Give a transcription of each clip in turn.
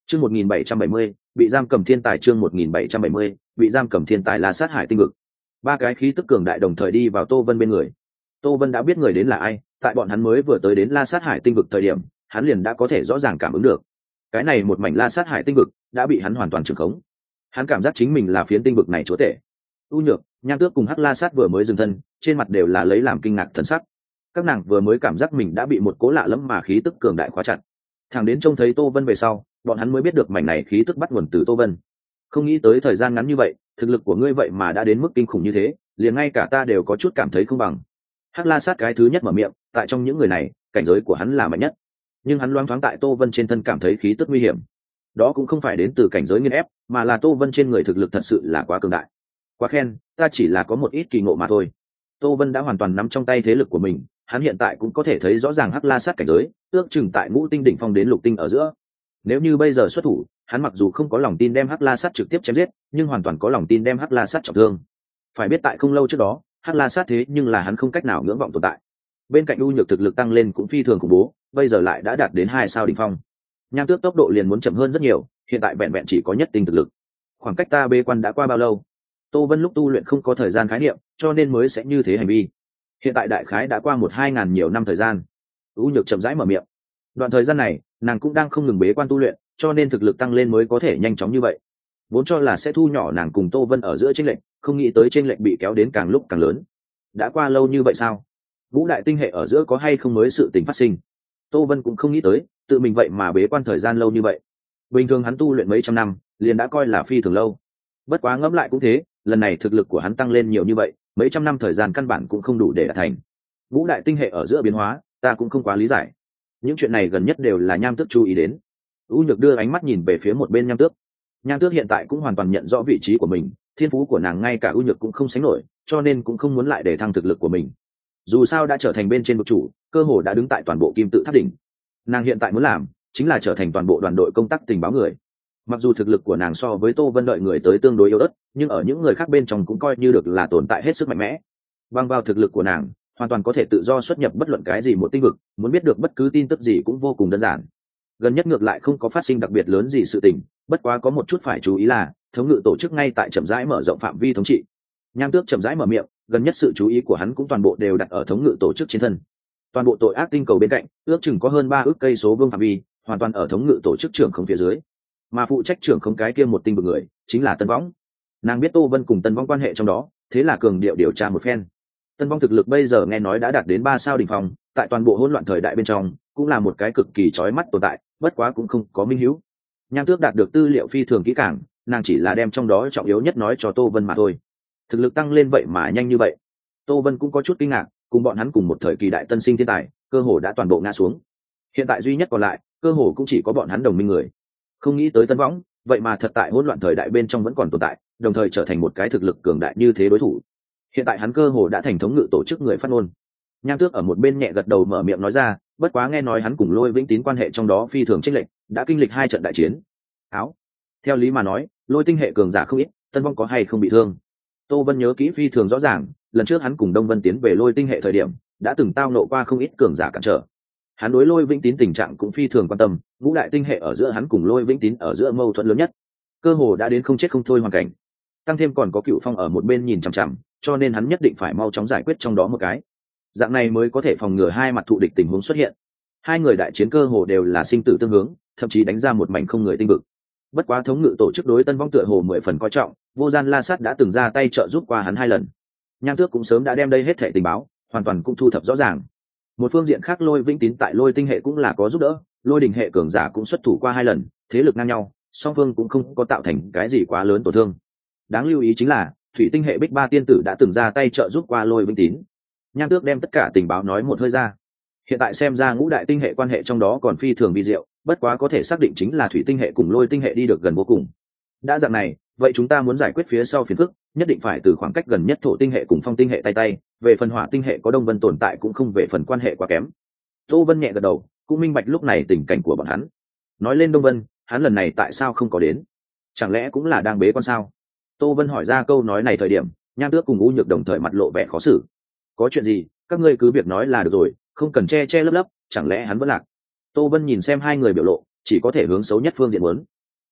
Chương 1770, bị giam cầm thiên tài. Chương 1770, bị giam cầm thiên tài là sát hải tinh vực. Ba cái khí tức cường đại đồng thời đi vào Tô Vân bên người. Tô Vân đã biết người đến là ai, tại bọn hắn mới vừa tới đến La Sát Hải tinh vực thời điểm, hắn liền đã có thể rõ ràng cảm ứng được. Cái này một mảnh La Sát Hải tinh vực đã bị hắn hoàn toàn trưởng khống. Hắn cảm giác chính mình là phiến tinh vực này chúa tể. U Nhược, Nham Tước cùng Hắc La Sát vừa mới dừng thân, trên mặt đều là lấy làm kinh ngạc thần sắc. Các nàng vừa mới cảm giác mình đã bị một cố lạ lẫm mà khí tức cường đại khóa chặt. Thẳng đến trông thấy Tô Vân về sau, bọn hắn mới biết được mảnh này khí tức bắt nguồn từ Tô Vân. Không nghĩ tới thời gian ngắn như vậy, thực lực của ngươi vậy mà đã đến mức kinh khủng như thế, liền ngay cả ta đều có chút cảm thấy không bằng. Hắc La Sát cái thứ nhất mở miệng, tại trong những người này, cảnh giới của hắn là mạnh nhất. Nhưng hắn loáng thoáng tại Tô Vân trên thân cảm thấy khí tức nguy hiểm. Đó cũng không phải đến từ cảnh giới nghiền ép, mà là Tô Vân trên người thực lực thật sự là quá cường đại. Quá khen, ta chỉ là có một ít kỳ ngộ mà thôi. Tô Vân đã hoàn toàn nắm trong tay thế lực của mình, hắn hiện tại cũng có thể thấy rõ ràng Hắc La Sát cảnh giới, ước chừng tại ngũ tinh đỉnh phong đến lục tinh ở giữa. Nếu như bây giờ xuất thủ, hắn mặc dù không có lòng tin đem Hắc La Sát trực tiếp chém giết, nhưng hoàn toàn có lòng tin đem Hắc La Sát trọng thương. Phải biết tại không lâu trước đó, Hắc La Sát thế nhưng là hắn không cách nào ngưỡng vọng tồn tại. Bên cạnh U Nhược thực lực tăng lên cũng phi thường khủng bố, bây giờ lại đã đạt đến 2 sao đỉnh phong. Nham Tước tốc độ liền muốn chậm hơn rất nhiều, hiện tại vẹn vẹn chỉ có nhất tinh thực lực. Khoảng cách ta bế quan đã qua bao lâu? Tô Vân lúc tu luyện không có thời gian khái niệm, cho nên mới sẽ như thế hành vi. Hiện tại đại khái đã qua 1-2 ngàn nhiều năm thời gian. U Nhược chậm rãi mở miệng. Đoạn thời gian này, nàng cũng đang không ngừng bế quan tu luyện, cho nên thực lực tăng lên mới có thể nhanh chóng như vậy. Vốn cho là sẽ thu nhỏ nàng cùng Tô Vân ở giữa chênh lệch, không nghĩ tới chênh lệch bị kéo đến càng lúc càng lớn. Đã qua lâu như vậy sao? Ngũ đại tinh hệ ở giữa có hay không mới sự tình phát sinh? Tô Vân cũng không nghĩ tới, tự mình vậy mà bế quan thời gian lâu như vậy. Bình thường hắn tu luyện mấy trăm năm, liền đã coi là phi thường lâu. Bất quá ngẫm lại cũng thế, lần này thực lực của hắn tăng lên nhiều như vậy, mấy trăm năm thời gian căn bản cũng không đủ để đạt thành. Ngũ đại tinh hệ ở giữa biến hóa, ta cũng không quá lý giải. Những chuyện này gần nhất đều là Nham Tước chú ý đến. U Nhược đưa ánh mắt nhìn về phía một bên Nham Tước. Nham Tước hiện tại cũng hoàn toàn nhận rõ vị trí của mình, thiên phú của nàng ngay cả U Nhược cũng không sánh nổi, cho nên cũng không muốn lại để thăng thực lực của mình. Dù sao đã trở thành bên trên vực chủ, cơ hồ đã đứng tại toàn bộ kim tự tháp đỉnh. Nàng hiện tại muốn làm chính là trở thành toàn bộ đoàn đội công tác tình báo người. Mặc dù thực lực của nàng so với Tô Vân đợi người tới tương đối yếu ớt, nhưng ở những người khác bên trong cũng coi như được là tồn tại hết sức mạnh mẽ. Bằng vào thực lực của nàng, hoàn toàn có thể tự do xuất nhập bất luận cái gì một tinh vực, muốn biết được bất cứ tin tức gì cũng vô cùng đơn giản. Gần nhất ngược lại không có phát sinh đặc biệt lớn gì sự tình, bất quá có một chút phải chú ý là thống ngự tổ chức ngay tại chậm rãi mở rộng phạm vi thống trị. Nham Tước chậm rãi mở miệng, gần nhất sự chú ý của hắn cũng toàn bộ đều đặt ở thống ngự tổ chức trên thân. Toàn bộ tội ác tinh cầu bên cạnh, ước chừng có hơn 3 ước cây số vuông phạm vi, hoàn toàn ở thống ngự tổ chức trưởng không phía dưới. Mà phụ trách trưởng không cái kia một tinh vực người, chính là Tân Võng. Nàng biết Tô Vân cùng Tân Võng quan hệ trong đó, thế là cường điệu điều tra một phen. Tân Võng thực lực bây giờ nghe nói đã đạt đến 3 sao đỉnh phong, tại toàn bộ hỗn loạn thời đại bên trong, cũng là một cái cực kỳ chói mắt tồn tại, bất quá cũng không có minh hữu. Nham Tước đạt được tư liệu phi thường kỹ càng, nàng chỉ là đem trong đó trọng yếu nhất nói cho Tô Vân mà thôi. Thực lực tăng lên vậy mà nhanh như vậy. Tô Vân cũng có chút kinh ngạc, cùng bọn hắn cùng một thời kỳ đại tân sinh thiên tài, cơ hồ đã toàn bộ ngã xuống. Hiện tại duy nhất còn lại, cơ hồ cũng chỉ có bọn hắn đồng minh người. Không nghĩ tới Tân Võng, vậy mà thật tại hỗn loạn thời đại bên trong vẫn còn tồn tại, đồng thời trở thành một cái thực lực cường đại như thế đối thủ. Hiện tại hắn cơ hồ đã thành thống ngự tổ chức người phát ngôn. Nham Tước ở một bên nhẹ gật đầu mở miệng nói ra, bất quá nghe nói hắn cùng Lôi Vĩnh Tín quan hệ trong đó phi thường chênh lệch, đã kinh lịch 2 trận đại chiến. Áo. Theo lý mà nói, Lôi tinh hệ cường giả không ít, Tân Võng có hay không bị thương? Tô Vân nhớ kỹ phi thường rõ ràng, lần trước hắn cùng Đông Vân tiến về Lôi tinh hệ thời điểm, đã từng tao nộ qua không ít cường giả cản trở. Hắn đối Lôi Vĩnh Tín tình trạng cũng phi thường quan tâm, ngũ đại tinh hệ ở giữa hắn cùng Lôi Vĩnh Tín ở giữa mâu thuẫn lớn nhất, cơ hồ đã đến không chết không thôi hoàn cảnh. Tăng thêm còn có Cựu Phong ở một bên nhìn chằm chằm, cho nên hắn nhất định phải mau chóng giải quyết trong đó một cái. Dạng này mới có thể phòng ngừa hai mặt thù địch tình huống xuất hiện. Hai người đại chiến cơ hồ đều là sinh tử tương hướng, thậm chí đánh ra một mảnh không người tinh vực. Bất quá thống ngự tổ chức đối Tân Võng tựa hồ 10 phần coi trọng, Vô Gian La Sát đã từng ra tay trợ giúp qua hắn 2 lần. Nham Tước cũng sớm đã đem đây hết thảy tình báo, hoàn toàn cũng thu thập rõ ràng. Một phương diện khác, Lôi Vĩnh Tín tại Lôi tinh hệ cũng là có giúp đỡ, Lôi đỉnh hệ cường giả cũng xuất thủ qua 2 lần, thế lực ngang nhau, song phương cũng không có tạo thành cái gì quá lớn tổn thương. Đáng lưu ý chính là Thủy tinh hệ Bích Ba tiên tử đã từng ra tay trợ giúp qua Lôi Vĩnh Tín. Nham Tước đem tất cả tình báo nói một hơi ra. Hiện tại xem ra ngũ đại tinh hệ quan hệ trong đó còn phi thường vi diệu, bất quá có thể xác định chính là Thủy tinh hệ cùng Lôi tinh hệ đi được gần vô cùng. Đã dạng này, vậy chúng ta muốn giải quyết phía sau phiền phức, nhất định phải từ khoảng cách gần nhất Thổ tinh hệ cùng Phong tinh hệ tay tay, về phần Hỏa tinh hệ có Đông Vân tồn tại cũng không về phần quan hệ quá kém. Tô Vân nhẹ gật đầu, cũng minh bạch lúc này tình cảnh của bọn hắn. Nói lên Đông Vân, hắn lần này tại sao không có đến? Chẳng lẽ cũng là đang bế quan sao? Tô Vân hỏi ra câu nói này thời điểm, Nham Tước cùng U Nhược đồng thời mặt lộ vẻ khó xử. Có chuyện gì, các ngươi cứ việc nói là được rồi, không cần che che lấp lấp, chẳng lẽ hắn vẫn lạc? Tô Vân nhìn xem hai người biểu lộ, chỉ có thể hướng xấu nhất phương diện muốn.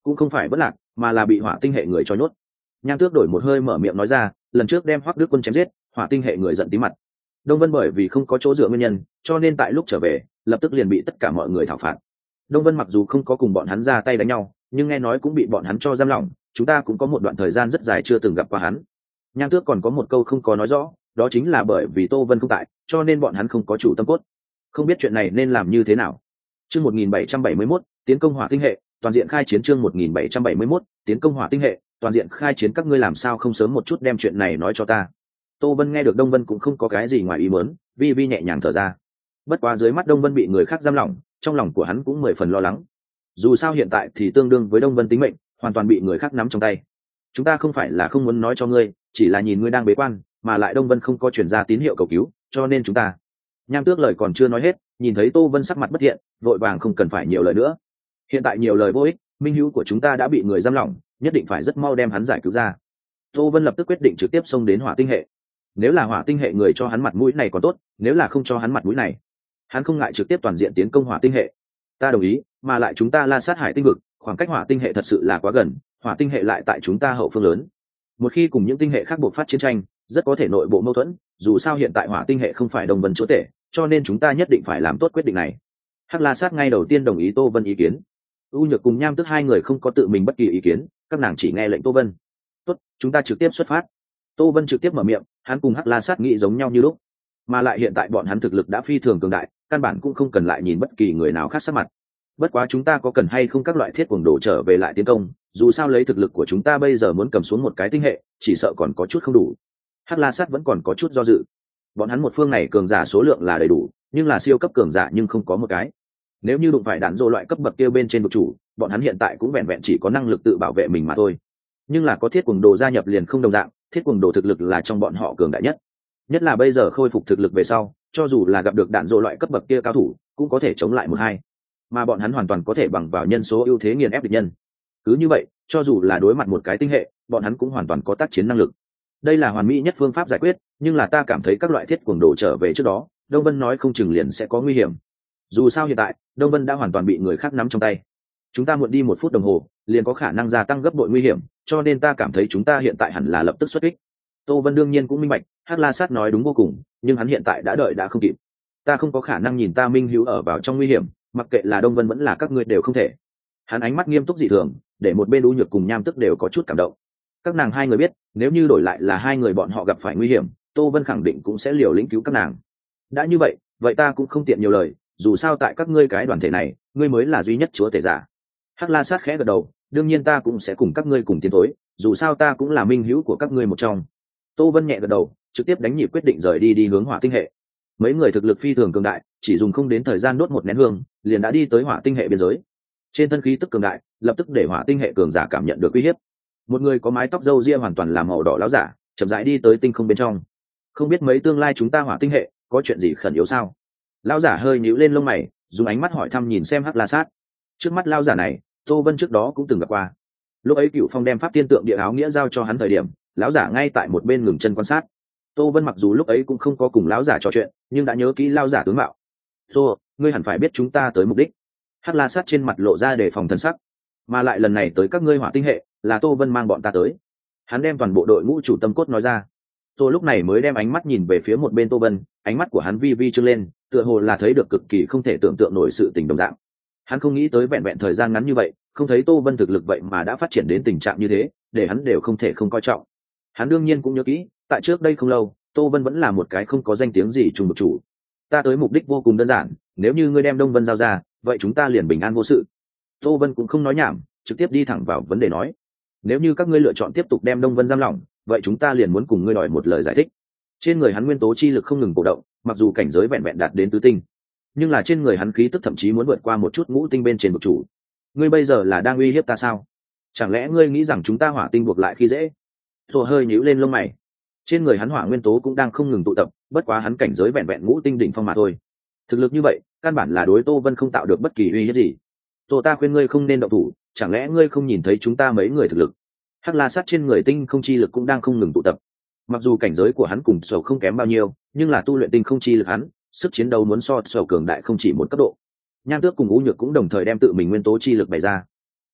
cũng không phải bất lạc, mà là bị hỏa tinh hệ người cho nhốt. Nham Tước đổi một hơi mở miệng nói ra, lần trước đem Hoắc Đức Quân chém giết, hỏa tinh hệ người giận tí mặt. Đông Vân bởi vì không có chỗ dựa nguyên nhân, cho nên tại lúc trở về, lập tức liền bị tất cả mọi người thảo phạt. Đông Vân mặc dù không có cùng bọn hắn ra tay đánh nhau, nhưng nghe nói cũng bị bọn hắn cho giam lỏng, chúng ta cũng có một đoạn thời gian rất dài chưa từng gặp qua hắn. Nham Tước còn có một câu không có nói rõ, đó chính là bởi vì Tô Vân không tại, cho nên bọn hắn không có chủ tâm cốt. Không biết chuyện này nên làm như thế nào. Chương 1771, tiến công hỏa tinh hệ, toàn diện khai chiến. Chương 1771, tiến công hỏa tinh hệ, toàn diện khai chiến. Các ngươi làm sao không sớm một chút đem chuyện này nói cho ta. Tô Vân nghe được Đông Vân cũng không có cái gì ngoài ý muốn, vi vi nhẹ nhàng thở ra. Bất quá dưới mắt Đông Vân bị người khác giam lỏng, trong lòng của hắn cũng 10 phần lo lắng. Dù sao hiện tại thì tương đương với Đông Vân tính mệnh, hoàn toàn bị người khác nắm trong tay. Chúng ta không phải là không muốn nói cho ngươi, chỉ là nhìn ngươi đang bế quan, mà lại Đông Vân không có truyền ra tín hiệu cầu cứu, cho nên chúng ta. Nham Tước lời còn chưa nói hết, nhìn thấy Tô Vân sắc mặt bất thiện, vội vàng không cần phải nhiều lời nữa. Hiện tại nhiều lời vô ích, minh hữu của chúng ta đã bị người giam lỏng, nhất định phải rất mau đem hắn giải cứu ra. Tô Vân lập tức quyết định trực tiếp xông đến hỏa tinh hệ. Nếu là hỏa tinh hệ người cho hắn mặt mũi này còn tốt, nếu là không cho hắn mặt mũi này, hắn không ngại trực tiếp toàn diện tiến công hỏa tinh hệ. Ta đồng ý, mà lại chúng ta La Sát Hải tinh vực, khoảng cách hỏa tinh hệ thật sự là quá gần, hỏa tinh hệ lại tại chúng ta hậu phương lớn. Một khi cùng những tinh hệ khác buộc phát chiến tranh, rất có thể nội bộ mâu thuẫn, dù sao hiện tại hỏa tinh hệ không phải Đông Vân chúa tể, cho nên chúng ta nhất định phải làm tốt quyết định này. Hắc La Sát ngay đầu tiên đồng ý Tô Vân ý kiến. U Nhược cùng Nham Tước hai người không có tự mình bất kỳ ý kiến, các nàng chỉ nghe lệnh Tô Vân. Tốt, chúng ta trực tiếp xuất phát. Tô Vân trực tiếp mở miệng, hắn cùng Hắc La Sát nghĩ giống nhau như lúc, mà lại hiện tại bọn hắn thực lực đã phi thường cường đại, căn bản cũng không cần lại nhìn bất kỳ người nào khác sắc mặt. Bất quá chúng ta có cần hay không các loại thiết cuồng đồ trở về lại tiến công, dù sao lấy thực lực của chúng ta bây giờ muốn cầm xuống một cái tinh hệ, chỉ sợ còn có chút không đủ. Hắc La Sát vẫn còn có chút do dự. Bọn hắn một phương này cường giả số lượng là đầy đủ, nhưng là siêu cấp cường giả nhưng không có một cái. Nếu như đụng phải đạn dỗ loại cấp bậc kia bên trên vực chủ, bọn hắn hiện tại cũng vẹn vẹn chỉ có năng lực tự bảo vệ mình mà thôi. Nhưng là có thiết cuồng đồ gia nhập liền không đồng dạng, thiết cuồng đồ thực lực là trong bọn họ cường đại nhất. Nhất là bây giờ khôi phục thực lực về sau, cho dù là gặp được đạn dỗ loại cấp bậc kia cao thủ, cũng có thể chống lại một hai. Mà bọn hắn hoàn toàn có thể bằng vào nhân số ưu thế nghiền ép địch nhân. Cứ như vậy, cho dù là đối mặt một cái tinh hệ, bọn hắn cũng hoàn toàn có tác chiến năng lực. Đây là hoàn mỹ nhất phương pháp giải quyết, nhưng là ta cảm thấy các loại thiết cuồng đồ trở về trước đó, Đông Vân nói không chừng liền sẽ có nguy hiểm. Dù sao hiện tại, Đông Vân đã hoàn toàn bị người khác nắm trong tay. Chúng ta muộn đi 1 phút đồng hồ, liền có khả năng gia tăng gấp bội nguy hiểm, cho nên ta cảm thấy chúng ta hiện tại hẳn là lập tức xuất kích. Tô Vân đương nhiên cũng minh bạch, Hắc La Sát nói đúng vô cùng, nhưng hắn hiện tại đã đợi đã không kịp. Ta không có khả năng nhìn ta minh hữu ở vào trong nguy hiểm, mặc kệ là Đông Vân vẫn là các ngươi đều không thể. Hắn ánh mắt nghiêm túc dị thường, để một bên U Nhược cùng Nham Tước đều có chút cảm động. Các nàng hai người biết, nếu như đổi lại là hai người bọn họ gặp phải nguy hiểm, Tô Vân khẳng định cũng sẽ liều lĩnh cứu các nàng. Đã như vậy, vậy ta cũng không tiện nhiều lời, dù sao tại các ngươi cái đoàn thể này, ngươi mới là duy nhất chúa tể giả. Hắc La Sát khẽ gật đầu, đương nhiên ta cũng sẽ cùng các ngươi cùng tiến thối, dù sao ta cũng là minh hữu của các ngươi một trong. Tô Vân nhẹ gật đầu, trực tiếp đánh nhịp quyết định rời đi hướng hỏa tinh hệ. Mấy người thực lực phi thường cường đại, chỉ dùng không đến thời gian đốt một nén hương, liền đã đi tới hỏa tinh hệ biên giới. Trên thân khí tức cường đại, lập tức để hỏa tinh hệ cường giả cảm nhận được uy hiếp. Một người có mái tóc râu ria hoàn toàn là màu đỏ lão giả, chậm rãi đi tới tinh không bên trong. Không biết mấy tương lai chúng ta hỏa tinh hệ có chuyện gì khẩn yếu sao? Lão giả hơi nhíu lên lông mày, dùng ánh mắt hỏi thăm nhìn xem Hắc La Sát. Trước mắt lão giả này, Tô Vân trước đó cũng từng gặp qua. Lúc ấy Cửu Phong đem pháp tiên tượng địa áo nghĩa giao cho hắn thời điểm, lão giả ngay tại một bên ngừng chân quan sát. Tô Vân mặc dù lúc ấy cũng không có cùng lão giả trò chuyện, nhưng đã nhớ kỹ lão giả tướng mạo. "Tô, ngươi hẳn phải biết chúng ta tới mục đích." Hắc La Sát trên mặt lộ ra đề phòng thần sắc. "Mà lại lần này tới các ngươi hỏa tinh hệ, là Tô Vân mang bọn ta tới." Hắn đem toàn bộ đội ngũ chủ tâm cốt nói ra. Tô lúc này mới đem ánh mắt nhìn về phía một bên Tô Vân, ánh mắt của hắn vi vi trương lên, tựa hồ là thấy được cực kỳ không thể tưởng tượng nổi sự tình đồng dạng. Hắn không nghĩ tới vẹn vẹn thời gian ngắn như vậy, không thấy Tô Vân thực lực vậy mà đã phát triển đến tình trạng như thế, để hắn đều không thể không coi trọng. Hắn đương nhiên cũng nhớ kỹ, tại trước đây không lâu, Tô Vân vẫn là một cái không có danh tiếng gì trùng một chủ. "Ta tới mục đích vô cùng đơn giản, nếu như ngươi đem Đông Vân giao ra, vậy chúng ta liền bình an vô sự." Tô Vân cũng không nói nhảm, trực tiếp đi thẳng vào vấn đề nói. "Nếu như các ngươi lựa chọn tiếp tục đem Đông Vân giam lỏng, vậy chúng ta liền muốn cùng ngươi đòi một lời giải thích." Trên người hắn nguyên tố chi lực không ngừng cổ động, mặc dù cảnh giới vẹn vẹn đạt đến tứ tinh, nhưng là trên người hắn khí tức thậm chí muốn vượt qua một chút ngũ tinh bên trên vực chủ. "Ngươi bây giờ là đang uy hiếp ta sao? Chẳng lẽ ngươi nghĩ rằng chúng ta hỏa tinh buộc lại khi dễ?" Rồi hơi nhíu lên lông mày. Trên người hắn hỏa nguyên tố cũng đang không ngừng tụ tập, bất quá hắn cảnh giới vẹn vẹn ngũ tinh đỉnh phong mà thôi. Thực lực như vậy, căn bản là đối Tô Vân không tạo được bất kỳ uy hiếp gì. "Rồi ta khuyên ngươi không nên động thủ, chẳng lẽ ngươi không nhìn thấy chúng ta mấy người thực lực?" Hắc La Sát trên người tinh không chi lực cũng đang không ngừng tụ tập. Mặc dù cảnh giới của hắn cùng Sầu không kém bao nhiêu, nhưng là tu luyện tinh không chi lực hắn, sức chiến đấu muốn so Sầu cường đại không chỉ một cấp độ. Nham Tước cùng U Nhược cũng đồng thời đem tự mình nguyên tố chi lực bày ra.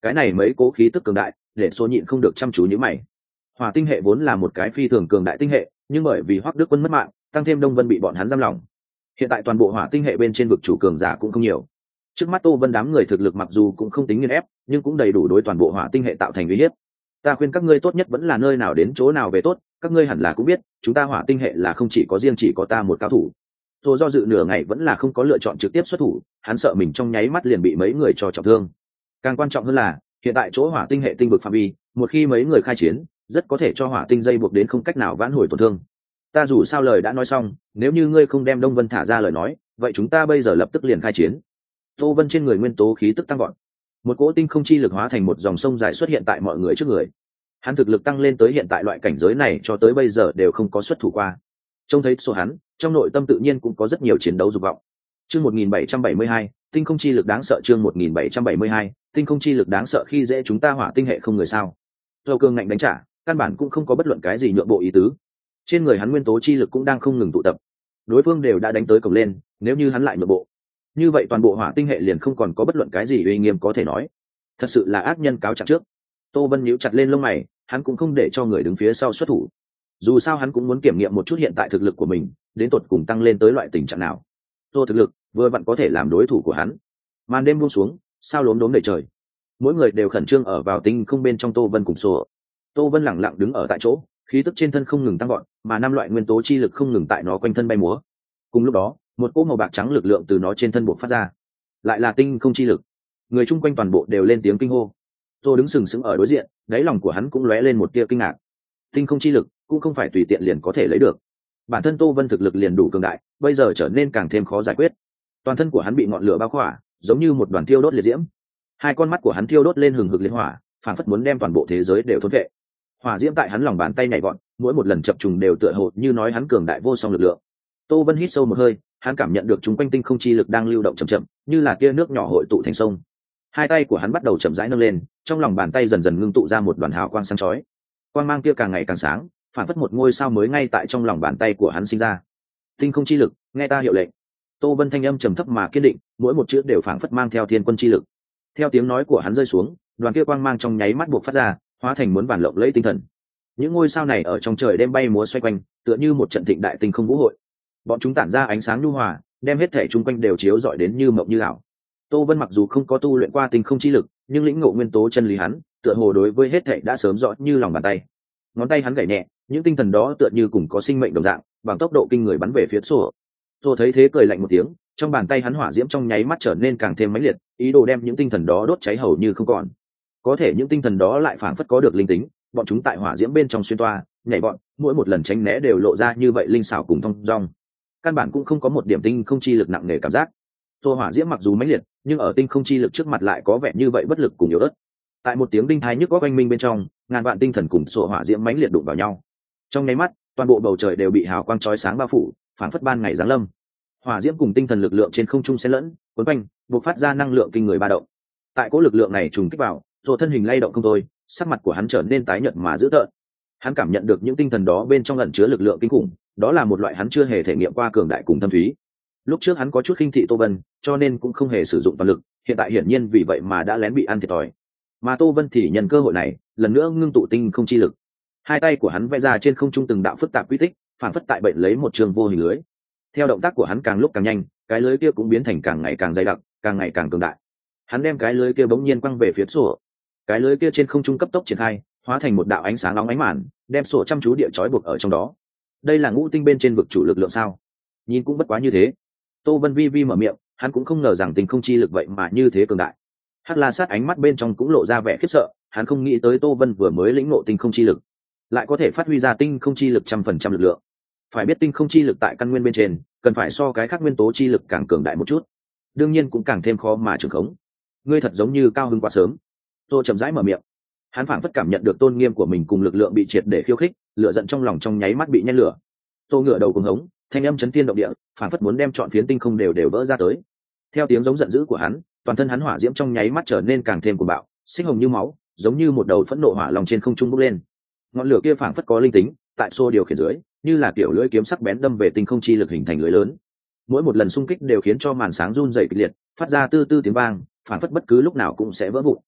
cái này mấy cố khí tức cường đại để số nhịn không được chăm chú như mày. Hỏa tinh hệ vốn là một cái phi thường cường đại tinh hệ, nhưng bởi vì Hoắc Đức Quân mất mạng, tăng thêm Đông Vân bị bọn hắn giam lỏng, hiện tại toàn bộ hỏa tinh hệ bên trên vực chủ cường giả cũng không nhiều. Trước mắt Tô Vân đám người thực lực mặc dù cũng không tính nghiền ép, nhưng cũng đầy đủ đối toàn bộ hỏa tinh hệ tạo thành uy hiếp. Ta khuyên các ngươi tốt nhất vẫn là nơi nào đến chỗ nào về tốt, các ngươi hẳn là cũng biết chúng ta hỏa tinh hệ là không chỉ có riêng chỉ có ta một cao thủ. Rồi do dự nửa ngày vẫn là không có lựa chọn trực tiếp xuất thủ, hắn sợ mình trong nháy mắt liền bị mấy người cho trọng thương. Càng quan trọng hơn là hiện tại chỗ hỏa tinh hệ tinh vực phạm vi, một khi mấy người khai chiến rất có thể cho hỏa tinh dây buộc đến không cách nào vãn hồi tổn thương. Ta dù sao lời đã nói xong, nếu như ngươi không đem Đông Vân thả ra lời nói, vậy chúng ta bây giờ lập tức liền khai chiến. Tô Vân trên người nguyên tố khí tức tăng vọt, một cỗ tinh không chi lực hóa thành một dòng sông dài xuất hiện tại mọi người trước người. Hắn thực lực tăng lên tới hiện tại loại cảnh giới này cho tới bây giờ đều không có xuất thủ qua. Trông thấy số hắn, trong nội tâm tự nhiên cũng có rất nhiều chiến đấu dục vọng. Chương 1772, tinh không chi lực đáng sợ. Chương 1772, tinh không chi lực đáng sợ. Khi dễ chúng ta hỏa tinh hệ không người sao? Dầu cương ngạnh đánh trả, căn bản cũng không có bất luận cái gì nhượng bộ ý tứ. Trên người hắn nguyên tố chi lực cũng đang không ngừng tụ tập. Đối phương đều đã đánh tới cổng lên, nếu như hắn lại nhượng bộ, như vậy toàn bộ hỏa tinh hệ liền không còn có bất luận cái gì uy nghiêm có thể nói. Thật sự là ác nhân cáo trạng trước. Tô Vân nhíu chặt lên lông mày, hắn cũng không để cho người đứng phía sau xuất thủ. Dù sao hắn cũng muốn kiểm nghiệm một chút hiện tại thực lực của mình, đến tột cùng tăng lên tới loại tình trạng nào. Tô thực lực vừa vặn có thể làm đối thủ của hắn. Màn đêm buông xuống, sao lốm đốm đầy trời. Mỗi người đều khẩn trương ở vào tinh không bên trong Tô Vân cùng sổ. Tô Vân lẳng lặng đứng ở tại chỗ, khí tức trên thân không ngừng tăng vọt, mà năm loại nguyên tố chi lực không ngừng tại nó quanh thân bay múa. Cùng lúc đó, một cỗ màu bạc trắng lực lượng từ nó trên thân buộc phát ra, lại là tinh không chi lực. Người chung quanh toàn bộ đều lên tiếng kinh hô. Tô đứng sừng sững ở đối diện, đáy lòng của hắn cũng lóe lên một tia kinh ngạc. Tinh không chi lực cũng không phải tùy tiện liền có thể lấy được. Bản thân Tô Vân thực lực liền đủ cường đại, bây giờ trở nên càng thêm khó giải quyết. Toàn thân của hắn bị ngọn lửa bao khỏa, giống như một đoàn thiêu đốt liệt diễm. Hai con mắt của hắn thiêu đốt lên hừng hực liên hỏa, phản phất muốn đem toàn bộ thế giới đều thôn vệ. Hỏa diễm tại hắn lòng bàn tay nhảy vọt, mỗi một lần chập trùng đều tựa hồ như nói hắn cường đại vô song lực lượng. Tô Vân hít sâu một hơi, hắn cảm nhận được chúng quanh tinh không chi lực đang lưu động chậm chậm, như là tia nước nhỏ hội tụ thành sông. Hai tay của hắn bắt đầu chậm rãi nâng lên, trong lòng bàn tay dần dần ngưng tụ ra một đoàn hào quang sáng chói. Quang mang kia càng ngày càng sáng, phản phất một ngôi sao mới ngay tại trong lòng bàn tay của hắn sinh ra. Tinh không chi lực, nghe ta hiệu lệnh. Tô Vân thanh âm trầm thấp mà kiên định, mỗi một chữ đều phản phất mang theo thiên quân chi lực. Theo tiếng nói của hắn rơi xuống, đoàn kia quang mang trong nháy mắt buộc phát ra, hóa thành muốn bản lộng lẫy tinh thần. Những ngôi sao này ở trong trời đêm bay múa xoay quanh, tựa như một trận thịnh đại tinh không vũ hội. Bọn chúng tản ra ánh sáng nhu hòa, đem hết thể chung quanh đều chiếu rọi đến như mộng như ảo. Tô Vân mặc dù không có tu luyện qua tinh không chi lực, nhưng lĩnh ngộ nguyên tố chân lý hắn, tựa hồ đối với hết thể đã sớm rõ như lòng bàn tay. Ngón tay hắn gảy nhẹ, những tinh thần đó tựa như cùng có sinh mệnh đồng dạng, bằng tốc độ kinh người bắn về phía sổ. Rồi thấy thế cười lạnh một tiếng, trong bàn tay hắn hỏa diễm trong nháy mắt trở nên càng thêm mãnh liệt, ý đồ đem những tinh thần đó đốt cháy hầu như không còn. Có thể những tinh thần đó lại phảng phất có được linh tính, bọn chúng tại hỏa diễm bên trong xuyên toa, nhảy bọn, mỗi một lần tránh né đều lộ ra như vậy linh xảo cùng thông dong. Căn bản cũng không có một điểm tinh không chi lực nặng nề cảm giác. Rồi hỏa diễm mặc dù mãnh liệt, nhưng ở tinh không chi lực trước mặt lại có vẻ như vậy bất lực cùng yếu ớt. Tại một tiếng đinh thái nhức góc oanh minh bên trong, ngàn vạn tinh thần cùng sổ hỏa diễm mãnh liệt đụng vào nhau. Trong nháy mắt, toàn bộ bầu trời đều bị hào quang chói sáng bao phủ, phảng phất ban ngày giáng lâm. Hỏa diễm cùng tinh thần lực lượng trên không trung xen lẫn, cuốn quanh, bộc phát ra năng lượng kinh người ba động. Tại cỗ lực lượng này trùng kích vào, rồi thân hình lay động không thôi, sắc mặt của hắn trở nên tái nhợt mà dữ tợn. Hắn cảm nhận được những tinh thần đó bên trong ẩn chứa lực lượng kinh khủng, đó là một loại hắn chưa hề thể nghiệm qua cường đại cùng thâm thúy. Lúc trước hắn có chút khinh thị Tô Vân, cho nên cũng không hề sử dụng toàn lực, hiện tại hiển nhiên vì vậy mà đã lén bị ăn thiệt thòi. Mà Tô Vân thì nhân cơ hội này, lần nữa ngưng tụ tinh không chi lực. Hai tay của hắn vẽ ra trên không trung từng đạo phức tạp quy tích, phản phất tại bệnh lấy một trường vô hình lưới. Theo động tác của hắn càng lúc càng nhanh, cái lưới kia cũng biến thành càng ngày càng dày đặc, càng ngày càng cường đại. Hắn đem cái lưới kia bỗng nhiên quăng về phía sổ. Cái lưới kia trên không trung cấp tốc triển khai, hóa thành một đạo ánh sáng nóng ánh màn, đem sổ chăm chú địa trói buộc ở trong đó. Đây là ngũ tinh bên trên vực chủ lực lượng sao? Nhìn cũng bất quá như thế. Tô Vân vi vi mở miệng, hắn cũng không ngờ rằng tinh không chi lực vậy mà như thế cường đại. Hắc La Sát ánh mắt bên trong cũng lộ ra vẻ khiếp sợ, hắn không nghĩ tới Tô Vân vừa mới lĩnh ngộ tinh không chi lực, lại có thể phát huy ra tinh không chi lực 100% lực lượng. Phải biết tinh không chi lực tại căn nguyên bên trên, cần phải so cái khác nguyên tố chi lực càng cường đại một chút, đương nhiên cũng càng thêm khó mà trưởng khống. Ngươi thật giống như cao hứng quá sớm. Tô chậm rãi mở miệng, hắn phảng phất cảm nhận được tôn nghiêm của mình cùng lực lượng bị triệt để khiêu khích, lửa giận trong lòng trong nháy mắt bị nhen lửa. Tô ngửa đầu cuồng hống, thanh âm chấn thiên động địa, phảng phất muốn đem trọn phiến tinh không đều vỡ ra tới. Theo tiếng giống giận dữ của hắn, toàn thân hắn hỏa diễm trong nháy mắt trở nên càng thêm cuồng bạo, xích hồng như máu, giống như một đầu phẫn nộ hỏa long trên không trung bốc lên. Ngọn lửa kia phảng phất có linh tính, tại xô điều khiển dưới, như là kiểu lưỡi kiếm sắc bén đâm về tinh không chi lực hình thành lưới lớn. Mỗi một lần xung kích đều khiến cho màn sáng run rẩy kịch liệt, phát ra tư tư tiếng vang, phảng phất bất cứ lúc nào cũng sẽ vỡ vụn.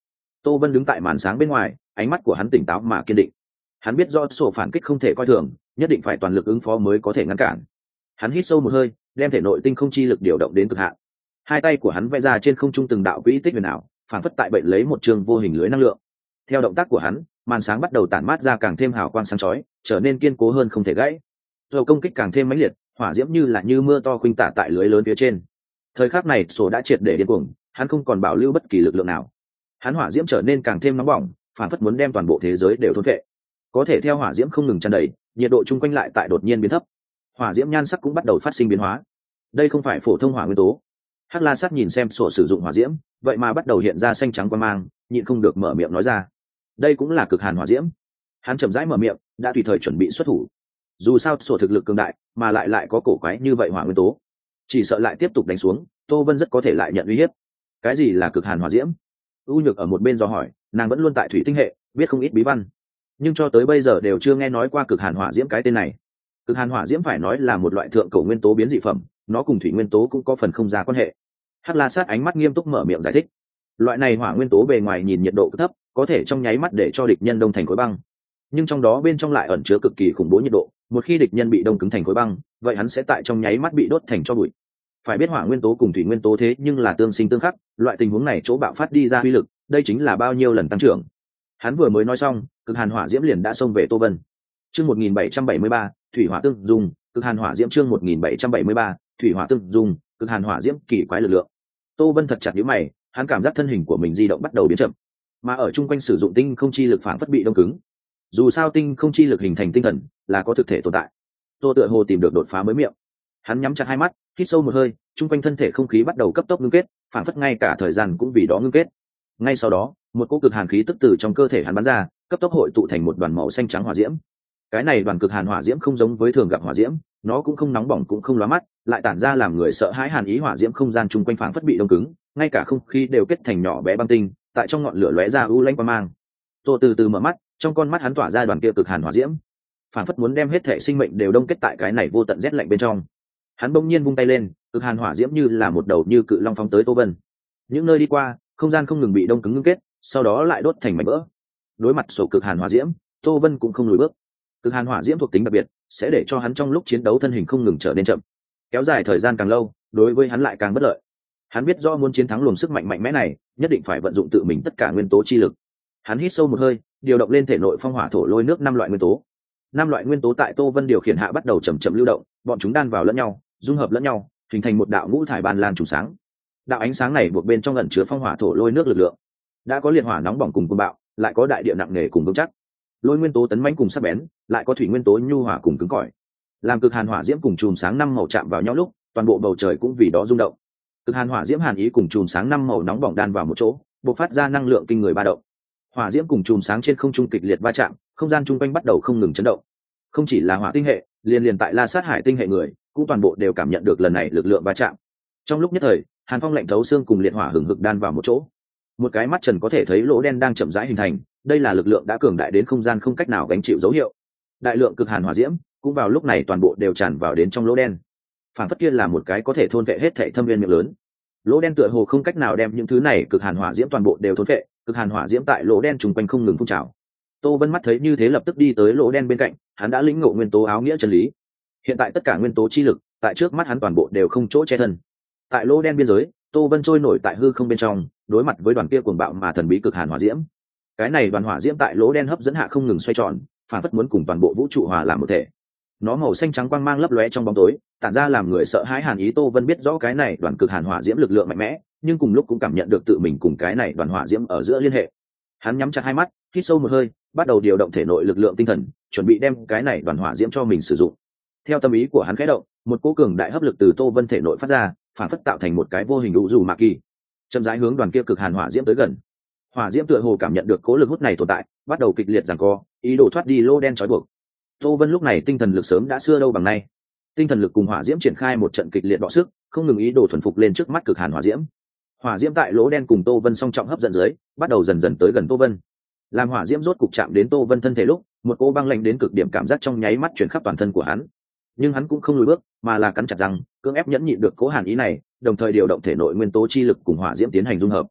Tô Vân đứng tại màn sáng bên ngoài, ánh mắt của hắn tỉnh táo mà kiên định. Hắn biết do sổ phản kích không thể coi thường, nhất định phải toàn lực ứng phó mới có thể ngăn cản. Hắn hít sâu một hơi, đem thể nội tinh không chi lực điều động đến cực hạn. Hai tay của hắn vẽ ra trên không trung từng đạo quỹ tích huyền ảo, phản phất tại bệnh lấy một trường vô hình lưới năng lượng. Theo động tác của hắn, màn sáng bắt đầu tản mát ra càng thêm hào quang sáng chói, trở nên kiên cố hơn không thể gãy. Rồi công kích càng thêm mãnh liệt, hỏa diễm như mưa to khuynh tả tại lưới lớn phía trên. Thời khắc này, sổ đã triệt để điên cuồng, hắn không còn bảo lưu bất kỳ lực lượng nào. Hắn hỏa diễm trở nên càng thêm nóng bỏng, phản phất muốn đem toàn bộ thế giới đều thôn phệ. Có thể theo hỏa diễm không ngừng tràn đầy, nhiệt độ chung quanh lại tại đột nhiên biến thấp. Hỏa diễm nhan sắc cũng bắt đầu phát sinh biến hóa. Đây không phải phổ thông hỏa nguyên tố. Hắc La Sát nhìn xem sổ sử dụng hỏa diễm, vậy mà bắt đầu hiện ra xanh trắng quang mang, nhịn không được mở miệng nói ra. Đây cũng là cực hàn hỏa diễm. Hắn chậm rãi mở miệng, đã tùy thời chuẩn bị xuất thủ. Dù sao sổ thực lực cường đại, mà lại có cổ quái như vậy hỏa nguyên tố, chỉ sợ lại tiếp tục đánh xuống, Tô Vân rất có thể lại nhận uy hiếp. Cái gì là cực hàn hỏa diễm? U Nhược ở một bên dò hỏi, nàng vẫn luôn tại thủy tinh hệ, biết không ít bí văn, nhưng cho tới bây giờ đều chưa nghe nói qua cực hàn hỏa diễm cái tên này. Cực hàn hỏa diễm phải nói là một loại thượng cổ nguyên tố biến dị phẩm, nó cùng thủy nguyên tố cũng có phần không ra quan hệ. Hắc La Sát ánh mắt nghiêm túc mở miệng giải thích. Loại này hỏa nguyên tố bề ngoài nhìn nhiệt độ cực thấp, có thể trong nháy mắt để cho địch nhân đông thành khối băng, nhưng trong đó bên trong lại ẩn chứa cực kỳ khủng bố nhiệt độ. Một khi địch nhân bị đông cứng thành khối băng, vậy hắn sẽ tại trong nháy mắt bị đốt thành tro bụi. Phải biết hỏa nguyên tố cùng thủy nguyên tố thế nhưng là tương sinh tương khắc, loại tình huống này chỗ bạo phát đi ra uy lực, đây chính là bao nhiêu lần tăng trưởng. Hắn vừa mới nói xong, cực hàn hỏa diễm liền đã xông về Tô Vân. Chương 1773, thủy hỏa tương dung, cực hàn hỏa diễm chương 1773, thủy hỏa tương dung, cực hàn hỏa diễm kỳ quái lực lượng. Tô Vân thật chặt nhíu mày, hắn cảm giác thân hình của mình di động bắt đầu biến chậm, mà ở chung quanh sử dụng tinh không chi lực phản phất bị đông cứng. Dù sao tinh không chi lực hình thành tinh thần là có thực thể tồn tại. Tô tựa hồ tìm được đột phá mới miệng. Hắn nhắm chặt hai mắt, hít sâu một hơi, chung quanh thân thể không khí bắt đầu cấp tốc ngưng kết, phản phất ngay cả thời gian cũng vì đó ngưng kết. Ngay sau đó, một cỗ cực hàn khí tức từ trong cơ thể hắn bắn ra, cấp tốc hội tụ thành một đoàn màu xanh trắng hỏa diễm. Cái này đoàn cực hàn hỏa diễm không giống với thường gặp hỏa diễm, nó cũng không nóng bỏng cũng không lóa mắt, lại tản ra làm người sợ hãi hàn ý. Hỏa diễm không gian chung quanh phản phất bị đông cứng, ngay cả không khí đều kết thành nhỏ bé băng tinh, tại trong ngọn lửa lóe ra u lanh quang mang. Tô từ từ mở mắt, trong con mắt hắn tỏa ra đoàn kia cực hàn hỏa diễm, phản phất muốn đem hết thể sinh mệnh đều đông kết tại cái này vô tận rét lạnh bên trong. Hắn bỗng nhiên vung tay lên, cực hàn hỏa diễm như là một đầu như cự long phóng tới Tô Vân. Những nơi đi qua, không gian không ngừng bị đông cứng ngưng kết, sau đó lại đốt thành mảnh vỡ. Đối mặt sổ cực hàn hỏa diễm, Tô Vân cũng không lùi bước. Cực hàn hỏa diễm thuộc tính đặc biệt, sẽ để cho hắn trong lúc chiến đấu thân hình không ngừng trở nên chậm, kéo dài thời gian càng lâu, đối với hắn lại càng bất lợi. Hắn biết do muốn chiến thắng luồng sức mạnh mạnh mẽ này, nhất định phải vận dụng tự mình tất cả nguyên tố chi lực. Hắn hít sâu một hơi, điều động lên thể nội phong hỏa thổ lôi nước 5 loại nguyên tố. 5 loại nguyên tố tại Tô Vân điều khiển hạ bắt đầu chậm chậm lưu động, bọn chúng đan vào lẫn nhau, dung hợp lẫn nhau, hình thành một đạo ngũ thải ban lan trùng sáng. Đạo ánh sáng này buộc bên trong ẩn chứa phong hỏa thổ lôi nước lực lượng. Đã có liệt hỏa nóng bỏng cùng cuồng bạo, lại có đại địa nặng nề cùng vững chắc. Lôi nguyên tố tấn mãnh cùng sắc bén, lại có thủy nguyên tố nhu hòa cùng cứng cỏi. Làm cực hàn hỏa diễm cùng chùm sáng 5 màu chạm vào nhau lúc, toàn bộ bầu trời cũng vì đó rung động. Cực hàn hỏa diễm hàn ý cùng chùm sáng 5 màu nóng bỏng đan vào một chỗ, bộc phát ra năng lượng kinh người ba động. Hỏa diễm cùng chùm sáng trên không trung kịch liệt va chạm, không gian chung quanh bắt đầu không ngừng chấn động. Không chỉ là hỏa tinh hệ, liền tại La Sát Hải tinh hệ người, cũng toàn bộ đều cảm nhận được lần này lực lượng va chạm. Trong lúc nhất thời, hàn phong lạnh thấu xương cùng liệt hỏa hừng hực đan vào một chỗ. Một cái mắt trần có thể thấy lỗ đen đang chậm rãi hình thành, đây là lực lượng đã cường đại đến không gian không cách nào gánh chịu dấu hiệu. Đại lượng cực hàn hỏa diễm cũng vào lúc này toàn bộ đều tràn vào đến trong lỗ đen. Phản phất kia là một cái có thể thôn vệ hết thảy thâm viên miệng lớn. Lỗ đen tựa hồ không cách nào đem những thứ này cực hàn hỏa diễm toàn bộ đều thôn vệ, cực hàn hỏa diễm tại lỗ đen trùng quanh không ngừng phun trào. Tô Vân mắt thấy như thế lập tức đi tới lỗ đen bên cạnh, hắn đã lĩnh ngộ nguyên tố áo nghĩa chân lý. Hiện tại tất cả nguyên tố chi lực tại trước mắt hắn toàn bộ đều không chỗ che thân. Tại lỗ đen biên giới, Tô Vân trôi nổi tại hư không bên trong, đối mặt với đoàn kia cuồng bạo mà thần bí cực hàn hỏa diễm. Cái này đoàn hỏa diễm tại lỗ đen hấp dẫn hạ không ngừng xoay tròn, phản phất muốn cùng toàn bộ vũ trụ hòa làm một thể. Nó màu xanh trắng quang mang lấp lóe trong bóng tối, tản ra làm người sợ hãi hàn ý. Tô Vân biết rõ cái này đoàn cực hàn hỏa diễm lực lượng mạnh mẽ, nhưng cùng lúc cũng cảm nhận được tự mình cùng cái này đoàn hỏa diễm ở giữa liên hệ. Hắn nhắm chặt hai mắt, hít sâu một hơi, bắt đầu điều động thể nội lực lượng tinh thần, chuẩn bị đem cái này đoàn hỏa diễm cho mình sử dụng. Theo tâm ý của hắn khẽ động, một cỗ cường đại hấp lực từ Tô Vân thể nội phát ra, phản phất tạo thành một cái vô hình đủ dù mạ kỳ, chậm rãi hướng đoàn kia cực hàn hỏa diễm tới gần. Hỏa diễm tựa hồ cảm nhận được cỗ lực hút này tồn tại, bắt đầu kịch liệt giằng co, ý đồ thoát đi lô đen trói buộc. Tô Vân lúc này tinh thần lực sớm đã xưa đâu bằng nay, tinh thần lực cùng hỏa diễm triển khai một trận kịch liệt bọ sức, không ngừng ý đồ thuần phục lên trước mắt cực hàn hỏa diễm. Hỏa diễm tại lỗ đen cùng Tô Vân song trọng hấp dẫn dưới, bắt đầu dần dần tới gần Tô Vân. Làm hỏa diễm rốt cục chạm đến Tô Vân thân thể lúc, một cỗ băng lạnh đến cực điểm cảm giác trong nháy mắt truyền khắp toàn thân của hắn. Nhưng hắn cũng không lùi bước, mà là cắn chặt răng, cưỡng ép nhẫn nhịn được cỗ hàn ý này, đồng thời điều động thể nội nguyên tố chi lực cùng hỏa diễm tiến hành dung hợp.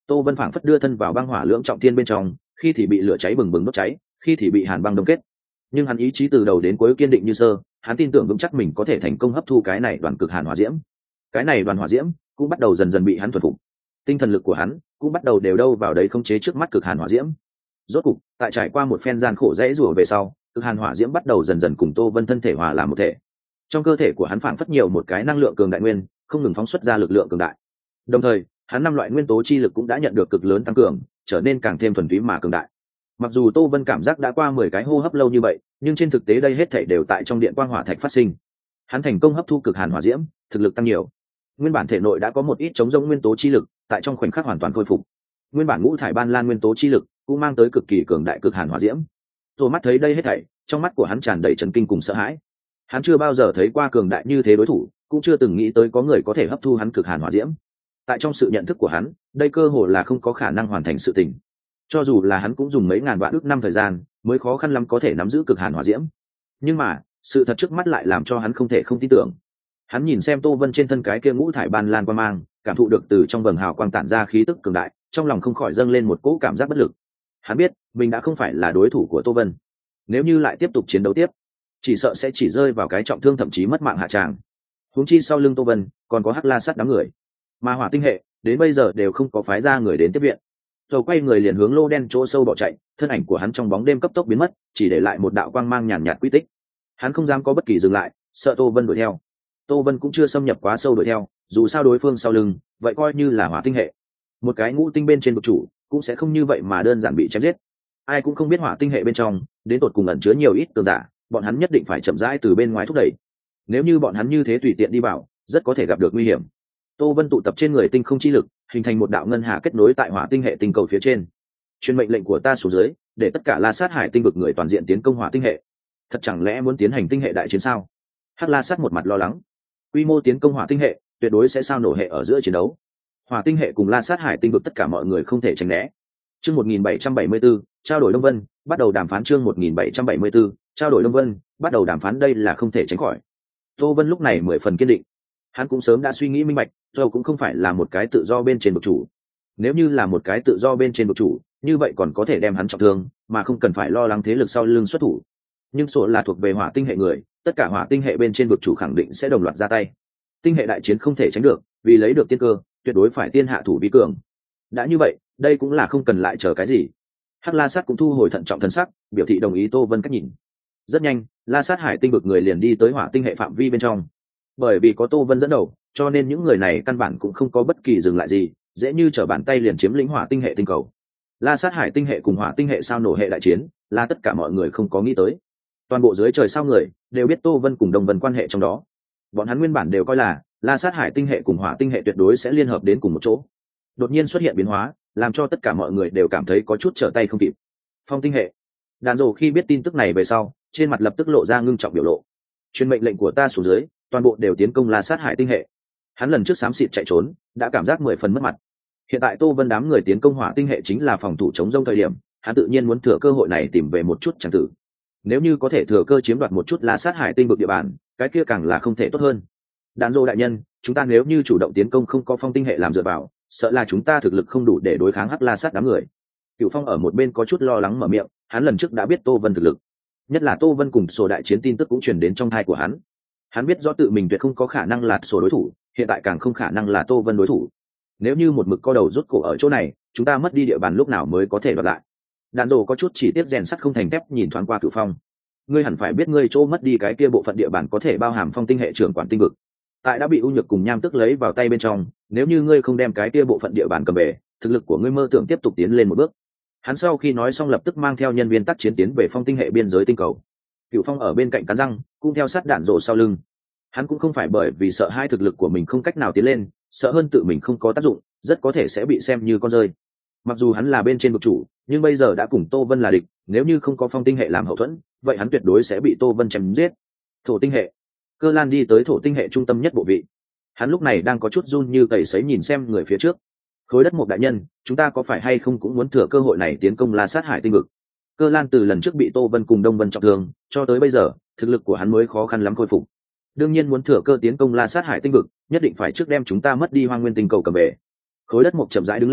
Tô Vân phảng phất đưa thân vào băng hỏa lưỡng trọng thiên bên trong, khi thì bị lửa cháy bừng bừng đốt cháy, khi thì bị hàn băng đông kết. Nhưng hắn ý chí từ đầu đến cuối kiên định như sơ, hắn tin tưởng vững chắc mình có thể thành công hấp thu cái này đoàn cực hàn hỏa diễm. Cái này đoàn hỏa diễm cũng bắt đầu dần dần bị hắn thuần phục. Tinh thần lực của hắn cũng bắt đầu đều đâu vào đấy khống chế trước mắt cực hàn hỏa diễm. Rốt cục, tại trải qua một phen gian khổ dễ rủa về sau, cực hàn hỏa diễm bắt đầu dần dần cùng Tô Vân thân thể hòa làm một thể. Trong cơ thể của hắn phảng phất nhiều một cái năng lượng cường đại nguyên, không ngừng phóng xuất ra lực lượng cường đại. Đồng thời, hắn 5 loại nguyên tố chi lực cũng đã nhận được cực lớn tăng cường, trở nên càng thêm thuần túy mà cường đại. Mặc dù Tô Vân cảm giác đã qua 10 cái hô hấp lâu như vậy, nhưng trên thực tế đây hết thảy đều tại trong điện quang hỏa thạch phát sinh. Hắn thành công hấp thu cực hàn hỏa diễm, thực lực tăng nhiều. Nguyên bản thể nội đã có một ít chống rỗng nguyên tố chi lực, tại trong khoảnh khắc hoàn toàn khôi phục. Nguyên bản ngũ thải ban lan nguyên tố chi lực cũng mang tới cực kỳ cường đại cực hàn hỏa diễm. Rồi mắt thấy đây hết thảy, trong mắt của hắn tràn đầy chấn kinh cùng sợ hãi. Hắn chưa bao giờ thấy qua cường đại như thế đối thủ, cũng chưa từng nghĩ tới có người có thể hấp thu hắn cực hàn hỏa diễm. Tại trong sự nhận thức của hắn, đây cơ hồ là không có khả năng hoàn thành sự tình. Cho dù là hắn cũng dùng mấy ngàn vạn ước năm thời gian, mới khó khăn lắm có thể nắm giữ cực hàn hỏa diễm. Nhưng mà, sự thật trước mắt lại làm cho hắn không thể không tin tưởng. Hắn nhìn xem Tô Vân trên thân cái kia ngũ thải ban lan quang mang, cảm thụ được từ trong vầng hào quang tản ra khí tức cường đại, trong lòng không khỏi dâng lên một cỗ cảm giác bất lực. Hắn biết, mình đã không phải là đối thủ của Tô Vân. Nếu như lại tiếp tục chiến đấu tiếp, chỉ sợ sẽ chỉ rơi vào cái trọng thương thậm chí mất mạng hạ tràng. Huống chi sau lưng Tô Vân còn có Hắc La Sát đám người, mà Hỏa Tinh hệ đến bây giờ đều không có phái ra người đến tiếp viện. Rồi quay người liền hướng lô đen chỗ sâu bỏ chạy, thân ảnh của hắn trong bóng đêm cấp tốc biến mất, chỉ để lại một đạo quang mang nhàn nhạt quy tích. Hắn không dám có bất kỳ dừng lại, sợ Tô Vân đuổi theo. Tô Vân cũng chưa xâm nhập quá sâu đuổi theo, dù sao đối phương sau lưng, vậy coi như là Hỏa Tinh hệ. Một cái ngũ tinh bên trên vực chủ, cũng sẽ không như vậy mà đơn giản bị chém giết. Ai cũng không biết Hỏa Tinh hệ bên trong, đến tột cùng ẩn chứa nhiều ít cường giả, bọn hắn nhất định phải chậm rãi từ bên ngoài thúc đẩy. Nếu như bọn hắn như thế tùy tiện đi vào, rất có thể gặp được nguy hiểm. Tô Vân tụ tập trên người tinh không chi lực, hình thành một đạo ngân hà kết nối tại Hỏa Tinh hệ tinh cầu phía trên. Truyền mệnh lệnh của ta xuống dưới, để tất cả La Sát Hải tinh vực người toàn diện tiến công Hỏa Tinh hệ. Thật chẳng lẽ muốn tiến hành tinh hệ đại chiến sao? Hắc La Sát một mặt lo lắng. Quy mô tiến công Hỏa Tinh hệ, tuyệt đối sẽ sao nổ hệ ở giữa chiến đấu. Hỏa Tinh hệ cùng La Sát Hải tinh vực tất cả mọi người không thể tránh né. Chương 1774, trao đổi Đông Vân, bắt đầu đàm phán. Chương 1774, trao đổi Đông Vân, bắt đầu đàm phán. Đây là không thể tránh khỏi. Tô Vân lúc này 10 phần kiên định. Hắn cũng sớm đã suy nghĩ minh bạch, Joe cũng không phải là một cái tự do bên trên vực chủ. Nếu như là một cái tự do bên trên vực chủ, như vậy còn có thể đem hắn trọng thương, mà không cần phải lo lắng thế lực sau lưng xuất thủ. Nhưng số là thuộc về Hỏa Tinh hệ người, tất cả Hỏa Tinh hệ bên trên vực chủ khẳng định sẽ đồng loạt ra tay. Tinh hệ đại chiến không thể tránh được, vì lấy được tiên cơ, tuyệt đối phải tiên hạ thủ vi cường. Đã như vậy, đây cũng là không cần lại chờ cái gì. Hắc La Sát cũng thu hồi thận trọng thần sắc, biểu thị đồng ý Tô Vân cách nhìn. Rất nhanh, La Sát Hải tinh vực người liền đi tới Hỏa Tinh hệ phạm vi bên trong. Bởi vì có Tô Vân dẫn đầu, cho nên những người này căn bản cũng không có bất kỳ dừng lại gì, dễ như trở bàn tay liền chiếm lĩnh Hỏa Tinh hệ tinh cầu. La Sát Hải tinh hệ cùng Hỏa Tinh hệ sao nổ hệ đại chiến, là tất cả mọi người không có nghĩ tới. Toàn bộ dưới trời sao người đều biết Tô Vân cùng Đông Vân quan hệ trong đó. Bọn hắn nguyên bản đều coi là La Sát Hải tinh hệ cùng Hỏa Tinh hệ tuyệt đối sẽ liên hợp đến cùng một chỗ. Đột nhiên xuất hiện biến hóa, làm cho tất cả mọi người đều cảm thấy có chút trở tay không kịp. Phong Tinh hệ, Đàn Rồ khi biết tin tức này về sau, trên mặt lập tức lộ ra ngưng trọng biểu lộ. Truyền mệnh lệnh của ta xuống dưới, toàn bộ đều tiến công La Sát Hải tinh hệ. Hắn lần trước xám xịt chạy trốn, đã cảm giác 10 phần mất mặt. Hiện tại Tô Vân đám người tiến công Hỏa Tinh hệ chính là phòng thủ chống rông thời điểm, hắn tự nhiên muốn thừa cơ hội này tìm về một chút chẳng tử. Nếu như có thể thừa cơ chiếm đoạt một chút La Sát Hải tinh vực địa bàn, cái kia càng là không thể tốt hơn. Đàn Rồ đại nhân, chúng ta nếu như chủ động tiến công không có Phong Tinh hệ làm dựa vào, sợ là chúng ta thực lực không đủ để đối kháng Hắc La Sát đám người. Cửu Phong ở một bên có chút lo lắng mở miệng, hắn lần trước đã biết Tô Vân thực lực, nhất là Tô Vân cùng sổ đại chiến tin tức cũng truyền đến trong tai của hắn. Hắn biết rõ tự mình tuyệt không có khả năng là sổ đối thủ, hiện tại càng không khả năng là Tô Vân đối thủ. Nếu như một mực co đầu rút cổ ở chỗ này, chúng ta mất đi địa bàn lúc nào mới có thể đoạt lại. Đàn Rồ có chút chỉ tiếp rèn sắt không thành thép nhìn thoáng qua Cửu Phong. Ngươi hẳn phải biết ngươi chỗ mất đi cái kia bộ phận địa bàn có thể bao hàm Phong Tinh hệ trưởng quản tinh vực. Tại đã bị U Nhược cùng Nham Tức lấy vào tay bên trong, nếu như ngươi không đem cái kia bộ phận địa bàn cầm về, thực lực của ngươi mơ tưởng tiếp tục tiến lên một bước. Hắn sau khi nói xong lập tức mang theo nhân viên tác chiến tiến về Phong Tinh hệ biên giới tinh cầu. Cửu Phong ở bên cạnh cắn răng, cũng theo sát Đàn Rồ sau lưng. Hắn cũng không phải bởi vì sợ hai thực lực của mình không cách nào tiến lên, sợ hơn tự mình không có tác dụng, rất có thể sẽ bị xem như con rơi. Mặc dù hắn là bên trên vực chủ, nhưng bây giờ đã cùng Tô Vân là địch, nếu như không có Phong Tinh hệ làm hậu thuẫn, vậy hắn tuyệt đối sẽ bị Tô Vân chém giết. Thổ Tinh hệ, Cơ Lan đi tới Thổ Tinh hệ trung tâm nhất bộ vị. Hắn lúc này đang có chút run như cầy sấy nhìn xem người phía trước. Khối đất một đại nhân, chúng ta có phải hay không cũng muốn thừa cơ hội này tiến công La Sát Hải tinh vực? Cơ Lan từ lần trước bị Tô Vân cùng Đông Vân trọng thương, cho tới bây giờ, thực lực của hắn mới khó khăn lắm khôi phục. Đương nhiên muốn thừa cơ tiến công La Sát Hải tinh vực, nhất định phải trước đem chúng ta mất đi Hoang Nguyên tinh cầu cầm về. Khối đất một chậm rãi đứng lên,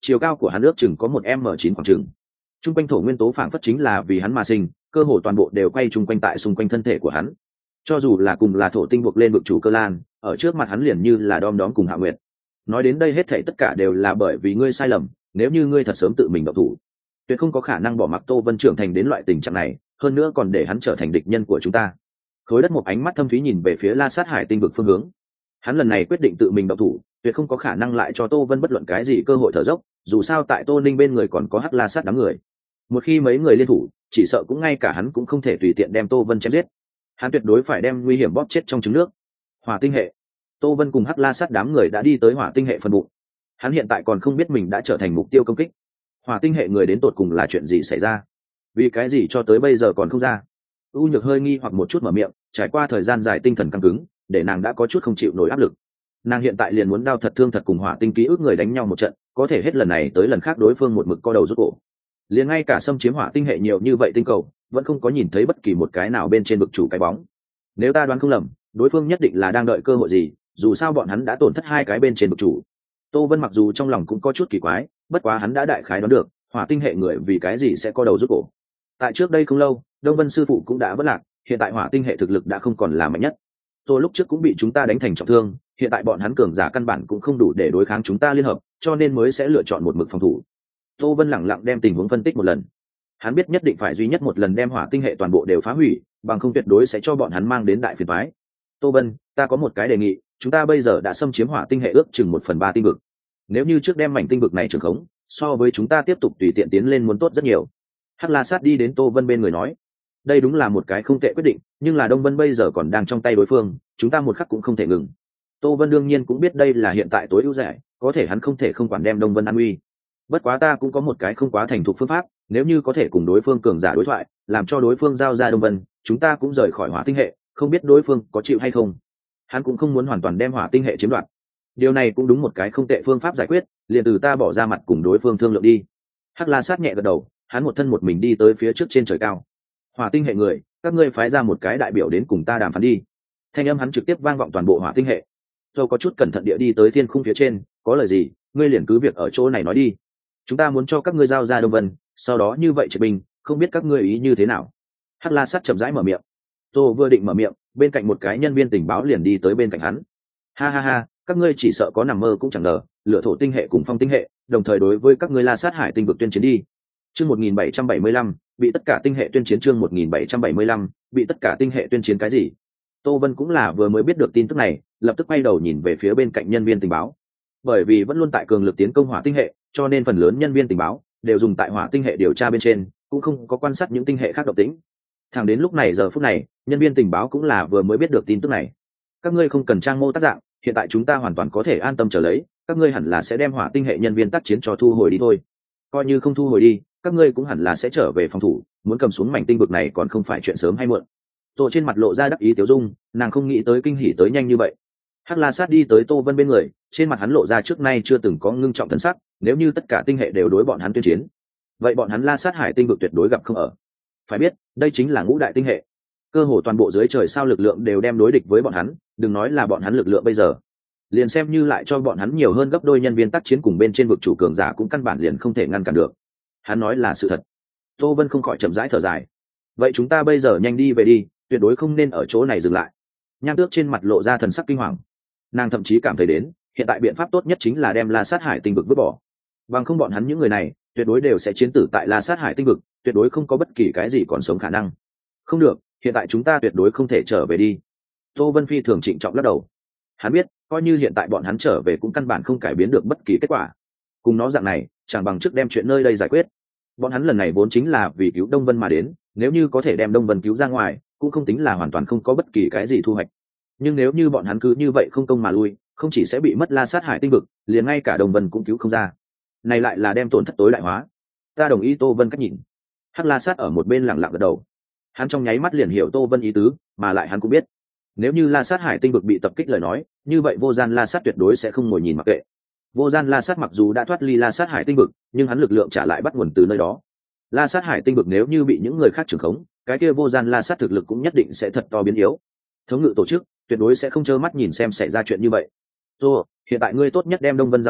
chiều cao của hắn ước chừng có một m 9 khoảng chừng. Trung quanh thổ nguyên tố phảng phất chính là vì hắn mà sinh, cơ hồ toàn bộ đều quay chung quanh tại xung quanh thân thể của hắn. Cho dù là cùng là thổ tinh buộc lên vực chủ Cơ Lan, ở trước mặt hắn liền như là đom đóm cùng Hạ Nguyệt. Nói đến đây hết thảy tất cả đều là bởi vì ngươi sai lầm, nếu như ngươi thật sớm tự mình động thủ, tuyệt không có khả năng bỏ mặc Tô Vân trưởng thành đến loại tình trạng này, hơn nữa còn để hắn trở thành địch nhân của chúng ta. Khối đất một ánh mắt thâm thúy nhìn về phía La Sát Hải tinh vực phương hướng. Hắn lần này quyết định tự mình động thủ, tuyệt không có khả năng lại cho Tô Vân bất luận cái gì cơ hội thở dốc, dù sao tại Tô Ninh bên người còn có Hắc La Sát đám người. Một khi mấy người liên thủ, chỉ sợ cũng ngay cả hắn cũng không thể tùy tiện đem Tô Vân chém giết. Hắn tuyệt đối phải đem nguy hiểm bóp chết trong trứng nước. Hỏa tinh hệ. Tô Vân cùng Hắc La Sát đám người đã đi tới Hỏa tinh hệ phần bụng. Hắn hiện tại còn không biết mình đã trở thành mục tiêu công kích. Hỏa tinh hệ người đến tột cùng là chuyện gì xảy ra? Vì cái gì cho tới bây giờ còn không ra? U Nhược hơi nghi hoặc một chút mở miệng, trải qua thời gian dài tinh thần căng cứng, để nàng đã có chút không chịu nổi áp lực. Nàng hiện tại liền muốn đao thật thương thật cùng Hỏa tinh ký ức người đánh nhau một trận, có thể hết lần này tới lần khác đối phương một mực co đầu rút cổ. Liền ngay cả xâm chiếm Hỏa tinh hệ nhiều như vậy tinh cầu, vẫn không có nhìn thấy bất kỳ một cái nào bên trên vực chủ cái bóng. Nếu ta đoán không lầm, đối phương nhất định là đang đợi cơ hội gì, dù sao bọn hắn đã tổn thất hai cái bên trên vực chủ. Tô Vân mặc dù trong lòng cũng có chút kỳ quái, bất quá hắn đã đại khái đoán được Hỏa tinh hệ người vì cái gì sẽ co đầu rút cổ. Tại trước đây không lâu, Đông Vân sư phụ cũng đã vất lạc, hiện tại Hỏa tinh hệ thực lực đã không còn là mạnh nhất. Tôi lúc trước cũng bị chúng ta đánh thành trọng thương, hiện tại bọn hắn cường giả căn bản cũng không đủ để đối kháng chúng ta liên hợp, cho nên mới sẽ lựa chọn một mực phòng thủ. Tô Vân lẳng lặng đem tình huống phân tích một lần. Hắn biết nhất định phải duy nhất một lần đem Hỏa tinh hệ toàn bộ đều phá hủy, bằng không tuyệt đối sẽ cho bọn hắn mang đến đại phiền toái. Tô Vân, ta có một cái đề nghị, chúng ta bây giờ đã xâm chiếm Hỏa tinh hệ ước chừng 1/3 tinh vực. Nếu như trước đem mảnh tinh vực này trường khống, so với chúng ta tiếp tục tùy tiện tiến lên muốn tốt rất nhiều. Hắc La Sát đi đến Tô Vân bên người nói, đây đúng là một cái không tệ quyết định, nhưng là Đông Vân bây giờ còn đang trong tay đối phương, chúng ta một khắc cũng không thể ngừng. Tô Vân đương nhiên cũng biết đây là hiện tại tối ưu giải, có thể hắn không thể không quản đem Đông Vân an uy. Bất quá ta cũng có một cái không quá thành thục phương pháp, nếu như có thể cùng đối phương cường giả đối thoại, làm cho đối phương giao ra Đông Vân, chúng ta cũng rời khỏi Hỏa tinh hệ, không biết đối phương có chịu hay không. Hắn cũng không muốn hoàn toàn đem Hỏa tinh hệ chiếm đoạt. Điều này cũng đúng một cái không tệ phương pháp giải quyết, liền từ ta bỏ ra mặt cùng đối phương thương lượng đi. Hắc La Sát nhẹ gật đầu, hắn một thân một mình đi tới phía trước trên trời cao. Hỏa tinh hệ người, các ngươi phái ra một cái đại biểu đến cùng ta đàm phán đi. Thanh âm hắn trực tiếp vang vọng toàn bộ Hỏa tinh hệ. Châu có chút cẩn thận địa đi tới thiên khung phía trên, có lời gì, ngươi liền cứ việc ở chỗ này nói đi. Chúng ta muốn cho các ngươi giao ra Đông Vân, sau đó như vậy triệt binh, không biết các ngươi ý như thế nào. Hắc La Sát chậm rãi mở miệng. Châu vừa định mở miệng, bên cạnh một cái nhân viên tình báo liền đi tới bên cạnh hắn. Ha ha ha, các ngươi chỉ sợ có nằm mơ cũng chẳng ngờ, lựa thổ tinh hệ cùng phong tinh hệ, đồng thời đối với các ngươi La Sát Hải tinh vực tuyên chiến đi. Chương 1775, bị tất cả tinh hệ tuyên chiến. Chương 1775, bị tất cả tinh hệ tuyên chiến cái gì? Tô Vân cũng là vừa mới biết được tin tức này, lập tức quay đầu nhìn về phía bên cạnh nhân viên tình báo. Bởi vì vẫn luôn tại cường lực tiến công Hỏa tinh hệ, cho nên phần lớn nhân viên tình báo đều dùng tại Hỏa tinh hệ điều tra bên trên, cũng không có quan sát những tinh hệ khác động tĩnh. Thẳng đến lúc này giờ phút này, nhân viên tình báo cũng là vừa mới biết được tin tức này. Các ngươi không cần trang mô tác dạng, hiện tại chúng ta hoàn toàn có thể an tâm chờ lấy, các ngươi hẳn là sẽ đem Hỏa tinh hệ nhân viên tác chiến cho thu hồi đi thôi. Coi như không thu hồi đi, các ngươi cũng hẳn là sẽ trở về phòng thủ, muốn cầm xuống mảnh tinh vực này còn không phải chuyện sớm hay muộn. Rồi trên mặt lộ ra đắc ý tiểu dung, nàng không nghĩ tới kinh hỉ tới nhanh như vậy. Hắc La Sát đi tới Tô Vân bên người, trên mặt hắn lộ ra trước nay chưa từng có ngưng trọng thần sắc, nếu như tất cả tinh hệ đều đối bọn hắn tuyên chiến, vậy bọn hắn La Sát Hải tinh vực tuyệt đối gặp không ở. Phải biết, đây chính là ngũ đại tinh hệ, cơ hồ toàn bộ dưới trời sao lực lượng đều đem đối địch với bọn hắn, đừng nói là bọn hắn lực lượng bây giờ, liền xem như lại cho bọn hắn nhiều hơn gấp đôi nhân viên tác chiến cùng bên trên vực chủ cường giả cũng căn bản liền không thể ngăn cản được. Hắn nói là sự thật. Tô Vân không khỏi chậm rãi thở dài. Vậy chúng ta bây giờ nhanh đi về đi, tuyệt đối không nên ở chỗ này dừng lại. Nham Tước trên mặt lộ ra thần sắc kinh hoàng. Nàng thậm chí cảm thấy đến, hiện tại biện pháp tốt nhất chính là đem La Sát Hải tinh vực vứt bỏ. Bằng không bọn hắn những người này, tuyệt đối đều sẽ chiến tử tại La Sát Hải tinh vực, tuyệt đối không có bất kỳ cái gì còn sống khả năng. Không được, hiện tại chúng ta tuyệt đối không thể trở về đi. Tô Vân phi thường trịnh trọng lắc đầu. Hắn biết, coi như hiện tại bọn hắn trở về cũng căn bản không cải biến được bất kỳ kết quả. Cùng nó dạng này, chẳng bằng trước đem chuyện nơi đây giải quyết. Bọn hắn lần này vốn chính là vì cứu Đông Vân mà đến, nếu như có thể đem Đông Vân cứu ra ngoài, cũng không tính là hoàn toàn không có bất kỳ cái gì thu hoạch. Nhưng nếu như bọn hắn cứ như vậy không công mà lui, không chỉ sẽ bị mất La Sát Hải tinh vực, liền ngay cả Đông Vân cũng cứu không ra. Này lại là đem tổn thất tối đại hóa. Ta đồng ý Tô Vân cách nhìn. Hắc La Sát ở một bên lặng lặng gật đầu. Hắn trong nháy mắt liền hiểu Tô Vân ý tứ, mà lại hắn cũng biết, nếu như La Sát Hải tinh vực bị tập kích lời nói, như vậy Vô Gian La Sát tuyệt đối sẽ không ngồi nhìn mặc kệ. Vô Gian La Sát mặc dù đã thoát ly La Sát Hải tinh vực, nhưng hắn lực lượng trả lại bắt nguồn từ nơi đó. La Sát Hải tinh vực nếu như bị những người khác trưởng khống, cái kia Vô Gian La Sát thực lực cũng nhất định sẽ thật to biến yếu. Thống ngự tổ chức tuyệt đối sẽ không trơ mắt nhìn xem xảy ra chuyện như vậy. Rồi, hiện tại ngươi tốt nhất đem Đông Vân giao ra,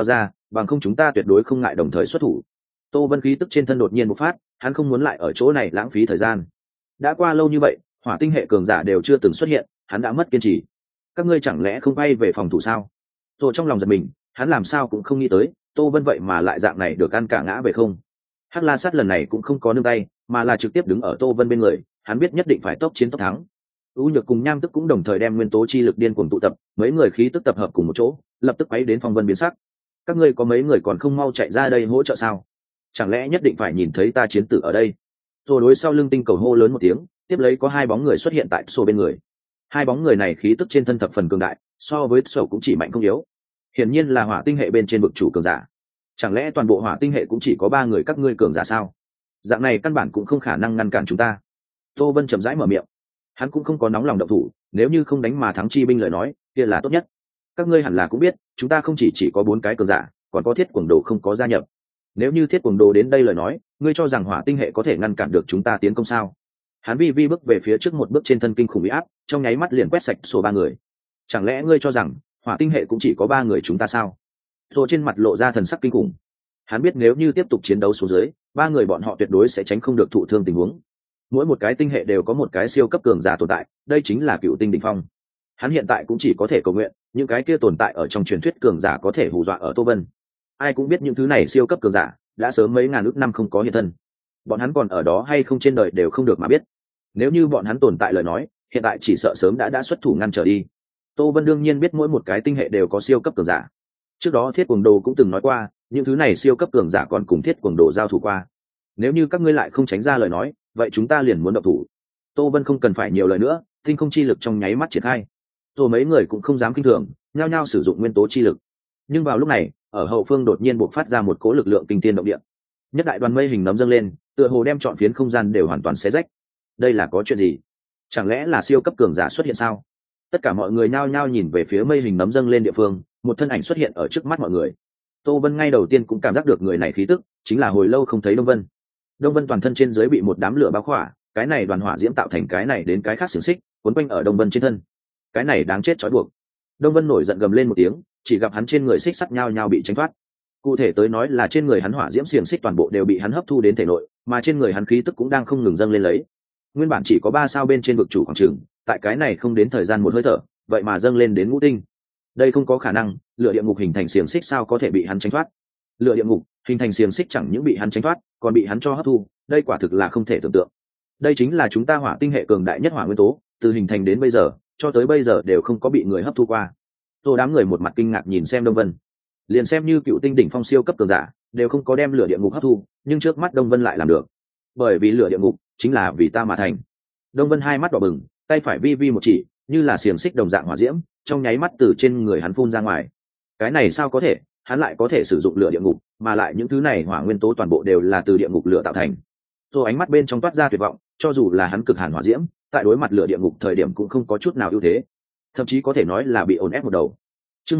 bằng không chúng ta tuyệt đối không ngại đồng thời xuất thủ. Tô Vân khí tức trên thân đột nhiên bộc phát, hắn không muốn lại ở chỗ này lãng phí thời gian. Đã qua lâu như vậy, hỏa tinh hệ cường giả đều chưa từng xuất hiện, hắn đã mất kiên trì. Các ngươi chẳng lẽ không bay về phòng thủ sao? Rồi trong lòng giật mình, hắn làm sao cũng không nghĩ tới, Tô Vân vậy mà lại dạng này được ăn cả ngã về không. Hắc La Sát lần này cũng không có nương tay, mà là trực tiếp đứng ở Tô Vân bên người, hắn biết nhất định phải tốc chiến tốc thắng. U Nhược cùng Nham Tức cũng đồng thời đem nguyên tố chi lực điên cuồng tụ tập, mấy người khí tức tập hợp cùng một chỗ, lập tức quấy đến phong vân biến sắc. Các ngươi có mấy người còn không mau chạy ra đây hỗ trợ sao? Chẳng lẽ nhất định phải nhìn thấy ta chiến tử ở đây? Rồi đối sau lưng tinh cầu hô lớn một tiếng, tiếp lấy có hai bóng người xuất hiện tại sổ bên người. Hai bóng người này khí tức trên thân thập phần cường đại, so với sổ cũng chỉ mạnh không yếu. Hiển nhiên là hỏa tinh hệ bên trên vực chủ cường giả. Chẳng lẽ toàn bộ hỏa tinh hệ cũng chỉ có ba người các ngươi cường giả sao? Dạng này căn bản cũng không khả năng ngăn cản chúng ta. Tô Vân chậm rãi mở miệng, hắn cũng không có nóng lòng động thủ, nếu như không đánh mà thắng chi binh lời nói kia là tốt nhất. Các ngươi hẳn là cũng biết chúng ta không chỉ có 4 cái cường giả, còn có thiết quần đồ không có gia nhập. Nếu như thiết quần đồ đến đây lời nói, ngươi cho rằng hỏa tinh hệ có thể ngăn cản được chúng ta tiến công sao? Hắn vi bước về phía trước một bước, trên thân kinh khủng uy áp trong nháy mắt liền quét sạch số 3 người. Chẳng lẽ ngươi cho rằng hỏa tinh hệ cũng chỉ có 3 người chúng ta sao? Rồi trên mặt lộ ra thần sắc kinh khủng. Hắn biết nếu như tiếp tục chiến đấu xuống dưới, 3 người bọn họ tuyệt đối sẽ tránh không được thụ thương tình huống. Mỗi một cái tinh hệ đều có một cái siêu cấp cường giả tồn tại, đây chính là cựu tinh đỉnh phong. Hắn hiện tại cũng chỉ có thể cầu nguyện những cái kia tồn tại ở trong truyền thuyết cường giả có thể hù dọa ở Tô Vân. Ai cũng biết những thứ này siêu cấp cường giả đã sớm mấy ngàn ước năm không có hiện thân, bọn hắn còn ở đó hay không trên đời đều không được mà biết. Nếu như bọn hắn tồn tại lời nói, hiện tại chỉ sợ sớm đã xuất thủ ngăn trở đi. Tô Vân đương nhiên biết mỗi một cái tinh hệ đều có siêu cấp cường giả. Trước đó Thiết Cuồng Đồ cũng từng nói qua, những thứ này siêu cấp cường giả còn cùng Thiết Cuồng Đồ giao thủ qua. Nếu như các ngươi lại không tránh ra lời nói, vậy chúng ta liền muốn động thủ. Tô Vân không cần phải nhiều lời nữa, tinh không chi lực trong nháy mắt triển khai. Rồi mấy người cũng không dám kinh thường, nhao nhao sử dụng nguyên tố chi lực. Nhưng vào lúc này, ở hậu phương đột nhiên bộc phát ra một cỗ lực lượng kinh thiên động địa. Nhất đại đoàn mây hình nấm dâng lên, tựa hồ đem trọn phiến không gian đều hoàn toàn xé rách. Đây là có chuyện gì? Chẳng lẽ là siêu cấp cường giả xuất hiện sao? Tất cả mọi người nhao nhao nhìn về phía mây hình nấm dâng lên địa phương, một thân ảnh xuất hiện ở trước mắt mọi người. Tô Vân ngay đầu tiên cũng cảm giác được người này khí tức, chính là hồi lâu không thấy Đông Vân. Đông Vân toàn thân trên dưới bị một đám lửa bao khỏa, cái này đoàn hỏa diễm tạo thành cái này đến cái khác xiềng xích, cuốn quanh ở Đông Vân trên thân. Cái này đáng chết trói buộc. Đông Vân nổi giận gầm lên một tiếng, chỉ gặp hắn trên người xích sắt nhao nhao bị tránh thoát. Cụ thể tới nói là trên người hắn hỏa diễm xiềng xích toàn bộ đều bị hắn hấp thu đến thể nội, mà trên người hắn khí tức cũng đang không ngừng dâng lên lấy. Nguyên bản chỉ có 3 sao bên trên vực chủ khoảng trường, tại cái này không đến thời gian một hơi thở, vậy mà dâng lên đến ngũ tinh. Đây không có khả năng, lửa địa ngục hình thành xiềng xích sao có thể bị hắn tránh thoát? Lửa địa ngục hình thành xiềng xích chẳng những bị hắn tránh thoát, còn bị hắn cho hấp thu, đây quả thực là không thể tưởng tượng. Đây chính là chúng ta hỏa tinh hệ cường đại nhất hỏa nguyên tố, từ hình thành đến bây giờ, cho tới bây giờ đều không có bị người hấp thu qua. Rồi đám người một mặt kinh ngạc nhìn xem Đông Vân. Liền xem như cựu tinh đỉnh phong siêu cấp cường giả, đều không có đem lửa địa ngục hấp thu, nhưng trước mắt Đông Vân lại làm được. Bởi vì lửa địa ngục chính là vì ta mà thành. Đông Vân hai mắt đỏ bừng, tay phải vi một chỉ, như là xiềng xích đồng dạng hỏa diễm, trong nháy mắt từ trên người hắn phun ra ngoài. Cái này sao có thể, hắn lại có thể sử dụng lửa địa ngục, mà lại những thứ này hỏa nguyên tố toàn bộ đều là từ địa ngục lửa tạo thành. Rồi ánh mắt bên trong toát ra tuyệt vọng, cho dù là hắn cực hàn hỏa diễm, tại đối mặt lửa địa ngục thời điểm cũng không có chút nào ưu thế, thậm chí có thể nói là bị ổn ép một đầu. Chương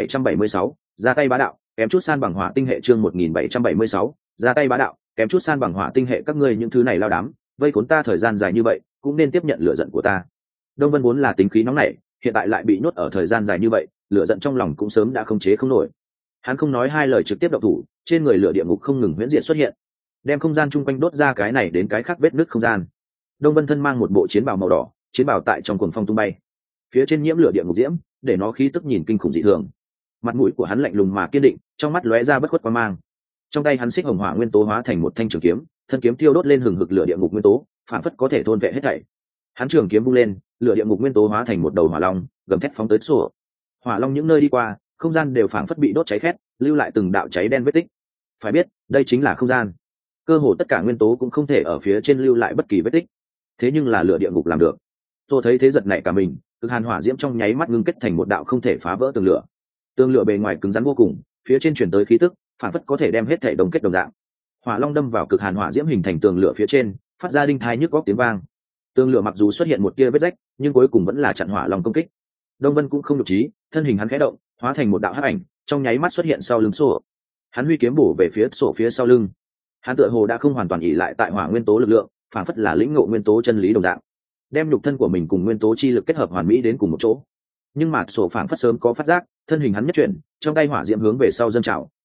1776, ra tay bá đạo, kém chút san bằng hỏa tinh hệ. Chương 1776, ra tay bá đạo, kém chút san bằng hỏa tinh hệ. Các ngươi những thứ này lao đám, vây khốn ta thời gian dài như vậy, cũng nên tiếp nhận lửa giận của ta. Đông Vân vốn là tính khí nóng nảy, hiện tại lại bị nhốt ở thời gian dài như vậy, lửa giận trong lòng cũng sớm đã không chế không nổi. Hắn không nói hai lời trực tiếp động thủ, trên người lửa địa ngục không ngừng huyễn diệt xuất hiện, đem không gian chung quanh đốt ra cái này đến cái khác vết nứt không gian. Đông Vân thân mang một bộ chiến bào màu đỏ, chiến bào tại trong cuồng phong tung bay, phía trên nhiễm lửa địa ngục diễm, để nó khí tức nhìn kinh khủng dị thường. Mặt mũi của hắn lạnh lùng mà kiên định, trong mắt lóe ra bất khuất quang mang. Trong tay hắn xích hồng hỏa nguyên tố hóa thành một thanh trường kiếm, thân kiếm thiêu đốt lên hừng hực lửa địa ngục nguyên tố, phản phất có thể thôn vệ hết thảy. Hắn trường kiếm vung lên, lửa địa ngục nguyên tố hóa thành một đầu hỏa long, gầm thét phóng tới sổ. Hỏa long những nơi đi qua, không gian đều phản phất bị đốt cháy khét, lưu lại từng đạo cháy đen vết tích. Phải biết, đây chính là không gian, cơ hồ tất cả nguyên tố cũng không thể ở phía trên lưu lại bất kỳ vết tích. Thế nhưng là lửa địa ngục làm được. Tôi thấy thế giật nảy cả mình, cực hàn hỏa diễm trong nháy mắt ngưng kết thành một đạo không thể phá vỡ tường lửa. Tường lửa bề ngoài cứng rắn vô cùng, phía trên truyền tới khí tức, phản phất có thể đem hết thể đồng kết đồng dạng. Hỏa long đâm vào cực hàn hỏa diễm hình thành tường lửa phía trên, phát ra đinh thai nhức góc tiếng vang. Tường lửa mặc dù xuất hiện một tia vết rách, nhưng cuối cùng vẫn là chặn hỏa long công kích. Đông Vân cũng không nhục trí, thân hình hắn khẽ động, hóa thành một đạo hắc ảnh, trong nháy mắt xuất hiện sau lưng sổ. Hắn huy kiếm bổ về phía sổ phía sau lưng. Hắn tựa hồ đã không hoàn toàn ỷ lại tại hỏa nguyên tố lực lượng, phản phất là lĩnh ngộ nguyên tố chân lý đồng dạng, đem nhục thân của mình cùng nguyên tố chi lực kết hợp hoàn mỹ đến cùng một chỗ. Nhưng mà sổ phản phất sớm có phát giác, thân hình hắn nhất chuyển, trong tay hỏa diễm hướng về sau dâng trào,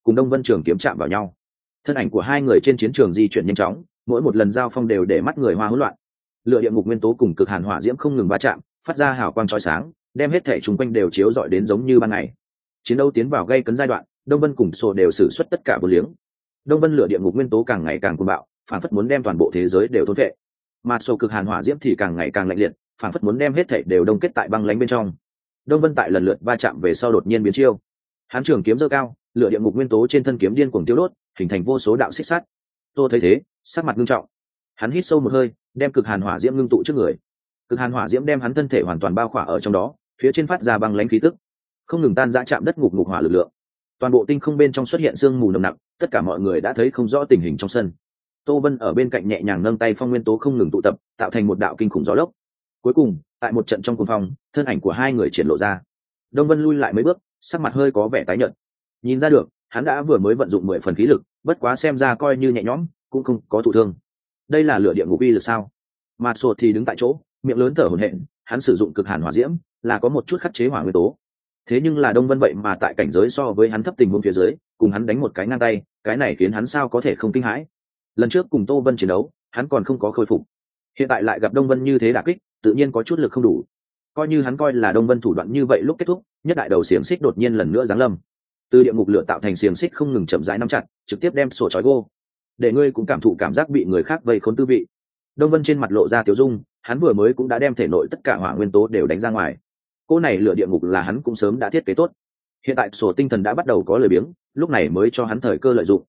cùng Đông Vân trường kiếm chạm vào nhau. Thân ảnh của hai người trên chiến trường di chuyển nhanh chóng, mỗi một lần giao phong đều để mắt người hoa hỗn loạn. Lửa địa ngục nguyên tố cùng cực hàn hỏa diễm không ngừng va chạm, phát ra hào quang chói sáng, đem hết thể chúng quanh đều chiếu rọi đến giống như ban ngày. Chiến đấu tiến vào gay cấn giai đoạn, Đông Vân cùng Sổ đều sử xuất tất cả vô liếng. Đông Vân lửa địa ngục nguyên tố càng ngày càng cuồng bạo, phản phất muốn đem toàn bộ thế giới đều thôn vệ. Mà Sổ cực hàn hỏa diễm thì càng ngày càng lạnh liệt, phản phất muốn đem hết thể đều đông kết tại băng lãnh bên trong. Đông Vân tại lần lượt va chạm về sau đột nhiên biến chiêu. Hán trường kiếm giơ cao, lửa địa ngục nguyên tố trên thân kiếm điên cuồng tiêu đốt, hình thành vô số đạo xích sắt. Tô thấy thế, sắc mặt nghiêm trọng. Hắn hít sâu một hơi, đem cực hàn hỏa diễm ngưng tụ trước người. Cực hàn hỏa diễm đem hắn thân thể hoàn toàn bao khỏa ở trong đó, phía trên phát ra băng lãnh khí tức, không ngừng tan rã chạm đất ngục ngục hỏa lực lượng. Toàn bộ tinh không bên trong xuất hiện sương mù nồng nặc, tất cả mọi người đã thấy không rõ tình hình trong sân. Tô Vân ở bên cạnh nhẹ nhàng nâng tay, phong nguyên tố không ngừng tụ tập, tạo thành một đạo kinh khủng gió lốc. Cuối cùng, tại một trận trong cuồng phong, thân ảnh của hai người triển lộ ra. Đông Vân lui lại mấy bước, sắc mặt hơi có vẻ tái nhợt. Nhìn ra được, hắn đã vừa mới vận dụng 10 phần khí lực, bất quá xem ra coi như nhẹ nhõm, cũng không có thụ thương. Đây là lửa địa ngục uy lực sao? Mạt Sột thì đứng tại chỗ, miệng lớn thở hổn hển, hắn sử dụng cực hàn hỏa diễm, là có một chút khắc chế hỏa nguyên tố. Thế nhưng là Đông Vân vậy mà tại cảnh giới so với hắn thấp tình huống phía dưới, cùng hắn đánh một cái ngang tay, cái này khiến hắn sao có thể không kinh hãi. Lần trước cùng Tô Vân chiến đấu, hắn còn không có khôi phục. Hiện tại lại gặp Đông Vân như thế đả kích, tự nhiên có chút lực không đủ. Coi như hắn coi là Đông Vân thủ đoạn như vậy, lúc kết thúc, nhất đại đầu xiềng xích đột nhiên lần nữa giáng lâm. Từ địa ngục lửa tạo thành xiềng xích không ngừng chậm rãi nắm chặt, trực tiếp đem Sổ trói gô. Để ngươi cũng cảm thụ cảm giác bị người khác vây khốn tư vị. Đông Vân trên mặt lộ ra tiểu dung, hắn vừa mới cũng đã đem thể nội tất cả hỏa nguyên tố đều đánh ra ngoài. Cô này lửa địa ngục là hắn cũng sớm đã thiết kế tốt. Hiện tại Sổ tinh thần đã bắt đầu có lời biếng, lúc này mới cho hắn thời cơ lợi dụng.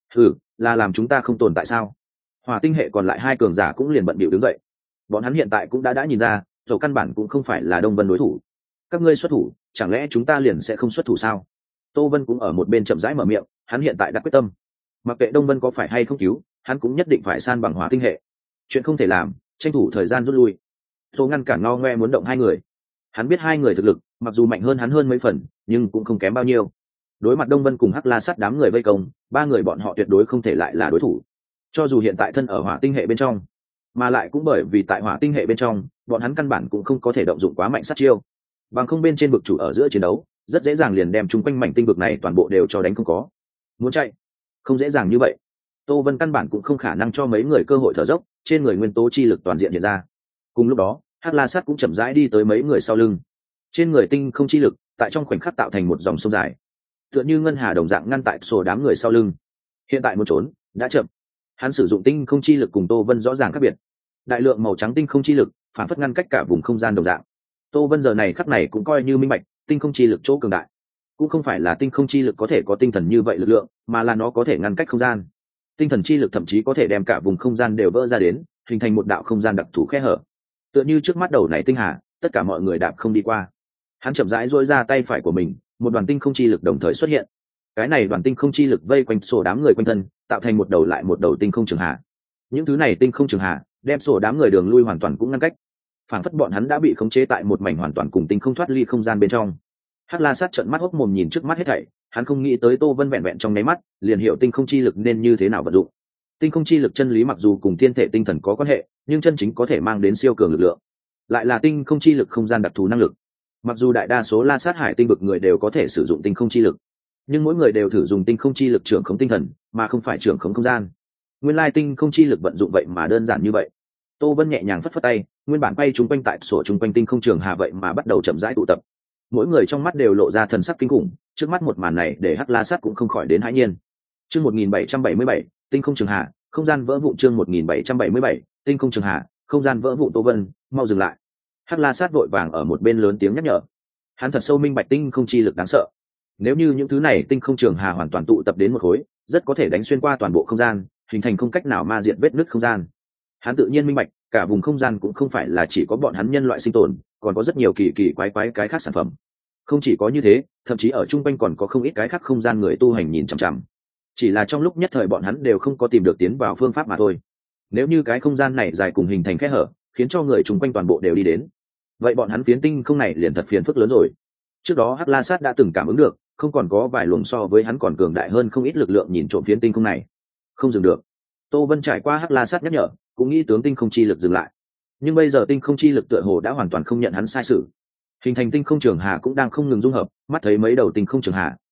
Là làm chúng ta không tồn tại sao? Hỏa tinh hệ còn lại hai cường giả cũng liền bận bịu đứng dậy. Bọn hắn hiện tại cũng đã nhìn ra, dầu căn bản cũng không phải là Đông Vân đối thủ. Các ngươi xuất thủ, chẳng lẽ chúng ta liền sẽ không xuất thủ sao? Tô Vân cũng ở một bên chậm rãi mở miệng, hắn hiện tại đã quyết tâm. Mặc kệ Đông Vân có phải hay không cứu, hắn cũng nhất định phải san bằng hỏa tinh hệ. Chuyện không thể làm, tranh thủ thời gian rút lui. Tô ngăn cản ngo ngoe muốn động hai người. Hắn biết hai người thực lực, mặc dù mạnh hơn hắn hơn mấy phần, nhưng cũng không kém bao nhiêu. Đối mặt Đông Vân cùng Hắc La Sát đám người vây công, ba người bọn họ tuyệt đối không thể lại là đối thủ. Cho dù hiện tại thân ở hỏa tinh hệ bên trong, mà lại cũng bởi vì tại hỏa tinh hệ bên trong, bọn hắn căn bản cũng không có thể động dụng quá mạnh sát chiêu. Bằng không bên trên vực chủ ở giữa chiến đấu, rất dễ dàng liền đem chúng quanh mảnh tinh vực này toàn bộ đều cho đánh không có. Muốn chạy, không dễ dàng như vậy. Tô Vân căn bản cũng không khả năng cho mấy người cơ hội thở dốc, trên người nguyên tố chi lực toàn diện hiện ra. Cùng lúc đó, Hắc La Sát cũng chậm rãi đi tới mấy người sau lưng. Trên người tinh không chi lực, tại trong khoảnh khắc tạo thành một dòng sông dài, tựa như ngân hà đồng dạng ngăn tại Sổ đám người sau lưng. Hiện tại muốn trốn, đã chậm. Hắn sử dụng tinh không chi lực cùng Tô Vân rõ ràng khác biệt. Đại lượng màu trắng tinh không chi lực, phản phất ngăn cách cả vùng không gian đồng dạng. Tô Vân giờ này khắc này cũng coi như minh bạch, tinh không chi lực chỗ cường đại, cũng không phải là tinh không chi lực có thể có tinh thần như vậy lực lượng, mà là nó có thể ngăn cách không gian. Tinh thần chi lực thậm chí có thể đem cả vùng không gian đều vỡ ra đến, hình thành một đạo không gian đặc thù khe hở. Tựa như trước mắt đầu này tinh hà, tất cả mọi người đạp không đi qua. Hắn chậm rãi duỗi ra tay phải của mình, một đoàn tinh không chi lực đồng thời xuất hiện. Cái này đoàn tinh không chi lực vây quanh Sổ đám người quanh thân, tạo thành một đầu lại một đầu tinh không trường hà. Những thứ này tinh không trường hà đem Sổ đám người đường lui hoàn toàn cũng ngăn cách, phản phất bọn hắn đã bị khống chế tại một mảnh hoàn toàn cùng tinh không thoát ly không gian bên trong. Hắc La Sát trợn mắt hốc mồm nhìn trước mắt hết thảy, hắn không nghĩ tới Tô Vân vẹn vẹn trong nháy mắt liền hiểu tinh không chi lực nên như thế nào vận dụng. Tinh không chi lực chân lý mặc dù cùng thiên thể tinh thần có quan hệ, nhưng chân chính có thể mang đến siêu cường lực lượng, lại là tinh không chi lực không gian đặc thù năng lực. Mặc dù đại đa số La Sát hải tinh vực người đều có thể sử dụng tinh không chi lực, nhưng mỗi người đều thử dùng tinh không chi lực trưởng khống tinh thần, mà không phải trưởng khống không gian. Nguyên lai tinh không chi lực vận dụng vậy mà đơn giản như vậy. Tô Vân nhẹ nhàng phất phất tay, nguyên bản bay chúng quanh tại Sổ chung quanh tinh không trường hà vậy mà bắt đầu chậm rãi tụ tập. Mỗi người trong mắt đều lộ ra thần sắc kinh khủng, trước mắt một màn này để Hắc La Sát cũng không khỏi đến hãi nhiên. Chương 1777, tinh không trường hà, không gian vỡ vụn. Chương 1777, tinh không trường hà, không gian vỡ vụn. Tô Vân, mau dừng lại. Hắc La Sát vội vàng ở một bên lớn tiếng nhắc nhở. Hắn thật sâu minh bạch tinh không chi lực đáng sợ. Nếu như những thứ này tinh không trường hà hoàn toàn tụ tập đến một khối, rất có thể đánh xuyên qua toàn bộ không gian, hình thành không cách nào ma diệt vết nứt không gian. Hắn tự nhiên minh bạch, cả vùng không gian cũng không phải là chỉ có bọn hắn nhân loại sinh tồn, còn có rất nhiều kỳ kỳ quái quái cái khác sản phẩm. Không chỉ có như thế, thậm chí ở chung quanh còn có không ít cái khác không gian người tu hành nhìn chằm chằm. Chỉ là trong lúc nhất thời bọn hắn đều không có tìm được tiến vào phương pháp mà thôi. Nếu như cái không gian này dài cùng hình thành kẽ hở, khiến cho người chung quanh toàn bộ đều đi đến, vậy bọn hắn phiến tinh không này liền thật phiền phức lớn rồi. Trước đó Hắc La Sát đã từng cảm ứng được, không còn có vài luồng so với hắn còn cường đại hơn không ít lực lượng nhìn trộm phiến tinh không này. Không dừng được. Tô Vân trải qua Hắc La Sát nhắc nhở, cũng nghĩ tướng tinh không chi lực dừng lại. Nhưng bây giờ tinh không chi lực tựa hồ đã hoàn toàn không nhận hắn sai sự. Hình thành tinh không trường hà cũng đang không ngừng dung hợp, mắt thấy mấy đầu tinh không trường hà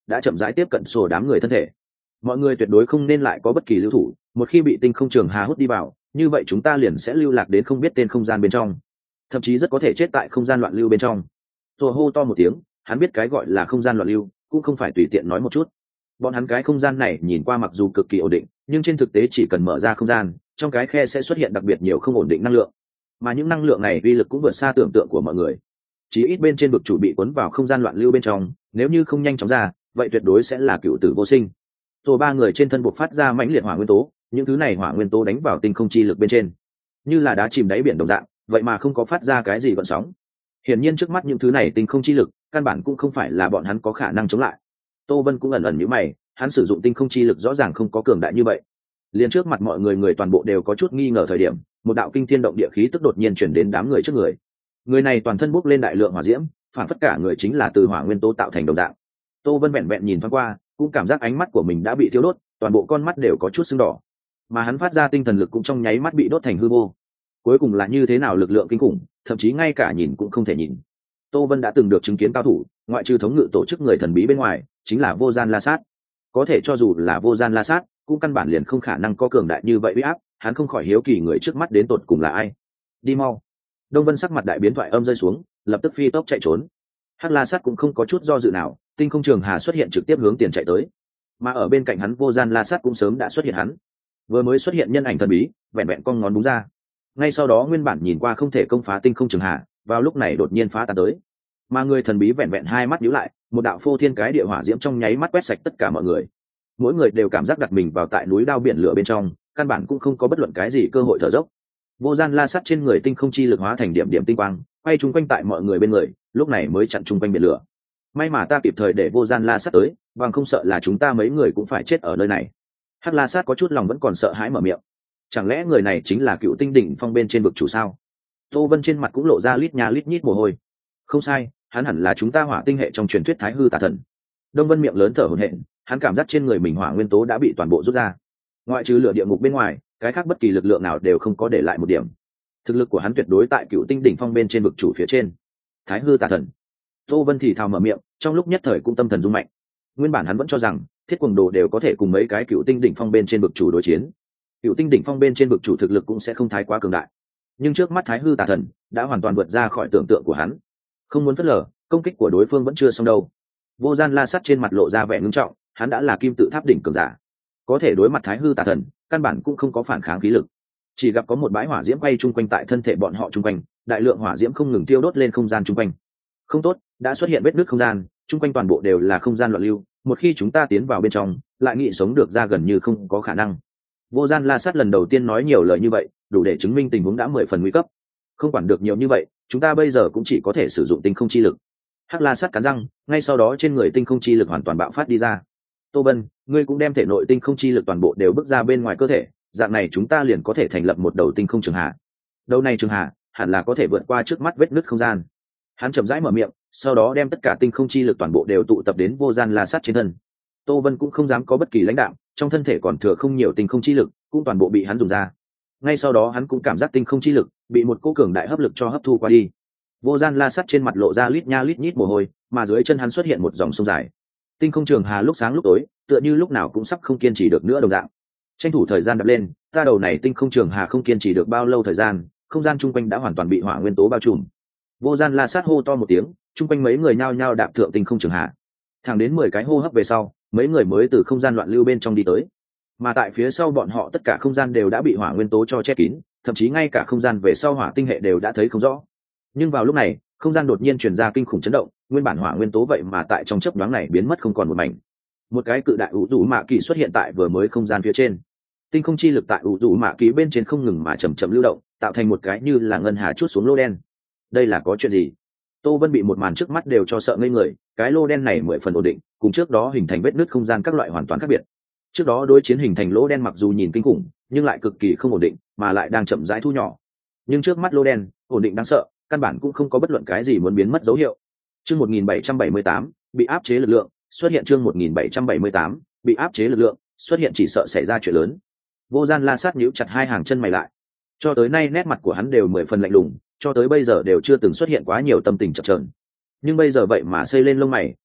đã chậm rãi tiếp cận sổ đám người thân thể. Mọi người tuyệt đối không nên lại có bất kỳ lưu thủ, một khi bị tinh không trường hà hút đi vào, như vậy chúng ta liền sẽ lưu lạc đến không biết tên không gian bên trong, thậm chí rất có thể chết tại không gian loạn lưu bên trong. Rồi hô to một tiếng, hắn biết cái gọi là không gian loạn lưu cũng không phải tùy tiện nói một chút. Bọn hắn cái không gian này nhìn qua mặc dù cực kỳ ổn định, nhưng trên thực tế chỉ cần mở ra không gian, trong cái khe sẽ xuất hiện đặc biệt nhiều không ổn định năng lượng, mà những năng lượng này uy lực cũng vượt xa tưởng tượng của mọi người. Chỉ ít bên trên vực chủ bị cuốn vào không gian loạn lưu bên trong, nếu như không nhanh chóng ra, vậy tuyệt đối sẽ là cựu tử vô sinh. Rồi ba người trên thân buộc phát ra mãnh liệt hỏa nguyên tố, những thứ này hỏa nguyên tố đánh vào tinh không chi lực bên trên, như là đá chìm đáy biển đồng dạng, vậy mà không có phát ra cái gì gợn sóng. Hiển nhiên trước mắt những thứ này tinh không chi lực, căn bản cũng không phải là bọn hắn có khả năng chống lại. Tô Vân cũng ẩn ẩn nhíu mày, hắn sử dụng tinh không chi lực rõ ràng không có cường đại như vậy. Liền trước mặt mọi người, người toàn bộ đều có chút nghi ngờ thời điểm, một đạo kinh thiên động địa khí tức đột nhiên chuyển đến đám người trước người. Người này toàn thân bốc lên đại lượng hỏa diễm, phản phất cả người chính là từ hỏa nguyên tố tạo thành đồng dạng. Tô Vân vẹn vẹn nhìn thoáng qua, cũng cảm giác ánh mắt của mình đã bị thiêu đốt, toàn bộ con mắt đều có chút sưng đỏ, mà hắn phát ra tinh thần lực cũng trong nháy mắt bị đốt thành hư vô. Cuối cùng là như thế nào lực lượng kinh khủng, thậm chí ngay cả nhìn cũng không thể nhìn. Tô Vân đã từng được chứng kiến cao thủ, ngoại trừ thống ngự tổ chức người thần bí bên ngoài, chính là Vô Gian La Sát. Có thể cho dù là Vô Gian La Sát, cũng căn bản liền không khả năng có cường đại như vậy uy áp, hắn không khỏi hiếu kỳ người trước mắt đến tột cùng là ai. Đi mau. Đông Vân sắc mặt đại biến, thoại âm rơi xuống, lập tức phi tốc chạy trốn. Hắc La Sát cũng không có chút do dự nào, tinh không trường hà xuất hiện trực tiếp hướng tiền chạy tới. Mà ở bên cạnh hắn Vô Gian La Sát cũng sớm đã xuất hiện, hắn vừa mới xuất hiện nhân ảnh thần bí, vẹn vẹn con ngón búng ra. Ngay sau đó nguyên bản nhìn qua không thể công phá tinh không trường hà, vào lúc này đột nhiên phá tan tới. Mà người thần bí vẹn vẹn hai mắt nhíu lại, một đạo phô thiên cái địa hỏa diễm trong nháy mắt quét sạch tất cả mọi người. Mỗi người đều cảm giác đặt mình vào tại núi đao biển lửa bên trong, căn bản cũng không có bất luận cái gì cơ hội thở dốc. Vô Gian La Sát trên người tinh không chi lực hóa thành điểm điểm tinh quang, quay chung quanh tại mọi người bên người, lúc này mới chặn chung quanh biển lửa. May mà ta kịp thời để Vô Gian La Sát tới, bằng không sợ là chúng ta mấy người cũng phải chết ở nơi này. Hắc La Sát có chút lòng vẫn còn sợ hãi mở miệng. Chẳng lẽ người này chính là cựu tinh đỉnh phong bên trên vực chủ sao? Tô Vân trên mặt cũng lộ ra lít nha lít nhít mồ hôi. Không sai, hắn hẳn là chúng ta hỏa tinh hệ trong truyền thuyết Thái Hư Tà Thần. Đông Vân miệng lớn thở hổn hển, hắn cảm giác trên người mình hỏa nguyên tố đã bị toàn bộ rút ra. Ngoại trừ lửa địa ngục bên ngoài, cái khác bất kỳ lực lượng nào đều không có để lại một điểm. Thực lực của hắn tuyệt đối tại cựu tinh đỉnh phong bên trên vực chủ phía trên. Thái Hư Tà Thần. Tô Vân thì thào mở miệng, trong lúc nhất thời cũng tâm thần rung mạnh. Nguyên bản hắn vẫn cho rằng Thiết Quần Đồ đều có thể cùng mấy cái cựu tinh đỉnh phong bên trên vực chủ đối chiến. Cựu tinh đỉnh phong bên trên vực chủ thực lực cũng sẽ không thái quá cường đại. Nhưng trước mắt Thái Hư Tà Thần đã hoàn toàn vượt ra khỏi tưởng tượng của hắn. Không muốn phớt lờ, công kích của đối phương vẫn chưa xong đâu. Vô Gian La Sát trên mặt lộ ra vẻ ngưng trọng, hắn đã là kim tự tháp đỉnh cường giả, có thể đối mặt Thái Hư Tà Thần, căn bản cũng không có phản kháng khí lực. Chỉ gặp có một bãi hỏa diễm quay chung quanh tại thân thể bọn họ chung quanh, đại lượng hỏa diễm không ngừng tiêu đốt lên không gian chung quanh. Không tốt, đã xuất hiện vết nứt không gian, chung quanh toàn bộ đều là không gian loạn lưu, một khi chúng ta tiến vào bên trong, lại nghĩ sống được ra gần như không có khả năng. Vô Gian La Sát lần đầu tiên nói nhiều lời như vậy, đủ để chứng minh tình huống đã 10 phần nguy cấp. Không quản được nhiều như vậy, chúng ta bây giờ cũng chỉ có thể sử dụng tinh không chi lực. Hắc La Sát cắn răng, ngay sau đó trên người tinh không chi lực hoàn toàn bạo phát đi ra. Tô Vân, ngươi cũng đem thể nội tinh không chi lực toàn bộ đều bước ra bên ngoài cơ thể, dạng này chúng ta liền có thể thành lập một đầu tinh không trường hà. Đầu này trường hà hẳn là có thể vượt qua trước mắt vết nứt không gian. Hắn chậm rãi mở miệng, sau đó đem tất cả tinh không chi lực toàn bộ đều tụ tập đến Vô Gian La Sát trên thân. Tô Vân cũng không dám có bất kỳ lãnh đạm, trong thân thể còn thừa không nhiều tinh không chi lực, cũng toàn bộ bị hắn dùng ra. Ngay sau đó hắn cũng cảm giác tinh không chi lực bị một cỗ cường đại hấp lực cho hấp thu qua đi. Vô Gian La Sát trên mặt lộ ra lít nha lít nhít mồ hôi, mà dưới chân hắn xuất hiện một dòng sông dài. Tinh không trường hà lúc sáng lúc tối, tựa như lúc nào cũng sắp không kiên trì được nữa đồng dạng. Tranh thủ thời gian đập lên, ta đầu này tinh không trường hà không kiên trì được bao lâu thời gian, không gian chung quanh đã hoàn toàn bị hỏa nguyên tố bao trùm. Vô Gian La Sát hô to một tiếng, chung quanh mấy người nhao nhao đạp thượng tinh không trường hà. Thẳng đến 10 cái hô hấp về sau, mấy người mới từ không gian loạn lưu bên trong đi tới. Mà tại phía sau bọn họ tất cả không gian đều đã bị hỏa nguyên tố cho che kín, thậm chí ngay cả không gian về sau hỏa tinh hệ đều đã thấy không rõ. Nhưng vào lúc này, không gian đột nhiên truyền ra kinh khủng chấn động, nguyên bản hỏa nguyên tố vậy mà tại trong chớp nhoáng này biến mất không còn một mảnh. Một cái cự đại vũ trụ mạ kỳ xuất hiện tại vừa mới không gian phía trên. Tinh không chi lực tại vũ trụ mạ kỳ bên trên không ngừng mà chậm chậm lưu động, tạo thành một cái như là ngân hà chút xuống lô đen. Đây là có chuyện gì? Tô Vân bị một màn trước mắt đều cho sợ ngây người, cái lô đen này 10 phần ổn định, cùng trước đó hình thành vết nứt không gian các loại hoàn toàn khác biệt. Trước đó đối chiến hình thành lỗ đen mặc dù nhìn kinh khủng, nhưng lại cực kỳ không ổn định, mà lại đang chậm rãi thu nhỏ. Nhưng trước mắt lô đen, ổn định đáng sợ, căn bản cũng không có bất luận cái gì muốn biến mất dấu hiệu. Chương 1778, bị áp chế lực lượng, xuất hiện chương 1778, bị áp chế lực lượng, xuất hiện chỉ sợ xảy ra chuyện lớn. Vô Gian La Sát nhíu chặt hai hàng chân mày lại. Cho tới nay nét mặt của hắn đều 10 phần lạnh lùng, cho tới bây giờ đều chưa từng xuất hiện quá nhiều tâm tình chập chờn. Nhưng bây giờ vậy mà xây lên lông mày,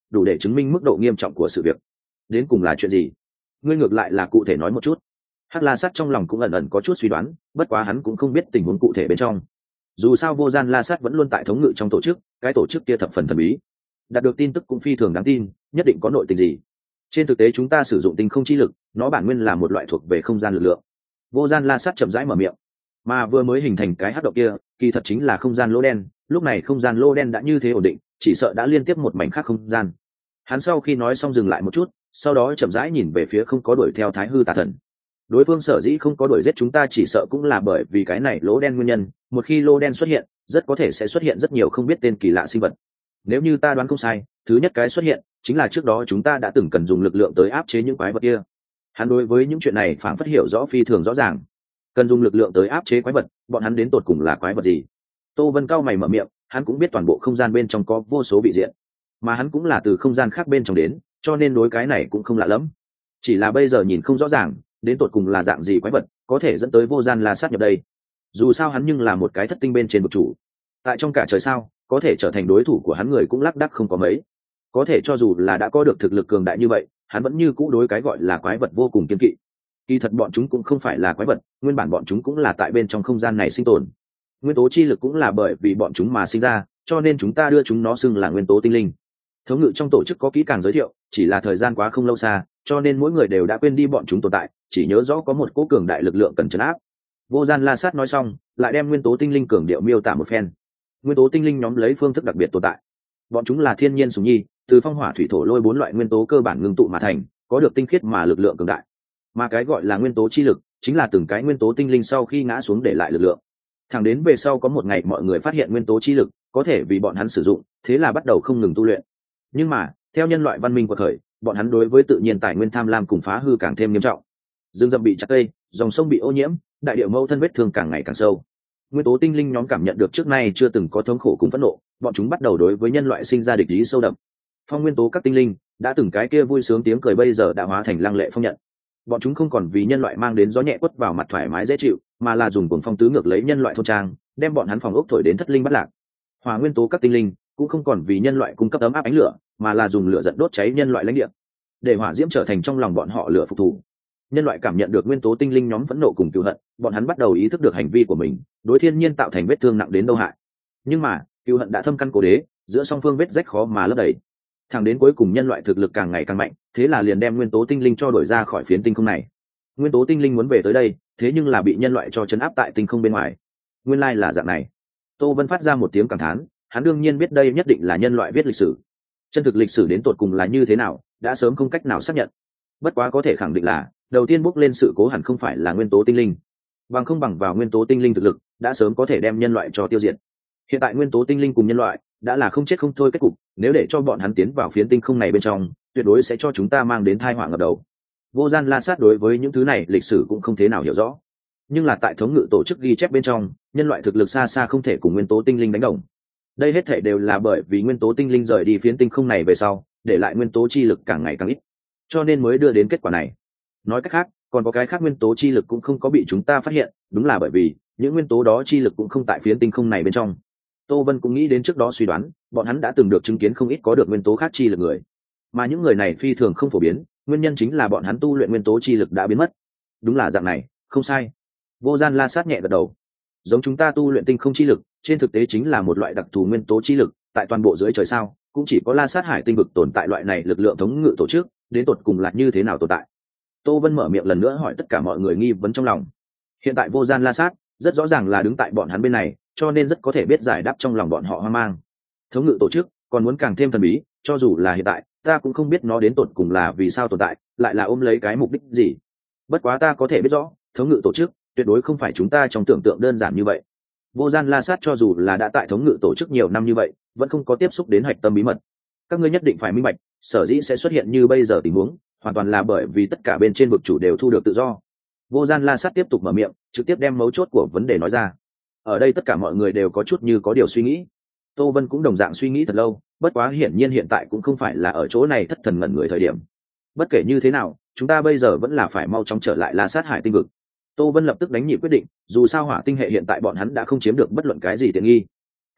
đủ để chứng minh mức độ nghiêm trọng của sự việc. Đến cùng là chuyện gì? Ngươi ngược lại là cụ thể nói một chút. Hắc La Sát trong lòng cũng ẩn ẩn có chút suy đoán, bất quá hắn cũng không biết tình huống cụ thể bên trong. Dù sao Vô Gian La Sát vẫn luôn tại thống ngự trong tổ chức, cái tổ chức kia thập phần thần bí, đạt được tin tức cũng phi thường đáng tin, nhất định có nội tình gì. Trên thực tế chúng ta sử dụng tinh không chi lực, nó bản nguyên là một loại thuộc về không gian lực lượng. Vô Gian La Sát chậm rãi mở miệng, mà vừa mới hình thành cái hắc động kia, kỳ thật chính là không gian lỗ đen. Lúc này không gian lỗ đen đã như thế ổn định, chỉ sợ đã liên tiếp một mảnh khác không gian. Hắn sau khi nói xong dừng lại một chút, sau đó chậm rãi nhìn về phía không có đuổi theo Thái Hư Tà Thần. Đối phương sở dĩ không có đuổi giết chúng ta chỉ sợ cũng là bởi vì cái này lỗ đen nguyên nhân. Một khi lỗ đen xuất hiện, rất có thể sẽ xuất hiện rất nhiều không biết tên kỳ lạ sinh vật. Nếu như ta đoán không sai, thứ nhất cái xuất hiện chính là trước đó chúng ta đã từng cần dùng lực lượng tới áp chế những quái vật kia. Hắn đối với những chuyện này phảng phất hiểu rõ phi thường rõ ràng. Cần dùng lực lượng tới áp chế quái vật, bọn hắn đến tột cùng là quái vật gì? Tô Vân cao mày mở miệng, hắn cũng biết toàn bộ không gian bên trong có vô số vị diện, mà hắn cũng là từ không gian khác bên trong đến, cho nên đối cái này cũng không lạ lắm. Chỉ là bây giờ nhìn không rõ ràng, đến tột cùng là dạng gì quái vật có thể dẫn tới Vô Gian La Sát nhập đây. Dù sao hắn nhưng là một cái thất tinh bên trên vực chủ, tại trong cả trời sao có thể trở thành đối thủ của hắn người cũng lác đác không có mấy. Có thể cho dù là đã có được thực lực cường đại như vậy, hắn vẫn như cũ đối cái gọi là quái vật vô cùng kiên kỵ. Kỳ thật bọn chúng cũng không phải là quái vật, nguyên bản bọn chúng cũng là tại bên trong không gian này sinh tồn. Nguyên tố chi lực cũng là bởi vì bọn chúng mà sinh ra, cho nên chúng ta đưa chúng nó xưng là nguyên tố tinh linh. Thống ngự trong tổ chức có kỹ càng giới thiệu, chỉ là thời gian quá không lâu xa, cho nên mỗi người đều đã quên đi bọn chúng tồn tại, chỉ nhớ rõ có một cỗ cường đại lực lượng cần trấn áp. Vô Gian La Sát nói xong, lại đem nguyên tố tinh linh cường điệu miêu tả một phen. Nguyên tố tinh linh nhóm lấy phương thức đặc biệt tồn tại. Bọn chúng là thiên nhiên sủng nhi, từ phong hỏa thủy thổ lôi 4 loại nguyên tố cơ bản ngưng tụ mà thành, có được tinh khiết mà lực lượng cường đại. Mà cái gọi là nguyên tố chi lực, chính là từng cái nguyên tố tinh linh sau khi ngã xuống để lại lực lượng. Thẳng đến về sau có một ngày mọi người phát hiện nguyên tố chi lực có thể vì bọn hắn sử dụng, thế là bắt đầu không ngừng tu luyện. Nhưng mà, theo nhân loại văn minh của thời, bọn hắn đối với tự nhiên tài nguyên tham lam cùng phá hư càng thêm nghiêm trọng. Rừng rậm bị chặt cây, dòng sông bị ô nhiễm, đại địa mâu thân vết thương càng ngày càng sâu. Nguyên tố tinh linh nhóm cảm nhận được trước nay chưa từng có thống khổ cùng phẫn nộ, bọn chúng bắt đầu đối với nhân loại sinh ra địch ý sâu đậm. Phong nguyên tố các tinh linh đã từng cái kia vui sướng tiếng cười bây giờ đã hóa thành lăng lệ phong nhận. Bọn chúng không còn vì nhân loại mang đến gió nhẹ quất vào mặt thoải mái dễ chịu, mà là dùng cuồng phong tứ ngược lấy nhân loại thôn trang, đem bọn hắn phòng ốc thổi đến thất linh bất lạc. Hỏa nguyên tố các tinh linh cũng không còn vì nhân loại cung cấp ấm áp ánh lửa, mà là dùng lửa giận đốt cháy nhân loại lãnh địa, để hỏa diễm trở thành trong lòng bọn họ lửa phục thủ. Nhân loại cảm nhận được nguyên tố tinh linh nhóm phẫn nộ cùng cừu hận, bọn hắn bắt đầu ý thức được hành vi của mình đối thiên nhiên tạo thành vết thương nặng đến đâu hại. Nhưng mà cừu hận đã thâm căn cố đế, giữa song phương vết rách khó mà lấp đầy. Thẳng đến cuối cùng nhân loại thực lực càng ngày càng mạnh, thế là liền đem nguyên tố tinh linh cho đổi ra khỏi phiến tinh không này. Nguyên tố tinh linh muốn về tới đây, thế nhưng là bị nhân loại cho trấn áp tại tinh không bên ngoài. Nguyên lai là dạng này. Tô Vân phát ra một tiếng cảm thán, hắn đương nhiên biết đây nhất định là nhân loại viết lịch sử. Chân thực lịch sử đến tột cùng là như thế nào, đã sớm không cách nào xác nhận. Bất quá có thể khẳng định là, đầu tiên bước lên sự cố hẳn không phải là nguyên tố tinh linh. Bằng không bằng vào nguyên tố tinh linh thực lực, đã sớm có thể đem nhân loại cho tiêu diệt. Hiện tại nguyên tố tinh linh cùng nhân loại đã là không chết không thôi kết cục, nếu để cho bọn hắn tiến vào phiến tinh không này bên trong, tuyệt đối sẽ cho chúng ta mang đến tai họa ngập đầu. Vô Gian La Sát đối với những thứ này lịch sử cũng không thế nào hiểu rõ, nhưng là tại thống ngự tổ chức ghi chép bên trong, nhân loại thực lực xa xa không thể cùng nguyên tố tinh linh đánh đồng. Đây hết thảy đều là bởi vì nguyên tố tinh linh rời đi phiến tinh không này về sau, để lại nguyên tố chi lực càng ngày càng ít, cho nên mới đưa đến kết quả này. Nói cách khác, còn có cái khác nguyên tố chi lực cũng không có bị chúng ta phát hiện, đúng là bởi vì những nguyên tố đó chi lực cũng không tại phiến tinh không này bên trong. Tô Vân cũng nghĩ đến trước đó suy đoán, bọn hắn đã từng được chứng kiến không ít có được nguyên tố khác chi lực người, mà những người này phi thường không phổ biến, nguyên nhân chính là bọn hắn tu luyện nguyên tố chi lực đã biến mất. Đúng là dạng này, không sai. Vô Gian La Sát nhẹ gật đầu. Giống chúng ta tu luyện tinh không chi lực, trên thực tế chính là một loại đặc thù nguyên tố chi lực, tại toàn bộ dưới trời sao, cũng chỉ có La Sát Hải tinh vực tồn tại loại này lực lượng thống ngự tổ chức, đến tột cùng là như thế nào tồn tại. Tô Vân mở miệng lần nữa hỏi tất cả mọi người nghi vấn trong lòng. Hiện tại Vô Gian La Sát rất rõ ràng là đứng tại bọn hắn bên này, cho nên rất có thể biết giải đáp trong lòng bọn họ hoang mang. Thống ngự tổ chức còn muốn càng thêm thần bí, cho dù là hiện tại ta cũng không biết nó đến tột cùng là vì sao tồn tại, lại là ôm lấy cái mục đích gì. Bất quá ta có thể biết rõ, thống ngự tổ chức tuyệt đối không phải chúng ta trong tưởng tượng đơn giản như vậy. Vô Gian La Sát cho dù là đã tại thống ngự tổ chức nhiều năm như vậy, vẫn không có tiếp xúc đến hạch tâm bí mật. Các ngươi nhất định phải minh bạch, sở dĩ sẽ xuất hiện như bây giờ tình huống, hoàn toàn là bởi vì tất cả bên trên vực chủ đều thu được tự do. Vô Gian La Sát tiếp tục mở miệng, trực tiếp đem mấu chốt của vấn đề nói ra. Ở đây tất cả mọi người đều có chút như có điều suy nghĩ. Tô Vân cũng đồng dạng suy nghĩ thật lâu, bất quá hiển nhiên hiện tại cũng không phải là ở chỗ này thất thần ngẩn người thời điểm. Bất kể như thế nào, chúng ta bây giờ vẫn là phải mau chóng trở lại La Sát Hải tinh vực. Tô Vân lập tức đánh nhịp quyết định, dù sao hỏa tinh hệ hiện tại bọn hắn đã không chiếm được bất luận cái gì tiện nghi.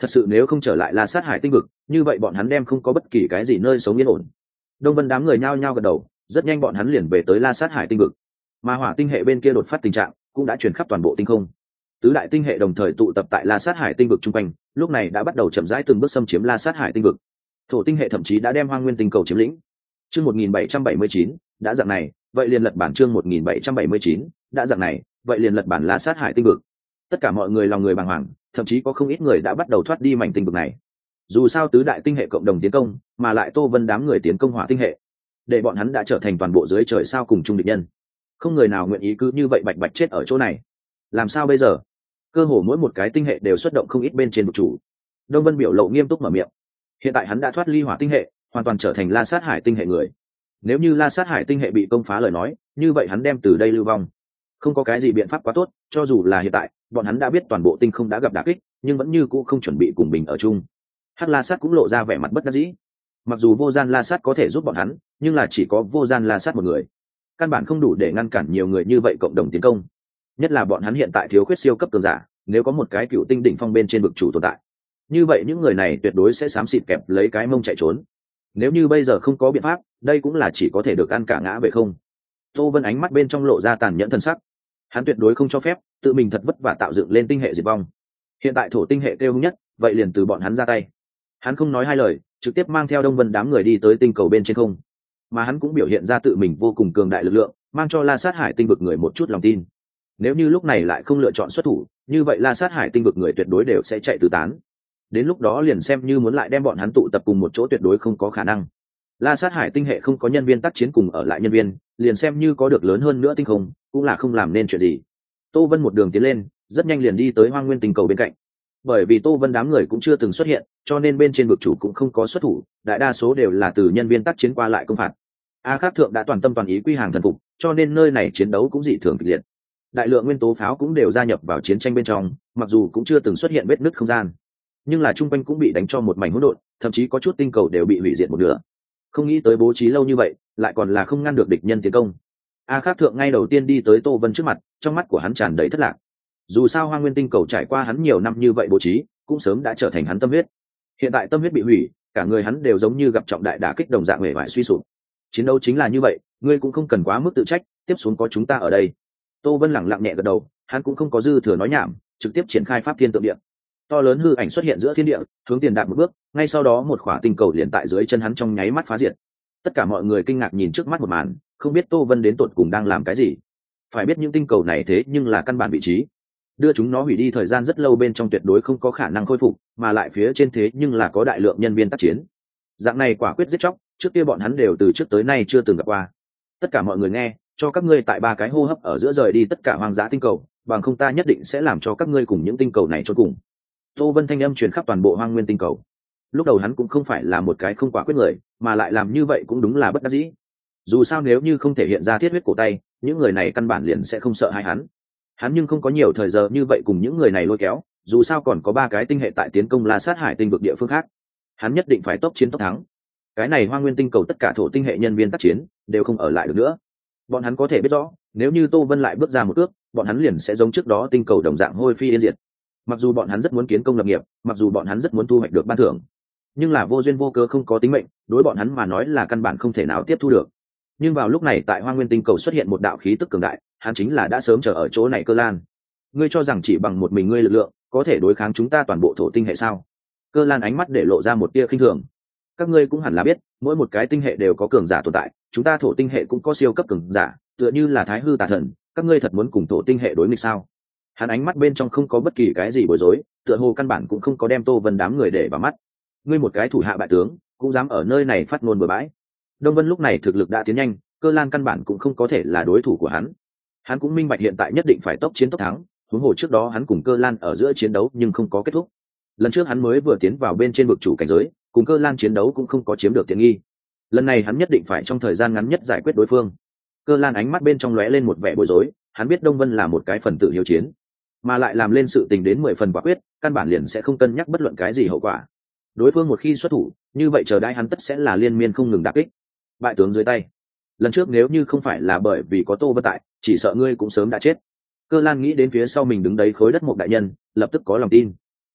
Thật sự nếu không trở lại La Sát Hải tinh vực, như vậy bọn hắn đem không có bất kỳ cái gì nơi sống yên ổn. Đông Vân đám người nhao nhao gật đầu, rất nhanh bọn hắn liền về tới La Sát Hải tinh vực. Mà hỏa tinh hệ bên kia đột phát tình trạng cũng đã truyền khắp toàn bộ tinh không. Tứ đại tinh hệ đồng thời tụ tập tại La Sát Hải tinh vực trung quanh, lúc này đã bắt đầu chậm rãi từng bước xâm chiếm La Sát Hải tinh vực. Thổ tinh hệ thậm chí đã đem Hoang Nguyên tinh cầu chiếm lĩnh. Chương 1779, đã dạng này, vậy liền lật bản chương 1779, đã dạng này, vậy liền lật bản La Sát Hải tinh vực. Tất cả mọi người lòng người bàng hoàng, thậm chí có không ít người đã bắt đầu thoát đi mảnh tinh vực này. Dù sao tứ đại tinh hệ cộng đồng tiến công, mà lại Tô Vân đám người tiến công hỏa tinh hệ, để bọn hắn đã trở thành toàn bộ dưới trời sao cùng chung địch nhân. Không người nào nguyện ý cứ như vậy bạch bạch chết ở chỗ này. Làm sao bây giờ? Cơ hồ mỗi một cái tinh hệ đều xuất động không ít bên trên vực chủ. Đông Vân biểu lộ nghiêm túc mở miệng. Hiện tại hắn đã thoát ly hỏa tinh hệ, hoàn toàn trở thành La Sát Hải tinh hệ người. Nếu như La Sát Hải tinh hệ bị công phá lời nói, như vậy hắn đem từ đây lưu vong. Không có cái gì biện pháp quá tốt, cho dù là hiện tại, bọn hắn đã biết toàn bộ tinh không đã gặp đả kích, nhưng vẫn như cũ không chuẩn bị cùng bình ở chung. Hắc La Sát cũng lộ ra vẻ mặt bất đắc dĩ. Mặc dù vô gian La Sát có thể giúp bọn hắn, nhưng là chỉ có vô gian La Sát một người, căn bản không đủ để ngăn cản nhiều người như vậy cộng đồng tiến công. Nhất là bọn hắn hiện tại thiếu khuyết siêu cấp cường giả, nếu có một cái cựu tinh đỉnh phong bên trên vực chủ tồn tại, như vậy những người này tuyệt đối sẽ xám xịt kẹp lấy cái mông chạy trốn. Nếu như bây giờ không có biện pháp, đây cũng là chỉ có thể được ăn cả ngã về không. Tô Vân ánh mắt bên trong lộ ra tàn nhẫn thân sắc. Hắn tuyệt đối không cho phép tự mình thật vất vả tạo dựng lên tinh hệ diệt vong. Hiện tại thổ tinh hệ kêu hung nhất, vậy liền từ bọn hắn ra tay. Hắn không nói hai lời, trực tiếp mang theo Đông Vân đám người đi tới tinh cầu bên trên không. Mà hắn cũng biểu hiện ra tự mình vô cùng cường đại lực lượng, mang cho La Sát Hải tinh vực người một chút lòng tin. Nếu như lúc này lại không lựa chọn xuất thủ, như vậy La Sát Hải tinh vực người tuyệt đối đều sẽ chạy tứ tán. Đến lúc đó liền xem như muốn lại đem bọn hắn tụ tập cùng một chỗ tuyệt đối không có khả năng. La Sát Hải tinh hệ không có nhân viên tác chiến cùng ở lại nhân viên, liền xem như có được lớn hơn nữa tinh không, cũng là không làm nên chuyện gì. Tô Vân một đường tiến lên, rất nhanh liền đi tới Hoang Nguyên tinh cầu bên cạnh. Bởi vì Tô Vân đám người cũng chưa từng xuất hiện, cho nên bên trên vực chủ cũng không có xuất thủ, đại đa số đều là từ nhân viên tác chiến qua lại công phạt. A Khắc Thượng đã toàn tâm toàn ý quy hàng thần phục, cho nên nơi này chiến đấu cũng dị thường kịch liệt. Đại lượng nguyên tố pháo cũng đều gia nhập vào chiến tranh bên trong, mặc dù cũng chưa từng xuất hiện vết nứt không gian, nhưng là trung quanh cũng bị đánh cho một mảnh hỗn độn, thậm chí có chút tinh cầu đều bị hủy diệt một nửa. Không nghĩ tới bố trí lâu như vậy, lại còn là không ngăn được địch nhân tiến công. A Khắc Thượng ngay đầu tiên đi tới Tô Vân trước mặt, trong mắt của hắn tràn đầy thất lạc. Dù sao Hoang Nguyên tinh cầu trải qua hắn nhiều năm như vậy bố trí, cũng sớm đã trở thành hắn tâm huyết. Hiện tại tâm huyết bị hủy, cả người hắn đều giống như gặp trọng đại đả kích đồng dạng hề bại suy sụp. Chiến đấu chính là như vậy, ngươi cũng không cần quá mức tự trách, tiếp xuống có chúng ta ở đây. Tô Vân lẳng lặng nhẹ gật đầu, hắn cũng không có dư thừa nói nhảm, trực tiếp triển khai pháp thiên tượng địa. To lớn hư ảnh xuất hiện giữa thiên địa, hướng tiền đạp một bước, ngay sau đó một khỏa tinh cầu liền tại dưới chân hắn trong nháy mắt phá diệt. Tất cả mọi người kinh ngạc nhìn trước mắt một màn, không biết Tô Vân đến tột cùng đang làm cái gì. Phải biết những tinh cầu này thế nhưng là căn bản vị trí, đưa chúng nó hủy đi thời gian rất lâu bên trong tuyệt đối không có khả năng khôi phục, mà lại phía trên thế nhưng là có đại lượng nhân viên tác chiến. Dạng này quả quyết giết chóc, trước kia bọn hắn đều từ trước tới nay chưa từng gặp qua. Tất cả mọi người nghe, cho các ngươi tại 3 cái hô hấp ở giữa rời đi tất cả hoang dã tinh cầu, bằng không ta nhất định sẽ làm cho các ngươi cùng những tinh cầu này chôn cùng. Tô Vân thanh âm truyền khắp toàn bộ Hoang Nguyên tinh cầu. Lúc đầu hắn cũng không phải là một cái không quả quyết người, mà lại làm như vậy cũng đúng là bất đắc dĩ. Dù sao nếu như không thể hiện ra thiết huyết cổ tay, những người này căn bản liền sẽ không sợ hãi hắn. Hắn nhưng không có nhiều thời giờ như vậy cùng những người này lôi kéo, dù sao còn có 3 cái tinh hệ tại tiến công La Sát Hải tinh vực địa phương khác. Hắn nhất định phải tốc chiến tốc thắng. Cái này Hoang Nguyên tinh cầu tất cả thổ tinh hệ nhân viên tác chiến đều không ở lại được nữa. Bọn hắn có thể biết rõ, nếu như Tô Vân lại bước ra một bước, bọn hắn liền sẽ giống trước đó tinh cầu đồng dạng hôi phi yên diệt. Mặc dù bọn hắn rất muốn kiến công lập nghiệp, mặc dù bọn hắn rất muốn thu hoạch được ban thưởng, nhưng là vô duyên vô cớ không có tính mệnh, đối bọn hắn mà nói là căn bản không thể nào tiếp thu được. Nhưng vào lúc này tại Hoang Nguyên tinh cầu xuất hiện một đạo khí tức cường đại, hắn chính là đã sớm chờ ở chỗ này Cơ Lan. Ngươi cho rằng chỉ bằng một mình ngươi lực lượng có thể đối kháng chúng ta toàn bộ thổ tinh hệ sao? Cơ Lan ánh mắt để lộ ra một tia khinh thường. Các ngươi cũng hẳn là biết, mỗi một cái tinh hệ đều có cường giả tồn tại, chúng ta thổ tinh hệ cũng có siêu cấp cường giả, tựa như là Thái Hư Tà Thần, các ngươi thật muốn cùng thổ tinh hệ đối nghịch sao? Hắn ánh mắt bên trong không có bất kỳ cái gì bối rối, tựa hồ căn bản cũng không có đem Tô Vân đám người để vào mắt. Ngươi một cái thủ hạ bại tướng, cũng dám ở nơi này phát ngôn bừa bãi. Đông Vân lúc này thực lực đã tiến nhanh, Cơ Lan căn bản cũng không có thể là đối thủ của hắn. Hắn cũng minh bạch hiện tại nhất định phải tốc chiến tốc thắng, huống hồ trước đó hắn cùng Cơ Lan ở giữa chiến đấu nhưng không có kết thúc. Lần trước hắn mới vừa tiến vào bên trên vực chủ cảnh giới, cùng Cơ Lan chiến đấu cũng không có chiếm được tiện nghi. Lần này hắn nhất định phải trong thời gian ngắn nhất giải quyết đối phương. Cơ Lan ánh mắt bên trong lóe lên một vẻ bối rối, hắn biết Đông Vân là một cái phần tử hiếu chiến, mà lại làm lên sự tình đến 10 phần quả quyết, căn bản liền sẽ không cân nhắc bất luận cái gì hậu quả. Đối phương một khi xuất thủ, như vậy chờ đãi hắn tất sẽ là liên miên không ngừng đả kích. Bại tướng dưới tay. Lần trước nếu như không phải là bởi vì có Tô Vân tại, chỉ sợ ngươi cũng sớm đã chết. Cơ Lan nghĩ đến phía sau mình đứng đấy khối đất một đại nhân, lập tức có lòng tin.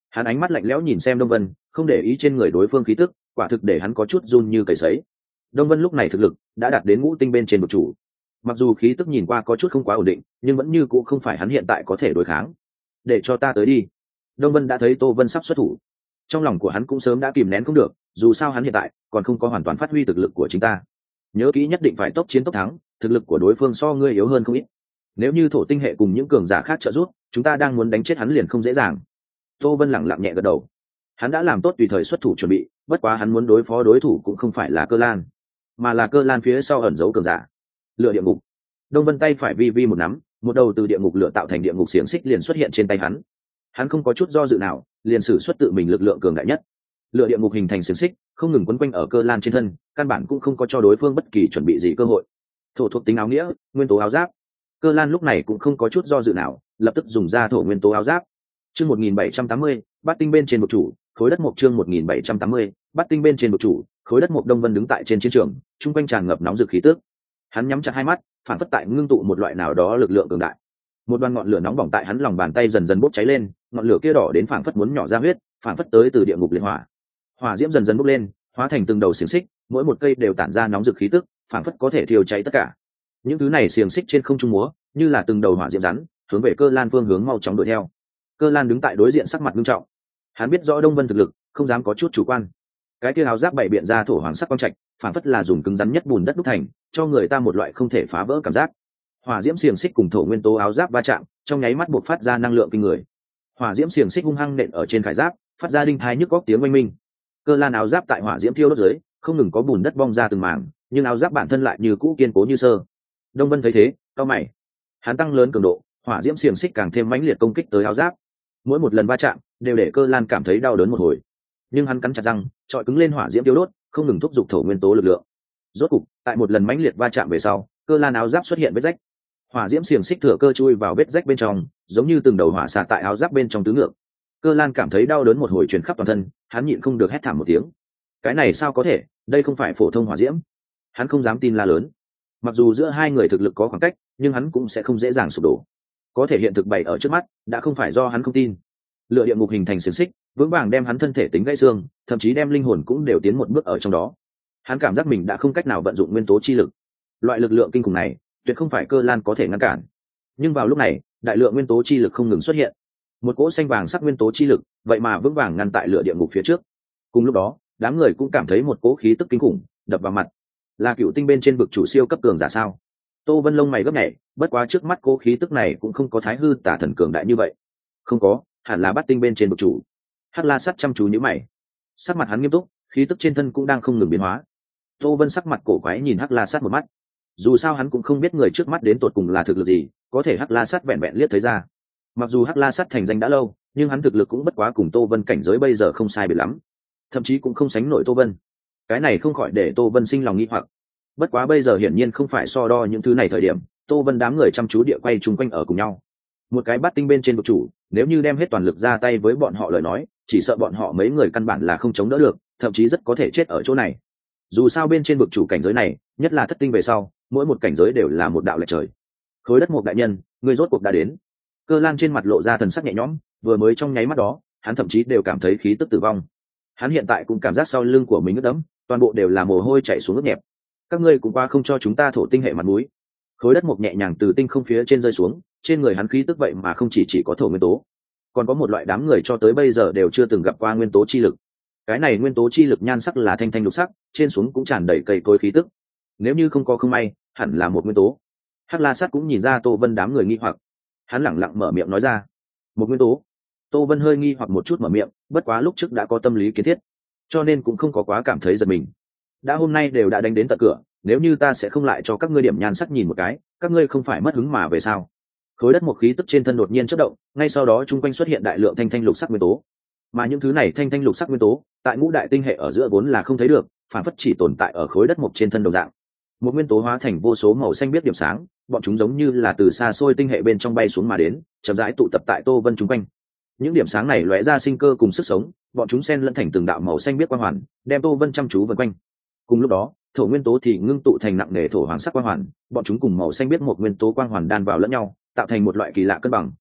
Hắn ánh mắt lạnh lẽo nhìn xem Đông Vân, không để ý trên người đối phương khí tức, quả thực để hắn có chút run như cầy sấy. Đông Vân lúc này thực lực đã đạt đến ngũ tinh bên trên vực chủ, mặc dù khí tức nhìn qua có chút không quá ổn định, nhưng vẫn như cũng không phải hắn hiện tại có thể đối kháng. Để cho ta tới đi. Đông Vân đã thấy Tô Vân sắp xuất thủ, trong lòng của hắn cũng sớm đã kìm nén không được, dù sao hắn hiện tại còn không có hoàn toàn phát huy thực lực của chính ta. Nhớ kỹ nhất định phải tốc chiến tốc thắng, thực lực của đối phương so ngươi yếu hơn không ít. Nếu như thổ tinh hệ cùng những cường giả khác trợ giúp, chúng ta đang muốn đánh chết hắn liền không dễ dàng. Tô Vân lẳng lặng nhẹ gật đầu. Hắn đã làm tốt tùy thời xuất thủ chuẩn bị, bất quá hắn muốn đối phó đối thủ cũng không phải là Cơ Lan, mà là Cơ Lan phía sau ẩn giấu cường giả. Lửa địa ngục. Đông Vân tay phải vi vi một nắm, một đầu từ địa ngục lửa tạo thành địa ngục xiềng xích liền xuất hiện trên tay hắn. Hắn không có chút do dự nào, liền sử xuất tự mình lực lượng cường đại nhất. Lửa địa ngục hình thành xiềng xích, không ngừng quấn quanh ở Cơ Lan trên thân, căn bản cũng không có cho đối phương bất kỳ chuẩn bị gì cơ hội. Thổ thuộc tính áo nghĩa, nguyên tố áo giáp. Cơ Lan lúc này cũng không có chút do dự nào, lập tức dùng ra thổ nguyên tố áo giáp. Chương 1780, Bát tinh bên trên một chủ, khối đất mộc chương 1780, Bát tinh bên trên một chủ, khối đất mộc. Đông Vân đứng tại trên chiến trường, trung quanh tràn ngập nóng rực khí tức. Hắn nhắm chặt hai mắt, phản phất tại ngưng tụ một loại nào đó lực lượng cường đại. Một đoàn ngọn lửa nóng bỏng tại hắn lòng bàn tay dần dần bốc cháy lên, ngọn lửa kia đỏ đến phản phất muốn nhỏ ra huyết, phản phất tới từ địa ngục liệt hỏa. Hỏa diễm dần dần bốc lên, hóa thành từng đầu xiềng xích, mỗi một cây đều tản ra nóng rực khí tức, phản phất có thể thiêu cháy tất cả. Những thứ này xiềng xích trên không trung múa, như là từng đầu hỏa diễm rắn, hướng về Cơ Lan phương hướng mau chóng đuổi theo. Cơ Lan đứng tại đối diện sắc mặt nghiêm trọng. Hắn biết rõ Đông Vân thực lực, không dám có chút chủ quan. Cái kia áo giáp bảy biện ra thổ hoàng sắc quang trạch, phản phất là dùng cứng rắn nhất bùn đất đúc thành, cho người ta một loại không thể phá vỡ cảm giác. Hỏa diễm xiềng xích cùng thổ nguyên tố áo giáp va chạm, trong nháy mắt bộc phát ra năng lượng kinh người. Hỏa diễm xiềng xích hung hăng nện ở trên khải giáp, phát ra đinh thai nhức góc tiếng oanh minh. Cơ Lan áo giáp tại hỏa diễm thiêu đốt dưới, không ngừng có bùn đất bong ra từng mảng, nhưng áo giáp bản thân lại như cũ kiên cố như sơ. Đông Vân thấy thế, cau mày. Hắn tăng lớn cường độ, hỏa diễm xiềng xích càng thêm mãnh liệt công kích tới áo giáp. Mỗi một lần va chạm, đều để Cơ Lan cảm thấy đau đớn một hồi. Nhưng hắn cắn chặt răng, trọi cứng lên hỏa diễm tiêu đốt, không ngừng thúc giục thổ nguyên tố lực lượng. Rốt cục, tại một lần mãnh liệt va chạm về sau, Cơ Lan áo giáp xuất hiện vết rách. Hỏa diễm xiềng xích thừa cơ chui vào vết rách bên trong, giống như từng đầu hỏa xạ tại áo giáp bên trong tứ ngược. Cơ Lan cảm thấy đau đớn một hồi truyền khắp toàn thân, hắn nhịn không được hét thảm một tiếng. Cái này sao có thể, đây không phải phổ thông hỏa diễm. Hắn không dám tin la lớn. Mặc dù giữa hai người thực lực có khoảng cách, nhưng hắn cũng sẽ không dễ dàng sụp đổ. Có thể hiện thực bày ở trước mắt, đã không phải do hắn không tin. Lửa địa ngục hình thành xiềng xích, vững vàng đem hắn thân thể tính gãy xương, thậm chí đem linh hồn cũng đều tiến một bước ở trong đó. Hắn cảm giác mình đã không cách nào vận dụng nguyên tố chi lực. Loại lực lượng kinh khủng này, tuyệt không phải Cơ Lan có thể ngăn cản. Nhưng vào lúc này, đại lượng nguyên tố chi lực không ngừng xuất hiện. Một cỗ xanh vàng sắc nguyên tố chi lực, vậy mà vững vàng ngăn tại lửa địa ngục phía trước. Cùng lúc đó, đám người cũng cảm thấy một cỗ khí tức kinh khủng đập vào mặt. Là cựu tinh bên trên vực chủ siêu cấp cường giả sao? Tô Vân lông mày gấp nhảy, bất quá trước mắt cỗ khí tức này cũng không có thái hư tả thần cường đại như vậy. Không có, hẳn là Bát tinh bên trên vực chủ. Hắc La Sắt chăm chú nhíu mày, sắc mặt hắn nghiêm túc, khí tức trên thân cũng đang không ngừng biến hóa. Tô Vân sắc mặt cổ quái nhìn Hắc La Sắt một mắt. Dù sao hắn cũng không biết người trước mắt đến tột cùng là thực lực gì, có thể Hắc La Sắt vẹn vẹn liếc thấy ra. Mặc dù Hắc La Sắt thành danh đã lâu, nhưng hắn thực lực cũng bất quá cùng Tô Vân cảnh giới bây giờ không sai biệt lắm, thậm chí cũng không sánh nổi Tô Vân. Cái này không khỏi để Tô Vân sinh lòng nghi hoặc. Bất quá bây giờ hiển nhiên không phải so đo những thứ này thời điểm. Tô Vân đám người chăm chú địa quay chung quanh ở cùng nhau. Một cái Bát tinh bên trên vực chủ, nếu như đem hết toàn lực ra tay với bọn họ lời nói, chỉ sợ bọn họ mấy người căn bản là không chống đỡ được, thậm chí rất có thể chết ở chỗ này. Dù sao bên trên vực chủ cảnh giới này, nhất là thất tinh về sau, mỗi một cảnh giới đều là một đạo lệch trời. Khối đất mộc đại nhân, người rốt cuộc đã đến. Cơ Lan trên mặt lộ ra thần sắc nhẹ nhõm, vừa mới trong nháy mắt đó, hắn thậm chí đều cảm thấy khí tức tử vong. Hắn hiện tại cũng cảm giác sau lưng của mình ướt đẫm, toàn bộ đều là mồ hôi chảy xuống ướt nhẹp. Các ngươi cũng qua không cho chúng ta thổ tinh hệ mặt mũi. Khối đất mộc nhẹ nhàng từ tinh không phía trên rơi xuống, trên người hắn khí tức vậy mà không chỉ có thổ nguyên tố, còn có một loại đám người cho tới bây giờ đều chưa từng gặp qua nguyên tố chi lực. Cái này nguyên tố chi lực nhan sắc là thanh thanh lục sắc, trên xuống cũng tràn đầy cây cối khí tức. Nếu như không có không may, hẳn là một nguyên tố. Hắc La Sát cũng nhìn ra Tô Vân đám người nghi hoặc, hắn lẳng lặng mở miệng nói ra, một nguyên tố. Tô Vân hơi nghi hoặc một chút mở miệng, bất quá lúc trước đã có tâm lý kiến thiết, cho nên cũng không có quá cảm thấy giật mình. Đã hôm nay đều đã đánh đến tận cửa, nếu như ta sẽ không lại cho các ngươi điểm nhan sắc nhìn một cái, các ngươi không phải mất hứng mà về sao? Khối đất một khí tức trên thân đột nhiên chớp động, ngay sau đó chung quanh xuất hiện đại lượng thanh thanh lục sắc nguyên tố. Mà những thứ này thanh thanh lục sắc nguyên tố, tại ngũ đại tinh hệ ở giữa vốn là không thấy được, phản phất chỉ tồn tại ở khối đất mộc trên thân đồng dạng. Một nguyên tố hóa thành vô số màu xanh biết điểm sáng, bọn chúng giống như là từ xa xôi tinh hệ bên trong bay xuống mà đến, chậm rãi tụ tập tại Tô Vân chung quanh. Những điểm sáng này lóe ra sinh cơ cùng sức sống, bọn chúng xen lẫn thành từng đạo màu xanh biết quang hoàn, đem Tô Vân chăm chú vây quanh. Cùng lúc đó, thổ nguyên tố thì ngưng tụ thành nặng nề thổ hoàng sắc quang hoàn, bọn chúng cùng màu xanh biết một nguyên tố quang hoàn đan vào lẫn nhau, tạo thành một loại kỳ lạ cân bằng.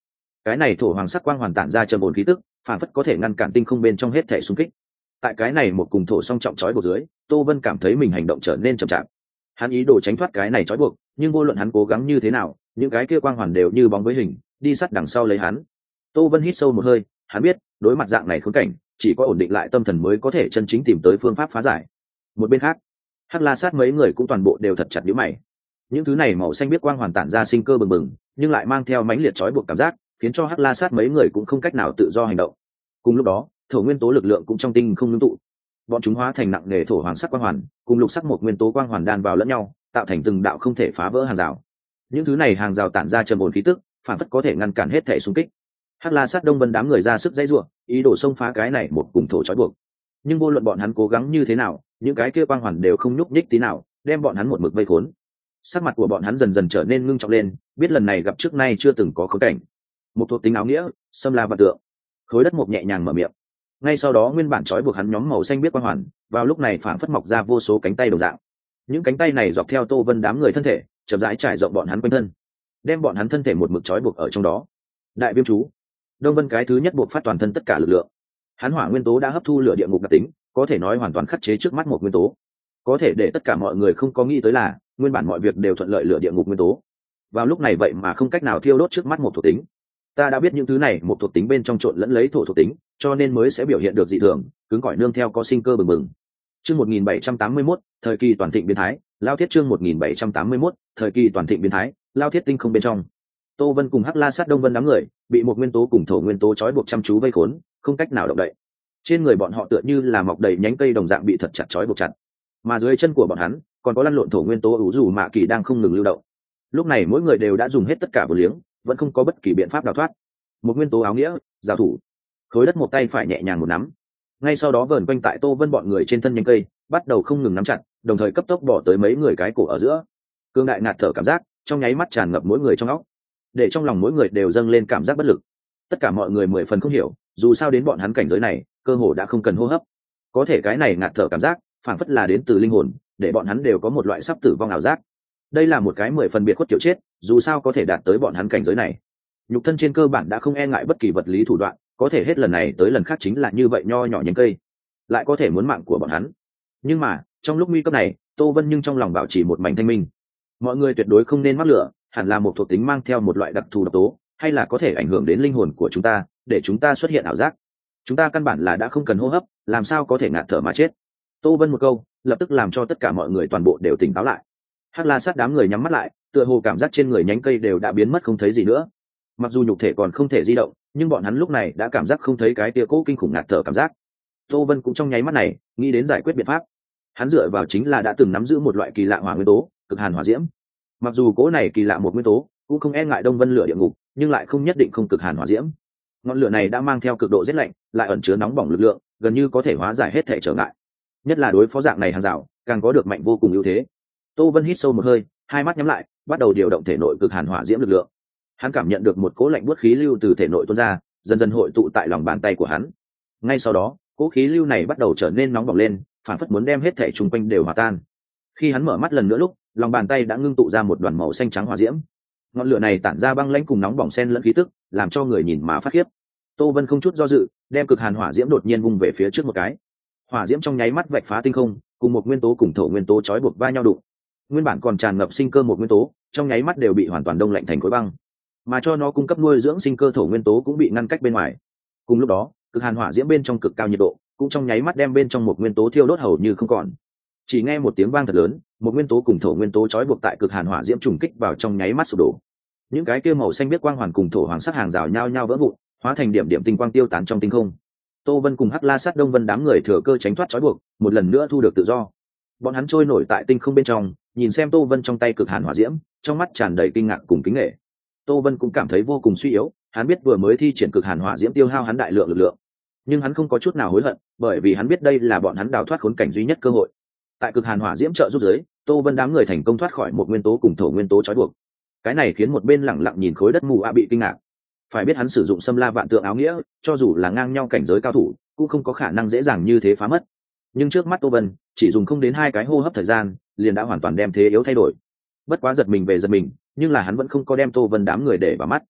cái này thổ hoàng sắc quang hoàn tản ra trầm ổn khí tức, phản phất có thể ngăn cản tinh không bên trong hết thể xung kích. Tại cái này một cùng thổ song trọng trói buộc dưới, Tô Vân cảm thấy mình hành động trở nên chậm chạp. Hắn ý đồ tránh thoát cái này trói buộc, nhưng vô luận hắn cố gắng như thế nào, những cái kia quang hoàn đều như bóng với hình, đi sát đằng sau lấy hắn. Tô Vân hít sâu một hơi, hắn biết, đối mặt dạng này khốn cảnh, chỉ có ổn định lại tâm thần mới có thể chân chính tìm tới phương pháp phá giải. Một bên khác, Hắc La Sát mấy người cũng toàn bộ đều thật chặt nhíu mày. Những thứ này màu xanh biết quang hoàn tản ra sinh cơ bừng bừng, nhưng lại mang theo mãnh liệt trói buộc cảm giác, khiến cho Hắc La Sát mấy người cũng không cách nào tự do hành động. Cùng lúc đó, thổ nguyên tố lực lượng cũng trong tinh không ngưng tụ, bọn chúng hóa thành nặng nề thổ hoàng sắc quang hoàn, cùng lục sắc một nguyên tố quang hoàn đan vào lẫn nhau, tạo thành từng đạo không thể phá vỡ hàng rào. Những thứ này hàng rào tản ra trầm ổn khí tức, phản phất có thể ngăn cản hết thể xung kích. Hắc La Sát Đông Vân đám người ra sức dãy rủa, ý đồ xông phá cái này một cùng thổ trói buộc. Nhưng vô luận bọn hắn cố gắng như thế nào, những cái kia quang hoàn đều không nhúc nhích tí nào, đem bọn hắn một mực vây khốn. Sắc mặt của bọn hắn dần dần trở nên ngưng trọng lên, biết lần này gặp trước nay chưa từng có khốn cảnh. Một thuộc tính áo nghĩa, xâm la vật tượng. Khối đất mộc nhẹ nhàng mở miệng. Ngay sau đó nguyên bản trói buộc hắn nhóm màu xanh biết quang hoàn, vào lúc này phảng phất mọc ra vô số cánh tay đồng dạng. Những cánh tay này dọc theo Tô Vân đám người thân thể, chậm rãi trải rộng bọn hắn quanh thân, đem bọn hắn thân thể một mực trói buộc ở trong đó. Đại viêm chú. Đông Vân cái thứ nhất buộc phát toàn thân tất cả lực lượng. Hắn hỏa nguyên tố đã hấp thu lửa địa ngục đặc tính, có thể nói hoàn toàn khắc chế trước mắt một nguyên tố. Có thể để tất cả mọi người không có nghĩ tới là, nguyên bản mọi việc đều thuận lợi lửa địa ngục nguyên tố. Vào lúc này vậy mà không cách nào thiêu đốt trước mắt một thuộc tính. Ta đã biết những thứ này một thuộc tính bên trong trộn lẫn lấy thổ thuộc tính, cho nên mới sẽ biểu hiện được dị thường, cứng cỏi nương theo có sinh cơ bừng bừng. Chương 1781, thời kỳ toàn thịnh biến thái, lao thiết chương 1781, thời kỳ toàn thịnh biến thái, lao thiết tinh không bên trong. Tô Vân cùng Hắc La Sát Đông Vân đám người, bị một nguyên tố cùng thổ nguyên tố trói buộc chăm chú vây khốn, không cách nào động đậy. Trên người bọn họ tựa như là mọc đầy nhánh cây đồng dạng bị thật chặt trói buộc chặt, mà dưới chân của bọn hắn còn có lăn lộn thổ nguyên tố ủ rủ mạ kỳ đang không ngừng lưu động. Lúc này mỗi người đều đã dùng hết tất cả vô liếng, vẫn không có bất kỳ biện pháp nào thoát. Một nguyên tố áo nghĩa, giao thủ. Khối đất một tay phải nhẹ nhàng một nắm, ngay sau đó vờn quanh tại Tô Vân bọn người trên thân nhánh cây, bắt đầu không ngừng nắm chặt, đồng thời cấp tốc bỏ tới mấy người cái cổ ở giữa. Cương đại ngạt thở cảm giác trong nháy mắt tràn ngập mỗi người trong óc, để trong lòng mỗi người đều dâng lên cảm giác bất lực. Tất cả mọi người mười phần không hiểu, dù sao đến bọn hắn cảnh giới này, cơ hồ đã không cần hô hấp. Có thể cái này ngạt thở cảm giác, phản phất là đến từ linh hồn, để bọn hắn đều có một loại sắp tử vong ảo giác. Đây là một cái mười phần biệt khuất kiểu chết, dù sao có thể đạt tới bọn hắn cảnh giới này. Nhục thân trên cơ bản đã không e ngại bất kỳ vật lý thủ đoạn, có thể hết lần này tới lần khác chính là như vậy nho nhỏ nhánh cây, lại có thể muốn mạng của bọn hắn. Nhưng mà, trong lúc nguy cấp này, Tô Vân nhưng trong lòng bảo trì một mảnh thanh minh. Mọi người tuyệt đối không nên mắc lửa, hẳn là một thuộc tính mang theo một loại đặc thù độc tố, hay là có thể ảnh hưởng đến linh hồn của chúng ta, để chúng ta xuất hiện ảo giác. Chúng ta căn bản là đã không cần hô hấp, làm sao có thể ngạt thở mà chết. Tô Vân một câu, lập tức làm cho tất cả mọi người toàn bộ đều tỉnh táo lại. Hắc La Sát đám người nhắm mắt lại, tựa hồ cảm giác trên người nhánh cây đều đã biến mất không thấy gì nữa. Mặc dù nhục thể còn không thể di động, nhưng bọn hắn lúc này đã cảm giác không thấy cái tia cố kinh khủng ngạt thở cảm giác. Tô Vân cũng trong nháy mắt này nghĩ đến giải quyết biện pháp. Hắn dựa vào chính là đã từng nắm giữ một loại kỳ lạ hỏa nguyên tố, cực hàn hỏa diễm. Mặc dù cố này kỳ lạ một nguyên tố cũng không e ngại Đông Vân lửa địa ngục, nhưng lại không nhất định không cực hàn hỏa diễm. Ngọn lửa này đã mang theo cực độ rét lạnh, lại ẩn chứa nóng bỏng lực lượng, gần như có thể hóa giải hết thể trở ngại. Nhất là đối phó dạng này hàng rào, càng có được mạnh vô cùng ưu thế. Tô Vân hít sâu một hơi, hai mắt nhắm lại, bắt đầu điều động thể nội cực hàn hỏa diễm lực lượng. Hắn cảm nhận được một cỗ lạnh buốt khí lưu từ thể nội tuôn ra, dần dần hội tụ tại lòng bàn tay của hắn. Ngay sau đó, cỗ khí lưu này bắt đầu trở nên nóng bỏng lên, phản phất muốn đem hết thể xung quanh đều hòa tan. Khi hắn mở mắt lần nữa lúc, lòng bàn tay đã ngưng tụ ra một đoàn màu xanh trắng hỏa diễm. Ngọn lửa này tản ra băng lãnh cùng nóng bỏng xen lẫn khí tức, làm cho người nhìn mà phát khiếp. Tô Vân không chút do dự, đem cực hàn hỏa diễm đột nhiên vung về phía trước một cái. Hỏa diễm trong nháy mắt vạch phá tinh không, cùng một nguyên tố cùng thổ nguyên tố trói buộc va nhau đụng. Nguyên bản còn tràn ngập sinh cơ một nguyên tố, trong nháy mắt đều bị hoàn toàn đông lạnh thành khối băng, mà cho nó cung cấp nuôi dưỡng sinh cơ thổ nguyên tố cũng bị ngăn cách bên ngoài. Cùng lúc đó, cực hàn hỏa diễm bên trong cực cao nhiệt độ cũng trong nháy mắt đem bên trong một nguyên tố thiêu đốt hầu như không còn. Chỉ nghe một tiếng vang thật lớn, một nguyên tố cùng thổ nguyên tố trói buộc tại cực hàn hỏa diễm trùng kích vào trong nháy mắt sụp đổ. Những cái kia màu xanh biết quang hoàn cùng thổ hoàng sắc hàng rào nhau nhau vỡ vụn, hóa thành điểm điểm tinh quang tiêu tán trong tinh không. Tô Vân cùng Hắc La Sát Đông Vân đám người thừa cơ tránh thoát trói buộc, một lần nữa thu được tự do. Bọn hắn trôi nổi tại tinh không bên trong, nhìn xem Tô Vân trong tay cực hàn hỏa diễm, trong mắt tràn đầy kinh ngạc cùng kính nể. Tô Vân cũng cảm thấy vô cùng suy yếu, hắn biết vừa mới thi triển cực hàn hỏa diễm tiêu hao hắn đại lượng lực lượng, nhưng hắn không có chút nào hối hận, bởi vì hắn biết đây là bọn hắn đào thoát khốn cảnh duy nhất cơ hội. Tại cực hàn hỏa diễm trợ giúp dưới, Tô Vân đám người thành công thoát khỏi một nguyên tố cùng thổ nguyên tố trói buộc. Cái này khiến một bên lẳng lặng nhìn khối đất mù bị kinh ngạc. Phải biết hắn sử dụng xâm la vạn tượng áo nghĩa, cho dù là ngang nhau cảnh giới cao thủ, cũng không có khả năng dễ dàng như thế phá mất. Nhưng trước mắt Tô Vân, chỉ dùng không đến 2 cái hô hấp thời gian, liền đã hoàn toàn đem thế yếu thay đổi. Bất quá giật mình về giật mình, nhưng là hắn vẫn không có đem Tô Vân đám người để vào mắt.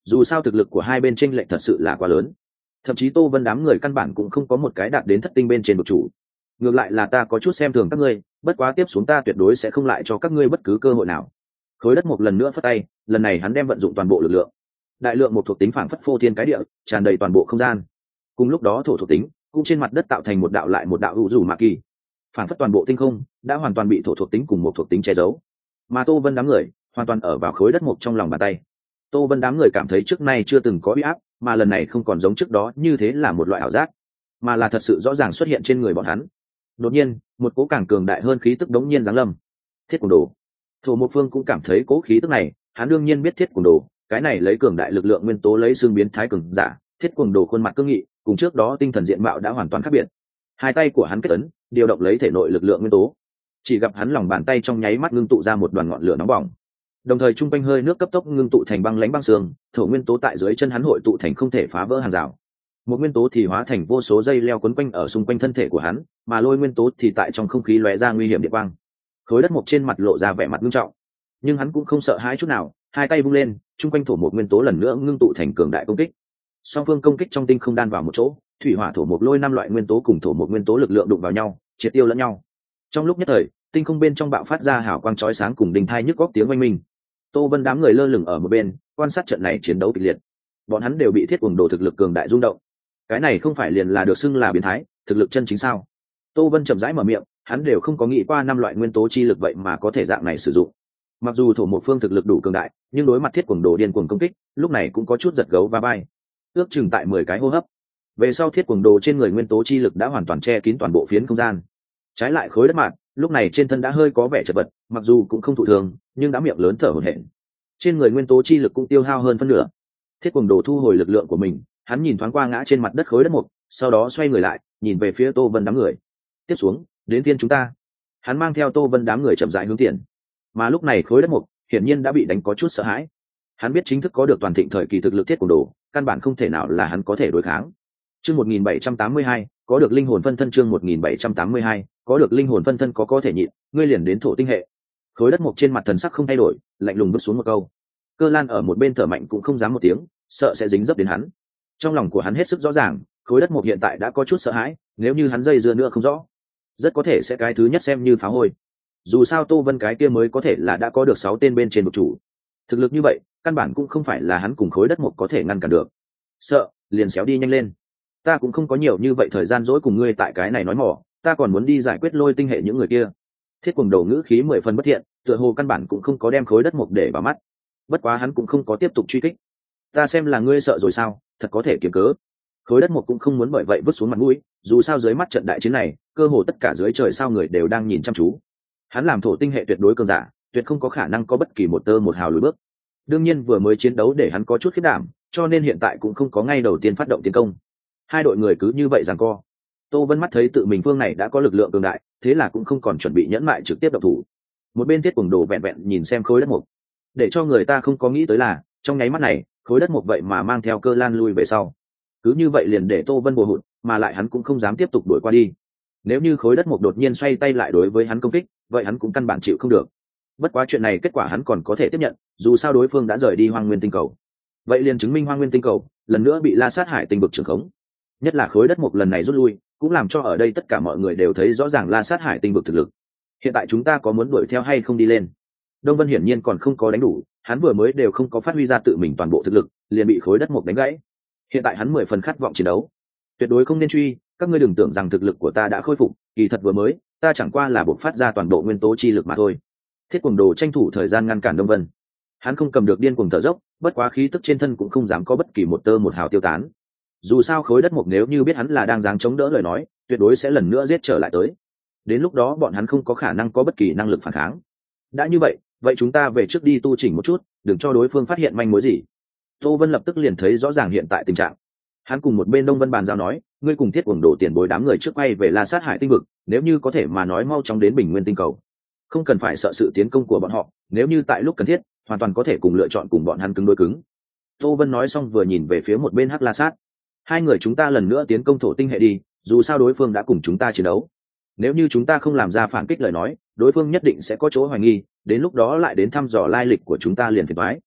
dù sao thực lực của hai bên chênh lệch thật sự là quá lớn. Thậm chí Tô Vân đám người căn bản cũng không có một cái đạt đến thất tinh bên trên vực chủ. Ngược lại là ta có chút xem thường các ngươi, bất quá tiếp xuống ta tuyệt đối sẽ không lại cho các ngươi bất cứ cơ hội nào. Khối đất một lần nữa phất tay, lần này hắn đem vận dụng toàn bộ lực lượng. Đại lượng một thuộc tính phảng phất phô thiên cái địa, tràn đầy toàn bộ không gian. Cùng lúc đó thổ thuộc tính cũng trên mặt đất tạo thành một đạo lại một đạo hữu rủ mạ kỳ, phảng phất toàn bộ tinh không đã hoàn toàn bị thổ thuộc tính cùng một thuộc tính che giấu. Mà Tô Vân đám người hoàn toàn ở vào khối đất mộc trong lòng bàn tay. Tô Vân đám người cảm thấy trước nay chưa từng có uy áp, mà lần này không còn giống trước đó như thế là một loại ảo giác, mà là thật sự rõ ràng xuất hiện trên người bọn hắn. Đột nhiên, một cỗ càng cường đại hơn khí tức đống nhiên giáng lâm. Thiết Cuồng Đồ. Thổ Mộc Phương cũng cảm thấy cỗ khí tức này, hắn đương nhiên biết Thiết Cuồng Đồ, cái này lấy cường đại lực lượng nguyên tố lấy xương biến thái cường giả, Thiết Cuồng Đồ khuôn mặt cương nghị, cùng trước đó tinh thần diện mạo đã hoàn toàn khác biệt. Hai tay của hắn kết ấn, điều động lấy thể nội lực lượng nguyên tố. Chỉ gặp hắn lòng bàn tay trong nháy mắt ngưng tụ ra một đoàn ngọn lửa nóng bỏng, đồng thời trung quanh hơi nước cấp tốc ngưng tụ thành băng lãnh băng sương, thổ nguyên tố tại dưới chân hắn hội tụ thành không thể phá vỡ hàng rào. Một nguyên tố thì hóa thành vô số dây leo quấn quanh ở xung quanh thân thể của hắn, mà lôi nguyên tố thì tại trong không khí lóe ra nguy hiểm điện quang. Khối đất mộc trên mặt lộ ra vẻ mặt nghiêm trọng, nhưng hắn cũng không sợ hãi chút nào, hai tay vung lên, trung quanh thổ một nguyên tố lần nữa ngưng tụ thành cường đại công kích. Song phương công kích trong tinh không đan vào một chỗ, thủy hỏa thổ một lôi năm loại nguyên tố cùng thổ một nguyên tố lực lượng đụng vào nhau, triệt tiêu lẫn nhau. Trong lúc nhất thời, tinh không bên trong bạo phát ra hào quang chói sáng cùng đình thai nhức góc tiếng oanh minh. Tô Vân đám người lơ lửng ở một bên, quan sát trận này chiến đấu kịch liệt. Bọn hắn đều bị Thiết Cuồng Đồ thực lực cường đại rung động. Cái này không phải liền là được xưng là biến thái, thực lực chân chính sao? Tô Vân chậm rãi mở miệng, hắn đều không có nghĩ qua năm loại nguyên tố chi lực vậy mà có thể dạng này sử dụng. Mặc dù thổ một phương thực lực đủ cường đại, nhưng đối mặt Thiết Cuồng Đồ điên cuồng công kích, lúc này cũng có chút giật gấu va vai. Ước chừng tại 10 cái hô hấp. Về sau Thiết Cuồng Đồ trên người nguyên tố chi lực đã hoàn toàn che kín toàn bộ phiến không gian. Trái lại khối đất mạt, lúc này trên thân đã hơi có vẻ chật vật, mặc dù cũng không thụ thường, nhưng đã miệng lớn thở hổn hển. Trên người nguyên tố chi lực cũng tiêu hao hơn phân nửa. Thiết Cuồng Đồ thu hồi lực lượng của mình, hắn nhìn thoáng qua ngã trên mặt đất khối đất mục, sau đó xoay người lại, nhìn về phía Tô Vân đám người. Tiếp xuống, đến phiên chúng ta. Hắn mang theo Tô Vân đám người chậm rãi hướng tiền. Mà lúc này khối đất mục hiển nhiên đã bị đánh có chút sợ hãi. Hắn biết chính thức có được toàn thịnh thời kỳ thực lực Thiết Cuồng Đồ, căn bản không thể nào là hắn có thể đối kháng. Chương 1782, có được linh hồn phân thân. Chương 1782, có được linh hồn phân thân có thể nhịn, ngươi liền đến thổ tinh hệ. Khối đất mục trên mặt thần sắc không thay đổi, lạnh lùng bước xuống một câu. Cơ Lan ở một bên thở mạnh cũng không dám một tiếng, sợ sẽ dính dấp đến hắn. Trong lòng của hắn hết sức rõ ràng, khối đất mục hiện tại đã có chút sợ hãi, nếu như hắn dây dưa nữa không rõ, rất có thể sẽ cái thứ nhất xem như phá hôi. Dù sao Tô Vân cái kia mới có thể là đã có được 6 tên bên trên một chủ, thực lực như vậy, căn bản cũng không phải là hắn cùng khối đất mục có thể ngăn cản được. Sợ, liền xéo đi nhanh lên. Ta cũng không có nhiều như vậy thời gian dỗi cùng ngươi tại cái này nói mỏ, ta còn muốn đi giải quyết lôi tinh hệ những người kia. Thiết Cuồng Đồ ngữ khí 10 phần bất thiện, tựa hồ căn bản cũng không có đem khối đất mục để vào mắt. Bất quá hắn cũng không có tiếp tục truy kích. Ta xem là ngươi sợ rồi sao, thật có thể kiếm cớ. Khối đất mục cũng không muốn bởi vậy vứt xuống mặt mũi, dù sao dưới mắt trận đại chiến này, cơ hồ tất cả dưới trời sao người đều đang nhìn chăm chú. Hắn làm thổ tinh hệ tuyệt đối cường giả, tuyệt không có khả năng có bất kỳ một tơ một hào lùi bước. Đương nhiên vừa mới chiến đấu để hắn có chút khiếp đảm, cho nên hiện tại cũng không có ngay đầu tiên phát động tiến công. Hai đội người cứ như vậy giằng co. Tô Vân mắt thấy tự mình phương này đã có lực lượng cường đại, thế là cũng không còn chuẩn bị nhẫn mại trực tiếp động thủ. Một bên Thiết Cuồng Đồ vẹn vẹn nhìn xem khối đất mục, để cho người ta không có nghĩ tới là trong nháy mắt này khối đất mục vậy mà mang theo Cơ Lan lui về sau. Cứ như vậy liền để Tô Vân bồi hụt, mà lại hắn cũng không dám tiếp tục đuổi qua đi. Nếu như khối đất mục đột nhiên xoay tay lại đối với hắn công kích, vậy hắn cũng căn bản chịu không được. Bất quá chuyện này kết quả hắn còn có thể tiếp nhận, dù sao đối phương đã rời đi Hoang Nguyên tinh cầu. Vậy liền chứng minh Hoang Nguyên tinh cầu lần nữa bị La Sát Hải tinh vực trưởng khống. Nhất là khối đất mục lần này rút lui, cũng làm cho ở đây tất cả mọi người đều thấy rõ ràng La Sát Hải tinh vực thực lực. Hiện tại chúng ta có muốn đuổi theo hay không đi lên? Đông Vân hiển nhiên còn không có đánh đủ, hắn vừa mới đều không có phát huy ra tự mình toàn bộ thực lực, liền bị khối đất mục đánh gãy. Hiện tại hắn 10 phần khát vọng chiến đấu. Tuyệt đối không nên truy, các ngươi đừng tưởng rằng thực lực của ta đã khôi phục, kỳ thật vừa mới, ta chẳng qua là bộc phát ra toàn bộ nguyên tố chi lực mà thôi. Thiết Cuồng Đồ tranh thủ thời gian ngăn cản Đông Vân. Hắn không cầm được điên cuồng thở dốc, bất quá khí tức trên thân cũng không dám có bất kỳ một tơ một hào tiêu tán. Dù sao khối đất mục nếu như biết hắn là đang giáng chống đỡ lời nói, tuyệt đối sẽ lần nữa giết trở lại tới. Đến lúc đó bọn hắn không có khả năng có bất kỳ năng lực phản kháng. Đã như vậy, vậy chúng ta về trước đi tu chỉnh một chút, đừng cho đối phương phát hiện manh mối gì. Tô Vân lập tức liền thấy rõ ràng hiện tại tình trạng. Hắn cùng một bên Đông Vân bàn giao nói, ngươi cùng Thiết Cuồng Đồ tiền bối đám người trước quay về La Sát Hải tinh vực, nếu như có thể mà nói mau chóng đến Bình Nguyên tinh cầu. Không cần phải sợ sự tiến công của bọn họ, nếu như tại lúc cần thiết, hoàn toàn có thể cùng lựa chọn cùng bọn hắn cứng đối cứng. Tô Vân nói xong vừa nhìn về phía một bên Hắc La Sát. Hai người chúng ta lần nữa tiến công thổ tinh hệ đi, dù sao đối phương đã cùng chúng ta chiến đấu. Nếu như chúng ta không làm ra phản kích lời nói, đối phương nhất định sẽ có chỗ hoài nghi, đến lúc đó lại đến thăm dò lai lịch của chúng ta liền phiền toái.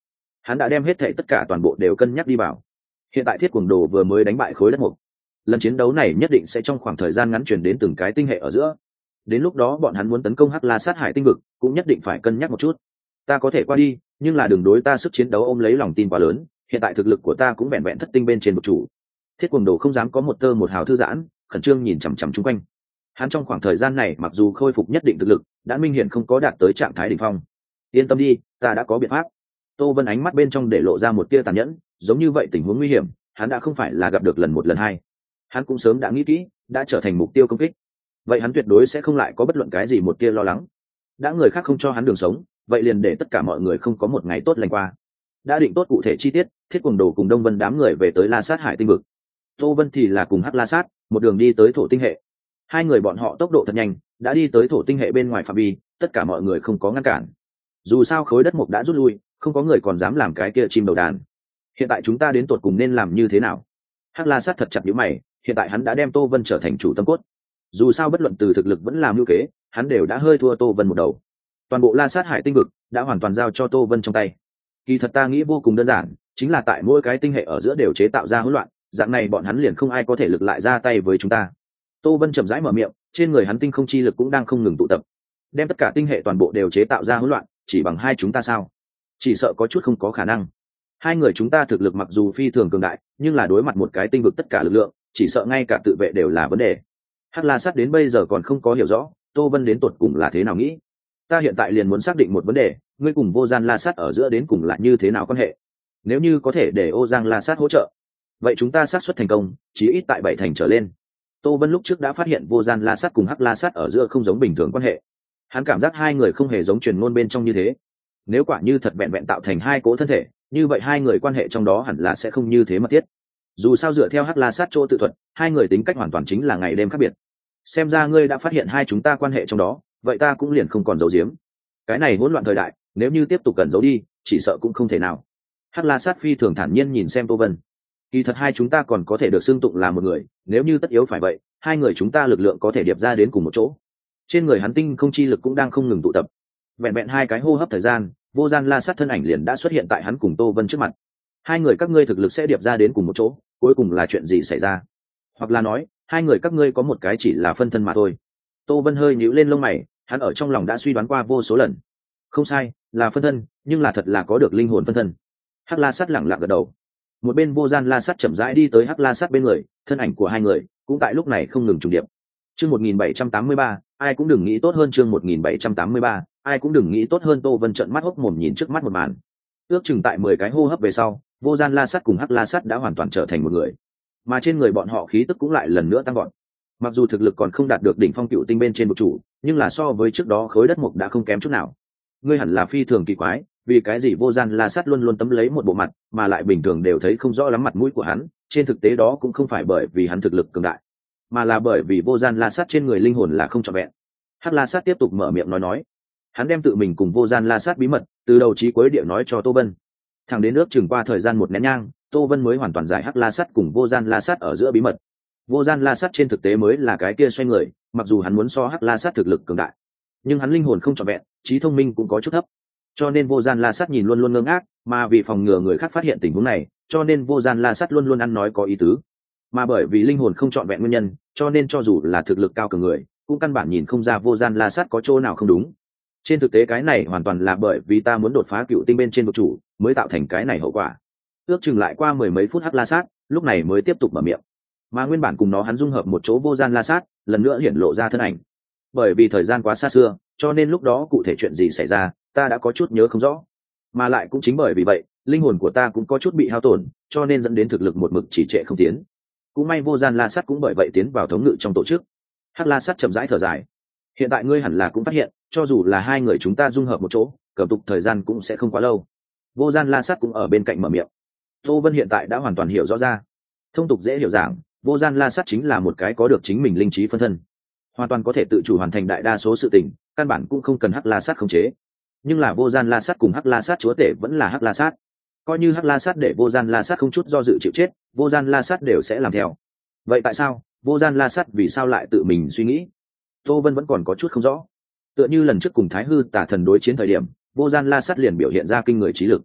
hắn đã đem hết thệ tất cả toàn bộ đều cân nhắc đi vào. Hiện tại Thiết Cuồng Đồ vừa mới đánh bại khối đất mục, lần chiến đấu này nhất định sẽ trong khoảng thời gian ngắn chuyển đến từng cái tinh hệ ở giữa. Đến lúc đó bọn hắn muốn tấn công Hắc La Sát Hải tinh vực cũng nhất định phải cân nhắc một chút. Ta có thể qua đi, nhưng là đường đối ta sức chiến đấu ôm lấy lòng tin quá lớn, hiện tại thực lực của ta cũng vẹn vẹn thất tinh bên trên một chủ. Thiết Cuồng Đồ không dám có một tơ một hào thư giãn, khẩn trương nhìn chằm chằm chung quanh. Hắn trong khoảng thời gian này mặc dù khôi phục nhất định thực lực, đã minh hiện không có đạt tới trạng thái đỉnh phong. Yên tâm đi, ta đã có biện pháp. Tô Vân ánh mắt bên trong để lộ ra một tia tàn nhẫn, giống như vậy tình huống nguy hiểm, hắn đã không phải là gặp được lần một lần hai. Hắn cũng sớm đã nghĩ kỹ, đã trở thành mục tiêu công kích. Vậy hắn tuyệt đối sẽ không lại có bất luận cái gì một tia lo lắng. Đã người khác không cho hắn đường sống, vậy liền để tất cả mọi người không có một ngày tốt lành qua. Đã định tốt cụ thể chi tiết, Thiết Cuồng Đồ cùng Đông Vân đám người về tới La Sát Hải tinh vực. Tô Vân thì là cùng Hắc La Sát, một đường đi tới Thổ tinh hệ. Hai người bọn họ tốc độ thật nhanh, đã đi tới Thổ tinh hệ bên ngoài phạm vi, tất cả mọi người không có ngăn cản. Dù sao khối đất mục đã rút lui, không có người còn dám làm cái kia chim đầu đàn. Hiện tại chúng ta đến tụt cùng nên làm như thế nào? Hắc La Sát thật chặt nhíu mày, hiện tại hắn đã đem Tô Vân trở thành chủ tâm cốt. Dù sao bất luận từ thực lực vẫn làm mưu kế, hắn đều đã hơi thua Tô Vân một đầu. Toàn bộ La Sát Hải tinh vực đã hoàn toàn giao cho Tô Vân trong tay. Kỳ thật ta nghĩ vô cùng đơn giản, chính là tại mỗi cái tinh hệ ở giữa đều chế tạo ra hỗn loạn, dạng này bọn hắn liền không ai có thể lực lại ra tay với chúng ta. Tô Vân chậm rãi mở miệng, trên người hắn tinh không chi lực cũng đang không ngừng tụ tập, đem tất cả tinh hệ toàn bộ đều chế tạo ra hỗn loạn, chỉ bằng hai chúng ta sao? Chỉ sợ có chút không có khả năng. Hai người chúng ta thực lực mặc dù phi thường cường đại, nhưng là đối mặt một cái tinh vực tất cả lực lượng, chỉ sợ ngay cả tự vệ đều là vấn đề. Hắc La Sát đến bây giờ còn không có hiểu rõ Tô Vân đến tột cùng là thế nào nghĩ. Ta hiện tại liền muốn xác định một vấn đề, ngươi cùng Vô Gian La Sát ở giữa đến cùng là như thế nào quan hệ? Nếu như có thể để Ô Giang La Sát hỗ trợ, vậy chúng ta xác suất thành công chí ít tại 7 thành trở lên. Tô Vân lúc trước đã phát hiện Vô Gian La Sát cùng Hắc La Sát ở giữa không giống bình thường quan hệ. Hắn cảm giác hai người không hề giống truyền ngôn bên trong như thế. Nếu quả như thật vẹn vẹn tạo thành hai cố thân thể, như vậy hai người quan hệ trong đó hẳn là sẽ không như thế mật thiết. Dù sao dựa theo Hắc La Sát chỗ tự thuật, hai người tính cách hoàn toàn chính là ngày đêm khác biệt. Xem ra ngươi đã phát hiện hai chúng ta quan hệ trong đó, vậy ta cũng liền không còn giấu giếm. Cái này hỗn loạn thời đại, nếu như tiếp tục cần giấu đi, chỉ sợ cũng không thể nào. Hắc La Sát phi thường thản nhiên nhìn xem Tô Vân. Kỳ thật hai chúng ta còn có thể được xưng tụng là một người, nếu như tất yếu phải vậy, hai người chúng ta lực lượng có thể điệp ra đến cùng một chỗ. Trên người hắn tinh không chi lực cũng đang không ngừng tụ tập. Vẹn vẹn hai cái hô hấp thời gian, Vô Gian La Sát thân ảnh liền đã xuất hiện tại hắn cùng Tô Vân trước mặt. Hai người các ngươi thực lực sẽ điệp ra đến cùng một chỗ, cuối cùng là chuyện gì xảy ra? Hoặc là nói, hai người các ngươi có một cái chỉ là phân thân mà thôi. Tô Vân hơi nhíu lên lông mày, hắn ở trong lòng đã suy đoán qua vô số lần. Không sai, là phân thân, nhưng là thật là có được linh hồn phân thân. Hắc La Sát lẳng lặng gật đầu. Một bên Vô Gian La Sát chậm rãi đi tới Hắc La Sát bên người, thân ảnh của hai người cũng tại lúc này không ngừng trùng điệp. Chương 1783, ai cũng đừng nghĩ tốt hơn. Chương 1783, ai cũng đừng nghĩ tốt hơn. Tô Vân trợn mắt hốc mồm nhìn trước mắt một màn. Ước chừng tại 10 cái hô hấp về sau, Vô Gian La Sát cùng Hắc La Sát đã hoàn toàn trở thành một người, mà trên người bọn họ khí tức cũng lại lần nữa tăng vọt. Mặc dù thực lực còn không đạt được đỉnh phong cựu tinh bên trên một chủ, nhưng là so với trước đó khối đất mục đã không kém chút nào. Ngươi hẳn là phi thường kỳ quái, vì cái gì Vô Gian La Sát luôn luôn tấm lấy một bộ mặt, mà lại bình thường đều thấy không rõ lắm mặt mũi của hắn. Trên thực tế đó cũng không phải bởi vì hắn thực lực cường đại, mà là bởi vì Vô Gian La Sát trên người linh hồn là không trọn vẹn. Hắc La Sát tiếp tục mở miệng nói, hắn đem tự mình cùng Vô Gian La Sát bí mật từ đầu chí cuối địa nói cho Tô Vân. Thẳng đến ước chừng qua thời gian một nén nhang, Tô Vân mới hoàn toàn giải Hắc La Sát cùng Vô Gian La Sát ở giữa bí mật. Vô Gian La Sát trên thực tế mới là cái kia xoay người, mặc dù hắn muốn so Hắc La Sát thực lực cường đại, nhưng hắn linh hồn không trọn vẹn, trí thông minh cũng có chút thấp. Cho nên Vô Gian La Sát nhìn luôn luôn ngơ ngác, mà vì phòng ngừa người khác phát hiện tình huống này, cho nên Vô Gian La Sát luôn luôn ăn nói có ý tứ. Mà bởi vì linh hồn không trọn vẹn nguyên nhân, cho nên cho dù là thực lực cao cường người, cũng căn bản nhìn không ra Vô Gian La Sát có chỗ nào không đúng. Trên thực tế cái này hoàn toàn là bởi vì ta muốn đột phá cựu tinh bên trên vực chủ, mới tạo thành cái này hậu quả. Ước chừng lại qua 10 mấy phút Hắc La Sát, lúc này mới tiếp tục mở miệng. Mà nguyên bản cùng nó hắn dung hợp một chỗ Vô Gian La Sát, lần nữa hiển lộ ra thân ảnh. Bởi vì thời gian quá xa xưa, cho nên lúc đó cụ thể chuyện gì xảy ra, ta đã có chút nhớ không rõ. Mà lại cũng chính bởi vì vậy, linh hồn của ta cũng có chút bị hao tổn, cho nên dẫn đến thực lực một mực chỉ trệ không tiến. Cũng may Vô Gian La Sát cũng bởi vậy tiến vào thống ngự trong tổ chức. Hắc La Sát chậm rãi thở dài. Hiện tại ngươi hẳn là cũng phát hiện, cho dù là hai người chúng ta dung hợp một chỗ, cẩm tục thời gian cũng sẽ không quá lâu. Vô Gian La Sát cũng ở bên cạnh mở miệng. Tô Vân hiện tại đã hoàn toàn hiểu rõ ra. Thông tục dễ hiểu giảng, Vô Gian La Sát chính là một cái có được chính mình linh trí phân thân, hoàn toàn có thể tự chủ hoàn thành đại đa số sự tình, căn bản cũng không cần Hắc La Sát khống chế. Nhưng là Vô Gian La Sát cùng Hắc La Sát chúa tể vẫn là Hắc La Sát. Coi như Hắc La Sát để Vô Gian La Sát không chút do dự chịu chết, Vô Gian La Sát đều sẽ làm theo. Vậy tại sao Vô Gian La Sát vì sao lại tự mình suy nghĩ? Tô Vân vẫn còn có chút không rõ. Tựa như lần trước cùng Thái Hư Tả Thần đối chiến thời điểm, Vô Gian La Sát liền biểu hiện ra kinh người trí lực.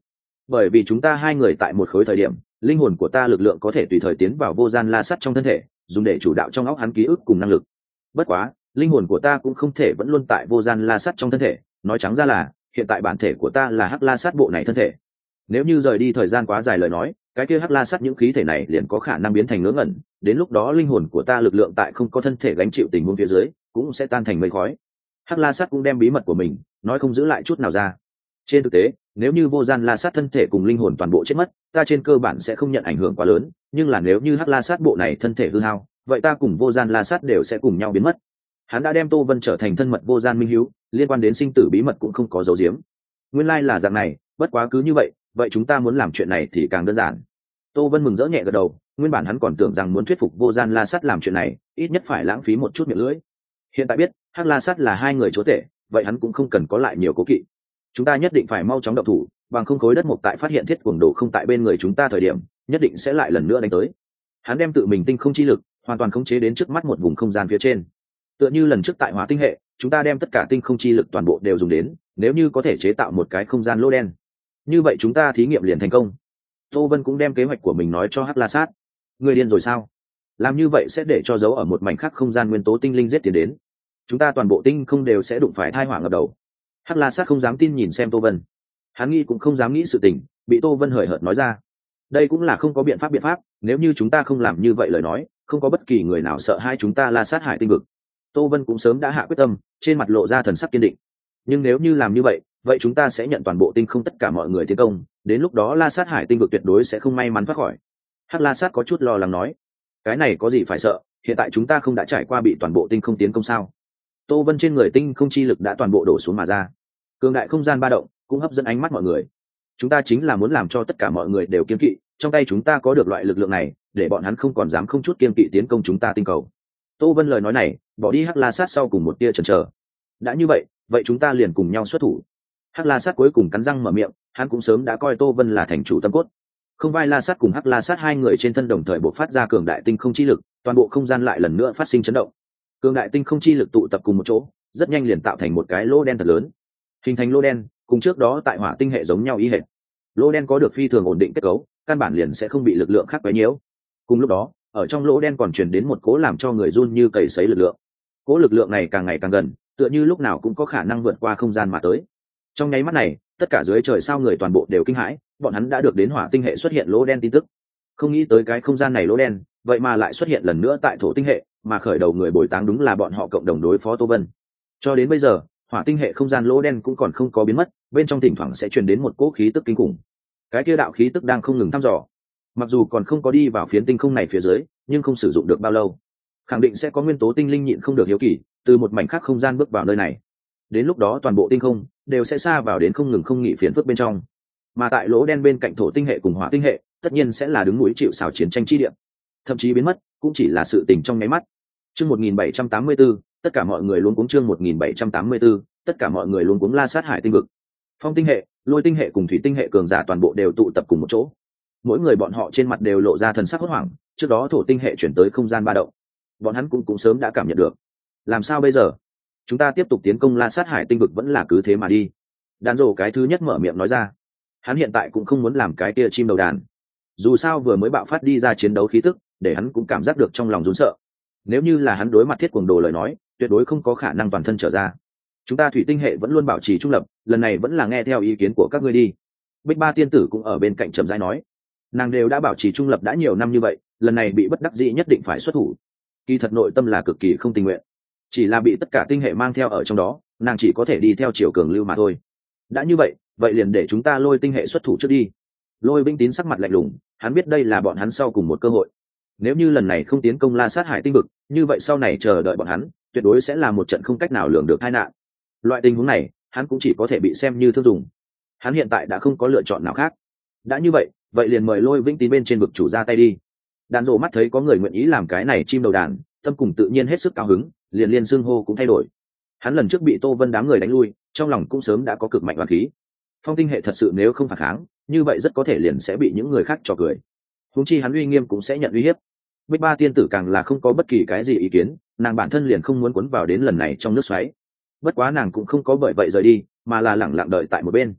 bởi vì chúng ta hai người tại một khối thời điểm, linh hồn của ta lực lượng có thể tùy thời tiến vào vô gian la sắt trong thân thể, dùng để chủ đạo trong óc hắn ký ức cùng năng lực. Bất quá linh hồn của ta cũng không thể vẫn luôn tại vô gian la sắt trong thân thể, nói trắng ra là hiện tại bản thể của ta là hắc la sát bộ này thân thể. Nếu như rời đi thời gian quá dài lời nói, cái kia hắc la sắt những khí thể này liền có khả năng biến thành ngớ ngẩn, đến lúc đó linh hồn của ta lực lượng tại không có thân thể gánh chịu tình huống phía dưới cũng sẽ tan thành mây khói. Hắc la sắt cũng đem bí mật của mình nói không giữ lại chút nào ra. Trên thực tế, nếu như vô gian la sát thân thể cùng linh hồn toàn bộ chết mất, ta trên cơ bản sẽ không nhận ảnh hưởng quá lớn, nhưng là nếu như hắc la sát bộ này thân thể hư hao, vậy ta cùng vô gian la sát đều sẽ cùng nhau biến mất. Hắn đã đem Tô Vân trở thành thân mật vô gian minh hữu, liên quan đến sinh tử bí mật cũng không có dấu diếm. Nguyên lai là dạng này, bất quá cứ như vậy chúng ta muốn làm chuyện này thì càng đơn giản. Tô Vân mừng rỡ nhẹ gật đầu, nguyên bản hắn còn tưởng rằng muốn thuyết phục vô gian la sát làm chuyện này, ít nhất phải lãng phí một chút miệng lưỡi. Hiện tại biết hắc la sát là hai người chúa tể, vậy hắn cũng không cần có lại nhiều cố kỵ. Chúng ta nhất định phải mau chóng động thủ, bằng không khối đất mộc tại phát hiện thiết cuồng đồ không tại bên người chúng ta thời điểm, nhất định sẽ lại lần nữa đánh tới. Hắn đem tự mình tinh không chi lực hoàn toàn khống chế đến trước mắt một vùng không gian phía trên. Tựa như lần trước tại Hỏa Tinh hệ, chúng ta đem tất cả tinh không chi lực toàn bộ đều dùng đến, nếu như có thể chế tạo một cái không gian lỗ đen, như vậy chúng ta thí nghiệm liền thành công. Tô Vân cũng đem kế hoạch của mình nói cho Hắc La Sát. Người điên rồi sao? Làm như vậy sẽ để cho dấu ở một mảnh khác không gian nguyên tố tinh linh giết tiến đến, chúng ta toàn bộ tinh không đều sẽ đụng phải tai họa ngập đầu. Hắc La Sát không dám tin nhìn xem Tô Vân, hắn nghĩ cũng không dám nghĩ sự tình bị Tô Vân hời hợt nói ra. Đây cũng là không có biện pháp, nếu như chúng ta không làm như vậy lời nói, không có bất kỳ người nào sợ hai chúng ta La Sát Hải tinh vực. Tô Vân cũng sớm đã hạ quyết tâm, trên mặt lộ ra thần sắc kiên định. Nhưng nếu như làm như vậy chúng ta sẽ nhận toàn bộ tinh không tất cả mọi người tiến công, đến lúc đó La Sát Hải tinh vực tuyệt đối sẽ không may mắn thoát khỏi. Hắc La Sát có chút lo lắng nói, cái này có gì phải sợ, hiện tại chúng ta không đã trải qua bị toàn bộ tinh không tiến công sao? Tô Vân trên người tinh không chi lực đã toàn bộ đổ xuống mà ra, cường đại không gian ba động cũng hấp dẫn ánh mắt mọi người. Chúng ta chính là muốn làm cho tất cả mọi người đều kiêng kỵ, trong tay chúng ta có được loại lực lượng này, để bọn hắn không còn dám không chút kiêng kỵ tiến công chúng ta tinh cầu. Tô Vân lời nói này bỏ đi Hắc La Sát sau cùng một tia chần chờ. Đã như vậy chúng ta liền cùng nhau xuất thủ. Hắc La Sát cuối cùng cắn răng mở miệng, hắn cũng sớm đã coi Tô Vân là thành chủ tâm cốt. Không vai La Sát cùng Hắc La Sát hai người trên thân đồng thời bộc phát ra cường đại tinh không chi lực, toàn bộ không gian lại lần nữa phát sinh chấn động. Cường đại tinh không chi lực tụ tập cùng một chỗ, rất nhanh liền tạo thành một cái lỗ đen thật lớn. Hình thành lỗ đen, cùng trước đó tại Hỏa Tinh hệ giống nhau ý hệt. Lỗ đen có được phi thường ổn định kết cấu, căn bản liền sẽ không bị lực lượng khác quấy nhiễu. Cùng lúc đó, ở trong lỗ đen còn truyền đến một cỗ làm cho người run như cầy sấy lực lượng. Cỗ lực lượng này càng ngày càng gần, tựa như lúc nào cũng có khả năng vượt qua không gian mà tới. Trong nháy mắt này, tất cả dưới trời sao người toàn bộ đều kinh hãi, bọn hắn đã được đến Hỏa Tinh hệ xuất hiện lỗ đen tin tức. Không nghĩ tới cái không gian này lỗ đen, vậy mà lại xuất hiện lần nữa tại Thổ Tinh hệ, mà khởi đầu người bồi táng đúng là bọn họ cộng đồng đối phó Tô Vân. Cho đến bây giờ, Hỏa Tinh hệ không gian lỗ đen cũng còn không có biến mất, bên trong thỉnh thoảng sẽ truyền đến một cỗ khí tức kinh khủng. Cái kia đạo khí tức đang không ngừng thăm dò. Mặc dù còn không có đi vào phiến tinh không này phía dưới, nhưng không sử dụng được bao lâu, khẳng định sẽ có nguyên tố tinh linh nhịn không được hiếu kỳ, từ một mảnh khác không gian bước vào nơi này. Đến lúc đó toàn bộ tinh không đều sẽ xa vào đến không ngừng không nghỉ phiến phức bên trong. Mà tại lỗ đen bên cạnh Thổ Tinh hệ cùng Hỏa Tinh hệ, tất nhiên sẽ là đứng núi chịu sào chiến tranh chi địa. Thậm chí biến mất cũng chỉ là sự tình trong nháy mắt. Chương 1784, tất cả mọi người luôn cuống chương 1784, tất cả mọi người luôn cuống La Sát Hải tinh vực. Phong Tinh hệ, Lôi Tinh hệ cùng Thủy Tinh hệ cường giả toàn bộ đều tụ tập cùng một chỗ. Mỗi người bọn họ trên mặt đều lộ ra thần sắc hốt hoảng, trước đó Thổ Tinh hệ chuyển tới không gian ba động, bọn hắn cũng sớm đã cảm nhận được. Làm sao bây giờ? Chúng ta tiếp tục tiến công La Sát Hải tinh vực vẫn là cứ thế mà đi? Đàn Rồ cái thứ nhất mở miệng nói ra. Hắn hiện tại cũng không muốn làm cái kia chim đầu đàn. Dù sao vừa mới bạo phát đi ra chiến đấu khí tức, để hắn cũng cảm giác được trong lòng run sợ. Nếu như là hắn đối mặt thiết cuồng đồ lời nói, tuyệt đối không có khả năng toàn thân trở ra. Chúng ta Thủy Tinh hệ vẫn luôn bảo trì trung lập, lần này vẫn là nghe theo ý kiến của các ngươi đi. Bích Ba tiên tử cũng ở bên cạnh trầm rãi nói, nàng đều đã bảo trì trung lập đã nhiều năm như vậy, lần này bị bất đắc dĩ nhất định phải xuất thủ. Kỳ thật nội tâm là cực kỳ không tình nguyện, chỉ là bị tất cả tinh hệ mang theo ở trong đó, nàng chỉ có thể đi theo chiều cường lưu mà thôi. Đã như vậy liền để chúng ta Lôi Tinh hệ xuất thủ trước đi. Lôi Vĩnh Tín sắc mặt lạnh lùng, hắn biết đây là bọn hắn sau cùng một cơ hội. Nếu như lần này không tiến công La Sát Hải tinh vực, như vậy sau này chờ đợi bọn hắn tuyệt đối sẽ là một trận không cách nào lường được tai nạn. Loại tình huống này, hắn cũng chỉ có thể bị xem như thương dùng. Hắn hiện tại đã không có lựa chọn nào khác. Đã như vậy liền mời Lôi Vĩnh Tín bên trên vực chủ ra tay đi. Đàn Rồ mắt thấy có người nguyện ý làm cái này chim đầu đàn, tâm cùng tự nhiên hết sức cao hứng, liền xưng hô cũng thay đổi. Hắn lần trước bị Tô Vân đám người đánh lui, trong lòng cũng sớm đã có cực mạnh oán khí. Phong Tinh hệ thật sự nếu không phản kháng, như vậy rất có thể liền sẽ bị những người khác trò cười. Huống chi hắn uy nghiêm cũng sẽ nhận uy hiếp. Bích Ba tiên tử càng là không có bất kỳ cái gì ý kiến, nàng bản thân liền không muốn cuốn vào đến lần này trong nước xoáy. Bất quá nàng cũng không có bởi vậy rời đi, mà là lẳng lặng đợi tại một bên.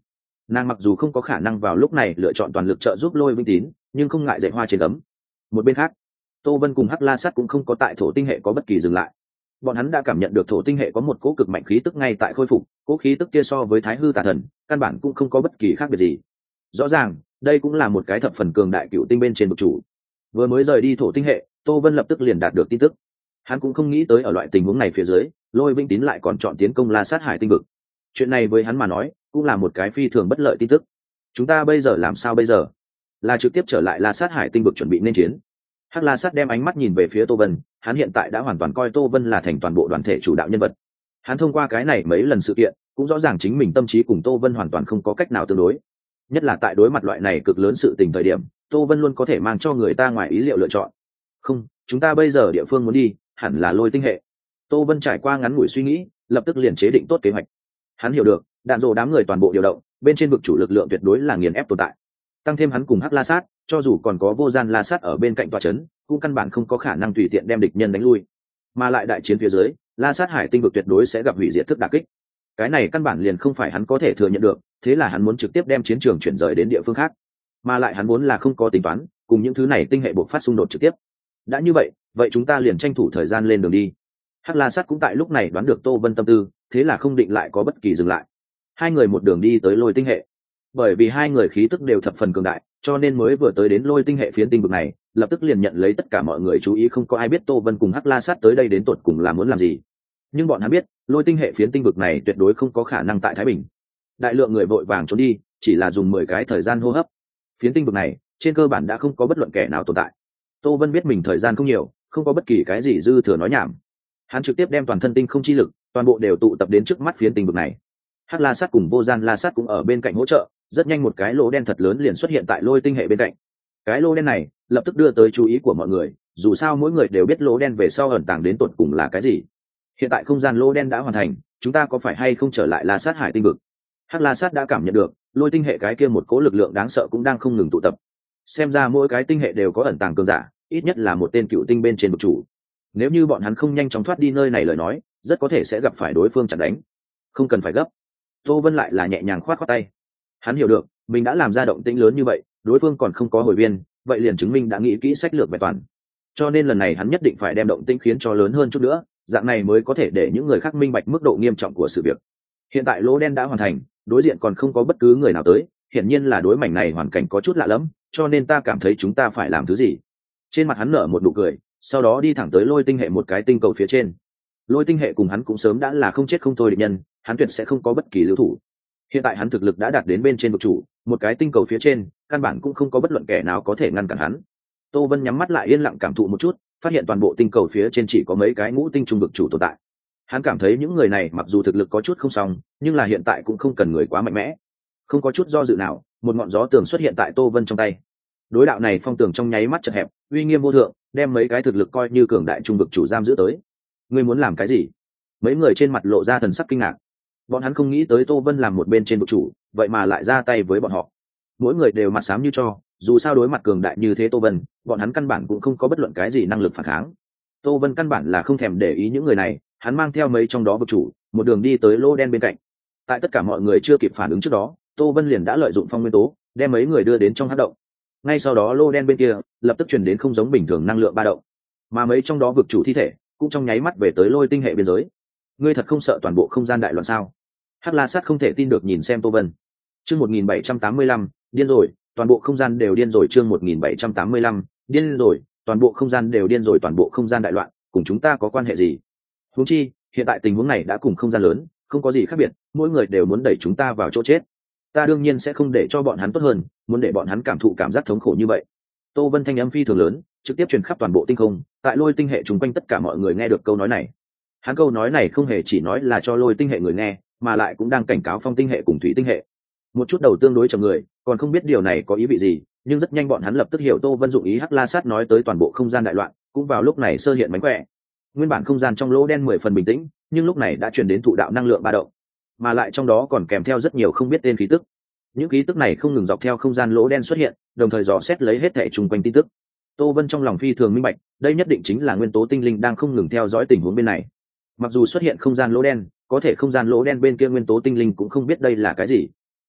Nàng mặc dù không có khả năng vào lúc này lựa chọn toàn lực trợ giúp Lôi Vinh Tín, nhưng không ngại dạy hoa trên cấm. Một bên khác, Tô Vân cùng Hắc La Sát cũng không có tại thổ tinh hệ có bất kỳ dừng lại. Bọn hắn đã cảm nhận được thổ tinh hệ có một cỗ cực mạnh khí tức ngay tại khôi phục, cỗ khí tức kia so với Thái Hư Tà Thần, căn bản cũng không có bất kỳ khác biệt gì. Rõ ràng, đây cũng là một cái thập phần cường đại cựu tinh bên trên vực chủ. Vừa mới rời đi thổ tinh hệ, Tô Vân lập tức liền đạt được tin tức. Hắn cũng không nghĩ tới ở loại tình huống này phía dưới, Lôi Vinh Tín lại còn chọn tiến công La Sát Hải tinh vực. Chuyện này với hắn mà nói, cũng là một cái phi thường bất lợi tin tức. Chúng ta bây giờ làm sao bây giờ? Là trực tiếp trở lại La Sát Hải tinh vực chuẩn bị nên chiến. Hắc La Sát đem ánh mắt nhìn về phía Tô Vân, hắn hiện tại đã hoàn toàn coi Tô Vân là thành toàn bộ đoàn thể chủ đạo nhân vật. Hắn thông qua cái này mấy lần sự kiện, cũng rõ ràng chính mình tâm trí cùng Tô Vân hoàn toàn không có cách nào tương đối. Nhất là tại đối mặt loại này cực lớn sự tình thời điểm, Tô Vân luôn có thể mang cho người ta ngoài ý liệu lựa chọn. Không, chúng ta bây giờ địa phương muốn đi, hẳn là Lôi tinh hệ. Tô Vân trải qua ngắn ngủi suy nghĩ, lập tức liền chế định tốt kế hoạch. Hắn hiểu được, đạn dồ đám người toàn bộ điều động, bên trên vực chủ lực lượng tuyệt đối là nghiền ép tồn tại. Tăng thêm hắn cùng Hắc La Sát, cho dù còn có Vô Gian La Sát ở bên cạnh tòa trấn, cũng căn bản không có khả năng tùy tiện đem địch nhân đánh lui. Mà lại đại chiến phía dưới, La Sát Hải tinh vực tuyệt đối sẽ gặp hủy diệt thức đả kích. Cái này căn bản liền không phải hắn có thể thừa nhận được, thế là hắn muốn trực tiếp đem chiến trường chuyển rời đến địa phương khác. Mà lại hắn muốn là không có tính toán, cùng những thứ này tinh hệ buộc phát xung đột trực tiếp. Đã như vậy, vậy chúng ta liền tranh thủ thời gian lên đường đi. Hắc La Sát cũng tại lúc này đoán được Tô Vân tâm tư, thế là không định lại có bất kỳ dừng lại. Hai người một đường đi tới Lôi tinh hệ. Bởi vì hai người khí tức đều thập phần cường đại, cho nên mới vừa tới đến Lôi tinh hệ phiến tinh vực này, lập tức liền nhận lấy tất cả mọi người chú ý, không có ai biết Tô Vân cùng Hắc La Sát tới đây đến tột cùng là muốn làm gì. Nhưng bọn hắn biết, Lôi tinh hệ phiến tinh vực này tuyệt đối không có khả năng tại Thái Bình. Đại lượng người vội vàng trốn đi, chỉ là dùng 10 cái thời gian hô hấp. Phiến tinh vực này, trên cơ bản đã không có bất luận kẻ nào tồn tại. Tô Vân biết mình thời gian không nhiều, không có bất kỳ cái gì dư thừa nói nhảm. Hắn trực tiếp đem toàn thân tinh không chi lực, toàn bộ đều tụ tập đến trước mắt phiến tinh vực này. Hắc La Sát cùng Vô Gian La Sát cũng ở bên cạnh hỗ trợ, rất nhanh một cái lỗ đen thật lớn liền xuất hiện tại Lôi tinh hệ bên cạnh. Cái lỗ đen này lập tức đưa tới chú ý của mọi người, dù sao mỗi người đều biết lỗ đen về sau ẩn tàng đến tột cùng là cái gì. Hiện tại không gian lỗ đen đã hoàn thành, chúng ta có phải hay không trở lại La Sát Hải tinh vực? Hắc La Sát đã cảm nhận được, Lôi tinh hệ cái kia một cỗ lực lượng đáng sợ cũng đang không ngừng tụ tập. Xem ra mỗi cái tinh hệ đều có ẩn tàng cường giả, ít nhất là một tên cựu tinh bên trên vực chủ. Nếu như bọn hắn không nhanh chóng thoát đi nơi này lời nói, rất có thể sẽ gặp phải đối phương chặn đánh. Không cần phải gấp. Tô Vân lại là nhẹ nhàng khoát khoát tay. Hắn hiểu được, mình đã làm ra động tĩnh lớn như vậy, đối phương còn không có hồi viên, vậy liền chứng minh đã nghĩ kỹ sách lược vẹn toàn. Cho nên lần này hắn nhất định phải đem động tĩnh khiến cho lớn hơn chút nữa, dạng này mới có thể để những người khác minh bạch mức độ nghiêm trọng của sự việc. Hiện tại lỗ đen đã hoàn thành, đối diện còn không có bất cứ người nào tới, hiển nhiên là đối mảnh này hoàn cảnh có chút lạ lẫm, cho nên ta cảm thấy chúng ta phải làm thứ gì. Trên mặt hắn nở một nụ cười, sau đó đi thẳng tới Lôi tinh hệ một cái tinh cầu phía trên. Lôi tinh hệ cùng hắn cũng sớm đã là không chết không thôi địch nhân, hắn tuyệt sẽ không có bất kỳ lưu thủ. Hiện tại hắn thực lực đã đạt đến bên trên vực chủ, một cái tinh cầu phía trên, căn bản cũng không có bất luận kẻ nào có thể ngăn cản hắn. Tô Vân nhắm mắt lại yên lặng cảm thụ một chút, phát hiện toàn bộ tinh cầu phía trên chỉ có mấy cái ngũ tinh trung vực chủ tồn tại. Hắn cảm thấy những người này mặc dù thực lực có chút không xong, nhưng là hiện tại cũng không cần người quá mạnh mẽ. Không có chút do dự nào, một ngọn gió tường xuất hiện tại Tô Vân trong tay. Đối đạo này phong tường trong nháy mắt chật hẹp, uy nghiêm vô thượng, đem mấy cái thực lực coi như cường đại trung vực chủ giam giữ tới. Ngươi muốn làm cái gì? Mấy người trên mặt lộ ra thần sắc kinh ngạc. Bọn hắn không nghĩ tới Tô Vân làm một bên trên vực chủ, vậy mà lại ra tay với bọn họ. Mỗi người đều mặt xám như tro, dù sao đối mặt cường đại như thế Tô Vân, bọn hắn căn bản cũng không có bất luận cái gì năng lực phản kháng. Tô Vân căn bản là không thèm để ý những người này, hắn mang theo mấy trong đó vực chủ, một đường đi tới lô đen bên cạnh. Tại tất cả mọi người chưa kịp phản ứng trước đó, Tô Vân liền đã lợi dụng phong nguyên tố, đem mấy người đưa đến trong hắc động. Ngay sau đó lô đen bên kia lập tức truyền đến không giống bình thường năng lượng ba động, mà mấy trong đó vực chủ thi thể cũng trong nháy mắt về tới Lôi tinh hệ biên giới. Ngươi thật không sợ toàn bộ không gian đại loạn sao? Hắc La Sát không thể tin được nhìn xem Tô Vân. Chương 1785, điên rồi, toàn bộ không gian đều điên rồi. Chương 1785, điên rồi, toàn bộ không gian đều điên rồi. Toàn bộ không gian đại loạn, cùng chúng ta có quan hệ gì? Huống chi, hiện tại tình huống này đã cùng không gian lớn, không có gì khác biệt, mỗi người đều muốn đẩy chúng ta vào chỗ chết. Ta đương nhiên sẽ không để cho bọn hắn tốt hơn, muốn để bọn hắn cảm thụ cảm giác thống khổ như vậy. Tô Vân thanh âm phi thường lớn, trực tiếp truyền khắp toàn bộ tinh không, tại Lôi tinh hệ chúng quanh tất cả mọi người nghe được câu nói này. Hắn câu nói này không hề chỉ nói là cho Lôi tinh hệ người nghe, mà lại cũng đang cảnh cáo Phong tinh hệ cùng Thủy tinh hệ. Một chút đầu tương đối chậm người, còn không biết điều này có ý vị gì, nhưng rất nhanh bọn hắn lập tức hiểu Tô Vân dụng ý. Hắc La Sát nói tới toàn bộ không gian đại loạn, cũng vào lúc này sơ hiện mánh khỏe. Nguyên bản không gian trong lỗ đen 10 phần bình tĩnh, nhưng lúc này đã truyền đến thụ đạo năng lượng ba động, mà lại trong đó còn kèm theo rất nhiều không biết tên khí tức. Những khí tức này không ngừng dọc theo không gian lỗ đen xuất hiện, đồng thời dò xét lấy hết thảy chung quanh tin tức. Tô Vân trong lòng phi thường minh bạch, đây nhất định chính là nguyên tố tinh linh đang không ngừng theo dõi tình huống bên này. Mặc dù xuất hiện không gian lỗ đen, có thể không gian lỗ đen bên kia nguyên tố tinh linh cũng không biết đây là cái gì.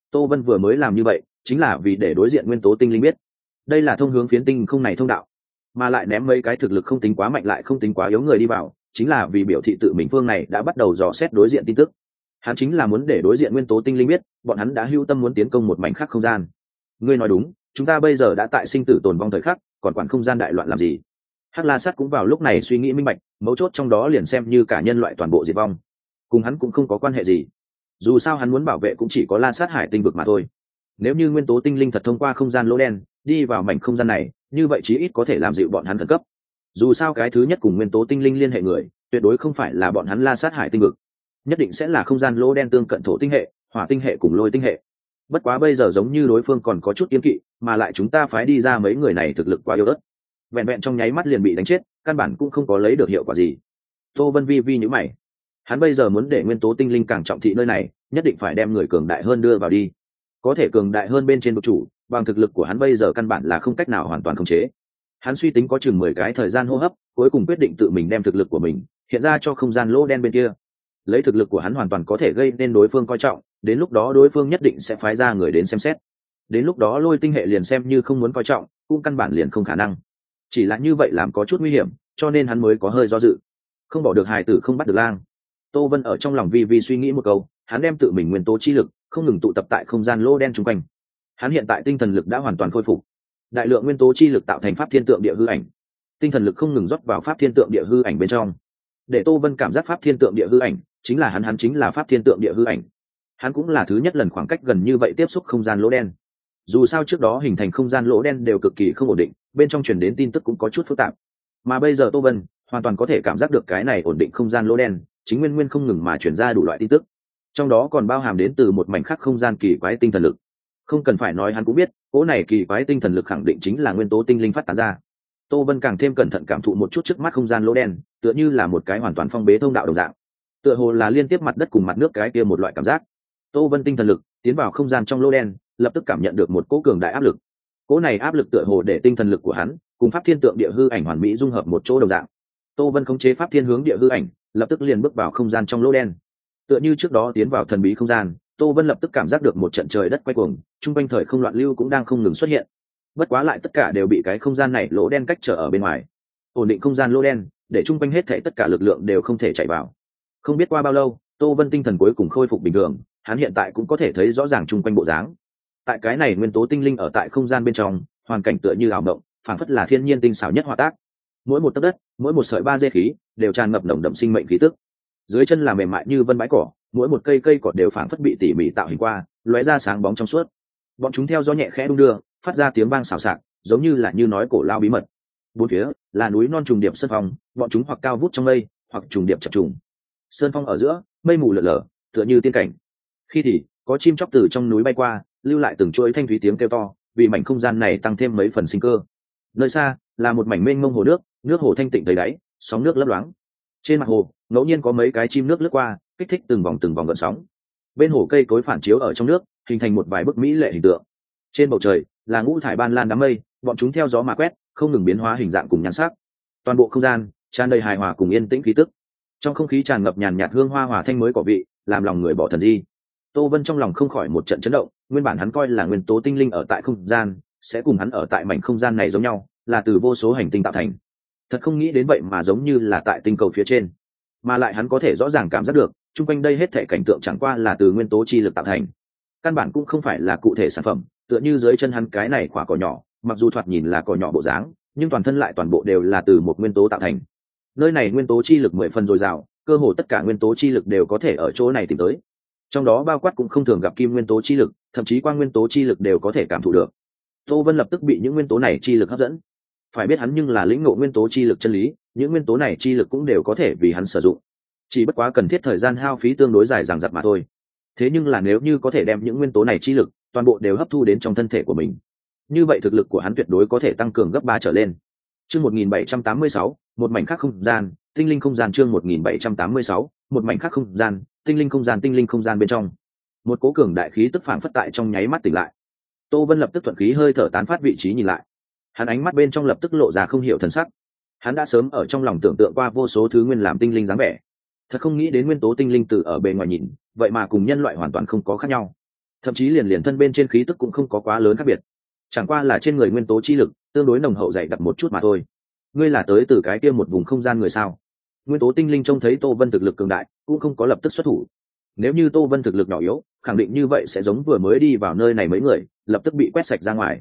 Tô Vân vừa mới làm như vậy chính là vì để đối diện nguyên tố tinh linh biết đây là thông hướng phiến tinh không này thông đạo, mà lại ném mấy cái thực lực không tính quá mạnh lại không tính quá yếu người đi vào, chính là vì biểu thị tự mình phương này đã bắt đầu dò xét đối diện tin tức. Hắn chính là muốn để đối diện nguyên tố tinh linh biết bọn hắn đã hưu tâm muốn tiến công một mảnh khác không gian. Ngươi nói đúng, chúng ta bây giờ đã tại sinh tử tồn vong thời khắc, còn quản không gian đại loạn làm gì? Hắc La Sát cũng vào lúc này suy nghĩ minh bạch, mấu chốt trong đó liền xem như cả nhân loại toàn bộ diệt vong, cùng hắn cũng không có quan hệ gì. Dù sao hắn muốn bảo vệ cũng chỉ có La Sát Hải tinh vực mà thôi. Nếu như nguyên tố tinh linh thật thông qua không gian lỗ đen đi vào mảnh không gian này, như vậy chí ít có thể làm dịu bọn hắn khẩn cấp. Dù sao cái thứ nhất cùng nguyên tố tinh linh liên hệ người, tuyệt đối không phải là bọn hắn La Sát Hải tinh vực, nhất định sẽ là không gian lỗ đen tương cận thổ tinh hệ, hỏa tinh hệ cùng lôi tinh hệ. Bất quá bây giờ giống như đối phương còn có chút kiên kỵ, mà lại chúng ta phái đi ra mấy người này thực lực quá yếu ớt, vẹn vẹn trong nháy mắt liền bị đánh chết, căn bản cũng không có lấy được hiệu quả gì. Tô Vân vi vi nhíu mày, hắn bây giờ muốn để nguyên tố tinh linh càng trọng thị nơi này, nhất định phải đem người cường đại hơn đưa vào đi. Có thể cường đại hơn bên trên vực chủ, bằng thực lực của hắn bây giờ căn bản là không cách nào hoàn toàn khống chế. Hắn suy tính có chừng 10 cái thời gian hô hấp, cuối cùng quyết định tự mình đem thực lực của mình hiện ra cho không gian lỗ đen bên kia. Lấy thực lực của hắn hoàn toàn có thể gây nên đối phương coi trọng, đến lúc đó đối phương nhất định sẽ phái ra người đến xem xét. Đến lúc đó lôi tinh hệ liền xem như không muốn coi trọng, cũng căn bản liền không khả năng. Chỉ là như vậy làm có chút nguy hiểm, cho nên hắn mới có hơi do dự. Không bỏ được hài tử không bắt được lang. Tô Vân ở trong lòng vi vi suy nghĩ một câu, hắn đem tự mình nguyên tố chi lực không ngừng tụ tập tại không gian lỗ đen xung quanh. Hắn hiện tại tinh thần lực đã hoàn toàn khôi phục, đại lượng nguyên tố chi lực tạo thành pháp thiên tượng địa hư ảnh, tinh thần lực không ngừng rót vào pháp thiên tượng địa hư ảnh bên trong, để Tô Vân cảm giác pháp thiên tượng địa hư ảnh chính là hắn chính là pháp thiên tượng địa hư ảnh. Hắn cũng là thứ nhất lần khoảng cách gần như vậy tiếp xúc không gian lỗ đen. Dù sao trước đó hình thành không gian lỗ đen đều cực kỳ không ổn định, bên trong truyền đến tin tức cũng có chút phức tạp, mà bây giờ Tô Vân hoàn toàn có thể cảm giác được cái này ổn định không gian lỗ đen chính nguyên không ngừng mà truyền ra đủ loại tin tức, trong đó còn bao hàm đến từ một mảnh khác không gian kỳ quái tinh thần lực. Không cần phải nói hắn cũng biết, cỗ này kỳ quái tinh thần lực khẳng định chính là nguyên tố tinh linh phát tán ra. Tô Vân càng thêm cẩn thận cảm thụ một chút trước mắt không gian lỗ đen, tựa như là một cái hoàn toàn phong bế thông đạo đồng dạng, tựa hồ là liên tiếp mặt đất cùng mặt nước cái kia một loại cảm giác. Tô Vân tinh thần lực tiến vào không gian trong lỗ đen, lập tức cảm nhận được một cỗ cường đại áp lực. Cỗ này áp lực tựa hồ để tinh thần lực của hắn cùng pháp thiên tượng địa hư ảnh hoàn mỹ dung hợp một chỗ đồng dạng. Tô Vân khống chế pháp thiên hướng địa hư ảnh, lập tức liền bước vào không gian trong lỗ đen. Tựa như trước đó tiến vào thần bí không gian, Tô Vân lập tức cảm giác được một trận trời đất quay cuồng, trung quanh thời không loạn lưu cũng đang không ngừng xuất hiện. Bất quá lại tất cả đều bị cái không gian này lỗ đen cách trở ở bên ngoài. Ổn định không gian lỗ đen, để trung quanh hết thảy tất cả lực lượng đều không thể chạy vào. Không biết qua bao lâu, Tô Vân tinh thần cuối cùng khôi phục bình thường, hắn hiện tại cũng có thể thấy rõ ràng trung quanh bộ dáng. Tại cái này nguyên tố tinh linh ở tại không gian bên trong, hoàn cảnh tựa như ảo mộng, phảng phất là thiên nhiên tinh xảo nhất hòa tác. Mỗi một tấc đất, mỗi một sợi ba dê khí, đều tràn ngập nồng đậm sinh mệnh khí tức. Dưới chân là mềm mại như vân bãi cỏ, mỗi một cây cỏ đều phảng phất bị tỉ mỉ tạo hình qua, lóe ra sáng bóng trong suốt. Bọn chúng theo gió nhẹ khẽ đung đưa, phát ra tiếng vang xào xạc, giống như là như nói cổ lao bí mật. Bốn phía là núi non trùng điệp sơn phong, bọn chúng hoặc cao vút trong mây, hoặc trùng điệp chập trùng. Sơn phong ở giữa, mây mù lở lở, tựa như tiên cảnh. Khi thì có chim chóc từ trong núi bay qua, lưu lại từng chuỗi thanh thúy tiếng kêu to, vì mảnh không gian này tăng thêm mấy phần sinh cơ. Nơi xa là một mảnh mênh mông hồ nước, nước hồ thanh tịnh thấy đáy, sóng nước lấp loáng. Trên mặt hồ ngẫu nhiên có mấy cái chim nước lướt qua, kích thích từng vòng gợn sóng. Bên hồ cây cối phản chiếu ở trong nước, hình thành một vài bức mỹ lệ hình tượng. Trên bầu trời là ngũ thải ban lan đám mây, bọn chúng theo gió mà quét, không ngừng biến hóa hình dạng cùng nhan sắc. Toàn bộ không gian tràn đầy hài hòa cùng yên tĩnh khí tức. Trong không khí tràn ngập nhàn nhạt hương hoa hòa thanh mới cỏ vị, làm lòng người bỏ thần di. Tô Vân trong lòng không khỏi một trận chấn động, nguyên bản hắn coi là nguyên tố tinh linh ở tại không gian sẽ cùng hắn ở tại mảnh không gian này giống nhau, là từ vô số hành tinh tạo thành. Thật không nghĩ đến vậy mà giống như là tại tinh cầu phía trên, mà lại hắn có thể rõ ràng cảm giác được chung quanh đây hết thể cảnh tượng chẳng qua là từ nguyên tố chi lực tạo thành, căn bản cũng không phải là cụ thể sản phẩm. Tựa như dưới chân hắn cái này quả cỏ nhỏ, mặc dù thoạt nhìn là cỏ nhỏ bộ dáng, nhưng toàn thân lại toàn bộ đều là từ một nguyên tố tạo thành. Nơi này nguyên tố chi lực 10 phần dồi dào, cơ hồ tất cả nguyên tố chi lực đều có thể ở chỗ này tìm tới, trong đó bao quát cũng không thường gặp kim nguyên tố chi lực, thậm chí quang nguyên tố chi lực đều có thể cảm thụ được. Tô Vân lập tức bị những nguyên tố này chi lực hấp dẫn. Phải biết hắn nhưng là lĩnh ngộ nguyên tố chi lực chân lý, những nguyên tố này chi lực cũng đều có thể vì hắn sử dụng, chỉ bất quá cần thiết thời gian hao phí tương đối dài dằng dặc mà thôi. Thế nhưng là nếu như có thể đem những nguyên tố này chi lực toàn bộ đều hấp thu đến trong thân thể của mình, như vậy thực lực của hắn tuyệt đối có thể tăng cường gấp 3 trở lên. Chương 1786, một mảnh khác không gian, tinh linh không gian. Chương 1786, một mảnh khác không gian, tinh linh không gian bên trong. Một cố cường đại khí tức phảng phất tại trong nháy mắt tỉnh lại. Tô Vân lập tức thuận khí hơi thở tán phát vị trí nhìn lại. Hắn ánh mắt bên trong lập tức lộ ra không hiểu thần sắc. Hắn đã sớm ở trong lòng tưởng tượng qua vô số thứ nguyên làm tinh linh dáng vẻ. Thật không nghĩ đến nguyên tố tinh linh từ ở bề ngoài nhìn, vậy mà cùng nhân loại hoàn toàn không có khác nhau. thậm chí liền thân bên trên khí tức cũng không có quá lớn khác biệt, chẳng qua là trên người nguyên tố chi lực tương đối nồng hậu dày đặc một chút mà thôi. Ngươi là tới từ cái kia một vùng không gian người sao? Nguyên tố tinh linh trông thấy Tô Vân thực lực cường đại cũng không có lập tức xuất thủ. Nếu như Tô Vân thực lực nhỏ yếu, khẳng định như vậy sẽ giống vừa mới đi vào nơi này mấy người lập tức bị quét sạch ra ngoài.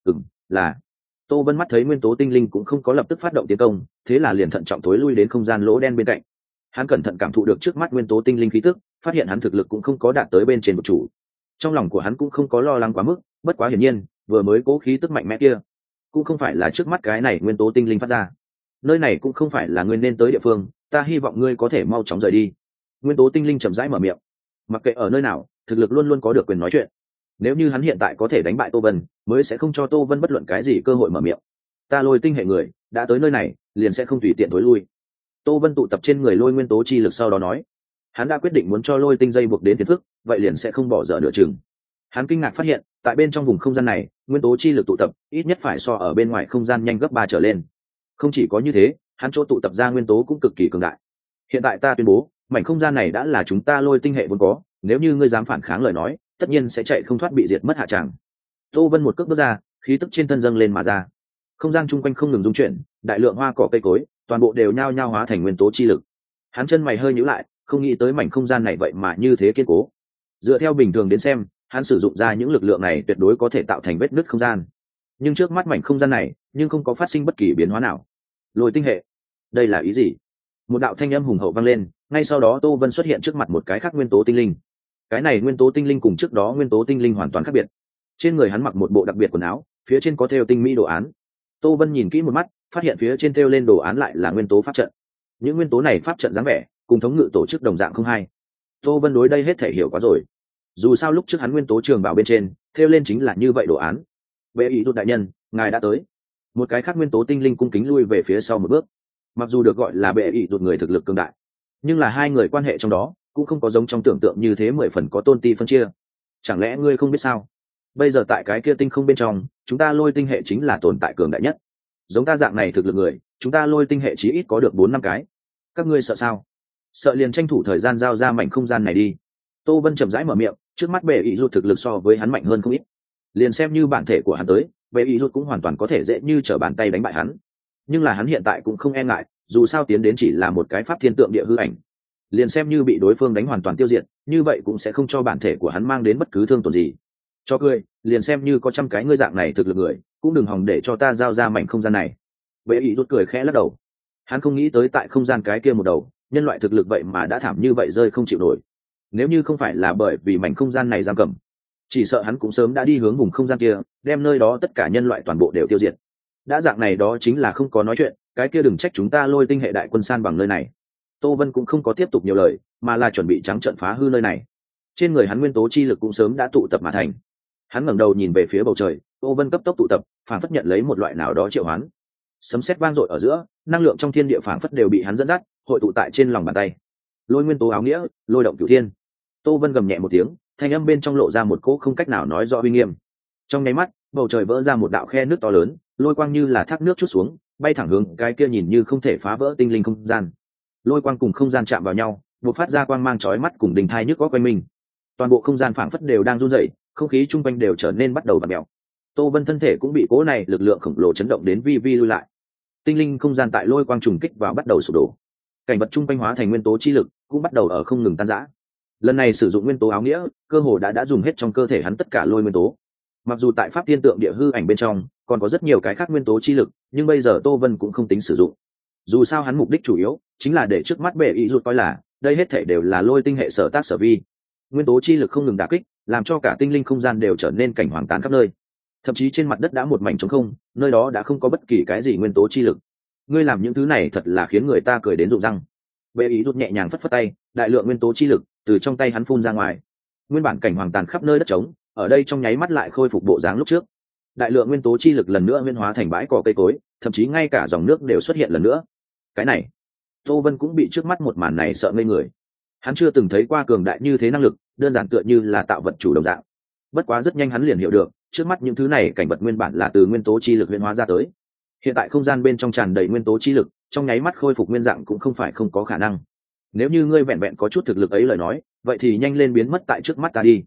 Là. Tô Vân mắt thấy nguyên tố tinh linh cũng không có lập tức phát động tiến công, thế là liền thận trọng tối lui đến không gian lỗ đen bên cạnh. Hắn cẩn thận cảm thụ được trước mắt nguyên tố tinh linh khí tức, phát hiện hắn thực lực cũng không có đạt tới bên trên vực chủ. Trong lòng của hắn cũng không có lo lắng quá mức, bất quá hiển nhiên vừa mới cố khí tức mạnh mẽ kia cũng không phải là trước mắt cái này nguyên tố tinh linh phát ra. Nơi này cũng không phải là ngươi nên tới địa phương, ta hy vọng ngươi có thể mau chóng rời đi. Nguyên tố tinh linh chậm rãi mở miệng. Mặc kệ ở nơi nào, thực lực luôn luôn có được quyền nói chuyện. Nếu như hắn hiện tại có thể đánh bại Tô Vân, mới sẽ không cho Tô Vân bất luận cái gì cơ hội mở miệng. Ta Lôi tinh hệ người đã tới nơi này, liền sẽ không tùy tiện tối lui. Tô Vân tụ tập trên người lôi nguyên tố chi lực sau đó nói, hắn đã quyết định muốn cho lôi tinh dây buộc đến phiền phức, vậy liền sẽ không bỏ dở nửa chừng. Hắn kinh ngạc phát hiện, tại bên trong vùng không gian này, nguyên tố chi lực tụ tập ít nhất phải so ở bên ngoài không gian nhanh gấp 3 trở lên. Không chỉ có như thế, hắn chỗ tụ tập ra nguyên tố cũng cực kỳ cường đại. Hiện tại ta tuyên bố, mảnh không gian này đã là chúng ta Lôi tinh hệ vốn có, nếu như ngươi dám phản kháng lời nói, tất nhiên sẽ chạy không thoát bị diệt mất hạ tràng. Tô Vân một cước bước ra, khí tức trên thân dâng lên mà ra. Không gian chung quanh không ngừng rung chuyển, đại lượng hoa cỏ cây cối, toàn bộ đều nhao nhao hóa thành nguyên tố chi lực. Hắn chân mày hơi nhíu lại, không nghĩ tới mảnh không gian này vậy mà như thế kiên cố. Dựa theo bình thường đến xem, hắn sử dụng ra những lực lượng này tuyệt đối có thể tạo thành vết nứt không gian. Nhưng trước mắt mảnh không gian này, nhưng không có phát sinh bất kỳ biến hóa nào. Lôi tinh hệ, đây là ý gì? Một đạo thanh âm hùng hậu vang lên, ngay sau đó Tô Vân xuất hiện trước mặt một cái khác nguyên tố tinh linh. Cái này nguyên tố tinh linh cùng trước đó nguyên tố tinh linh hoàn toàn khác biệt. Trên người hắn mặc một bộ đặc biệt quần áo, phía trên có thêu tinh mỹ đồ án. Tô Vân nhìn kỹ một mắt, phát hiện phía trên thêu lên đồ án lại là nguyên tố pháp trận. Những nguyên tố này pháp trận dáng vẻ cùng thống ngự tổ chức đồng dạng không hay. Tô Vân đối đây hết thể hiểu quá rồi. Dù sao lúc trước hắn nguyên tố trường bảo bên trên thêu lên chính là như vậy đồ án. Bệ ý tụt đại nhân, ngài đã tới. Một cái khác nguyên tố tinh linh cung kính lui về phía sau một bước. Mặc dù được gọi là bệ ý tụt người thực lực cường đại, nhưng là hai người quan hệ trong đó cũng không có giống trong tưởng tượng như thế 10 phần có tôn ti phân chia. Chẳng lẽ ngươi không biết sao? Bây giờ tại cái kia tinh không bên trong, chúng ta Lôi tinh hệ chính là tồn tại cường đại nhất. Giống ta dạng này thực lực người, chúng ta Lôi tinh hệ chí ít có được 4-5 cái. Các ngươi sợ sao? Sợ liền tranh thủ thời gian giao ra mảnh không gian này đi. Tô Vân chậm rãi mở miệng, trước mắt bệ ý rụt thực lực so với hắn mạnh hơn không ít. Liền xem như bản thể của hắn tới, bệ ý rụt cũng hoàn toàn có thể dễ như trở bàn tay đánh bại hắn. Nhưng là hắn hiện tại cũng không e ngại, dù sao tiến đến chỉ là một cái pháp thiên tượng địa hư ảnh. Liền xem như bị đối phương đánh hoàn toàn tiêu diệt, như vậy cũng sẽ không cho bản thể của hắn mang đến bất cứ thương tổn gì. Cho cười, liền xem như có trăm cái ngươi dạng này thực lực người, cũng đừng hòng để cho ta giao ra mảnh không gian này. Bệ ý rút cười khẽ lắc đầu. Hắn không nghĩ tới tại không gian cái kia một đầu, nhân loại thực lực vậy mà đã thảm như vậy rơi không chịu nổi. Nếu như không phải là bởi vì mảnh không gian này giam cầm, chỉ sợ hắn cũng sớm đã đi hướng vùng không gian kia, đem nơi đó tất cả nhân loại toàn bộ đều tiêu diệt. Đã dạng này đó chính là không có nói chuyện, cái kia đừng trách chúng ta Lôi tinh hệ đại quân san bằng nơi này. Tô Vân cũng không có tiếp tục nhiều lời, mà là chuẩn bị trắng trợn phá hư nơi này. Trên người hắn nguyên tố chi lực cũng sớm đã tụ tập mà thành. Hắn ngẩng đầu nhìn về phía bầu trời, Tô Vân cấp tốc tụ tập, phảng phất nhận lấy một loại nào đó triệu hoán. Sấm sét vang dội ở giữa, năng lượng trong thiên địa phảng phất đều bị hắn dẫn dắt, hội tụ tại trên lòng bàn tay. Lôi nguyên tố áo nghĩa, lôi động cửu thiên. Tô Vân gầm nhẹ một tiếng, thanh âm bên trong lộ ra một cỗ không cách nào nói rõ uy nghiêm. Trong nháy mắt, bầu trời vỡ ra một đạo khe nước to lớn, lôi quang như là thác nước trút xuống, bay thẳng hướng cái kia nhìn như không thể phá vỡ tinh linh không gian. Lôi quang cùng không gian chạm vào nhau, bộc phát ra quang mang chói mắt cùng đình thai nhức có quanh mình. Toàn bộ không gian phảng phất đều đang run rẩy, không khí chung quanh đều trở nên bắt đầu vặn mèo. Tô Vân thân thể cũng bị cỗ này lực lượng khổng lồ chấn động đến vi vi lui lại. Tinh linh không gian tại lôi quang trùng kích vào bắt đầu sụp đổ. Cảnh vật chung quanh hóa thành nguyên tố chi lực, cũng bắt đầu ở không ngừng tan rã. Lần này sử dụng nguyên tố áo nghĩa, cơ hồ đã dùng hết trong cơ thể hắn tất cả lôi nguyên tố. Mặc dù tại pháp thiên tượng địa hư ảnh bên trong còn có rất nhiều cái khác nguyên tố chi lực, nhưng bây giờ Tô Vân cũng không tính sử dụng. Dù sao hắn mục đích chủ yếu chính là để trước mắt bệ ý rụt coi là đây hết thể đều là Lôi tinh hệ sở tác sở vi. Nguyên tố chi lực không ngừng đả kích, làm cho cả tinh linh không gian đều trở nên cảnh hoàng tàn khắp nơi. Thậm chí trên mặt đất đã một mảnh trống không, nơi đó đã không có bất kỳ cái gì nguyên tố chi lực. Ngươi làm những thứ này thật là khiến người ta cười đến rụng răng. Bệ ý rụt nhẹ nhàng phất phất tay, đại lượng nguyên tố chi lực từ trong tay hắn phun ra ngoài. Nguyên bản cảnh hoàng tàn khắp nơi đất trống, ở đây trong nháy mắt lại khôi phục bộ dáng lúc trước. Đại lượng nguyên tố chi lực lần nữa nguyên hóa thành bãi cỏ cây cối, thậm chí ngay cả dòng nước đều xuất hiện lần nữa. Cái này, Tô Vân cũng bị trước mắt một màn này sợ ngây người. Hắn chưa từng thấy qua cường đại như thế năng lực, đơn giản tựa như là tạo vật chủ đồng dạng. Bất quá rất nhanh hắn liền hiểu được, trước mắt những thứ này cảnh vật nguyên bản là từ nguyên tố chi lực nguyên hóa ra tới. Hiện tại không gian bên trong tràn đầy nguyên tố chi lực, trong nháy mắt khôi phục nguyên dạng cũng không phải không có khả năng. Nếu như ngươi vẹn vẹn có chút thực lực ấy lời nói, vậy thì nhanh lên biến mất tại trước mắt ta đi.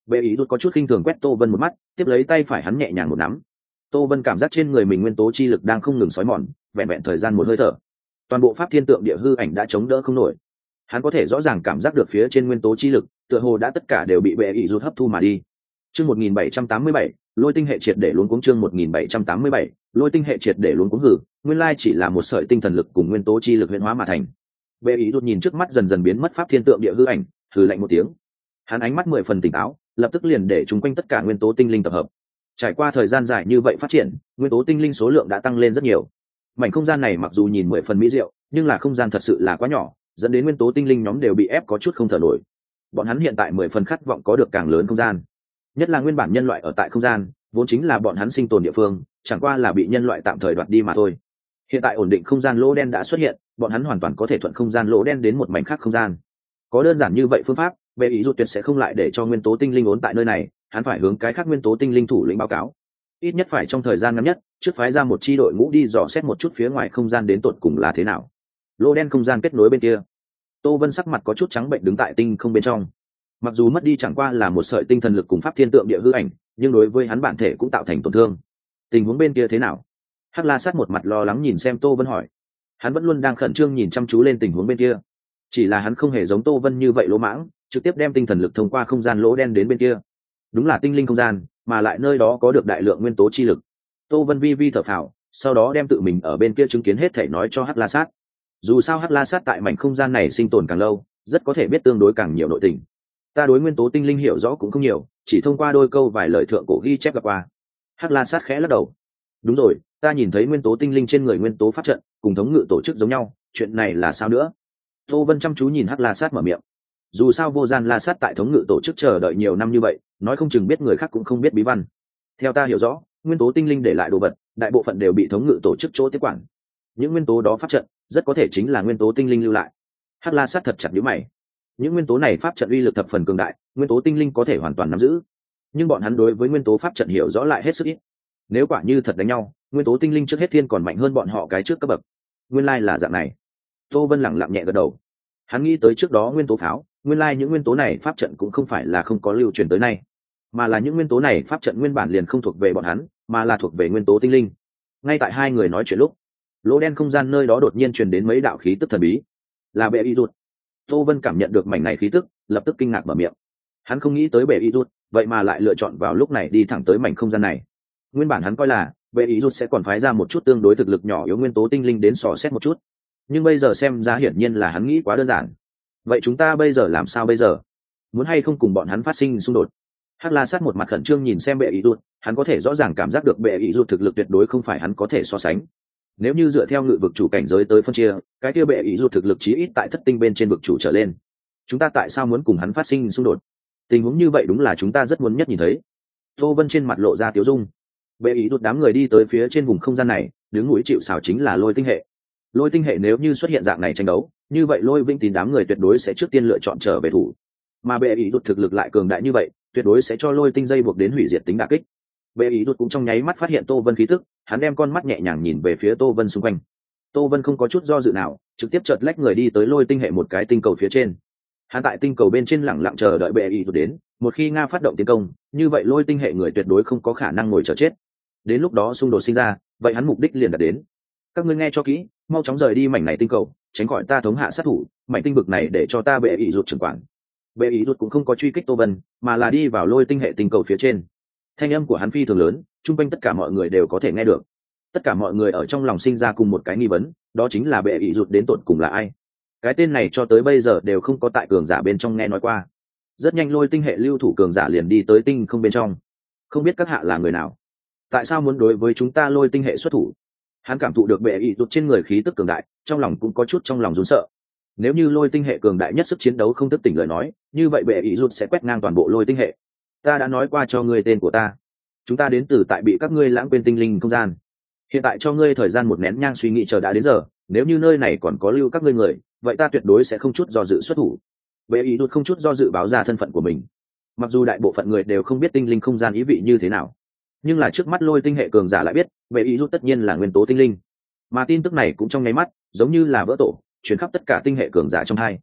Bệ ý rút có chút khinh thường quét Tô Vân một mắt, tiếp lấy tay phải hắn nhẹ nhàng một nắm. Tô Vân cảm giác trên người mình nguyên tố chi lực đang không ngừng xói mòn, vẹn vẹn thời gian một hơi thở, toàn bộ pháp thiên tượng địa hư ảnh đã chống đỡ không nổi. Hắn có thể rõ ràng cảm giác được phía trên nguyên tố chi lực, tựa hồ đã tất cả đều bị bệ ý rút hấp thu mà đi. Chương 1787, lôi tinh hệ triệt để luống cuống. Chương 1787, lôi tinh hệ triệt để luống cuống. Hử, nguyên lai chỉ là một sợi tinh thần lực cùng nguyên tố chi lực huyễn hóa mà thành. Bệ ý rút nhìn trước mắt dần dần biến mất pháp thiên tượng địa hư ảnh, hừ lạnh một tiếng. Hắn ánh mắt 10 phần tỉnh táo, lập tức liền để chúng quanh tất cả nguyên tố tinh linh tập hợp. Trải qua thời gian dài như vậy phát triển, nguyên tố tinh linh số lượng đã tăng lên rất nhiều. Mảnh không gian này mặc dù nhìn 10 phần mỹ diệu, nhưng là không gian thật sự là quá nhỏ, dẫn đến nguyên tố tinh linh nhóm đều bị ép có chút không thở nổi. Bọn hắn hiện tại 10 phần khát vọng có được càng lớn không gian. Nhất là nguyên bản nhân loại ở tại không gian, vốn chính là bọn hắn sinh tồn địa phương, chẳng qua là bị nhân loại tạm thời đoạt đi mà thôi. Hiện tại ổn định không gian lỗ đen đã xuất hiện, bọn hắn hoàn toàn có thể thuận không gian lỗ đen đến một mảnh khác không gian. Có đơn giản như vậy phương pháp, Bệ ý rút tuyệt sẽ không lại để cho nguyên tố tinh linh ốn tại nơi này, hắn phải hướng cái khác nguyên tố tinh linh thủ lĩnh báo cáo. Ít nhất phải trong thời gian ngắn nhất, trước phái ra một chi đội ngũ đi dò xét một chút phía ngoài không gian đến tột cùng là thế nào. Lỗ đen không gian kết nối bên kia. Tô Vân sắc mặt có chút trắng bệnh đứng tại tinh không bên trong. Mặc dù mất đi chẳng qua là một sợi tinh thần lực cùng pháp thiên tượng địa hư ảnh, nhưng đối với hắn bản thể cũng tạo thành tổn thương. Tình huống bên kia thế nào? Hắc La Sát một mặt lo lắng nhìn xem Tô Vân hỏi. Hắn vẫn luôn đang khẩn trương nhìn chăm chú lên tình huống bên kia. Chỉ là hắn không hề giống Tô Vân như vậy lỗ mãng, trực tiếp đem tinh thần lực thông qua không gian lỗ đen đến bên kia. Đúng là tinh linh không gian, mà lại nơi đó có được đại lượng nguyên tố chi lực. Tô Vân vi vi thở phào, sau đó đem tự mình ở bên kia chứng kiến hết thảy nói cho Hắc La Sát. Dù sao Hắc La Sát tại mảnh không gian này sinh tồn càng lâu, rất có thể biết tương đối càng nhiều nội tình. Ta đối nguyên tố tinh linh hiểu rõ cũng không nhiều, chỉ thông qua đôi câu vài lời thượng cổ ghi chép gặp qua. Hắc La Sát khẽ lắc đầu. Đúng rồi, ta nhìn thấy nguyên tố tinh linh trên người nguyên tố pháp trận cùng thống ngự tổ chức giống nhau, chuyện này là sao nữa? Tô Vân chăm chú nhìn Hắc La Sát mở miệng. Dù sao vô gian La Sát tại thống ngự tổ chức chờ đợi nhiều năm như vậy, nói không chừng biết người khác cũng không biết bí văn. Theo ta hiểu rõ, nguyên tố tinh linh để lại đồ vật, đại bộ phận đều bị thống ngự tổ chức chỗ tiếp quản. Những nguyên tố đó pháp trận, rất có thể chính là nguyên tố tinh linh lưu lại. Hắc La Sát thật chặt nhíu mày. Những nguyên tố này pháp trận uy lực thập phần cường đại, nguyên tố tinh linh có thể hoàn toàn nắm giữ, nhưng bọn hắn đối với nguyên tố pháp trận hiểu rõ lại hết sức ít. Nếu quả như thật đánh nhau, nguyên tố tinh linh trước hết thiên còn mạnh hơn bọn họ cái trước cấp bậc. Nguyên lai là dạng này. Tô Vân lẳng lặng nhẹ gật đầu. Hắn nghĩ tới trước đó nguyên tố pháo, nguyên lai những nguyên tố này pháp trận cũng không phải là không có lưu truyền tới nay, mà là những nguyên tố này pháp trận nguyên bản liền không thuộc về bọn hắn, mà là thuộc về nguyên tố tinh linh. Ngay tại hai người nói chuyện lúc, lỗ đen không gian nơi đó đột nhiên truyền đến mấy đạo khí tức thần bí. Là Bệ ý rút. Tô Vân cảm nhận được mảnh này khí tức, lập tức kinh ngạc mở miệng. Hắn không nghĩ tới Bệ ý rút, vậy mà lại lựa chọn vào lúc này đi thẳng tới mảnh không gian này. Nguyên bản hắn coi là Bệ ý rút sẽ còn phái ra một chút tương đối thực lực nhỏ yếu nguyên tố tinh linh đến dò xét một chút, nhưng bây giờ xem ra hiển nhiên là hắn nghĩ quá đơn giản. Vậy chúng ta bây giờ làm sao bây giờ? Muốn hay không cùng bọn hắn phát sinh xung đột? Hắc La Sát một mặt khẩn trương nhìn xem Bệ ý rút, hắn có thể rõ ràng cảm giác được Bệ ý rút thực lực tuyệt đối không phải hắn có thể so sánh. Nếu như dựa theo ngự vực chủ cảnh giới tới phân chia, cái kia Bệ ý rút thực lực chí ít tại thất tinh bên trên vực chủ trở lên. Chúng ta tại sao muốn cùng hắn phát sinh xung đột? Tình huống như vậy đúng là chúng ta rất muốn nhất nhìn thấy. Tô Vân trên mặt lộ ra tiếu dung. Bệ ý rút đám người đi tới phía trên vùng không gian này, đứng núi chịu sào chính là lôi tinh hệ. Lôi tinh hệ nếu như xuất hiện dạng này tranh đấu, như vậy lôi vĩnh tín đám người tuyệt đối sẽ trước tiên lựa chọn trở về thủ. Mà Bệ ý rút thực lực lại cường đại như vậy, tuyệt đối sẽ cho lôi tinh dây buộc đến hủy diệt tính đả kích. Bệ ý rút cũng trong nháy mắt phát hiện Tô Vân khí tức, hắn đem con mắt nhẹ nhàng nhìn về phía Tô Vân xung quanh. Tô Vân không có chút do dự nào, trực tiếp chợt lách người đi tới lôi tinh hệ một cái tinh cầu phía trên. Hắn tại tinh cầu bên trên lẳng lặng chờ đợi Bệ ý rút đến, một khi Nga phát động tiến công, như vậy lôi tinh hệ người tuyệt đối không có khả năng ngồi chờ chết. Đến lúc đó xung đột sinh ra, vậy hắn mục đích liền đạt đến. Các ngươi nghe cho kỹ, mau chóng rời đi mảnh này tinh cầu, tránh khỏi ta thống hạ sát thủ, mảnh tinh vực này để cho ta Bệ ý rút trưởng quản. Bệ ý rút cũng không có truy kích Tô Vân, mà là đi vào lôi tinh hệ tinh cầu phía trên. Thanh âm của hắn phi thường lớn, chung quanh tất cả mọi người đều có thể nghe được. Tất cả mọi người ở trong lòng sinh ra cùng một cái nghi vấn, đó chính là Bệ ý rút đến tột cùng là ai. Cái tên này cho tới bây giờ đều không có tại cường giả bên trong nghe nói qua. Rất nhanh lôi tinh hệ lưu thủ cường giả liền đi tới tinh không bên trong. Không biết các hạ là người nào, tại sao muốn đối với chúng ta lôi tinh hệ xuất thủ? Hắn cảm thụ được Bệ ý rút trên người khí tức cường đại, trong lòng cũng có chút trong lòng run sợ. Nếu như lôi tinh hệ cường đại nhất sức chiến đấu không thức tỉnh lời nói, như vậy Bệ ý rút sẽ quét ngang toàn bộ lôi tinh hệ. Ta đã nói qua cho ngươi tên của ta, chúng ta đến từ tại bị các ngươi lãng quên tinh linh không gian. Hiện tại cho ngươi thời gian một nén nhang suy nghĩ chờ đã đến giờ, nếu như nơi này còn có lưu các ngươi người, vậy ta tuyệt đối sẽ không chút do dự xuất thủ. Bệ ý rút không chút do dự báo ra thân phận của mình. Mặc dù đại bộ phận người đều không biết tinh linh không gian ý vị như thế nào, nhưng là trước mắt lôi tinh hệ cường giả lại biết, Bệ ý rút tất nhiên là nguyên tố tinh linh. Mà tin tức này cũng trong nháy mắt giống như là vỡ tổ, truyền khắp tất cả tinh hệ cường giả trong hai.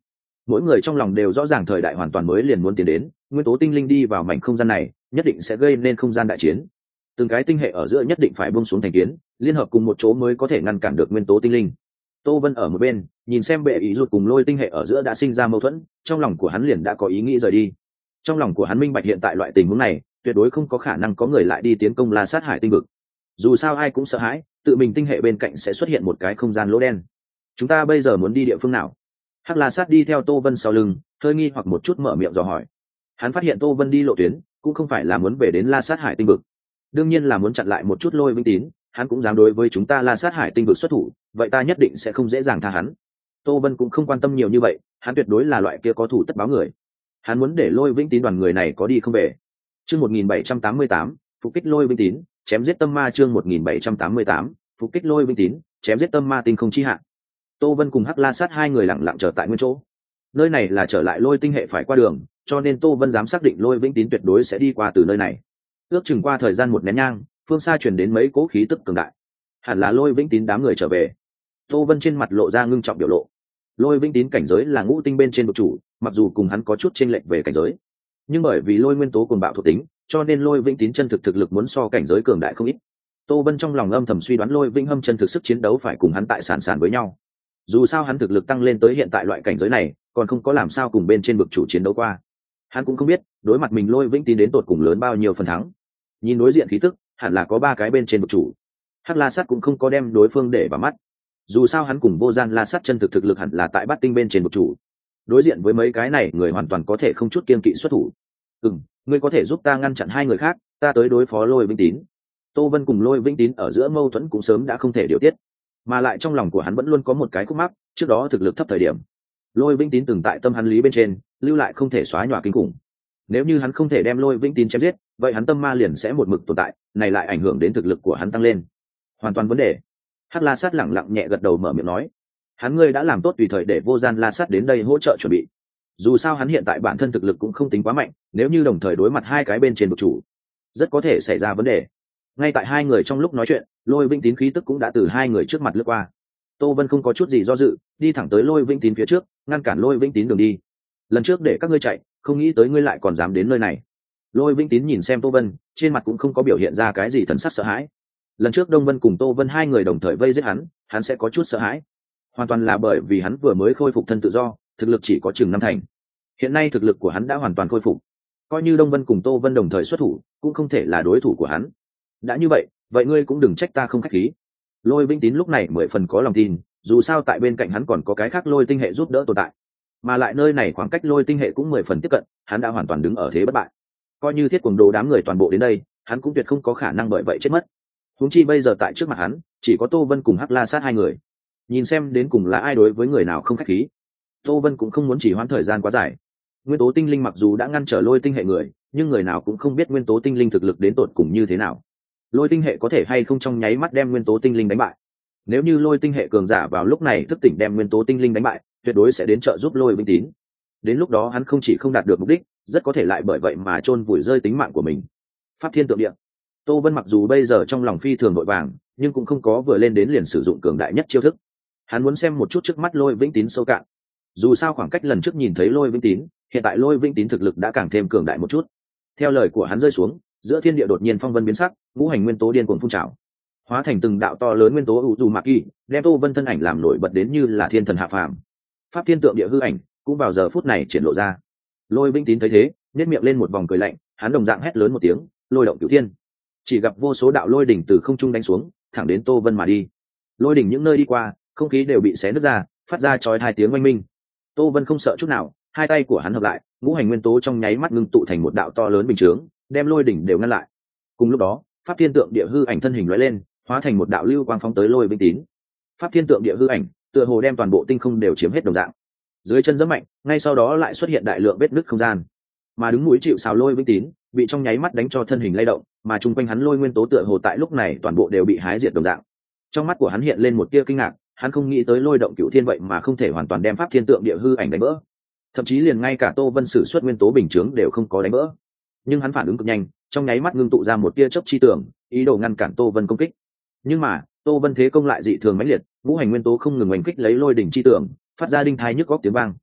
mỗi người trong lòng đều rõ ràng thời đại hoàn toàn mới liền muốn tiến đến, nguyên tố tinh linh đi vào mảnh không gian này nhất định sẽ gây nên không gian đại chiến. Từng cái tinh hệ ở giữa nhất định phải buông xuống thành kiến, liên hợp cùng một chỗ mới có thể ngăn cản được nguyên tố tinh linh. Tô Vân ở một bên nhìn xem bệ ý rụt cùng lôi tinh hệ ở giữa đã sinh ra mâu thuẫn, trong lòng của hắn liền đã có ý nghĩ rời đi. Trong lòng của hắn minh bạch hiện tại loại tình huống này tuyệt đối không có khả năng có người lại đi tiến công La Sát Hải tinh vực. Dù sao ai cũng sợ hãi tự mình tinh hệ bên cạnh sẽ xuất hiện một cái không gian lỗ đen. Chúng ta bây giờ muốn đi địa phương nào? Hắc La Sát đi theo Tô Vân sau lưng, hơi nghi hoặc một chút mở miệng dò hỏi. Hắn phát hiện Tô Vân đi lộ tuyến cũng không phải là muốn về đến La Sát Hải tinh vực, đương nhiên là muốn chặn lại một chút Lôi Vĩnh Tín. Hắn cũng dám đối với chúng ta La Sát Hải tinh vực xuất thủ, vậy ta nhất định sẽ không dễ dàng tha hắn. Tô Vân cũng không quan tâm nhiều như vậy, hắn tuyệt đối là loại kia có thủ tất báo người. Hắn muốn để Lôi Vĩnh Tín đoàn người này có đi không về. Chương 1788, phục kích Lôi Vĩnh Tín, chém giết tâm ma. Chương 1788, phục kích Lôi Vĩnh Tín, chém giết tâm ma tinh không chi hạn. Tô Vân cùng Hắc La Sát hai người lặng lặng chờ tại nguyên chỗ. Nơi này là trở lại Lôi tinh hệ phải qua đường, cho nên Tô Vân dám xác định Lôi Vĩnh Tín tuyệt đối sẽ đi qua từ nơi này. Ước chừng qua thời gian một nén nhang, phương xa truyền đến mấy cỗ khí tức cường đại, hẳn là Lôi Vĩnh Tín đám người trở về. Tô Vân trên mặt lộ ra ngưng trọng biểu lộ. Lôi Vĩnh Tín cảnh giới là ngũ tinh bên trên vực chủ, mặc dù cùng hắn có chút chênh lệch về cảnh giới, nhưng bởi vì lôi nguyên tố cuồng bạo thuộc tính, cho nên Lôi Vĩnh Tín chân thực thực lực muốn so cảnh giới cường đại không ít. Tô Vân trong lòng âm thầm suy đoán Lôi Vĩnh Hâm chân thực sức chiến đấu phải cùng hắn tại sàn sàn với nhau. Dù sao hắn thực lực tăng lên tới hiện tại loại cảnh giới này, còn không có làm sao cùng bên trên vực chủ chiến đấu qua. Hắn cũng không biết đối mặt mình Lôi Vĩnh Tín đến tột cùng lớn bao nhiêu phần thắng. Nhìn đối diện khí tức, hẳn là có 3 cái bên trên vực chủ. Hắc La Sát cũng không có đem đối phương để vào mắt. Dù sao hắn cùng Vô Gian La Sát chân thực thực lực hẳn là tại bát tinh bên trên vực chủ. Đối diện với mấy cái này, người hoàn toàn có thể không chút kiêng kỵ xuất thủ. Ngươi có thể giúp ta ngăn chặn 2 người khác, ta tới đối phó Lôi Vĩnh Tín. Tô Vân cùng Lôi Vĩnh Tín ở giữa mâu thuẫn cũng sớm đã không thể điều tiết, mà lại trong lòng của hắn vẫn luôn có một cái khúc mắc, trước đó thực lực thấp thời điểm, Lôi Vĩnh Tín từng tại tâm hắn lý bên trên lưu lại không thể xóa nhòa kinh khủng. Nếu như hắn không thể đem Lôi Vĩnh Tín chém giết, vậy hắn tâm ma liền sẽ một mực tồn tại, này lại ảnh hưởng đến thực lực của hắn tăng lên. Hoàn toàn vấn đề. Hắc La Sát lẳng lặng nhẹ gật đầu mở miệng nói, hắn ngươi đã làm tốt tùy thời để Vô Gian La Sát đến đây hỗ trợ chuẩn bị. Dù sao hắn hiện tại bản thân thực lực cũng không tính quá mạnh, nếu như đồng thời đối mặt 2 cái bên trên vực chủ, rất có thể xảy ra vấn đề. Ngay tại 2 người trong lúc nói chuyện, Lôi Vĩnh Tín khí tức cũng đã từ 2 người trước mặt lướt qua. Tô Vân không có chút gì do dự, đi thẳng tới Lôi Vĩnh Tín phía trước, ngăn cản Lôi Vĩnh Tín đường đi. Lần trước để các ngươi chạy, không nghĩ tới ngươi lại còn dám đến nơi này. Lôi Vĩnh Tín nhìn xem Tô Vân, trên mặt cũng không có biểu hiện ra cái gì thần sắc sợ hãi. Lần trước Đông Vân cùng Tô Vân 2 người đồng thời vây giết hắn sẽ có chút sợ hãi. Hoàn toàn là bởi vì hắn vừa mới khôi phục thân tự do, thực lực chỉ có chừng 5 thành. Hiện nay thực lực của hắn đã hoàn toàn khôi phục, coi như Đông Vân cùng Tô Vân đồng thời xuất thủ, cũng không thể là đối thủ của hắn. Đã như vậy ngươi cũng đừng trách ta không khách khí. Lôi Vĩnh Tín lúc này 10 phần có lòng tin, dù sao tại bên cạnh hắn còn có cái khác Lôi tinh hệ giúp đỡ tồn tại, mà lại nơi này khoảng cách Lôi tinh hệ cũng 10 phần tiếp cận, hắn đã hoàn toàn đứng ở thế bất bại. Coi như Thiết Cuồng Đồ đám người toàn bộ đến đây, hắn cũng tuyệt không có khả năng bởi vậy chết mất. Huống chi bây giờ tại trước mặt hắn chỉ có Tô Vân cùng Hắc La Sát 2 người, nhìn xem đến cùng là ai đối với người nào không khách khí. Tô Vân cũng không muốn chỉ hoãn thời gian quá dài. Nguyên tố tinh linh mặc dù đã ngăn trở Lôi tinh hệ người, nhưng người nào cũng không biết nguyên tố tinh linh thực lực đến tột cùng như thế nào. Lôi tinh hệ có thể hay không trong nháy mắt đem nguyên tố tinh linh đánh bại. Nếu như Lôi tinh hệ cường giả vào lúc này thức tỉnh đem nguyên tố tinh linh đánh bại, tuyệt đối sẽ đến trợ giúp Lôi Vĩnh Tín. Đến lúc đó hắn không chỉ không đạt được mục đích, rất có thể lại bởi vậy mà chôn vùi rơi tính mạng của mình. Pháp Thiên Tượng Địa. Tô Vân mặc dù bây giờ trong lòng phi thường vội vàng, nhưng cũng không có vừa lên đến liền sử dụng cường đại nhất chiêu thức. Hắn muốn xem một chút trước mắt Lôi Vĩnh Tín sâu cạn. Dù sao khoảng cách lần trước nhìn thấy Lôi Vĩnh Tín, hiện tại Lôi Vĩnh Tín thực lực đã càng thêm cường đại một chút. Theo lời của hắn rơi xuống, giữa thiên địa đột nhiên phong vân biến sắc, ngũ hành nguyên tố điên cuồng phun trào, hóa thành từng đạo to lớn nguyên tố u dù mạc kỳ, đem Tô Vân thân ảnh làm nổi bật đến như là thiên thần hạ phàm. Pháp Thiên Tượng Địa hư ảnh cũng vào giờ phút này triển lộ ra. Lôi Vĩnh Tín thấy thế, nhếch miệng lên một vòng cười lạnh, hắn đồng dạng hét lớn một tiếng, lôi động cửu thiên. Chỉ gặp vô số đạo lôi đỉnh từ không trung đánh xuống, thẳng đến Tô Vân mà đi. Lôi đỉnh những nơi đi qua, không khí đều bị xé nứt ra, phát ra chói tai tiếng oanh minh. Tô Vân không sợ chút nào, hai tay của hắn hợp lại, ngũ hành nguyên tố trong nháy mắt ngưng tụ thành một đạo to lớn bình chướng, đem lôi đỉnh đều ngăn lại. Cùng lúc đó, Pháp Thiên Tượng Địa hư ảnh thân hình lóe lên, hóa thành một đạo lưu quang phóng tới Lôi Vĩnh Tín. Pháp Thiên Tượng Địa hư ảnh, tựa hồ đem toàn bộ tinh không đều chiếm hết đồng dạng. Dưới chân giẫm mạnh, ngay sau đó lại xuất hiện đại lượng vết nứt không gian. Mà đứng núi chịu sào Lôi Vĩnh Tín, bị trong nháy mắt đánh cho thân hình lay động, mà chung quanh hắn lôi nguyên tố tựa hồ tại lúc này toàn bộ đều bị hái diệt đồng dạng. Trong mắt của hắn hiện lên một tia kinh ngạc, hắn không nghĩ tới lôi động cửu thiên vậy mà không thể hoàn toàn đem Pháp Thiên Tượng Địa hư ảnh đánh vỡ. Thậm chí liền ngay cả Tô Vân sử xuất nguyên tố bình chướng đều không có đánh vỡ. Nhưng hắn phản ứng cực nhanh, trong nháy mắt ngưng tụ ra một tia chớp chi tưởng, ý đồ ngăn cản Tô Vân công kích. Nhưng mà, Tô Vân thế công lại dị thường mãnh liệt, ngũ hành nguyên tố không ngừng oanh kích lấy lôi đỉnh chi tưởng, phát ra đinh thai nhức góc tiếng vang.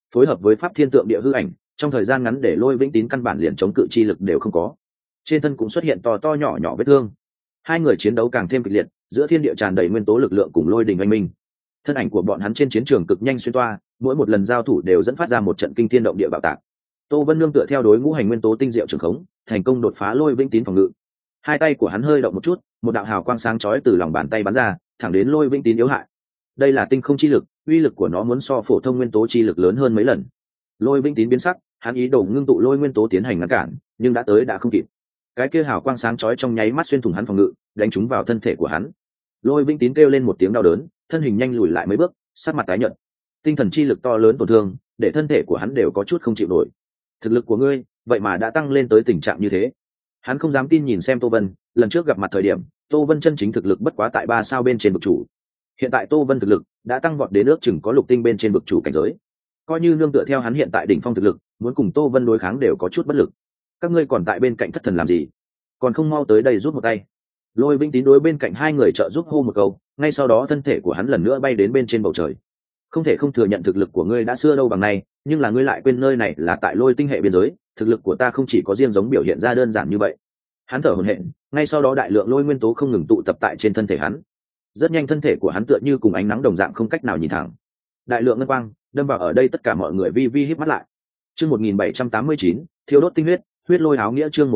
phối hợp với pháp thiên tượng địa hư ảnh, trong thời gian ngắn để Lôi Vĩnh Tín căn bản liền chống cự chi lực đều không có. Trên thân cũng xuất hiện to to nhỏ nhỏ vết thương. Hai người chiến đấu càng thêm kịch liệt, giữa thiên địa tràn đầy nguyên tố lực lượng cùng lôi đình oanh minh. Thân ảnh của bọn hắn trên chiến trường cực nhanh xuyên toa, mỗi một lần giao thủ đều dẫn phát ra một trận kinh thiên động địa bạo tạc. Tô Vân Nương tựa theo đối ngũ hành nguyên tố tinh diệu trường khống, thành công đột phá Lôi Vĩnh Tín phòng ngự. Hai tay của hắn hơi động một chút, một đạo hào quang sáng chói từ lòng bàn tay bắn ra, thẳng đến Lôi Vĩnh Tín yếu hại. Đây là tinh không chi lực, uy lực của nó muốn so phổ thông nguyên tố chi lực lớn hơn mấy lần. Lôi Vĩnh Tín biến sắc, hắn ý đồ ngưng tụ lôi nguyên tố tiến hành ngăn cản, nhưng đã tới đã không kịp. Cái kia hào quang sáng chói trong nháy mắt xuyên thủng hắn phòng ngự, đánh trúng vào thân thể của hắn. Lôi Vĩnh Tín kêu lên một tiếng đau đớn, thân hình nhanh lùi lại mấy bước, sắc mặt tái nhợt. Tinh thần chi lực to lớn tổn thương, để thân thể của hắn đều có chút không chịu nổi. Thực lực của ngươi, vậy mà đã tăng lên tới tình trạng như thế. Hắn không dám tin nhìn xem Tô Vân, lần trước gặp mặt thời điểm, Tô Vân chân chính thực lực bất quá tại 3 sao bên trên vực chủ. Hiện tại Tô Vân thực lực đã tăng vọt đến ước chừng có lục tinh bên trên vực chủ cảnh giới. Coi như nương tựa theo hắn hiện tại đỉnh phong thực lực, muốn cùng Tô Vân đối kháng đều có chút bất lực. Các ngươi còn tại bên cạnh thất thần làm gì? Còn không mau tới đây giúp một tay. Lôi Vĩnh Tín đối bên cạnh hai người trợ giúp hô một câu, ngay sau đó thân thể của hắn lần nữa bay đến bên trên bầu trời. Không thể không thừa nhận thực lực của ngươi đã xưa đâu bằng nay, nhưng là ngươi lại quên nơi này là tại Lôi tinh hệ biên giới, thực lực của ta không chỉ có riêng giống biểu hiện ra đơn giản như vậy. Hắn thở hổn hển, ngay sau đó đại lượng lôi nguyên tố không ngừng tụ tập tại trên thân thể hắn. Rất nhanh thân thể của hắn tựa như cùng ánh nắng đồng dạng không cách nào nhìn thẳng. Đại lượng ngân quang đâm vào ở đây, tất cả mọi người vi vi híp mắt lại. Chương 1789, thiêu đốt tinh huyết, huyết lôi áo nghĩa. Chương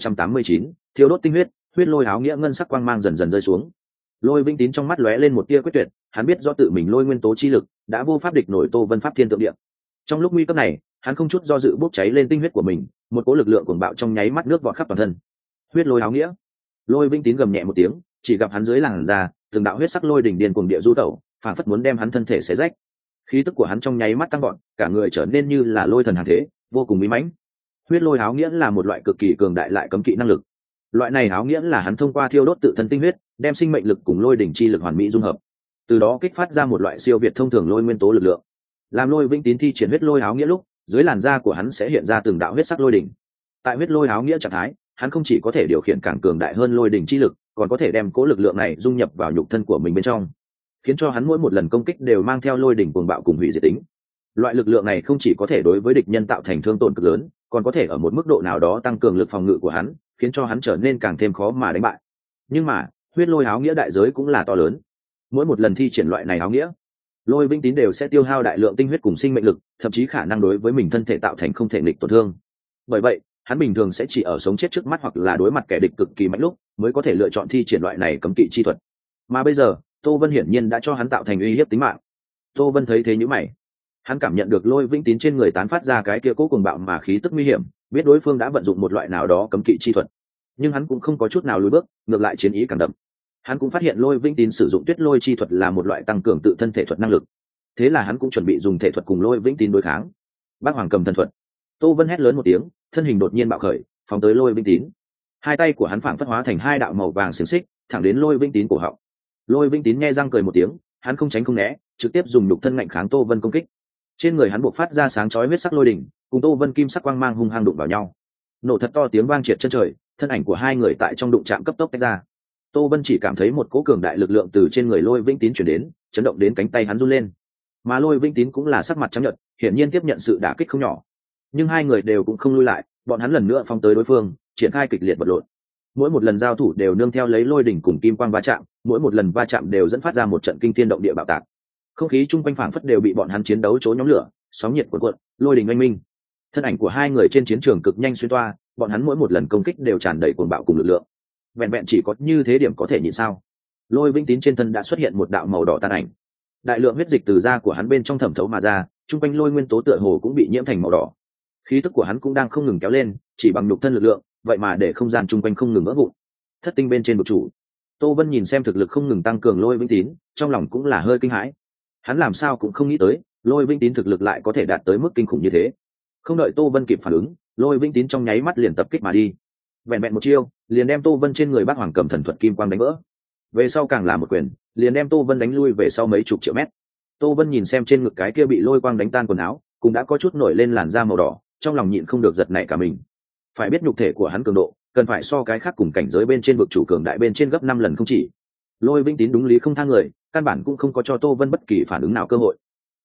1789, thiêu đốt tinh huyết, huyết lôi áo nghĩa. Ngân sắc quang mang dần dần rơi xuống. Lôi Vĩnh Tín trong mắt lóe lên một tia quyết tuyệt, hắn biết do tự mình lôi nguyên tố chi lực đã vô pháp địch nổi Tô Vân pháp thiên tượng địa. Trong lúc nguy cấp này, hắn không chút do dự bốc cháy lên tinh huyết của mình, một cỗ lực lượng cuồng bạo trong nháy mắt nước vọt khắp toàn thân. Huyết lôi áo nghĩa. Lôi Vĩnh Tín gầm nhẹ một tiếng, chỉ gặp hắn dưới làn da từng đạo huyết sắc lôi đỉnh điên cuồng địa du tẩu, phảng phất muốn đem hắn thân thể xé rách. Khí tức của hắn trong nháy mắt tăng vọt, cả người trở nên như là lôi thần hàng thế, vô cùng mỹ mãnh. Huyết lôi áo nghĩa là một loại cực kỳ cường đại lại cấm kỵ năng lực. Loại này áo nghĩa là hắn thông qua thiêu đốt tự thân tinh huyết, đem sinh mệnh lực cùng lôi đỉnh chi lực hoàn mỹ dung hợp, từ đó kích phát ra một loại siêu việt thông thường lôi nguyên tố lực lượng. Làm Lôi Vĩnh Tín thi triển huyết lôi áo nghĩa lúc, dưới làn da của hắn sẽ hiện ra từng đạo huyết sắc lôi đỉnh. Tại huyết lôi áo nghĩa trạng thái, hắn không chỉ có thể điều khiển càng cường đại hơn lôi đỉnh chi lực, còn có thể đem cố lực lượng này dung nhập vào nhục thân của mình bên trong, khiến cho hắn mỗi một lần công kích đều mang theo lôi đỉnh cuồng bạo cùng hủy diệt tính. Loại lực lượng này không chỉ có thể đối với địch nhân tạo thành thương tổn cực lớn, còn có thể ở một mức độ nào đó tăng cường lực phòng ngự của hắn, khiến cho hắn trở nên càng thêm khó mà đánh bại. Nhưng mà huyết lôi áo nghĩa đại giới cũng là to lớn. Mỗi một lần thi triển loại này áo nghĩa, Lôi Vĩnh Tín đều sẽ tiêu hao đại lượng tinh huyết cùng sinh mệnh lực, thậm chí khả năng đối với mình thân thể tạo thành không thể nghịch tổn thương. Bởi vậy hắn bình thường sẽ chỉ ở sống chết trước mắt hoặc là đối mặt kẻ địch cực kỳ mạnh lúc mới có thể lựa chọn thi triển loại này cấm kỵ chi thuật. Mà bây giờ Tô Vân hiển nhiên đã cho hắn tạo thành uy hiếp tính mạng. Tô Vân thấy thế nhíu mày, hắn cảm nhận được Lôi Vĩnh Tín trên người tán phát ra cái kia cố cuồng bạo mà khí tức nguy hiểm, biết đối phương đã vận dụng một loại nào đó cấm kỵ chi thuật, nhưng hắn cũng không có chút nào lùi bước, ngược lại chiến ý càng đậm. Hắn cũng phát hiện Lôi Vĩnh Tín sử dụng tuyết lôi chi thuật là một loại tăng cường tự thân thể thuật năng lực, thế là hắn cũng chuẩn bị dùng thể thuật cùng Lôi Vĩnh Tín đối kháng. Bác Hoàng Cầm thần thuật. Tô Vân hét lớn một tiếng, thân hình đột nhiên bạo khởi, phóng tới Lôi Vĩnh Tín. Hai tay của hắn phảng phất hóa thành hai đạo màu vàng xiềng xích, thẳng đến Lôi Vĩnh Tín cổ họng. Lôi Vĩnh Tín nghe răng cười một tiếng, hắn không tránh không né, trực tiếp dùng nhục thân ngạnh kháng Tô Vân công kích. Trên người hắn bộc phát ra sáng chói huyết sắc lôi đỉnh, cùng Tô Vân kim sắc quang mang hung hăng đụng vào nhau. Nổ thật to tiếng vang triệt chân trời, thân ảnh của hai người tại trong đụng chạm cấp tốc tách ra. Tô Vân chỉ cảm thấy một cỗ cường đại lực lượng từ trên người Lôi Vĩnh Tín chuyển đến, chấn động đến cánh tay hắn run lên. Mà Lôi Vĩnh Tín cũng là sắc mặt trắng nhợt, hiển nhiên tiếp nhận sự đả kích không nhỏ. Nhưng hai người đều cũng không lui lại, bọn hắn lần nữa phóng tới đối phương, triển khai kịch liệt vật lộn. Mỗi một lần giao thủ đều nương theo lấy lôi đỉnh cùng kim quang va chạm, mỗi một lần va chạm đều dẫn phát ra một trận kinh thiên động địa bạo tạc. Không khí chung quanh phảng phất đều bị bọn hắn chiến đấu chố nhóm lửa, sóng nhiệt cuộn cuộn, lôi đỉnh oanh minh. Thân ảnh của hai người trên chiến trường cực nhanh xuyên toa, bọn hắn mỗi một lần công kích đều tràn đầy cuồng bạo cùng lực lượng. Vẹn vẹn chỉ có như thế điểm có thể nhịn sao? Lôi Vĩnh Tín trên thân đã xuất hiện một đạo màu đỏ tàn ảnh. Đại lượng huyết dịch từ da của hắn bên trong thẩm thấu mà ra, chung quanh lôi nguyên tố tựa hồ cũng bị nhiễm thành màu đỏ. Khí tức của hắn cũng đang không ngừng kéo lên, chỉ bằng nhục thân lực lượng, vậy mà để không gian chung quanh không ngừng vỡ vụn. Thất tinh bên trên vực chủ. Tô Vân nhìn xem thực lực không ngừng tăng cường Lôi Vĩnh Tín, trong lòng cũng là hơi kinh hãi. Hắn làm sao cũng không nghĩ tới, Lôi Vĩnh Tín thực lực lại có thể đạt tới mức kinh khủng như thế. Không đợi Tô Vân kịp phản ứng, Lôi Vĩnh Tín trong nháy mắt liền tập kích mà đi. Vẹn vẹn một chiêu, liền đem Tô Vân trên người Bác Hoàng Cầm thần thuật kim quang đánh vỡ. Về sau càng là một quyền, liền đem Tô Vân đánh lui về sau mấy chục triệu mét. Tô Vân nhìn xem trên ngực cái kia bị lôi quang đánh tan quần áo, cũng đã có chút nổi lên làn da màu đỏ, trong lòng nhịn không được giật nảy cả mình. Phải biết nhục thể của hắn cường độ, cần phải so cái khác cùng cảnh giới bên trên vực chủ cường đại bên trên gấp 5 lần không chỉ. Lôi Vĩnh Tín đúng lý không tha người, căn bản cũng không có cho Tô Vân bất kỳ phản ứng nào cơ hội.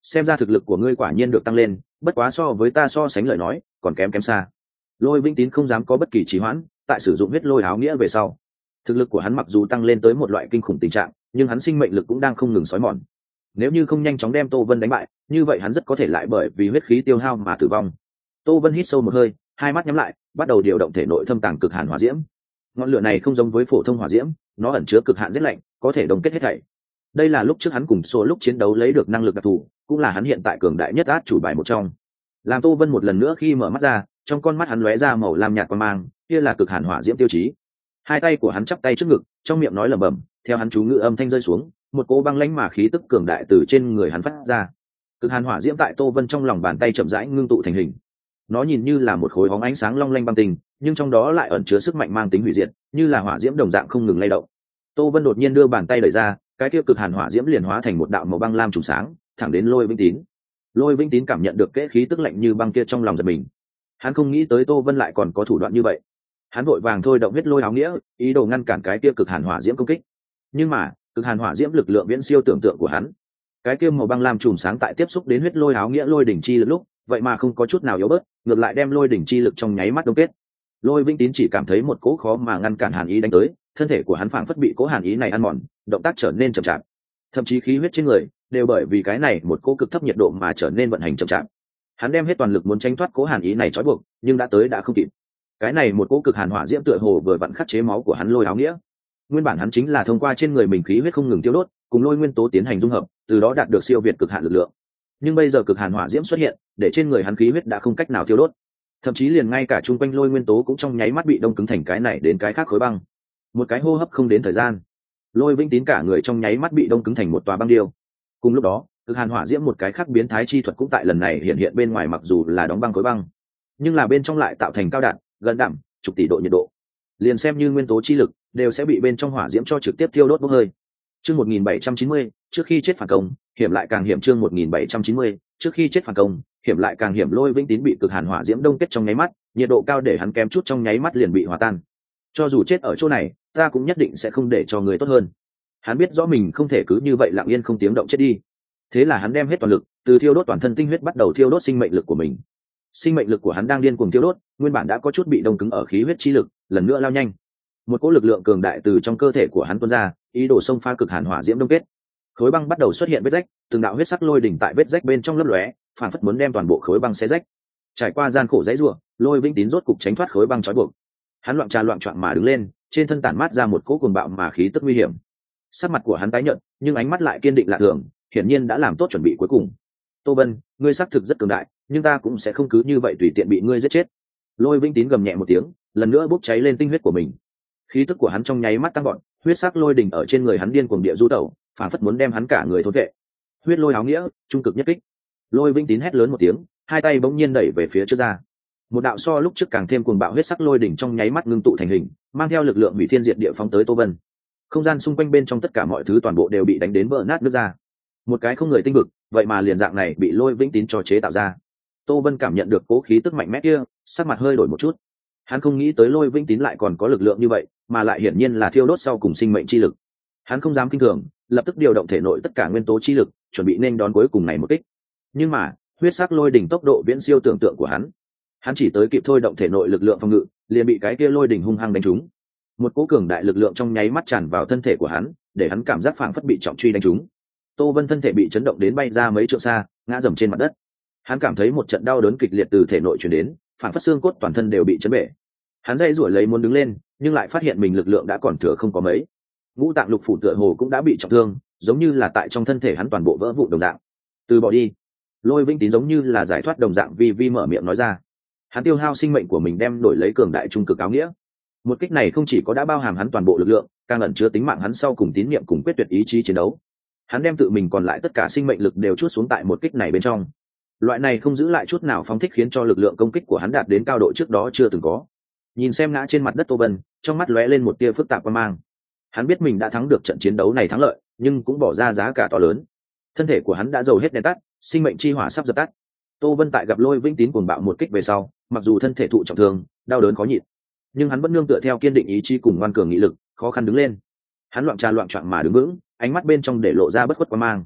xem ra thực lực của ngươi quả nhiên được tăng lên, bất quá so với ta so sánh lời nói còn kém kém xa. Lôi Vĩnh Tín không dám có bất kỳ trì hoãn, tại sử dụng huyết lôi áo nghĩa về sau, thực lực của hắn mặc dù tăng lên tới một loại kinh khủng tình trạng, nhưng hắn sinh mệnh lực cũng đang không ngừng xói mòn. Nếu như không nhanh chóng đem Tô Vân đánh bại, như vậy hắn rất có thể lại bởi vì huyết khí tiêu hao mà tử vong. Tô Vân hít sâu một hơi, hai mắt nhắm lại, bắt đầu điều động thể nội thâm tàng cực hàn hỏa diễm. Ngọn lửa này không giống với phổ thông hỏa diễm, nó ẩn chứa cực hạn rét lạnh, có thể đồng kết hết thảy. Đây là lúc trước hắn cùng số lúc chiến đấu lấy được năng lực đặc thù, cũng là hắn hiện tại cường đại nhất át chủ bài một trong. Làm Tô Vân một lần nữa khi mở mắt ra, trong con mắt hắn lóe ra màu lam nhạt quang mang, kia là cực hàn hỏa diễm tiêu chí. Hai tay của hắn chắp tay trước ngực, trong miệng nói lẩm bẩm, theo hắn chú ngữ âm thanh rơi xuống, một cỗ băng lãnh mà khí tức cường đại từ trên người hắn phát ra. Cực hàn hỏa diễm tại Tô Vân trong lòng bàn tay chậm rãi ngưng tụ thành hình. Nó nhìn như là một khối bóng ánh sáng long lanh băng tinh, nhưng trong đó lại ẩn chứa sức mạnh mang tính hủy diệt, như là hỏa diễm đồng dạng không ngừng lay động. Tô Vân đột nhiên đưa bàn tay đẩy ra, cái kia cực hàn hỏa diễm liền hóa thành một đạo màu băng lam trùng sáng, thẳng đến Lôi Vĩnh Tín. Lôi Vĩnh Tín cảm nhận được kẽ khí tức lạnh như băng kia trong lòng giật mình. Hắn không nghĩ tới Tô Vân lại còn có thủ đoạn như vậy. Hắn vội vàng thôi động huyết lôi áo nghĩa, ý đồ ngăn cản cái kia cực hàn hỏa diễm công kích. Nhưng mà, cực hàn hỏa diễm lực lượng viễn siêu tưởng tượng của hắn. Cái kia màu băng lam trùng sáng tại tiếp xúc đến huyết lôi áo nghĩa lôi đỉnh chi lực lúc, vậy mà không có chút nào yếu bớt, ngược lại đem lôi đỉnh chi lực trong nháy mắt đông kết. Lôi Vĩnh Tín chỉ cảm thấy một cỗ khó mà ngăn cản hàn ý đánh tới, thân thể của hắn phảng phất bị cỗ hàn ý này ăn mòn, động tác trở nên chậm chạp. Thậm chí khí huyết trên người đều bởi vì cái này một cỗ cực thấp nhiệt độ mà trở nên vận hành chậm chạp. Hắn đem hết toàn lực muốn tránh thoát cỗ hàn ý này trói buộc, nhưng đã tới đã không kịp. Cái này một cỗ cực hàn hỏa diễm tựa hồ vừa vặn khắc chế máu của hắn lôi áo nghĩa. Nguyên bản hắn chính là thông qua trên người mình khí huyết không ngừng tiêu đốt, cùng lôi nguyên tố tiến hành dung hợp, từ đó đạt được siêu việt cực hạn lực lượng. Nhưng bây giờ cực hàn hỏa diễm xuất hiện, để trên người hắn khí huyết đã không cách nào tiêu đốt, thậm chí liền ngay cả chung quanh lôi nguyên tố cũng trong nháy mắt bị đông cứng thành cái này đến cái khác khối băng. Một cái hô hấp không đến thời gian, Lôi Vĩnh Tín cả người trong nháy mắt bị đông cứng thành một tòa băng điêu. Cùng lúc đó, cực hàn hỏa diễm một cái khác biến thái chi thuật cũng tại lần này hiện hiện bên ngoài, mặc dù là đóng băng khối băng, nhưng là bên trong lại tạo thành cao đạn, gần đẳng chục tỷ độ nhiệt độ. Liền xem như nguyên tố chi lực đều sẽ bị bên trong hỏa diễm cho trực tiếp thiêu đốt bốc hơi. Chương 1790, trước khi chết phản công, hiểm lại càng hiểm. Chương 1790, trước khi chết phản công, hiểm lại càng hiểm. Lôi Vĩnh Tín bị cực hàn hỏa diễm đông kết trong nháy mắt, nhiệt độ cao để hắn kém chút trong nháy mắt liền bị hòa tan. Cho dù chết ở chỗ này, ta cũng nhất định sẽ không để cho người tốt hơn. Hắn biết rõ mình không thể cứ như vậy lặng yên không tiếng động chết đi. Thế là hắn đem hết toàn lực, từ thiêu đốt toàn thân tinh huyết bắt đầu thiêu đốt sinh mệnh lực của mình. Sinh mệnh lực của hắn đang điên cuồng thiêu đốt, nguyên bản đã có chút bị đông cứng ở khí huyết chi lực, lần nữa lao nhanh. Một cỗ lực lượng cường đại từ trong cơ thể của hắn tuôn ra, ý đồ xông phá cực hàn hỏa diễm đông kết. Khối băng bắt đầu xuất hiện vết rách, từng đạo huyết sắc lôi đỉnh tại vết rách bên trong lấp lóe, phản phất muốn đem toàn bộ khối băng xé rách. Trải qua gian khổ dãy rủa, Lôi Vĩnh Tín rốt cục tránh thoát khối băng trói buộc. Hắn loạn choạng mà đứng lên, trên thân tản mát ra một cỗ cuồng bạo mà khí tức nguy hiểm. Sắc mặt của hắn tái nhợt, nhưng ánh mắt lại kiên định lạ thường, hiển nhiên đã làm tốt chuẩn bị cuối cùng. Tô Vân, ngươi xác thực rất cường đại, nhưng ta cũng sẽ không cứ như vậy tùy tiện bị ngươi giết chết. Lôi Vĩnh Tín gầm nhẹ một tiếng, lần nữa bốc cháy lên tinh huyết của mình. Khí tức của hắn trong nháy mắt tăng vọt, huyết sắc lôi đỉnh ở trên người hắn điên cuồng địa du tẩu, phản phất muốn đem hắn cả người thôn vệ. Huyết lôi áo nghĩa, trung cực nhất kích. Lôi Vĩnh Tín hét lớn một tiếng, hai tay bỗng nhiên đẩy về phía trước ra. Một đạo so lúc trước càng thêm cuồng bạo huyết sắc lôi đỉnh trong nháy mắt ngưng tụ thành hình, mang theo lực lượng hủy thiên diệt địa phóng tới Tô Vân. Không gian xung quanh bên trong tất cả mọi thứ toàn bộ đều bị đánh đến vỡ nát nứt ra. Một cái không người tinh vực, vậy mà liền dạng này bị Lôi Vĩnh Tín cho chế tạo ra. Tô Vân cảm nhận được cố khí tức mạnh mẽ kia, sắc mặt hơi đổi một chút. Hắn không nghĩ tới Lôi Vĩnh Tín lại còn có lực lượng như vậy, mà lại hiển nhiên là thiêu đốt sau cùng sinh mệnh chi lực. Hắn không dám kinh thường, lập tức điều động thể nội tất cả nguyên tố chi lực, chuẩn bị nên đón cuối cùng này một kích. Nhưng mà, huyết sắc lôi đỉnh tốc độ viễn siêu tưởng tượng của hắn. Hắn chỉ tới kịp thôi động thể nội lực lượng phòng ngự, liền bị cái kia lôi đỉnh hung hăng đánh trúng. Một cỗ cường đại lực lượng trong nháy mắt tràn vào thân thể của hắn, để hắn cảm giác phảng phất bị trọng truy đánh trúng. Tô Vân thân thể bị chấn động đến bay ra mấy trượng xa, ngã dầm trên mặt đất. Hắn cảm thấy một trận đau đớn kịch liệt từ thể nội truyền đến, phảng phất xương cốt toàn thân đều bị chấn bể. Hắn dãy giụa lấy muốn đứng lên, nhưng lại phát hiện mình lực lượng đã còn thừa không có mấy. Ngũ tạng lục phủ tựa hồ cũng đã bị trọng thương, giống như là tại trong thân thể hắn toàn bộ vỡ vụn đồng dạng. Từ bỏ đi. Lôi Vĩnh Tín giống như là giải thoát đồng dạng vi mở miệng nói ra. Hắn tiêu hao sinh mệnh của mình đem đổi lấy cường đại trung cực áo nghĩa. Một kích này không chỉ có đã bao hàm hắn toàn bộ lực lượng, càng ẩn chứa tính mạng hắn sau cùng tín niệm cùng quyết tuyệt ý chí chiến đấu. Hắn đem tự mình còn lại tất cả sinh mệnh lực đều trút xuống tại một kích này bên trong. Loại này không giữ lại chút nào phóng thích khiến cho lực lượng công kích của hắn đạt đến cao độ trước đó chưa từng có. Nhìn xem ngã trên mặt đất Tô Vân, trong mắt lóe lên một tia phức tạp quan mang. Hắn biết mình đã thắng được trận chiến đấu này thắng lợi, nhưng cũng bỏ ra giá cả to lớn. Thân thể của hắn đã dầu hết đèn tắt, sinh mệnh chi hỏa sắp dập tắt. Tô Vân tại gặp Lôi Vĩnh Tín cuồng bạo một kích về sau, mặc dù thân thể thụ trọng thương, đau đớn khó nhịn, nhưng hắn vẫn nương tựa theo kiên định ý chí cùng ngoan cường nghị lực, khó khăn đứng lên. Hắn loạn choạng mà đứng vững, ánh mắt bên trong để lộ ra bất khuất quan mang.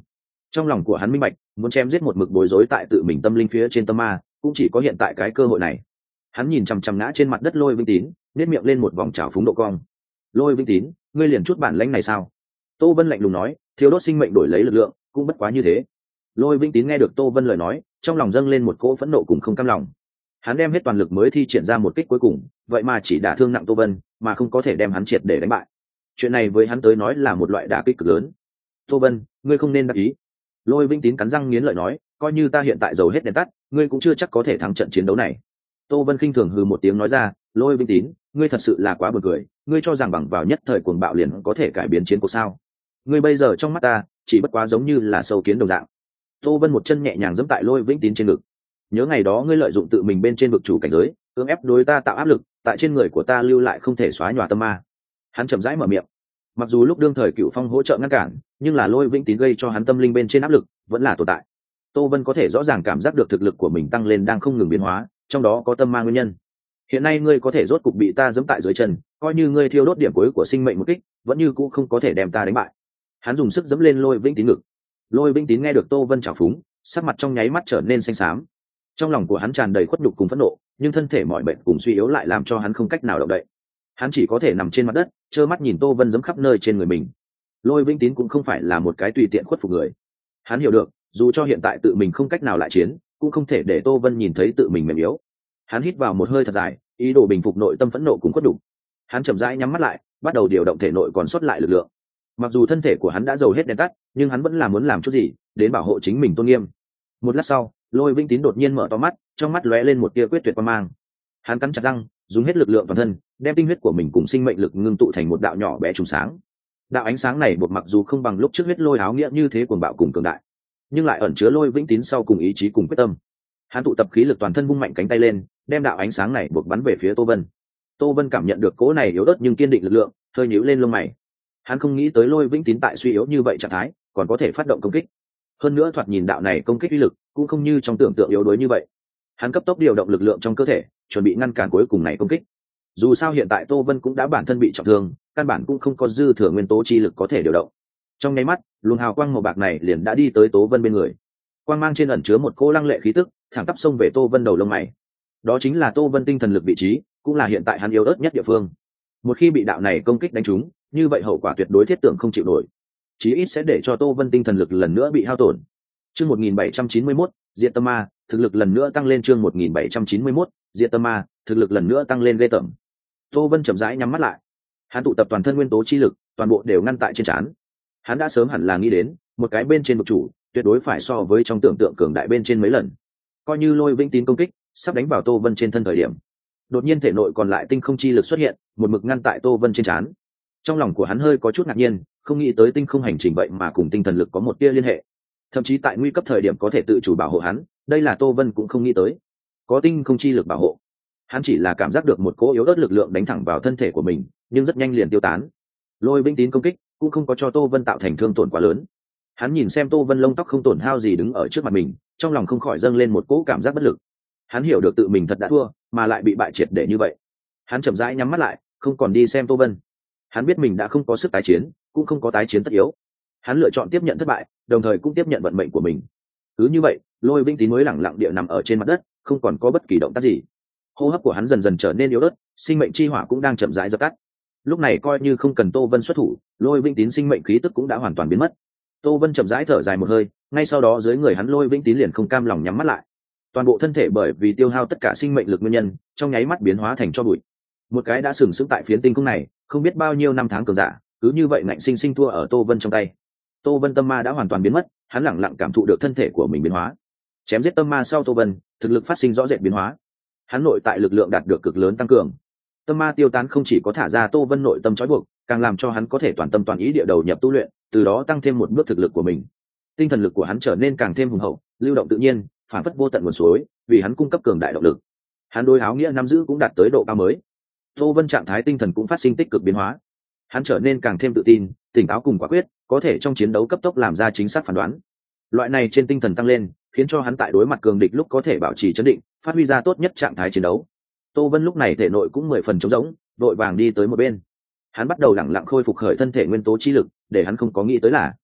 Trong lòng của hắn minh bạch, muốn chém giết một mực bối rối tại tự mình tâm linh phía trên tâm ma, cũng chỉ có hiện tại cái cơ hội này. Hắn nhìn chằm chằm ngã trên mặt đất Lôi Vĩnh Tín, nét miệng lên một vòng trào phúng độ cong. Lôi Vĩnh Tín, ngươi liền chút bản lãnh này sao? Tô Vân lạnh lùng nói, thiếu đốt sinh mệnh đổi lấy lực lượng, cũng bất quá như thế. Lôi Vĩnh Tín nghe được Tô Vân lời nói, trong lòng dâng lên một cỗ phẫn nộ cùng không cam lòng. Hắn đem hết toàn lực mới thi triển ra một kích cuối cùng, vậy mà chỉ đả thương nặng Tô Vân, mà không có thể đem hắn triệt để đánh bại. Chuyện này với hắn tới nói là một loại đả kích cực lớn. Tô Vân, ngươi không nên đắc ý. Lôi Vĩnh Tín cắn răng nghiến lợi nói, coi như ta hiện tại dầu hết đèn tắt, ngươi cũng chưa chắc có thể thắng trận chiến đấu này. Tô Vân khinh thường hừ một tiếng nói ra, Lôi Vĩnh Tín, ngươi thật sự là quá buồn cười, ngươi cho rằng bằng vào nhất thời cuồng bạo liền có thể cải biến chiến cuộc sao? Ngươi bây giờ trong mắt ta chỉ bất quá giống như là sâu kiến đồng dạng. Tô Vân một chân nhẹ nhàng giẫm tại Lôi Vĩnh Tín trên ngực. Nhớ ngày đó ngươi lợi dụng tự mình bên trên vực chủ cảnh giới, cưỡng ép đối ta tạo áp lực, tại trên người của ta lưu lại không thể xóa nhòa tâm ma. Hắn chậm rãi mở miệng. Mặc dù lúc đương thời Cửu Phong hỗ trợ ngăn cản, nhưng là Lôi Vĩnh Tín gây cho hắn tâm linh bên trên áp lực vẫn là tồn tại. Tô Vân có thể rõ ràng cảm giác được thực lực của mình tăng lên đang không ngừng biến hóa, trong đó có tâm ma nguyên nhân. Hiện nay ngươi có thể rốt cục bị ta giẫm tại dưới chân, coi như ngươi thiêu đốt điểm cuối của sinh mệnh một kích, vẫn như cũ không có thể đem ta đánh bại. Hắn dùng sức giẫm lên Lôi Vĩnh Tín ngực. Lôi Vĩnh Tín nghe được Tô Vân trào phúng, sắc mặt trong nháy mắt trở nên xanh xám. Trong lòng của hắn tràn đầy khuất nhục cùng phẫn nộ, nhưng thân thể mỏi mệt cùng suy yếu lại làm cho hắn không cách nào động đậy. Hắn chỉ có thể nằm trên mặt đất, trơ mắt nhìn Tô Vân giẫm khắp nơi trên người mình. Lôi Vĩnh Tín cũng không phải là một cái tùy tiện khuất phục người. Hắn hiểu được, dù cho hiện tại tự mình không cách nào lại chiến, cũng không thể để Tô Vân nhìn thấy tự mình mềm yếu. Hắn hít vào một hơi thật dài, ý đồ bình phục nội tâm phẫn nộ cùng khuất nhục. Hắn chậm rãi nhắm mắt lại, bắt đầu điều động thể nội còn sót lại lực lượng. Mặc dù thân thể của hắn đã dầu hết đèn tắt, nhưng hắn vẫn là muốn làm chút gì đến bảo hộ chính mình tôn nghiêm. Một lát sau, Lôi Vĩnh Tín đột nhiên mở to mắt, trong mắt lóe lên một tia quyết tuyệt quan mang. Hắn cắn chặt răng, dùng hết lực lượng toàn thân, đem tinh huyết của mình cùng sinh mệnh lực ngưng tụ thành một đạo nhỏ bé trùng sáng. Đạo ánh sáng này buộc mặc dù không bằng lúc trước huyết lôi áo nghĩa như thế cuồng bạo cùng cường đại, nhưng lại ẩn chứa Lôi Vĩnh Tín sau cùng ý chí cùng quyết tâm. Hắn tụ tập khí lực toàn thân vung mạnh cánh tay lên, đem đạo ánh sáng này buộc bắn về phía Tô Vân. Tô Vân cảm nhận được cỗ này yếu ớt nhưng kiên định lực lượng, hơi nhíu lên lông mày. Hắn không nghĩ tới Lôi Vĩnh Tín tại suy yếu như vậy trạng thái, còn có thể phát động công kích. Hơn nữa thoạt nhìn đạo này công kích uy lực cũng không như trong tưởng tượng yếu đuối như vậy. Hắn cấp tốc điều động lực lượng trong cơ thể, chuẩn bị ngăn cản cuối cùng này công kích. Dù sao hiện tại Tô Vân cũng đã bản thân bị trọng thương, căn bản cũng không có dư thừa nguyên tố chi lực có thể điều động. Trong nháy mắt, luồng hào quang màu bạc này liền đã đi tới Tô Vân bên người. Quang mang trên ẩn chứa một cỗ lăng lệ khí tức, thẳng tắp xông về Tô Vân đầu lông mày. Đó chính là Tô Vân tinh thần lực vị trí, cũng là hiện tại hắn yếu ớt nhất địa phương. Một khi bị đạo này công kích đánh trúng, như vậy hậu quả tuyệt đối thiết tưởng không chịu nổi, chí ít sẽ để cho Tô Vân tinh thần lực lần nữa bị hao tổn. Chương 1791, Diệt Tâm Ma, thực lực lần nữa tăng lên. Chương 1791, Diệt Tâm Ma, thực lực lần nữa tăng lên ghê tởm. Tô Vân chậm rãi nhắm mắt lại. Hắn tụ tập toàn thân nguyên tố chi lực, toàn bộ đều ngăn tại trên trán. Hắn đã sớm hẳn là nghĩ đến, một cái bên trên vực chủ, tuyệt đối phải so với trong tưởng tượng cường đại bên trên mấy lần. Coi như Lôi Vĩnh Tín công kích sắp đánh vào Tô Vân trên thân thời điểm, đột nhiên thể nội còn lại tinh không chi lực xuất hiện, một mực ngăn tại Tô Vân trên trán. Trong lòng của hắn hơi có chút ngạc nhiên, không nghĩ tới tinh không hành trình vậy mà cùng tinh thần lực có một tia liên hệ, thậm chí tại nguy cấp thời điểm có thể tự chủ bảo hộ hắn, đây là Tô Vân cũng không nghĩ tới. Có tinh không chi lực bảo hộ, hắn chỉ là cảm giác được một cỗ yếu ớt lực lượng đánh thẳng vào thân thể của mình, nhưng rất nhanh liền tiêu tán. Lôi Vĩnh Tín công kích cũng không có cho Tô Vân tạo thành thương tổn quá lớn. Hắn nhìn xem Tô Vân lông tóc không tổn hao gì đứng ở trước mặt mình, trong lòng không khỏi dâng lên một cỗ cảm giác bất lực. Hắn hiểu được tự mình thật đã thua, mà lại bị bại triệt để như vậy. Hắn chậm rãi nhắm mắt lại, không còn đi xem Tô Vân. Hắn biết mình đã không có sức tái chiến, cũng không có tái chiến tất yếu. Hắn lựa chọn tiếp nhận thất bại, đồng thời cũng tiếp nhận vận mệnh của mình. Cứ như vậy, Lôi Vĩnh Tín mới lẳng lặng địa nằm ở trên mặt đất, không còn có bất kỳ động tác gì. Hô hấp của hắn dần dần trở nên yếu ớt, sinh mệnh chi hỏa cũng đang chậm rãi dập tắt. Lúc này coi như không cần Tô Vân xuất thủ, Lôi Vĩnh Tín sinh mệnh khí tức cũng đã hoàn toàn biến mất. Tô Vân chậm rãi thở dài một hơi, ngay sau đó dưới người hắn Lôi Vĩnh Tín liền không cam lòng nhắm mắt lại. Toàn bộ thân thể bởi vì tiêu hao tất cả sinh mệnh lực nguyên nhân, trong nháy mắt biến hóa thành tro bụi. Một cái đã sừng sững tại phiến tinh không này, không biết bao nhiêu năm tháng cường giả, cứ như vậy ngạnh sinh sinh thua ở Tô Vân trong tay. Tô Vân tâm ma đã hoàn toàn biến mất, hắn lẳng lặng cảm thụ được thân thể của mình biến hóa. Chém giết tâm ma sau Tô Vân, thực lực phát sinh rõ rệt biến hóa. Hắn nội tại lực lượng đạt được cực lớn tăng cường. Tâm ma tiêu tán không chỉ có thả ra Tô Vân nội tâm trói buộc, càng làm cho hắn có thể toàn tâm toàn ý địa đầu nhập tu luyện, từ đó tăng thêm một bước thực lực của mình. Tinh thần lực của hắn trở nên càng thêm hùng hậu, lưu động tự nhiên, phản phất vô tận nguồn suối, vì hắn cung cấp cường đại động lực. Hắn đối áo nghĩa nắm giữ cũng đạt tới độ cao mới. Tô Vân trạng thái tinh thần cũng phát sinh tích cực biến hóa. Hắn trở nên càng thêm tự tin, tỉnh táo cùng quả quyết, có thể trong chiến đấu cấp tốc làm ra chính xác phán đoán. Loại này trên tinh thần tăng lên, khiến cho hắn tại đối mặt cường địch lúc có thể bảo trì trấn định, phát huy ra tốt nhất trạng thái chiến đấu. Tô Vân lúc này thể nội cũng 10 phần trống rỗng, vội vàng đi tới một bên. Hắn bắt đầu lẳng lặng khôi phục khởi thân thể nguyên tố chi lực, để hắn không có nghĩ tới là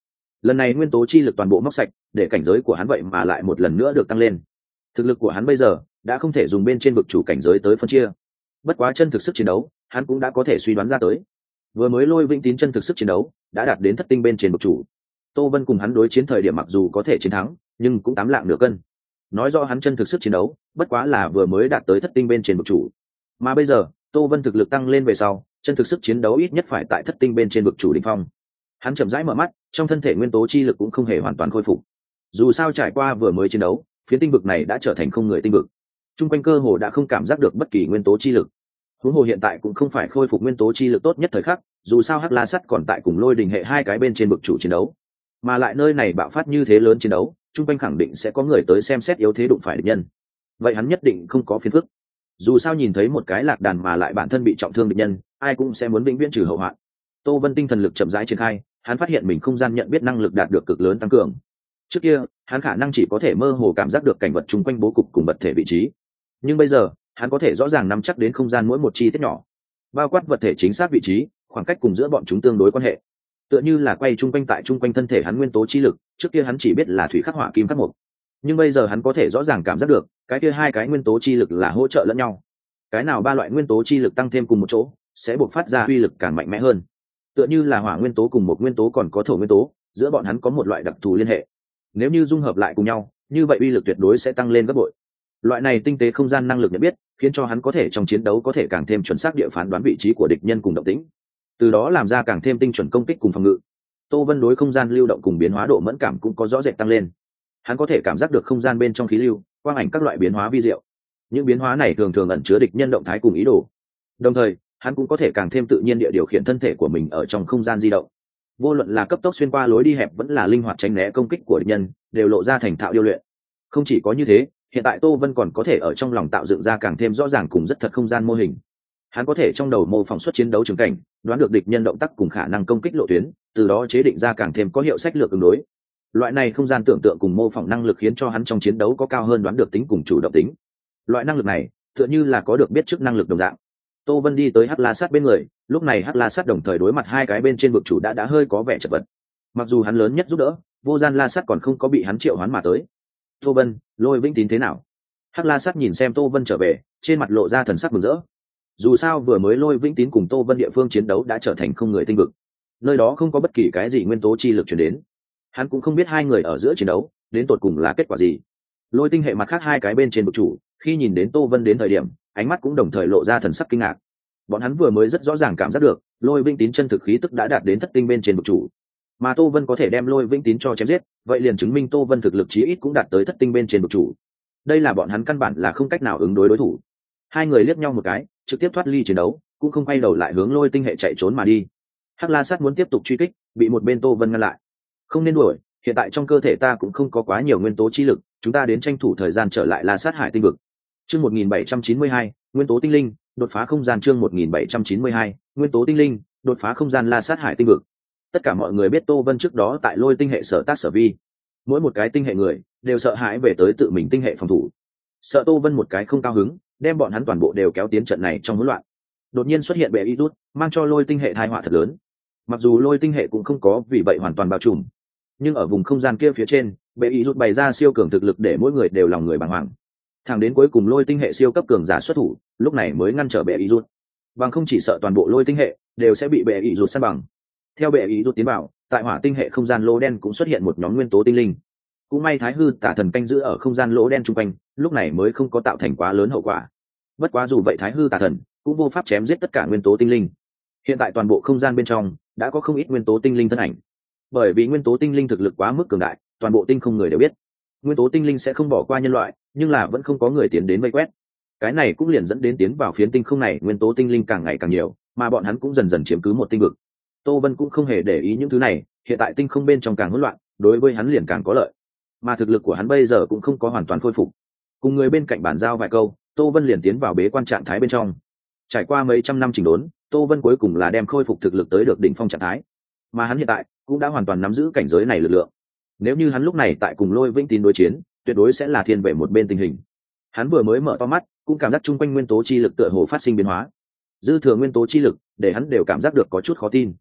lần này nguyên tố chi lực toàn bộ móc sạch, để cảnh giới của hắn vậy mà lại một lần nữa được tăng lên. Thực lực của hắn bây giờ đã không thể dùng bên trên vực chủ cảnh giới tới phân chia, bất quá chân thực sức chiến đấu hắn cũng đã có thể suy đoán ra tới. Vừa mới Lôi Vĩnh Tín chân thực sức chiến đấu đã đạt đến thất tinh bên trên vực chủ. Tô Vân cùng hắn đối chiến thời điểm mặc dù có thể chiến thắng, nhưng cũng 8 lạng nửa cân. Nói rõ hắn chân thực sức chiến đấu bất quá là vừa mới đạt tới thất tinh bên trên vực chủ. Mà bây giờ Tô Vân thực lực tăng lên về sau, chân thực sức chiến đấu ít nhất phải tại thất tinh bên trên vực chủ đỉnh phong. Hắn chậm rãi mở mắt, trong thân thể nguyên tố chi lực cũng không hề hoàn toàn khôi phục. Dù sao trải qua vừa mới chiến đấu, phiến tinh vực này đã trở thành không người tinh vực. Trung quanh cơ hồ đã không cảm giác được bất kỳ nguyên tố chi lực. Huống hồ hiện tại cũng không phải khôi phục nguyên tố chi lực tốt nhất thời khắc, dù sao Hắc La Sắt còn tại cùng Lôi Đình hệ hai cái bên trên vực chủ chiến đấu. Mà lại nơi này bạo phát như thế lớn chiến đấu, trung quanh khẳng định sẽ có người tới xem xét yếu thế đụng phải địch nhân. Vậy hắn nhất định không có phiền phức. Dù sao nhìn thấy một cái lạc đàn mà lại bản thân bị trọng thương địch nhân, ai cũng sẽ muốn vĩnh viễn trừ hậu hoạn. Tô Vân tinh thần lực chậm rãi triển khai, hắn phát hiện mình không gian nhận biết năng lực đạt được cực lớn tăng cường. Trước kia hắn khả năng chỉ có thể mơ hồ cảm giác được cảnh vật chung quanh bố cục cùng vật thể vị trí, nhưng bây giờ hắn có thể rõ ràng nắm chắc đến không gian mỗi một chi tiết nhỏ, bao quát vật thể chính xác vị trí, khoảng cách cùng giữa bọn chúng tương đối quan hệ, tựa như là quay chung quanh tại chung quanh thân thể hắn nguyên tố chi lực. Trước kia hắn chỉ biết là thủy khắc hỏa kim khắc mộc, nhưng bây giờ hắn có thể rõ ràng cảm giác được cái kia hai cái nguyên tố chi lực là hỗ trợ lẫn nhau. Cái nào ba loại nguyên tố chi lực tăng thêm cùng một chỗ sẽ buộc phát ra uy lực càng mạnh mẽ hơn, tựa như là hỏa nguyên tố cùng một nguyên tố còn có thổ nguyên tố, giữa bọn hắn có một loại đặc thù liên hệ. Nếu như dung hợp lại cùng nhau, như vậy uy lực tuyệt đối sẽ tăng lên gấp bội. Loại này tinh tế không gian năng lực nhận biết khiến cho hắn có thể trong chiến đấu có thể càng thêm chuẩn xác địa phán đoán vị trí của địch nhân cùng động tĩnh, từ đó làm ra càng thêm tinh chuẩn công kích cùng phòng ngự. Tô Vân đối không gian lưu động cùng biến hóa độ mẫn cảm cũng có rõ rệt tăng lên. Hắn có thể cảm giác được không gian bên trong khí lưu, quang ảnh các loại biến hóa vi diệu. Những biến hóa này thường thường ẩn chứa địch nhân động thái cùng ý đồ. Đồng thời, hắn cũng có thể càng thêm tự nhiên địa điều khiển thân thể của mình ở trong không gian di động. Vô luận là cấp tốc xuyên qua lối đi hẹp vẫn là linh hoạt tránh né công kích của địch nhân, đều lộ ra thành thạo điêu luyện. Không chỉ có như thế, hiện tại Tô Vân còn có thể ở trong lòng tạo dựng ra càng thêm rõ ràng cùng rất thật không gian mô hình. Hắn có thể trong đầu mô phỏng xuất chiến đấu trường cảnh, đoán được địch nhân động tác cùng khả năng công kích lộ tuyến, từ đó chế định ra càng thêm có hiệu sách lược ứng đối. Loại này không gian tưởng tượng cùng mô phỏng năng lực khiến cho hắn trong chiến đấu có cao hơn đoán được tính cùng chủ động tính. Loại năng lực này tựa như là có được biết trước năng lực đồng dạng. Tô Vân đi tới Hắc La Sát bên người, lúc này Hắc La Sát đồng thời đối mặt hai cái bên trên vực chủ đã hơi có vẻ chật vật. Mặc dù hắn lớn nhất giúp đỡ, Vô Gian La Sát còn không có bị hắn triệu hoán mà tới. Tô Vân, Lôi Vĩnh Tín thế nào? Hắc La Sát nhìn xem Tô Vân trở về, trên mặt lộ ra thần sắc mừng rỡ. Dù sao vừa mới Lôi Vĩnh Tín cùng Tô Vân địa phương chiến đấu đã trở thành không người tinh vực, nơi đó không có bất kỳ cái gì nguyên tố chi lực truyền đến. Hắn cũng không biết hai người ở giữa chiến đấu đến tột cùng là kết quả gì. Lôi tinh hệ mặt khác hai cái bên trên vực chủ, khi nhìn đến Tô Vân đến thời điểm, ánh mắt cũng đồng thời lộ ra thần sắc kinh ngạc. Bọn hắn vừa mới rất rõ ràng cảm giác được Lôi Vĩnh Tín chân thực khí tức đã đạt đến thất tinh bên trên vực chủ, mà Tô Vân có thể đem Lôi Vĩnh Tín cho chém giết, vậy liền chứng minh Tô Vân thực lực chí ít cũng đạt tới thất tinh bên trên vực chủ. Đây là bọn hắn căn bản là không cách nào ứng đối đối thủ. Hai người liếc nhau một cái, trực tiếp thoát ly chiến đấu, cũng không quay đầu lại hướng Lôi tinh hệ chạy trốn mà đi. Hắc La Sát muốn tiếp tục truy kích, bị một bên Tô Vân ngăn lại. Không nên đuổi, hiện tại trong cơ thể ta cũng không có quá nhiều nguyên tố chi lực, chúng ta đến tranh thủ thời gian trở lại La Sát Hải tinh vực. Chương 1792, nguyên tố tinh linh, đột phá không gian. Chương 1792, nguyên tố tinh linh, đột phá không gian La Sát Hải tinh vực. Tất cả mọi người biết Tô Vân trước đó tại Lôi tinh hệ sở tác sở vi, mỗi một cái tinh hệ người đều sợ hãi về tới tự mình tinh hệ phòng thủ, sợ Tô Vân một cái không cao hứng đem bọn hắn toàn bộ đều kéo tiến trận này trong hỗn loạn. Đột nhiên xuất hiện bệ y rút, mang cho Lôi tinh hệ tai họa thật lớn. Mặc dù Lôi tinh hệ cũng không có vì vậy hoàn toàn bao trùm, nhưng ở vùng không gian kia phía trên, bệ y rút bày ra siêu cường thực lực để mỗi người đều lòng người bàng hoàng. Thẳng đến cuối cùng Lôi tinh hệ siêu cấp cường giả xuất thủ, lúc này mới ngăn trở bệ y rút. Bằng không chỉ sợ toàn bộ Lôi tinh hệ đều sẽ bị bệ y rút san bằng. Theo bệ y rút tiến vào, tại hỏa tinh hệ không gian lỗ đen cũng xuất hiện một nhóm nguyên tố tinh linh. Cũng may Thái Hư Tả Thần canh giữ ở không gian lỗ đen trung quanh, lúc này mới không có tạo thành quá lớn hậu quả. Bất quá dù vậy Thái Hư Tả Thần cũng vô pháp chém giết tất cả nguyên tố tinh linh. Hiện tại toàn bộ không gian bên trong đã có không ít nguyên tố tinh linh thân ảnh. Bởi vì nguyên tố tinh linh thực lực quá mức cường đại, toàn bộ tinh không người đều biết. Nguyên tố tinh linh sẽ không bỏ qua nhân loại, nhưng là vẫn không có người tiến đến vây quét. Cái này cũng liền dẫn đến tiến vào phiến tinh không này nguyên tố tinh linh càng ngày càng nhiều, mà bọn hắn cũng dần dần chiếm cứ một tinh vực. Tô Vân cũng không hề để ý những thứ này, hiện tại tinh không bên trong càng hỗn loạn, đối với hắn liền càng có lợi. Mà thực lực của hắn bây giờ cũng không có hoàn toàn khôi phục. Cùng người bên cạnh bàn giao vài câu, Tô Vân liền tiến vào bế quan trạng thái bên trong. Trải qua mấy trăm năm chỉnh đốn, Tô Vân cuối cùng là đem khôi phục thực lực tới được đỉnh phong trạng thái. Mà hắn hiện tại cũng đã hoàn toàn nắm giữ cảnh giới này lực lượng. Nếu như hắn lúc này tại cùng Lôi Vĩnh Tín đối chiến, tuyệt đối sẽ là thiên về một bên tình hình. Hắn vừa mới mở to mắt, cũng cảm giác chung quanh nguyên tố chi lực tựa hồ phát sinh biến hóa. Dư thừa nguyên tố chi lực để hắn đều cảm giác được có chút khó tin.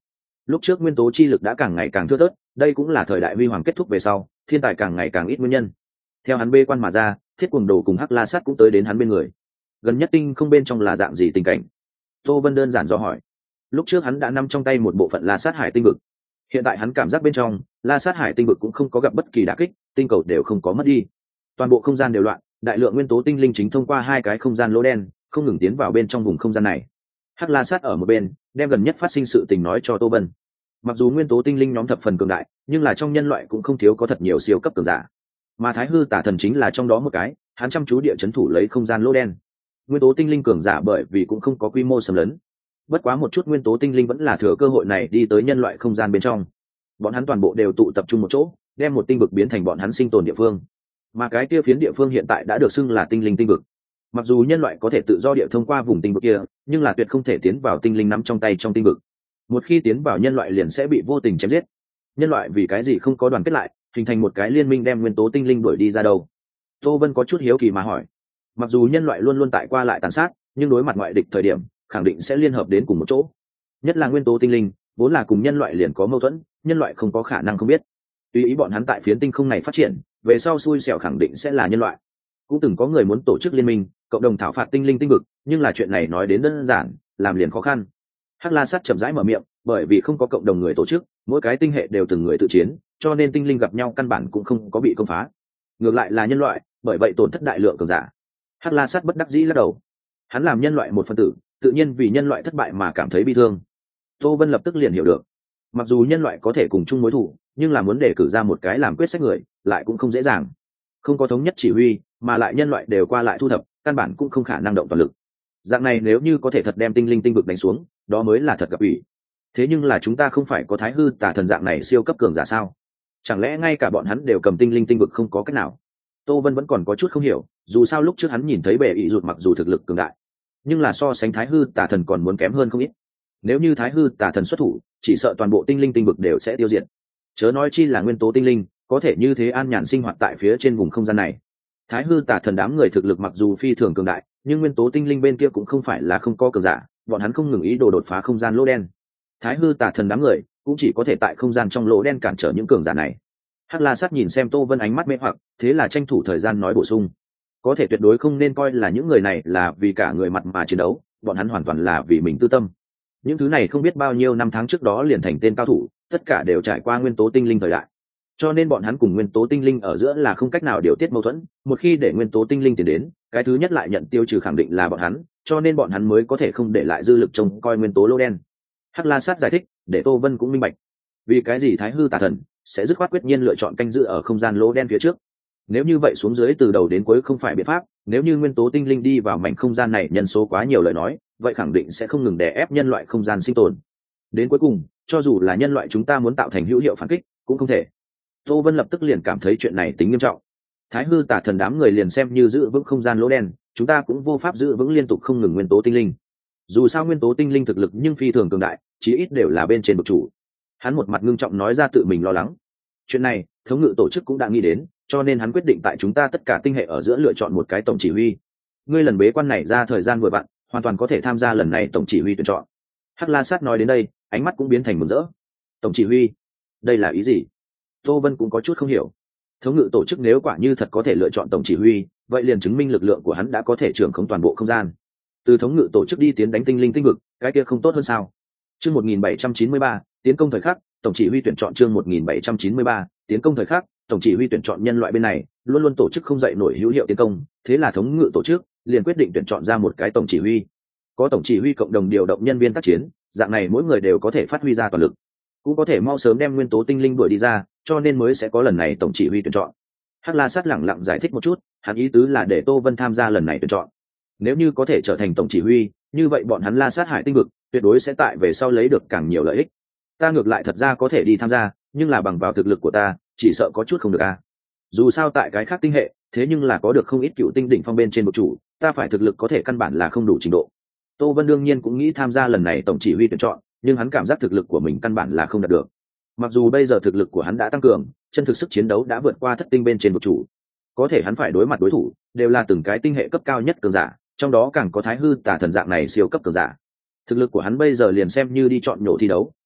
lúc trước nguyên tố chi lực đã càng ngày càng thưa thớt, đây cũng là thời đại huy hoàng kết thúc về sau thiên tài càng ngày càng ít nguyên nhân. Theo hắn bê quan mà ra, Thiết Cuồng Đồ cùng Hắc La Sát cũng tới đến hắn bên người. Gần nhất tinh không bên trong là dạng gì tình cảnh? Tô Vân đơn giản dò hỏi. Lúc trước hắn đã nắm trong tay một bộ phận La Sát Hải tinh vực, hiện tại hắn cảm giác bên trong La Sát Hải tinh vực cũng không có gặp bất kỳ đả kích, tinh cầu đều không có mất đi, toàn bộ không gian đều loạn, đại lượng nguyên tố tinh linh chính thông qua hai cái không gian lỗ đen không ngừng tiến vào bên trong vùng không gian này. Hắc La Sát ở một bên đem gần nhất phát sinh sự tình nói cho Tô Vân. Mặc dù nguyên tố tinh linh nhóm thập phần cường đại, nhưng là trong nhân loại cũng không thiếu có thật nhiều siêu cấp cường giả, mà Thái Hư Tà Thần chính là trong đó một cái. Hắn chăm chú địa chấn thủ lấy không gian lỗ đen. Nguyên tố tinh linh cường giả bởi vì cũng không có quy mô xâm lấn, bất quá một chút nguyên tố tinh linh vẫn là thừa cơ hội này đi tới nhân loại không gian bên trong. Bọn hắn toàn bộ đều tụ tập trung một chỗ, đem một tinh vực biến thành bọn hắn sinh tồn địa phương, mà cái kia phiến địa phương hiện tại đã được xưng là tinh linh tinh vực. Mặc dù nhân loại có thể tự do địa thông qua vùng tinh vực kia, nhưng là tuyệt không thể tiến vào tinh linh nắm trong tay trong tinh vực. Một khi tiến vào nhân loại liền sẽ bị vô tình chém giết. Nhân loại vì cái gì không có đoàn kết lại, hình thành một cái liên minh đem nguyên tố tinh linh đuổi đi ra đâu? Tô Vân có chút hiếu kỳ mà hỏi. Mặc dù nhân loại luôn luôn tại qua lại tàn sát, nhưng đối mặt ngoại địch thời điểm khẳng định sẽ liên hợp đến cùng một chỗ. Nhất là nguyên tố tinh linh vốn là cùng nhân loại liền có mâu thuẫn, nhân loại không có khả năng không biết. Tùy ý bọn hắn tại phiến tinh không này phát triển, về sau xui xẻo khẳng định sẽ là nhân loại. Cũng từng có người muốn tổ chức liên minh cộng đồng thảo phạt tinh linh tinh vực, nhưng là chuyện này nói đến đơn giản, làm liền khó khăn. Hắc La Sát chậm rãi mở miệng, bởi vì không có cộng đồng người tổ chức, mỗi cái tinh hệ đều từng người tự chiến, cho nên tinh linh gặp nhau căn bản cũng không có bị công phá. Ngược lại là nhân loại, bởi vậy tổn thất đại lượng cường giả. Hắc La Sát bất đắc dĩ lắc đầu. Hắn làm nhân loại một phần tử, tự nhiên vì nhân loại thất bại mà cảm thấy bi thương. Tô Vân lập tức liền hiểu được, mặc dù nhân loại có thể cùng chung mối thù, nhưng là muốn đề cử ra một cái làm quyết sách người lại cũng không dễ dàng. Không có thống nhất chỉ huy, mà lại nhân loại đều qua lại thu thập, căn bản cũng không khả năng động toàn lực. Dạng này nếu như có thể thật đem tinh linh tinh vực đánh xuống, đó mới là thật gặp ủy. Thế nhưng là chúng ta không phải có Thái Hư Tà Thần dạng này siêu cấp cường giả sao? Chẳng lẽ ngay cả bọn hắn đều cầm tinh linh tinh vực không có cách nào? Tô Vân vẫn còn có chút không hiểu, dù sao lúc trước hắn nhìn thấy bệ ỷ rụt mặc dù thực lực cường đại, nhưng là so sánh Thái Hư Tà Thần còn muốn kém hơn không ít. Nếu như Thái Hư Tà Thần xuất thủ, chỉ sợ toàn bộ tinh linh tinh vực đều sẽ tiêu diệt. Chớ nói chi là nguyên tố tinh linh có thể như thế an nhàn sinh hoạt tại phía trên vùng không gian này. Thái Hư Tà Thần đám người thực lực mặc dù phi thường cường đại, nhưng nguyên tố tinh linh bên kia cũng không phải là không có cường giả, bọn hắn không ngừng ý đồ đột phá không gian lỗ đen. Thái Hư Tà Thần đám người cũng chỉ có thể tại không gian trong lỗ đen cản trở những cường giả này. Hắc La Sát nhìn xem Tô Vân ánh mắt mê hoặc, thế là tranh thủ thời gian nói bổ sung: có thể tuyệt đối không nên coi là những người này là vì cả người mặt mà chiến đấu, bọn hắn hoàn toàn là vì mình tư tâm. Những thứ này không biết bao nhiêu năm tháng trước đó liền thành tên cao thủ, tất cả đều trải qua nguyên tố tinh linh thời đại, cho nên bọn hắn cùng nguyên tố tinh linh ở giữa là không cách nào điều tiết mâu thuẫn. Một khi để nguyên tố tinh linh tiến đến, cái thứ nhất lại nhận tiêu trừ khẳng định là bọn hắn, cho nên bọn hắn mới có thể không để lại dư lực trông coi nguyên tố lô đen. Hắc La Sát giải thích để Tô Vân cũng minh bạch vì cái gì Thái Hư Tà Thần sẽ dứt khoát quyết nhiên lựa chọn canh giữ ở không gian lỗ đen phía trước. Nếu như vậy xuống dưới từ đầu đến cuối không phải biện pháp, nếu như nguyên tố tinh linh đi vào mảnh không gian này nhân số quá nhiều lời nói, vậy khẳng định sẽ không ngừng đè ép nhân loại không gian sinh tồn. Đến cuối cùng, cho dù là nhân loại chúng ta muốn tạo thành hữu hiệu phản kích, cũng không thể. Tô Vân lập tức liền cảm thấy chuyện này tính nghiêm trọng. Thái Hư Tà Thần đám người liền xem như giữ vững không gian lỗ đen, chúng ta cũng vô pháp giữ vững liên tục không ngừng nguyên tố tinh linh. Dù sao nguyên tố tinh linh thực lực nhưng phi thường cường đại, chí ít đều là bên trên bậc chủ. Hắn một mặt ngưng trọng nói ra tự mình lo lắng. Chuyện này, thống ngự tổ chức cũng đã nghĩ đến, cho nên hắn quyết định tại chúng ta tất cả tinh hệ ở giữa lựa chọn một cái tổng chỉ huy. Ngươi lần bế quan này ra thời gian vừa vặn, hoàn toàn có thể tham gia lần này tổng chỉ huy tuyển chọn. Hắc La Sát nói đến đây, ánh mắt cũng biến thành mừng rỡ. Tổng chỉ huy, đây là ý gì? Tô Vân cũng có chút không hiểu. Thống ngự tổ chức nếu quả như thật có thể lựa chọn tổng chỉ huy, vậy liền chứng minh lực lượng của hắn đã có thể trưởng khống toàn bộ không gian. Từ thống ngự tổ chức đi tiến đánh tinh linh tinh vực, cái kia không tốt hơn sao? Chương 1793, tiến công thời khắc, tổng chỉ huy tuyển chọn chương 1793, tiến công thời khắc, tổng chỉ huy tuyển chọn nhân loại bên này luôn luôn tổ chức không dậy nổi hữu hiệu tiến công, thế là thống ngự tổ chức liền quyết định tuyển chọn ra một cái tổng chỉ huy. Có tổng chỉ huy cộng đồng điều động nhân viên tác chiến, dạng này mỗi người đều có thể phát huy ra toàn lực, cũng có thể mau sớm đem nguyên tố tinh linh đuổi đi ra, cho nên mới sẽ có lần này tổng chỉ huy tuyển chọn. Hắc La Sát lẳng lặng giải thích một chút, hắn ý tứ là để Tô Vân tham gia lần này tuyển chọn. Nếu như có thể trở thành tổng chỉ huy, như vậy bọn hắn La Sát Hải tinh vực tuyệt đối sẽ tại về sau lấy được càng nhiều lợi ích. Ta ngược lại thật ra có thể đi tham gia, nhưng là bằng vào thực lực của ta, chỉ sợ có chút không được a. Dù sao tại cái khác tinh hệ, thế nhưng là có được không ít cựu tinh đỉnh phong bên trên một chủ, ta phải thực lực có thể căn bản là không đủ trình độ. Tô Vân đương nhiên cũng nghĩ tham gia lần này tổng chỉ huy tuyển chọn, nhưng hắn cảm giác thực lực của mình căn bản là không đạt được. Mặc dù bây giờ thực lực của hắn đã tăng cường, chân thực sức chiến đấu đã vượt qua thất tinh bên trên một chủ, có thể hắn phải đối mặt đối thủ đều là từng cái tinh hệ cấp cao nhất cường giả, trong đó càng có Thái Hư Tà Thần dạng này siêu cấp cường giả. Thực lực của hắn bây giờ liền xem như đi chọn nhổ thi đấu,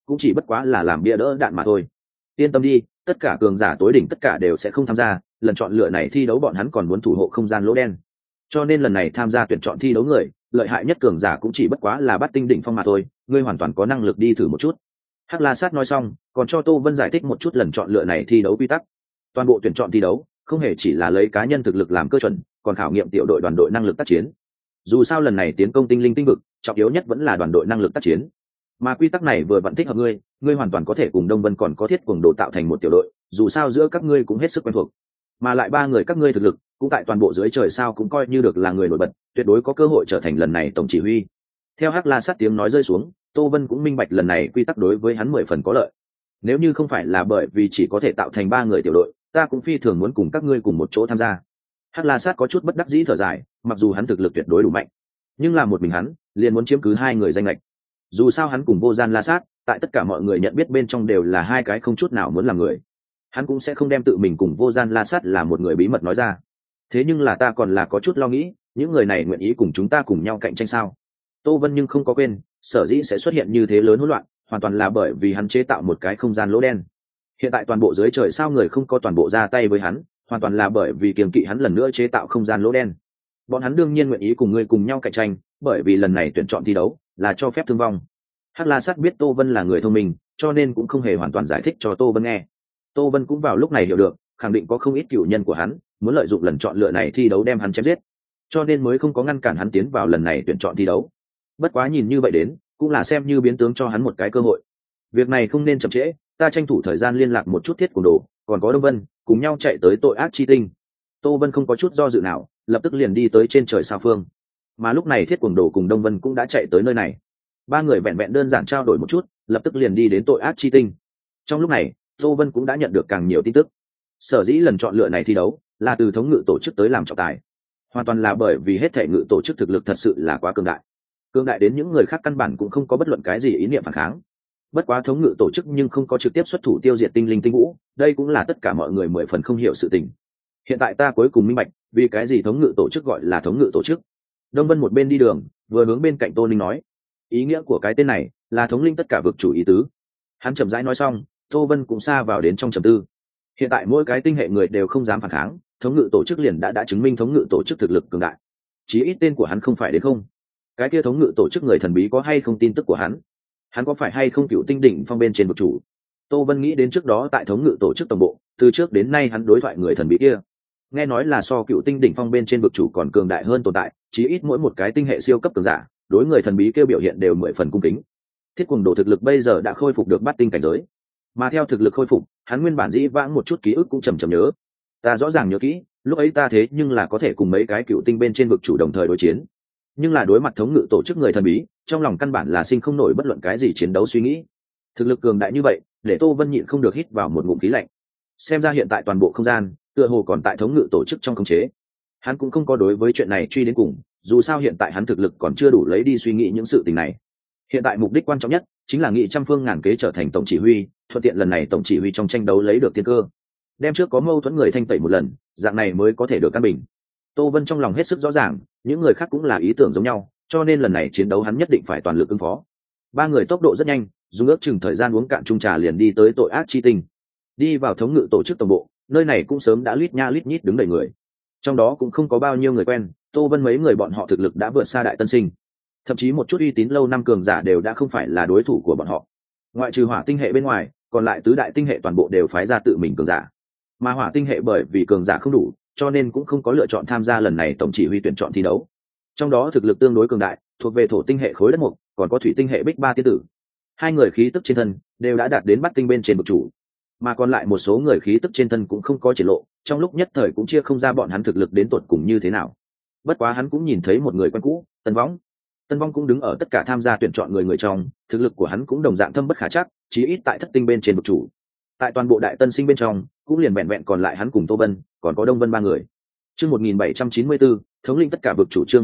cũng chỉ bất quá là làm bia đỡ đạn mà thôi. Yên tâm đi, tất cả cường giả tối đỉnh tất cả đều sẽ không tham gia, lần chọn lựa này thi đấu bọn hắn còn muốn thủ hộ không gian lỗ đen, cho nên lần này tham gia tuyển chọn thi đấu người lợi hại nhất cường giả cũng chỉ bất quá là bắt tinh đỉnh phong mà thôi, ngươi hoàn toàn có năng lực đi thử một chút. Hắc La Sát nói xong còn cho Tô Vân giải thích một chút lần chọn lựa này thi đấu quy tắc. Toàn bộ tuyển chọn thi đấu không hề chỉ là lấy cá nhân thực lực làm cơ chuẩn, còn khảo nghiệm tiểu đội đoàn đội năng lực tác chiến. Dù sao lần này tiến công tinh linh tinh vực, trọng yếu nhất vẫn là đoàn đội năng lực tác chiến, mà quy tắc này vừa vặn thích hợp ngươi, ngươi hoàn toàn có thể cùng Đông Vân còn có Thiết Cuồng Đồ tạo thành một tiểu đội, dù sao giữa các ngươi cũng hết sức quen thuộc, mà lại ba người các ngươi thực lực cũng tại toàn bộ dưới trời sao cũng coi như được là người nổi bật, tuyệt đối có cơ hội trở thành lần này tổng chỉ huy. Theo Hắc La Sát tiếng nói rơi xuống, Tô Vân cũng minh bạch lần này quy tắc đối với hắn 10 phần có lợi. Nếu như không phải là bởi vì chỉ có thể tạo thành 3 người tiểu đội, ta cũng phi thường muốn cùng các ngươi cùng một chỗ tham gia. Hắc La Sát có chút bất đắc dĩ thở dài, mặc dù hắn thực lực tuyệt đối đủ mạnh, nhưng là một mình hắn liền muốn chiếm cứ 2 người danh lệch. Dù sao hắn cùng Vô Gian La Sát, tại tất cả mọi người nhận biết bên trong đều là 2 cái không chút nào muốn làm người. Hắn cũng sẽ không đem tự mình cùng Vô Gian La Sát là một người bí mật nói ra. Thế nhưng là ta còn là có chút lo nghĩ, những người này nguyện ý cùng chúng ta cùng nhau cạnh tranh sao? Tô Vân nhưng không có quên, sở dĩ sẽ xuất hiện như thế lớn hỗn loạn, hoàn toàn là bởi vì hắn chế tạo một cái không gian lỗ đen. Hiện tại toàn bộ dưới trời sao người không có toàn bộ ra tay với hắn, hoàn toàn là bởi vì kiềm kỵ hắn lần nữa chế tạo không gian lỗ đen. Bọn hắn đương nhiên nguyện ý cùng ngươi cùng nhau cạnh tranh, bởi vì lần này tuyển chọn thi đấu là cho phép thương vong. Hắc La Sát biết Tô Vân là người thông minh, cho nên cũng không hề hoàn toàn giải thích cho Tô Vân nghe. Tô Vân cũng vào lúc này hiểu được, khẳng định có không ít cựu nhân của hắn muốn lợi dụng lần chọn lựa này thi đấu đem hắn chém giết, cho nên mới không có ngăn cản hắn tiến vào lần này tuyển chọn thi đấu. Bất quá nhìn như vậy đến, cũng là xem như biến tướng cho hắn một cái cơ hội. Việc này không nên chậm trễ, ta tranh thủ thời gian liên lạc một chút Thiết Cuồng Đồ, còn có Đông Vân, cùng nhau chạy tới tội ác chi tinh. Tô Vân không có chút do dự nào, lập tức liền đi tới trên trời sao phương. Mà lúc này Thiết Cuồng Đồ cùng Đông Vân cũng đã chạy tới nơi này. 3 người vẹn vẹn đơn giản trao đổi một chút, lập tức liền đi đến tội ác chi tinh. Trong lúc này, Tô Vân cũng đã nhận được càng nhiều tin tức. Sở dĩ lần chọn lựa này thi đấu là từ thống ngự tổ chức tới làm trọng tài, hoàn toàn là bởi vì hết thể ngự tổ chức thực lực thật sự là quá cường đại đến những người khác căn bản cũng không có bất luận cái gì ý niệm phản kháng. Bất quá thống ngự tổ chức nhưng không có trực tiếp xuất thủ tiêu diệt tinh linh tinh vũ, đây cũng là tất cả mọi người 10 phần không hiểu sự tình. Hiện tại ta cuối cùng minh bạch vì cái gì thống ngự tổ chức gọi là thống ngự tổ chức. Đông Vân một bên đi đường vừa hướng bên cạnh Tô Ninh nói, ý nghĩa của cái tên này là thống linh tất cả vực chủ ý tứ. Hắn chậm rãi nói xong, Tô Vân cũng xa vào đến trong trầm tư. Hiện tại mỗi cái tinh hệ người đều không dám phản kháng, thống ngự tổ chức liền đã chứng minh thống ngự tổ chức thực lực cường đại. Chí ít tên của hắn không phải đến không. Cái kia thống ngự tổ chức người thần bí có hay không tin tức của hắn? Hắn có phải hay không cựu tinh đỉnh phong bên trên vực chủ? Tô Vân nghĩ đến trước đó tại thống ngự tổ chức tổng bộ, từ trước đến nay hắn đối thoại người thần bí kia, nghe nói là so cựu tinh đỉnh phong bên trên vực chủ còn cường đại hơn tồn tại, chí ít mỗi một cái tinh hệ siêu cấp cường giả, đối người thần bí kia biểu hiện đều 10 phần cung kính. Thiết Cuồng Đồ thực lực bây giờ đã khôi phục được bát tinh cảnh giới, mà theo thực lực khôi phục, hắn nguyên bản dĩ vãng một chút ký ức cũng chầm chậm nhớ. Ta rõ ràng nhớ kỹ, lúc ấy ta thế nhưng là có thể cùng mấy cái cựu tinh bên trên vực chủ đồng thời đối chiến, nhưng là đối mặt thống ngự tổ chức người thần bí, trong lòng căn bản là sinh không nổi bất luận cái gì chiến đấu suy nghĩ. Thực lực cường đại như vậy, để Tô Vân nhịn không được hít vào một ngụm khí lạnh. Xem ra hiện tại toàn bộ không gian tựa hồ còn tại thống ngự tổ chức trong khống chế. Hắn cũng không có đối với chuyện này truy đến cùng, dù sao hiện tại hắn thực lực còn chưa đủ lấy đi suy nghĩ những sự tình này. Hiện tại mục đích quan trọng nhất chính là nghị trăm phương ngàn kế trở thành tổng chỉ huy, thuận tiện lần này tổng chỉ huy trong tranh đấu lấy được tiên cơ, đem trước có mâu thuẫn người thanh tẩy một lần, dạng này mới có thể được căn bình. Tô Vân trong lòng hết sức rõ ràng, những người khác cũng là ý tưởng giống nhau, cho nên lần này chiến đấu hắn nhất định phải toàn lực ứng phó. 3 người tốc độ rất nhanh, dùng ước chừng thời gian uống cạn chung trà liền đi tới tội ác chi tinh. Đi vào thống ngự tổ chức tổng bộ, nơi này cũng sớm đã lít nha lít nhít đứng đầy người. Trong đó cũng không có bao nhiêu người quen, Tô Vân mấy người bọn họ thực lực đã vượt xa đại tân sinh. Thậm chí một chút uy tín lâu năm cường giả đều đã không phải là đối thủ của bọn họ. Ngoại trừ hỏa tinh hệ bên ngoài, còn lại tứ đại tinh hệ toàn bộ đều phái ra tự mình cường giả. Mà hỏa tinh hệ bởi vì cường giả không đủ, cho nên cũng không có lựa chọn tham gia lần này tổng chỉ huy tuyển chọn thi đấu. Trong đó thực lực tương đối cường đại, thuộc về thổ tinh hệ khối đất mục, còn có thủy tinh hệ bích ba tiên tử. 2 người khí tức trên thân đều đã đạt đến bắt tinh bên trên bậc chủ, mà còn lại một số người khí tức trên thân cũng không có triển lộ, trong lúc nhất thời cũng chia không ra bọn hắn thực lực đến tột cùng như thế nào. Bất quá hắn cũng nhìn thấy một người quen cũ, Tân Võng. Tân Vong cũng đứng ở tất cả tham gia tuyển chọn người trong, thực lực của hắn cũng đồng dạng thâm bất khả trắc, chí ít tại thất tinh bên trên bậc chủ. Tại toàn bộ đại tân sinh bên trong, cũng liền vẹn vẹn còn lại hắn cùng Tô Vân, còn có Đông Vân 3 người. Chương 1794, thống lĩnh tất cả vực chủ. Chương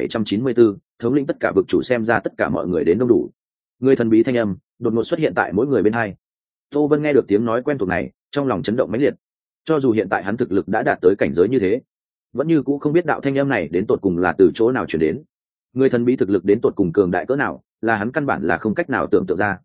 1794, thống lĩnh tất cả vực chủ. Xem ra tất cả mọi người đến đông đủ. Người thần bí thanh âm đột ngột xuất hiện tại mỗi người bên hai. Tô Vân nghe được tiếng nói quen thuộc này, trong lòng chấn động mãnh liệt. Cho dù hiện tại hắn thực lực đã đạt tới cảnh giới như thế, vẫn như cũ không biết đạo thanh âm này đến tột cùng là từ chỗ nào truyền đến. Người thần bí thực lực đến tột cùng cường đại cỡ nào, là hắn căn bản là không cách nào tưởng tượng ra.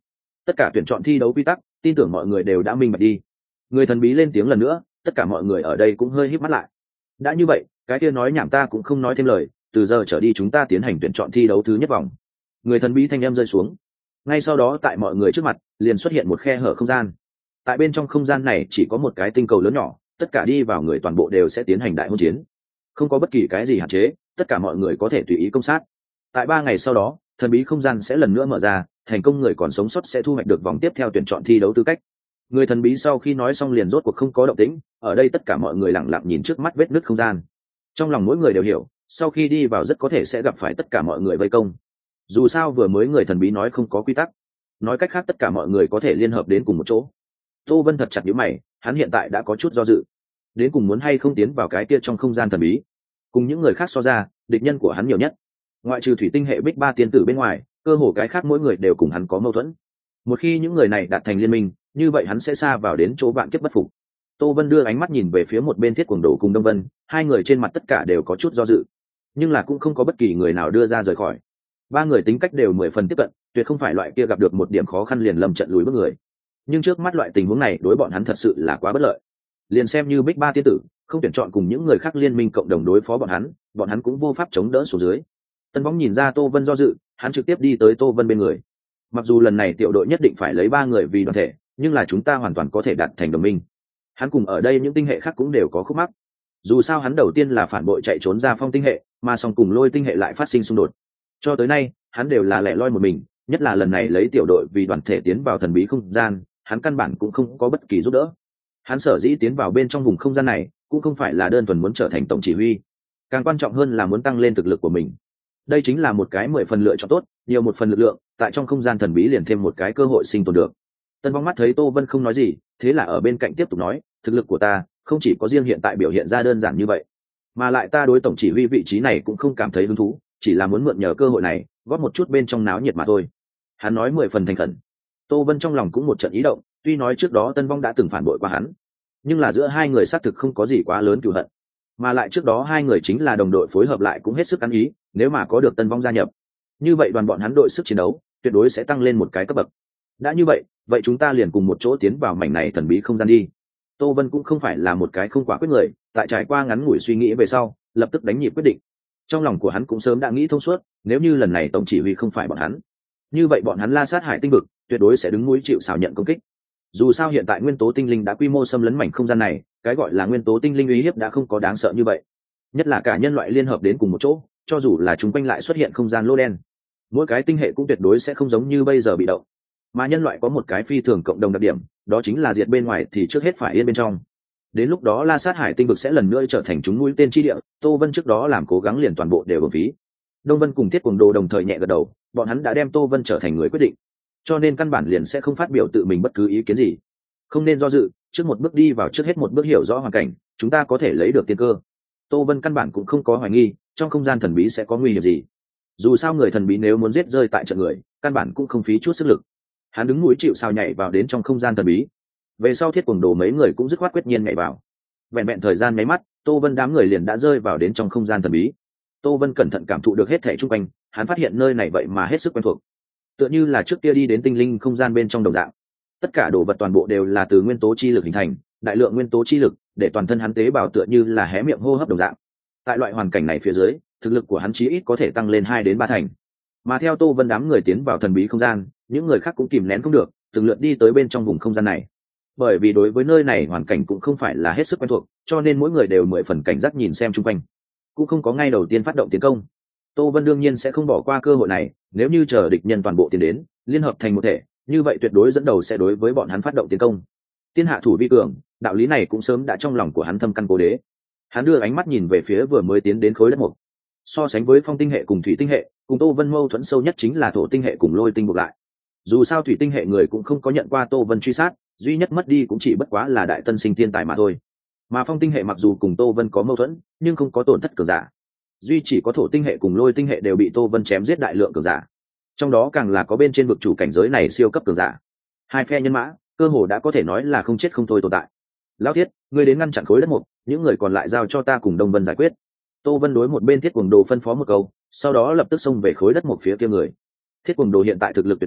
Tất cả tuyển chọn thi đấu quy tắc tin tưởng mọi người đều đã minh bạch đi. Người thần bí lên tiếng lần nữa, tất cả mọi người ở đây cũng hơi híp mắt lại. Đã như vậy, cái kia nói nhảm ta cũng không nói thêm lời, từ giờ trở đi chúng ta tiến hành tuyển chọn thi đấu thứ nhất vòng. Người thần bí thanh âm rơi xuống. Ngay sau đó tại mọi người trước mặt liền xuất hiện một khe hở không gian. Tại bên trong không gian này chỉ có một cái tinh cầu lớn nhỏ, tất cả đi vào người toàn bộ đều sẽ tiến hành đại hôn chiến, không có bất kỳ cái gì hạn chế, tất cả mọi người có thể tùy ý công sát. Tại 3 ngày sau đó, thần bí không gian sẽ lần nữa mở ra, thành công người còn sống sót sẽ thu hoạch được vòng tiếp theo tuyển chọn thi đấu tư cách. Người thần bí sau khi nói xong liền rốt cuộc không có động tĩnh, ở đây tất cả mọi người lặng lặng nhìn trước mắt vết nứt không gian. Trong lòng mỗi người đều hiểu, sau khi đi vào rất có thể sẽ gặp phải tất cả mọi người vây công. Dù sao vừa mới người thần bí nói không có quy tắc, nói cách khác tất cả mọi người có thể liên hợp đến cùng một chỗ. Tô Vân thật chặt nhíu mày, hắn hiện tại đã có chút do dự, đến cùng muốn hay không tiến vào cái kia trong không gian thần bí. Cùng những người khác so ra, địch nhân của hắn nhiều nhất, ngoại trừ thủy tinh hệ bích ba tiên tử bên ngoài, cơ hồ cái khác mỗi người đều cùng hắn có mâu thuẫn. Một khi những người này đạt thành liên minh, như vậy hắn sẽ xa vào đến chỗ vạn kiếp bất phục. Tô Vân đưa ánh mắt nhìn về phía một bên Thiết Cuồng Đồ cùng Đông Vân, hai người trên mặt tất cả đều có chút do dự, nhưng là cũng không có bất kỳ người nào đưa ra rời khỏi. Ba người tính cách đều 10 phần tiếp cận, tuyệt không phải loại kia gặp được một điểm khó khăn liền lầm trận lùi bước người. Nhưng trước mắt loại tình huống này đối bọn hắn thật sự là quá bất lợi. Liền xem như bích ba tiên tử không tuyển chọn cùng những người khác liên minh cộng đồng đối phó bọn hắn cũng vô pháp chống đỡ xuống dưới. Tân Võng nhìn ra Tô Vân do dự, hắn trực tiếp đi tới Tô Vân bên người. Mặc dù lần này tiểu đội nhất định phải lấy 3 người vì đoàn thể, nhưng là chúng ta hoàn toàn có thể đạt thành đồng minh. Hắn cùng ở đây những tinh hệ khác cũng đều có khúc mắc. Dù sao hắn đầu tiên là phản bội chạy trốn ra phong tinh hệ, mà song cùng lôi tinh hệ lại phát sinh xung đột. Cho tới nay, hắn đều là lẻ loi một mình, nhất là lần này lấy tiểu đội vì đoàn thể tiến vào thần bí không gian, hắn căn bản cũng không có bất kỳ giúp đỡ. Hắn sở dĩ tiến vào bên trong vùng không gian này, cũng không phải là đơn thuần muốn trở thành tổng chỉ huy, càng quan trọng hơn là muốn tăng lên thực lực của mình. Đây chính là một cái 10 phần lựa chọn tốt, nhiều một phần lực lượng, tại trong không gian thần bí liền thêm một cái cơ hội sinh tồn được. Tân Vong mắt thấy Tô Vân không nói gì, thế là ở bên cạnh tiếp tục nói, thực lực của ta không chỉ có riêng hiện tại biểu hiện ra đơn giản như vậy, mà lại ta đối tổng chỉ huy vị trí này cũng không cảm thấy hứng thú, chỉ là muốn mượn nhờ cơ hội này góp một chút bên trong náo nhiệt mà thôi. Hắn nói 10 phần thành khẩn. Tô Vân trong lòng cũng một trận ý động, tuy nói trước đó Tân Vong đã từng phản bội qua hắn, nhưng là giữa hai người xác thực không có gì quá lớn cừu hận, mà lại trước đó hai người chính là đồng đội phối hợp lại cũng hết sức ăn ý, nếu mà có được Tân Vong gia nhập, như vậy đoàn bọn hắn đội sức chiến đấu tuyệt đối sẽ tăng lên một cái cấp bậc. Đã như vậy, vậy chúng ta liền cùng một chỗ tiến vào mảnh này thần bí không gian đi. Tô Vân cũng không phải là một cái không quả quyết người, tại trải qua ngắn ngủi suy nghĩ về sau, lập tức đánh nhịp quyết định. Trong lòng của hắn cũng sớm đã nghĩ thông suốt, nếu như lần này tổng chỉ huy không phải bọn hắn, như vậy bọn hắn La Sát Hải tinh vực tuyệt đối sẽ đứng núi chịu sào nhận công kích. Dù sao hiện tại nguyên tố tinh linh đã quy mô xâm lấn mảnh không gian này, cái gọi là nguyên tố tinh linh uy hiếp đã không có đáng sợ như vậy. Nhất là cả nhân loại liên hợp đến cùng một chỗ, cho dù là chúng quanh lại xuất hiện không gian lô đen, mỗi cái tinh hệ cũng tuyệt đối sẽ không giống như bây giờ bị động. Mà nhân loại có một cái phi thường cộng đồng đặc điểm, đó chính là diệt bên ngoài thì trước hết phải yên bên trong. Đến lúc đó La Sát Hải tinh vực sẽ lần nữa trở thành chúng mũi tên chi địa, Tô Vân trước đó làm cố gắng liền toàn bộ đều uổng phí. Đông Vân cùng Thiết Cuồng Đồ đồng thời nhẹ gật đầu, bọn hắn đã đem Tô Vân trở thành người quyết định, cho nên căn bản liền sẽ không phát biểu tự mình bất cứ ý kiến gì. Không nên do dự, trước một bước đi vào, trước hết một bước hiểu rõ hoàn cảnh, chúng ta có thể lấy được tiên cơ. Tô Vân căn bản cũng không có hoài nghi trong không gian thần bí sẽ có nguy hiểm gì. Dù sao người thần bí nếu muốn giết rơi tại trận người, căn bản cũng không phí chút sức lực. Hắn đứng núi chịu sào nhảy vào đến trong không gian thần bí. Về sau Thiết Cuồng Đồ mấy người cũng dứt khoát quyết nhiên nhảy vào. Vẹn vẹn thời gian nháy mắt, Tô Vân đám người liền đã rơi vào đến trong không gian thần bí. Tô Vân cẩn thận cảm thụ được hết thảy xung quanh, hắn phát hiện nơi này vậy mà hết sức quen thuộc, tựa như là trước kia đi đến tinh linh không gian bên trong đồng dạng. Tất cả đồ vật toàn bộ đều là từ nguyên tố chi lực hình thành, đại lượng nguyên tố chi lực để toàn thân hắn tế bào tựa như là hé miệng hô hấp đồng dạng. Tại loại hoàn cảnh này phía dưới, thực lực của hắn chí ít có thể tăng lên 2 đến 3 thành. Mà theo Tô Vân đám người tiến vào thần bí không gian, những người khác cũng kìm nén không được, từng lượt đi tới bên trong vùng không gian này. Bởi vì đối với nơi này hoàn cảnh cũng không phải là hết sức quen thuộc, cho nên mỗi người đều 10 phần cảnh giác nhìn xem xung quanh, cũng không có ngay đầu tiên phát động tiến công. Tô Vân đương nhiên sẽ không bỏ qua cơ hội này, nếu như chờ địch nhân toàn bộ tiến đến, liên hợp thành một thể, như vậy tuyệt đối dẫn đầu sẽ đối với bọn hắn phát động tiến công. Tiên hạ thủ vi cường, đạo lý này cũng sớm đã trong lòng của hắn thâm căn cố đế. Hắn đưa ánh mắt nhìn về phía vừa mới tiến đến khối đất mục. So sánh với phong tinh hệ cùng thủy tinh hệ, cùng Tô Vân mâu thuẫn sâu nhất chính là thổ tinh hệ cùng lôi tinh buộc lại. Dù sao thủy tinh hệ người cũng không có nhận qua Tô Vân truy sát, duy nhất mất đi cũng chỉ bất quá là đại tân sinh thiên tài mà thôi. Mà phong tinh hệ mặc dù cùng Tô Vân có mâu thuẫn, nhưng không có tổn thất cường giả. Duy chỉ có thổ tinh hệ cùng lôi tinh hệ đều bị Tô Vân chém giết đại lượng cường giả, trong đó càng là có bên trên vực chủ cảnh giới này siêu cấp cường giả. Hai phe nhân mã cơ hồ đã có thể nói là không chết không thôi tồn tại. Lão Thiết, ngươi đến ngăn chặn khối đất mục, những người còn lại giao cho ta cùng Đông Vân giải quyết. Tô Vân đối một bên Thiết Cuồng Đồ phân phó một câu, sau đó lập tức xông về khối đất mục phía kia người. Thiết Cuồng Đồ hiện tại thực lực tuyệt đối,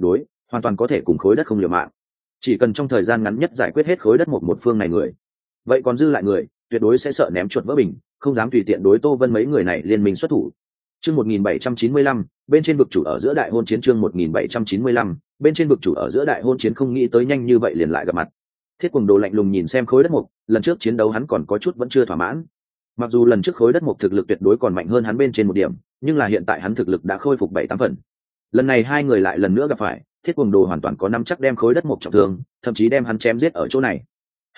hoàn toàn có thể cùng khối đất không liều mạng. Chỉ cần trong thời gian ngắn nhất giải quyết hết khối đất một phương này người, vậy còn dư lại người tuyệt đối sẽ sợ ném chuột vỡ bình, không dám tùy tiện đối Tô Vân mấy người này liên minh xuất thủ. Chương 1795, bên trên vực chủ ở giữa đại hôn chiến. Chương 1795, bên trên vực chủ ở giữa đại hôn chiến. Không nghĩ tới nhanh như vậy liền lại gặp mặt. Thiết Cuồng Đồ lạnh lùng nhìn xem khối đất mục, lần trước chiến đấu hắn còn có chút vẫn chưa thỏa mãn. Mặc dù lần trước khối đất mục thực lực tuyệt đối còn mạnh hơn hắn bên trên một điểm, nhưng là hiện tại hắn thực lực đã khôi phục 7-8 phần. Lần này hai người lại lần nữa gặp phải, Thiết Cuồng Đồ hoàn toàn có nắm chắc đem khối đất mục trọng thương, thậm chí đem hắn chém giết ở chỗ này.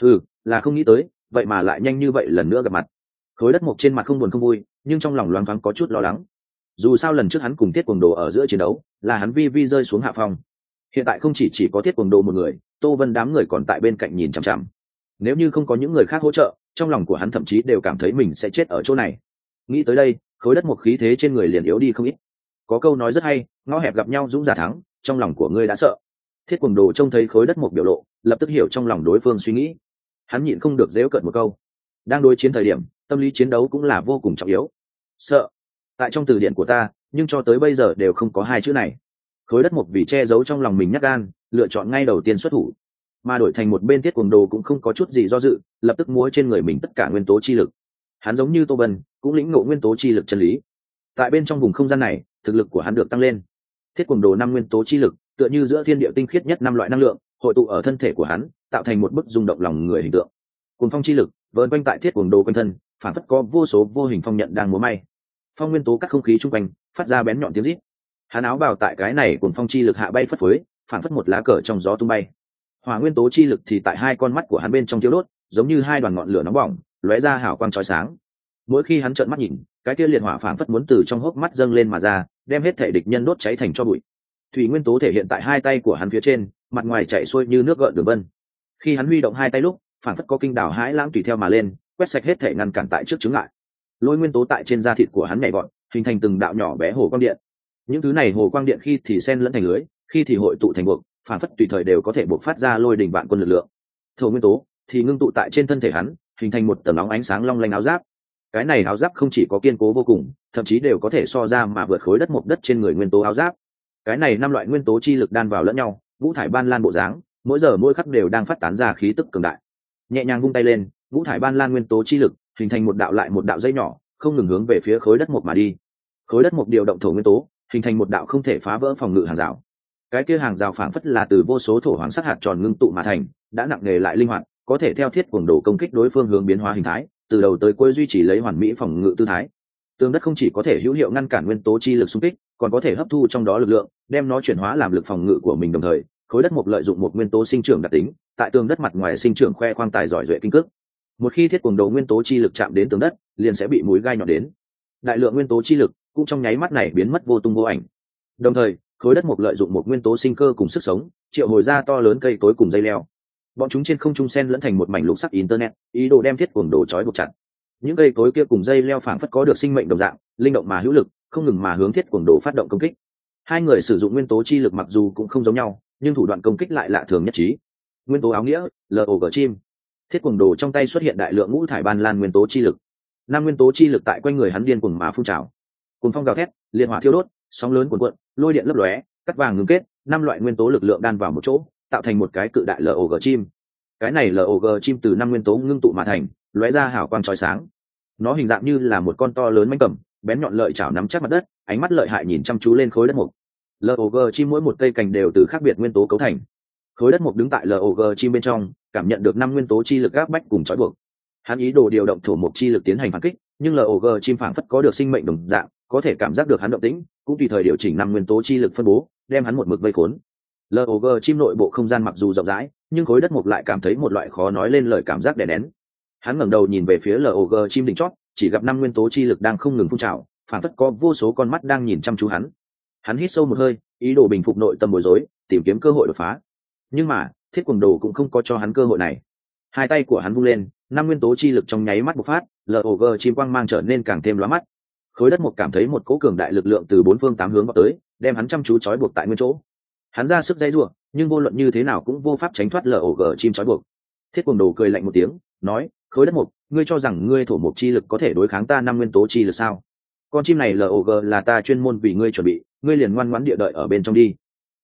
Là không nghĩ tới, vậy mà lại nhanh như vậy lần nữa gặp mặt. Khối đất mục trên mặt không buồn không vui, nhưng trong lòng loáng thoáng có chút lo lắng. Dù sao lần trước hắn cùng Thiết Cuồng Đồ ở giữa chiến đấu, là hắn vi rơi xuống hạ phong. Hiện tại không chỉ có Thiết Cuồng Đồ một người, Tô Vân đám người còn tại bên cạnh nhìn chằm chằm. Nếu như không có những người khác hỗ trợ, trong lòng của hắn thậm chí đều cảm thấy mình sẽ chết ở chỗ này. Nghĩ tới đây, khối đất một khí thế trên người liền yếu đi không ít. Có câu nói rất hay, ngõ hẹp gặp nhau dũng giả thắng, trong lòng của ngươi đã sợ. Thiết Cuồng Đồ trông thấy khối đất một biểu lộ, lập tức hiểu trong lòng đối phương suy nghĩ. Hắn nhịn không được giễu cợt một câu. Đang đối chiến thời điểm, tâm lý chiến đấu cũng là vô cùng trọng yếu. Sợ, tại trong từ điển của ta, nhưng cho tới bây giờ đều không có hai chữ này. Khối đất một vì che giấu trong lòng mình nhát gan, lựa chọn ngay đầu tiên xuất thủ, mà đổi thành một bên Thiết Cuồng Đồ cũng không có chút gì do dự, lập tức múa trên người mình tất cả nguyên tố chi lực. Hắn giống như Tô Vân, cũng lĩnh ngộ nguyên tố chi lực chân lý. Tại bên trong vùng không gian này, thực lực của hắn được tăng lên. Thiết Cuồng Đồ 5 nguyên tố chi lực, tựa như giữa thiên địa tinh khiết nhất 5 loại năng lượng, hội tụ ở thân thể của hắn, tạo thành một bức rung động lòng người hình tượng. Cuồng phong chi lực vờn quanh tại Thiết Cuồng Đồ quanh thân, phản phất có vô số vô hình phong nhận đang múa may. Phong nguyên tố cắt không khí chung quanh, phát ra bén nhọn tiếng rít. Hắn áo bào tại cái này cuồng phong chi lực hạ bay phất phới, phản phất một lá cờ trong gió tung bay. Hỏa nguyên tố chi lực thì tại hai con mắt của hắn bên trong thiêu đốt, giống như hai đoàn ngọn lửa nóng bỏng, lóe ra hào quang chói sáng. Mỗi khi hắn trợn mắt nhìn, cái kia liệt hỏa phản phất muốn từ trong hốc mắt dâng lên mà ra, đem hết thể địch nhân đốt cháy thành tro bụi. Thủy nguyên tố thể hiện tại hai tay của hắn phía trên, mặt ngoài chảy xuôi như nước gợn đường vân. Khi hắn huy động hai tay lúc, phản phất có kinh đảo hãi lãng tùy theo mà lên, quét sạch hết thể ngăn cản tại trước chướng ngại. Lôi nguyên tố tại trên da thịt của hắn nhảy vọt, hình thành từng đạo nhỏ bé hồ quang điện. Những thứ này hồ quang điện khi thì xen lẫn thành lưới, khi thì hội tụ thành buộc, phản phất tùy thời đều có thể bộc phát ra lôi đỉnh vạn quân lực lượng. Thổ nguyên tố thì ngưng tụ tại trên thân thể hắn, hình thành một tầng nóng ánh sáng long lanh áo giáp. Cái này áo giáp không chỉ có kiên cố vô cùng, thậm chí đều có thể so ra mà vượt khối đất mộc đất trên người nguyên tố áo giáp. Cái này 5 loại nguyên tố chi lực đan vào lẫn nhau, ngũ thải ban lan bộ dáng, mỗi giờ mỗi khắc đều đang phát tán ra khí tức cường đại. Nhẹ nhàng vung tay lên, ngũ thải ban lan nguyên tố chi lực hình thành một đạo lại một đạo dây nhỏ, không ngừng hướng về phía khối đất mộc mà đi. Khối đất mộc điều động thổ nguyên tố, hình thành một đạo không thể phá vỡ phòng ngự hàng rào. Cái kia hàng rào phảng phất là từ vô số thổ hoàng sắc hạt tròn ngưng tụ mà thành, đã nặng nề lại linh hoạt, có thể theo Thiết Cuồng Đồ công kích đối phương hướng biến hóa hình thái, từ đầu tới cuối duy trì lấy hoàn mỹ phòng ngự tư thái. Tường đất không chỉ có thể hữu hiệu ngăn cản nguyên tố chi lực xung kích, còn có thể hấp thu trong đó lực lượng, đem nó chuyển hóa làm lực phòng ngự của mình. Đồng thời, khối đất mộc lợi dụng một nguyên tố sinh trưởng đặc tính, tại tường đất mặt ngoài sinh trưởng khoe khoang tài giỏi duệ kinh cước. Một khi Thiết Cuồng Đồ nguyên tố chi lực chạm đến tường đất, liền sẽ bị mũi gai nhọn đến. Đại lượng nguyên tố chi lực cũng trong nháy mắt này biến mất vô tung vô ảnh. Đồng thời, khối đất mộc lợi dụng một nguyên tố sinh cơ cùng sức sống, triệu hồi ra to lớn cây cối cùng dây leo. Bọn chúng trên không trung xen lẫn thành một mảnh lục sắc internet, ý đồ đem Thiết Cuồng Đồ trói buộc chặt. Những cây cối kia cùng dây leo phảng phất có được sinh mệnh đồng dạng, linh động mà hữu lực, không ngừng mà hướng Thiết Cuồng Đồ phát động công kích. Hai người sử dụng nguyên tố chi lực mặc dù cũng không giống nhau, nhưng thủ đoạn công kích lại lạ thường nhất trí. Nguyên tố áo nghĩa, LOG chim. Thiết Cuồng Đồ trong tay xuất hiện đại lượng ngũ thải ban lan nguyên tố chi lực. 5 nguyên tố chi lực tại quanh người hắn điên cuồng mà phun trào. Cuồng phong gào thét, liệt hỏa thiêu đốt, sóng lớn cuồn cuộn, lôi điện lấp lóe, cắt vàng ngưng kết, 5 loại nguyên tố lực lượng đan vào một chỗ, tạo thành một cái cự đại LOG chim. Cái này LOG chim từ 5 nguyên tố ngưng tụ mà thành, lóe ra hào quang chói sáng. Nó hình dạng như là một con to lớn mãnh cầm, bén nhọn lợi chảo nắm chắc mặt đất, ánh mắt lợi hại nhìn chăm chú lên khối đất mộc. LOG chim mỗi một cây cành đều từ khác biệt nguyên tố cấu thành. Khối đất mộc đứng tại LOG chim bên trong, cảm nhận được 5 nguyên tố chi lực áp bách cùng trói buộc. Hắn ý đồ điều động thổ mộc chi lực tiến hành phản kích, nhưng LOG chim phảng phất có được sinh mệnh đồng dạng, có thể cảm giác được hắn động tĩnh, cũng tùy thời điều chỉnh 5 nguyên tố chi lực phân bố, đem hắn một mực vây khốn. LOG chim nội bộ không gian mặc dù rộng rãi, nhưng khối đất mộc lại cảm thấy một loại khó nói lên lời cảm giác đè nén. Hắn ngẩng đầu nhìn về phía LOG chim đỉnh chót, chỉ gặp 5 nguyên tố chi lực đang không ngừng phun trào, phảng phất có vô số con mắt đang nhìn chăm chú hắn. Hắn hít sâu một hơi, ý đồ bình phục nội tâm bối rối, tìm kiếm cơ hội đột phá. Nhưng mà, Thiết Cuồng Đồ cũng không có cho hắn cơ hội này. Hai tay của hắn vung lên, 5 nguyên tố chi lực trong nháy mắt bộc phát, LOG chim quang mang trở nên càng thêm lóa mắt. Khối đất mộc cảm thấy một cỗ cường đại lực lượng từ 4 phương 8 hướng vào tới, đem hắn chăm chú trói buộc tại nguyên chỗ. Hắn ra sức dãy rủa, nhưng vô luận như thế nào cũng vô pháp tránh thoát LOG chim trói buộc. Thiết Cuồng Đồ cười lạnh một tiếng, nói: "Khối đất mộc, ngươi cho rằng ngươi thổ mộc chi lực có thể đối kháng ta 5 nguyên tố chi lực sao? Con chim này LOG là ta chuyên môn vì ngươi chuẩn bị, ngươi liền ngoan ngoãn địa đợi ở bên trong đi."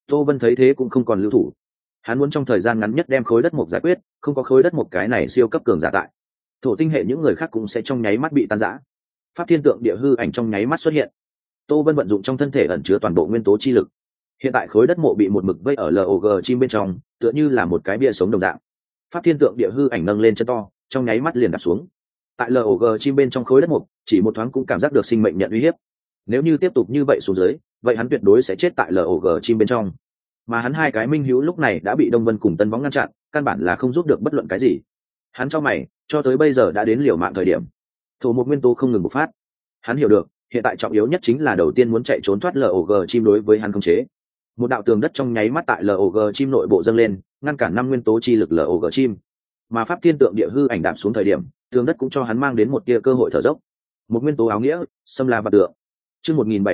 Tô Vân thấy thế cũng không còn lưu thủ, hắn muốn trong thời gian ngắn nhất đem khối đất mộc giải quyết, không có khối đất mộc cái này siêu cấp cường giả tại, thổ tinh hệ những người khác cũng sẽ trong nháy mắt bị tan rã. Pháp thiên tượng địa hư ảnh trong nháy mắt xuất hiện. Tô Vân vận dụng trong thân thể ẩn chứa toàn bộ nguyên tố chi lực. Hiện tại khối đất mộ bị một mực vây ở log chim bên trong, tựa như là một cái bia sống đồng dạng. Pháp thiên tượng địa hư ảnh nâng lên chân to, trong nháy mắt liền đạp xuống. Tại log chim bên trong khối đất mộ, chỉ một thoáng cũng cảm giác được sinh mệnh nhận uy hiếp. Nếu như tiếp tục như vậy xuống dưới, vậy hắn tuyệt đối sẽ chết tại log chim bên trong. Mà hắn hai cái minh hữu lúc này đã bị Đông Vân cùng Tân Võng ngăn chặn, căn bản là không giúp được bất luận cái gì. Hắn cho mày, cho tới bây giờ đã đến liều mạng thời điểm. Thổ một nguyên tố không ngừng bộc phát. Hắn hiểu được, hiện tại trọng yếu nhất chính là đầu tiên muốn chạy trốn thoát log chim đối với hắn khống chế. Một đạo tường đất trong nháy mắt tại log chim nội bộ dâng lên, ngăn cản năm nguyên tố chi lực log chim. Mà pháp thiên tượng địa hư ảnh đạp xuống thời điểm, tường đất cũng cho hắn mang đến một tia cơ hội thở dốc. Một nguyên tố áo nghĩa, xâm la và tượng. Chương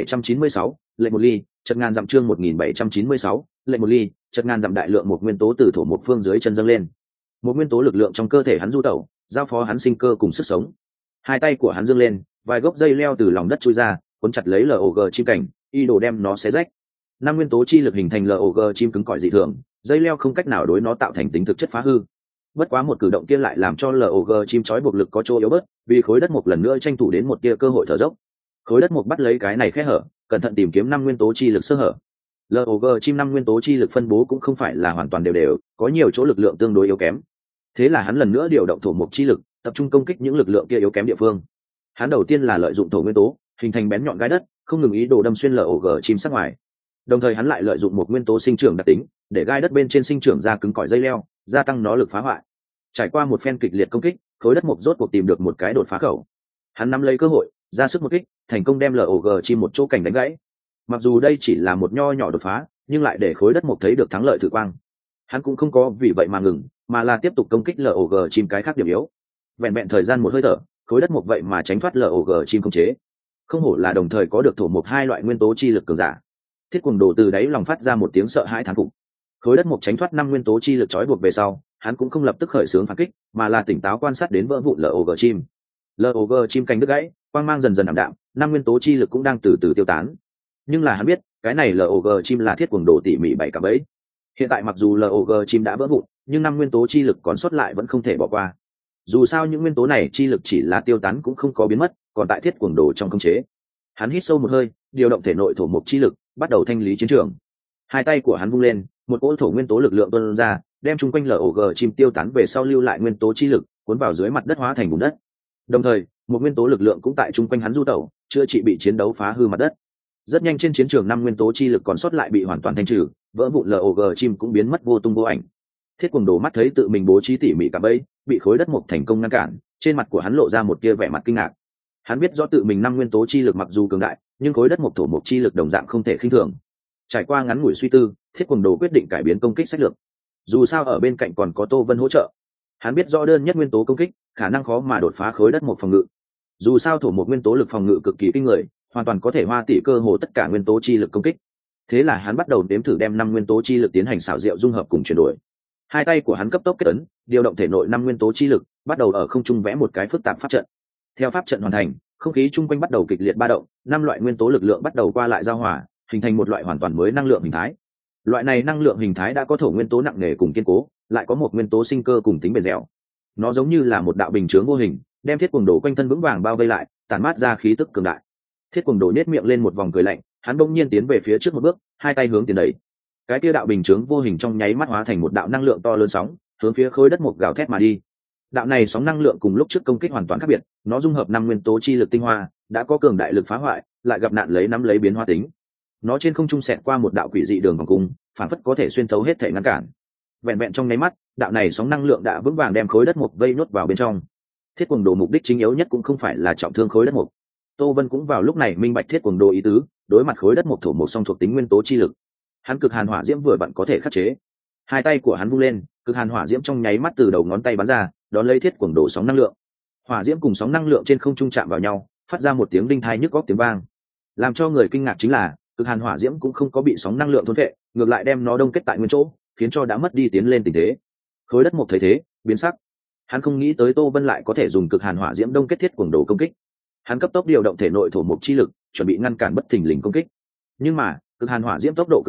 1796, lệnh một ly, chợt ngàn dặm chương 1796, lệnh một ly, chợt ngàn dặm đại lượng một nguyên tố từ thổ một phương dưới chân dâng lên. Một nguyên tố lực lượng trong cơ thể hắn du tẩu, giao phó hắn sinh cơ cùng sức sống. Hai tay của hắn giương lên, vài gốc dây leo từ lòng đất chui ra, cuốn chặt lấy log chim cảnh, y đồ đem nó xé rách. Năm nguyên tố chi lực hình thành log chim cứng cỏi dị thường, dây leo không cách nào đối nó tạo thành tính thực chất phá hư. Bất quá một cử động kia lại làm cho log chim trói buộc lực có chỗ yếu bớt, vì khối đất một lần nữa tranh thủ đến một tia cơ hội thở dốc. Khối đất một bắt lấy cái này khe hở, cẩn thận tìm kiếm năm nguyên tố chi lực sơ hở. log chim năm nguyên tố chi lực phân bố cũng không phải là hoàn toàn đều đều, có nhiều chỗ lực lượng tương đối yếu kém. Thế là hắn lần nữa điều động thổ mộc chi lực, tập trung công kích những lực lượng kia yếu kém địa phương. Hắn đầu tiên là lợi dụng thổ nguyên tố hình thành bén nhọn gai đất, không ngừng ý đồ đâm xuyên log chim sát ngoài. Đồng thời hắn lại lợi dụng một nguyên tố sinh trưởng đặc tính, để gai đất bên trên sinh trưởng ra cứng cỏi dây leo, gia tăng nó lực phá hoại. Trải qua một phen kịch liệt công kích, khối đất mộc rốt cuộc tìm được một cái đột phá khẩu. Hắn nắm lấy cơ hội, ra sức một kích, thành công đem log chim một chỗ cảnh đánh gãy. Mặc dù đây chỉ là một nho nhỏ đột phá, nhưng lại để khối đất mộc thấy được thắng lợi thử quang. Hắn cũng không có vì vậy mà ngừng, mà là tiếp tục công kích log chim cái khác điểm yếu. Vẹn vẹn thời gian một hơi thở, khối đất mộc vậy mà tránh thoát log chim khống chế. Không hổ là đồng thời có được thổ mộc hai loại nguyên tố chi lực cường giả. Thiết Cuồng Đồ từ đáy lòng phát ra một tiếng sợ hãi thán phục. Khối đất mộc tránh thoát năm nguyên tố chi lực trói buộc về sau, hắn cũng không lập tức khởi xướng phản kích, mà là tỉnh táo quan sát đến vỡ vụn log chim. Log chim cánh đứt gãy, quang mang dần dần ảm đạm, năm nguyên tố chi lực cũng đang từ từ tiêu tán. Nhưng là hắn biết, cái này log chim là Thiết Cuồng Đồ tỉ mỉ bày cả bẫy. Hiện tại mặc dù log chim đã vỡ vụn, nhưng năm nguyên tố chi lực còn sót lại vẫn không thể bỏ qua. Dù sao những nguyên tố này chi lực chỉ là tiêu tán cũng không có biến mất, còn tại Thiết Cuồng Đồ trong khống chế. Hắn hít sâu một hơi, điều động thể nội thổ mộc chi lực, bắt đầu thanh lý chiến trường. Hai tay của hắn vung lên, một cỗ thổ nguyên tố lực lượng tuôn ra, đem chung quanh log chim tiêu tán về sau lưu lại nguyên tố chi lực, cuốn vào dưới mặt đất hóa thành bùn đất. Đồng thời, một nguyên tố lực lượng cũng tại chung quanh hắn du tẩu, chữa trị bị chiến đấu phá hư mặt đất. Rất nhanh trên chiến trường năm nguyên tố chi lực còn sót lại bị hoàn toàn thanh trừ, vỡ vụn log chim cũng biến mất vô tung vô ảnh. Thiết Cuồng Đồ mắt thấy tự mình bố trí tỉ mỉ cả bẫy, bị khối đất mộc thành công ngăn cản, trên mặt của hắn lộ ra một tia vẻ mặt kinh ngạc. Hắn biết rõ tự mình năm nguyên tố chi lực mặc dù cường đại, nhưng khối đất mộc thổ mộc chi lực đồng dạng không thể khinh thường. Trải qua ngắn ngủi suy tư, Thiết Cuồng Đồ quyết định cải biến công kích sách lược. Dù sao ở bên cạnh còn có Tô Vân hỗ trợ, hắn biết rõ đơn nhất nguyên tố công kích khả năng khó mà đột phá khối đất mộc phòng ngự. Dù sao thổ mộc nguyên tố lực phòng ngự cực kỳ kinh người, hoàn toàn có thể hoa tỷ cơ hồ tất cả nguyên tố chi lực công kích. Thế là hắn bắt đầu đếm thử đem năm nguyên tố chi lực tiến hành xảo diệu dung hợp cùng chuyển đổi. Hai tay của hắn cấp tốc kết ấn, điều động thể nội năm nguyên tố chi lực, bắt đầu ở không trung vẽ một cái phức tạp pháp trận. Theo pháp trận hoàn thành, không khí chung quanh bắt đầu kịch liệt ba động, năm loại nguyên tố lực lượng bắt đầu qua lại giao hòa, hình thành một loại hoàn toàn mới năng lượng hình thái. Loại này năng lượng hình thái đã có thổ nguyên tố nặng nề cùng kiên cố, lại có một nguyên tố sinh cơ cùng tính bền dẻo. Nó giống như là một đạo bình chướng vô hình, đem Thiết Cuồng Đồ quanh thân vững vàng bao vây lại, tản mát ra khí tức cường đại. Thiết Cuồng Đồ nhếch miệng lên một vòng cười lạnh, hắn bỗng nhiên tiến về phía trước một bước, hai tay hướng tiền đẩy. Cái kia đạo bình chướng vô hình trong nháy mắt hóa thành một đạo năng lượng to lớn sóng, hướng phía khối đất mộc gào thét mà đi. Đạo này sóng năng lượng cùng lúc trước công kích hoàn toàn khác biệt, nó dung hợp năm nguyên tố chi lực tinh hoa, đã có cường đại lực phá hoại, lại gặp nạn lấy nắm lấy biến hóa tính. Nó trên không trung xẹt qua một đạo quỷ dị đường vòng cung, phản phất có thể xuyên thấu hết thể ngăn cản. Vẹn vẹn trong nháy mắt, đạo này sóng năng lượng đã vững vàng đem khối đất mộc vây nuốt vào bên trong. Thiết Cuồng Đồ mục đích chính yếu nhất cũng không phải là trọng thương khối đất mộc. Tô Vân cũng vào lúc này minh bạch Thiết Cuồng Đồ ý tứ, đối mặt khối đất mộc thổ mộc song thuộc tính nguyên tố chi lực, hắn cực hàn hỏa diễm vừa vặn có thể khắc chế. Hai tay của hắn vung lên, cực hàn hỏa diễm trong nháy mắt từ đầu ngón tay bắn ra, đón lấy Thiết Cuồng Đồ sóng năng lượng. Hỏa diễm cùng sóng năng lượng trên không trung chạm vào nhau, phát ra một tiếng đinh tai nhức óc tiếng vang. Làm cho người kinh ngạc chính là, cực hàn hỏa diễm cũng không có bị sóng năng lượng thôn phệ, ngược lại đem nó đông kết tại nguyên chỗ, khiến cho đã mất đi tiến lên tình thế. Khối đất mộc thấy thế, biến sắc. Hắn không nghĩ tới Tô Vân lại có thể dùng cực hàn hỏa diễm đông kết Thiết Cuồng Đồ công kích. Hắn cấp tốc điều động thể nội thổ mộc chi lực, chuẩn bị ngăn cản bất thình lình công kích. Nhưng mà, cực hàn hỏa diễm tốc độ cực nhanh,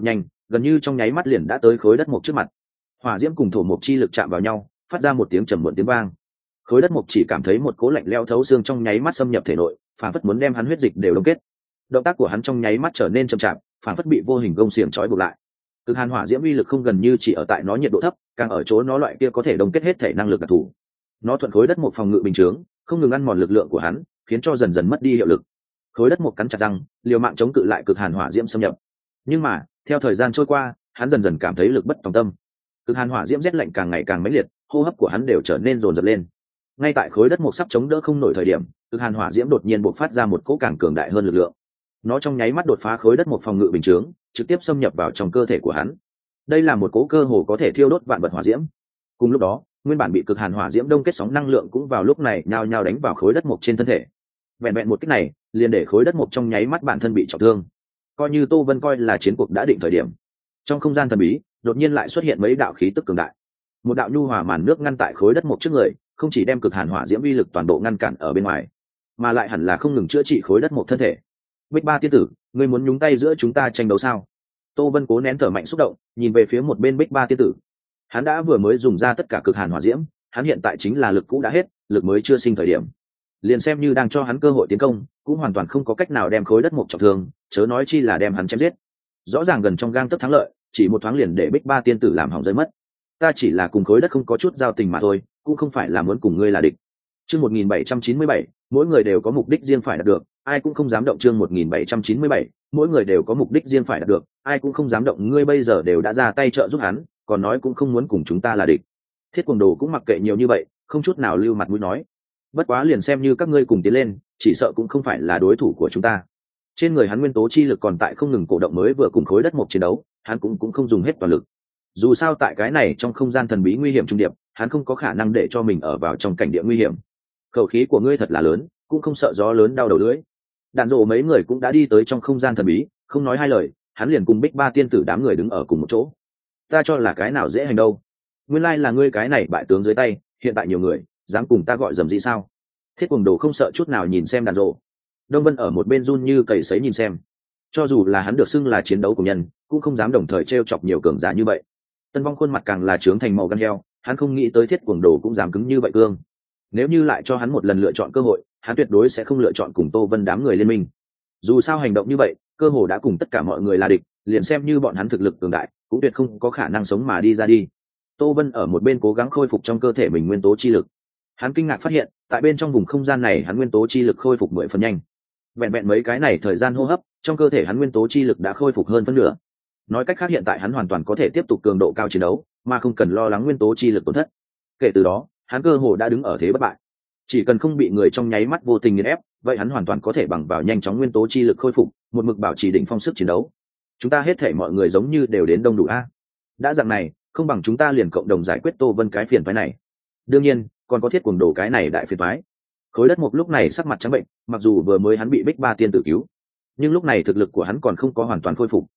gần như trong nháy mắt liền đã tới khối đất mộc trước mặt. Hỏa diễm cùng thổ mộc chi lực chạm vào nhau, phát ra một tiếng trầm muộn tiếng vang. Khối đất mộc chỉ cảm thấy một cố lạnh leo thấu xương trong nháy mắt xâm nhập thể nội, phản phất muốn đem hắn huyết dịch đều đông kết. Động tác của hắn trong nháy mắt trở nên chậm chạp, phản phất bị vô hình gông xiềng trói buộc lại. Cực hàn hỏa diễm uy lực không gần như chỉ ở tại nó nhiệt độ thấp, càng ở chỗ nó loại kia có thể đông kết hết thể năng lực đặc thù. Nó thuận khối đất mộc phòng ngự bình chướng, không ngừng ăn mòn lực lượng của hắn, khiến cho dần dần mất đi hiệu lực. Khối đất mộc cắn chặt răng, liều mạng chống cự lại cực hàn hỏa diễm xâm nhập. Nhưng mà theo thời gian trôi qua, hắn dần dần cảm thấy lực bất tòng tâm. Cực hàn hỏa diễm rét lạnh càng ngày càng mãnh liệt, hô hấp của hắn đều trở nên dồn dập lên. Ngay tại khối đất mộc sắp chống đỡ không nổi thời điểm, cực hàn hỏa diễm đột nhiên bộc phát ra một cỗ càng cường đại hơn lực lượng. Nó trong nháy mắt đột phá khối đất mộc phòng ngự bình chướng, trực tiếp xâm nhập vào trong cơ thể của hắn. Đây là một cỗ cơ hồ có thể thiêu đốt vạn vật hỏa diễm. Cùng lúc đó, nguyên bản bị cực hàn hỏa diễm đông kết sóng năng lượng cũng vào lúc này nhao nhao đánh vào khối đất mộc trên thân thể. Vẹn vẹn một kích này, liền để khối đất mộc trong nháy mắt bản thân bị trọng thương. Coi như Tô Vân coi là chiến cuộc đã định thời điểm, trong không gian thần bí đột nhiên lại xuất hiện mấy đạo khí tức cường đại. Một đạo nhu hòa màn nước ngăn tại khối đất mộc trước người, không chỉ đem cực hàn hỏa diễm uy lực toàn bộ ngăn cản ở bên ngoài, mà lại hẳn là không ngừng chữa trị khối đất mộc thân thể. Bích Ba tiên tử, ngươi muốn nhúng tay giữa chúng ta tranh đấu sao? Tô Vân cố nén thở mạnh xúc động, nhìn về phía một bên Bích Ba tiên tử. Hắn đã vừa mới dùng ra tất cả cực hàn hỏa diễm, hắn hiện tại chính là lực cũ đã hết, lực mới chưa sinh thời điểm. Liền xem như đang cho hắn cơ hội tiến công, cũng hoàn toàn không có cách nào đem khối đất mộc trọng thương, chớ nói chi là đem hắn chém giết. Rõ ràng gần trong gang tấc thắng lợi, chỉ một thoáng liền để Bích Ba tiên tử làm hỏng rơi mất. Ta chỉ là cùng khối đất không có chút giao tình mà thôi, cũng không phải là muốn cùng ngươi là địch. Chương 1797, mỗi người đều có mục đích riêng phải đạt được, ai cũng không dám động. Chương 1797, mỗi người đều có mục đích riêng phải đạt được, ai cũng không dám động. Ngươi bây giờ đều đã ra tay trợ giúp hắn, còn nói cũng không muốn cùng chúng ta là địch. Thiết Cuồng Đồ cũng mặc kệ nhiều như vậy, không chút nào lưu mặt mũi nói. Bất quá liền xem như các ngươi cùng tiến lên, chỉ sợ cũng không phải là đối thủ của chúng ta. Trên người hắn nguyên tố chi lực còn tại không ngừng cổ động, mới vừa cùng khối đất mộc chiến đấu, hắn cũng không dùng hết toàn lực. Dù sao tại cái này trong không gian thần bí nguy hiểm trung điệp, hắn không có khả năng để cho mình ở vào trong cảnh địa nguy hiểm. Khẩu khí của ngươi thật là lớn, cũng không sợ gió lớn đau đầu lưỡi. Đạn Dộ mấy người cũng đã đi tới trong không gian thần bí, không nói hai lời, hắn liền cùng Bích Ba tiên tử đám người đứng ở cùng một chỗ. Ta cho là cái nào dễ hành đâu, nguyên lai là ngươi cái này bại tướng dưới tay, hiện tại nhiều người dám cùng ta gọi dầm gì sao? Thiết Cuồng Đồ không sợ chút nào nhìn xem Đạn Dộ. Đông Vân ở một bên run như cầy sấy nhìn xem, cho dù là hắn được xưng là chiến đấu của nhân, cũng không dám đồng thời trêu chọc nhiều cường giả như vậy. Tân Vong khuôn mặt càng là trướng thành màu gan heo, hắn không nghĩ tới Thiết Cuồng Đồ cũng dám cứng như vậy cương. Nếu như lại cho hắn một lần lựa chọn cơ hội, hắn tuyệt đối sẽ không lựa chọn cùng Tô Vân đám người liên minh. Dù sao hành động như vậy, cơ hồ đã cùng tất cả mọi người là địch, liền xem như bọn hắn thực lực cường đại, cũng tuyệt không có khả năng sống mà đi ra đi. Tô Vân ở một bên cố gắng khôi phục trong cơ thể mình nguyên tố chi lực. Hắn kinh ngạc phát hiện, tại bên trong vùng không gian này hắn nguyên tố chi lực khôi phục 10 phần nhanh. Vẹn vẹn mấy cái này thời gian hô hấp, trong cơ thể hắn nguyên tố chi lực đã khôi phục hơn phân nửa. Nói cách khác hiện tại hắn hoàn toàn có thể tiếp tục cường độ cao chiến đấu, mà không cần lo lắng nguyên tố chi lực tổn thất. Kể từ đó, hắn cơ hồ đã đứng ở thế bất bại. Chỉ cần không bị người trong nháy mắt vô tình nghiền ép, vậy hắn hoàn toàn có thể bằng vào nhanh chóng nguyên tố chi lực khôi phục, một mực bảo trì đỉnh phong sức chiến đấu. Chúng ta hết thảy mọi người giống như đều đến đông đủ a. Đã dạng này, không bằng chúng ta liền cộng đồng giải quyết Tô Vân cái phiền phái này. Đương nhiên, còn có Thiết Cuồng Đồ cái này đại phiền phái. Khối đất mộc lúc này sắc mặt trắng bệnh, mặc dù vừa mới hắn bị Bích Ba tiên tử cứu, nhưng lúc này thực lực của hắn còn không có hoàn toàn khôi phục.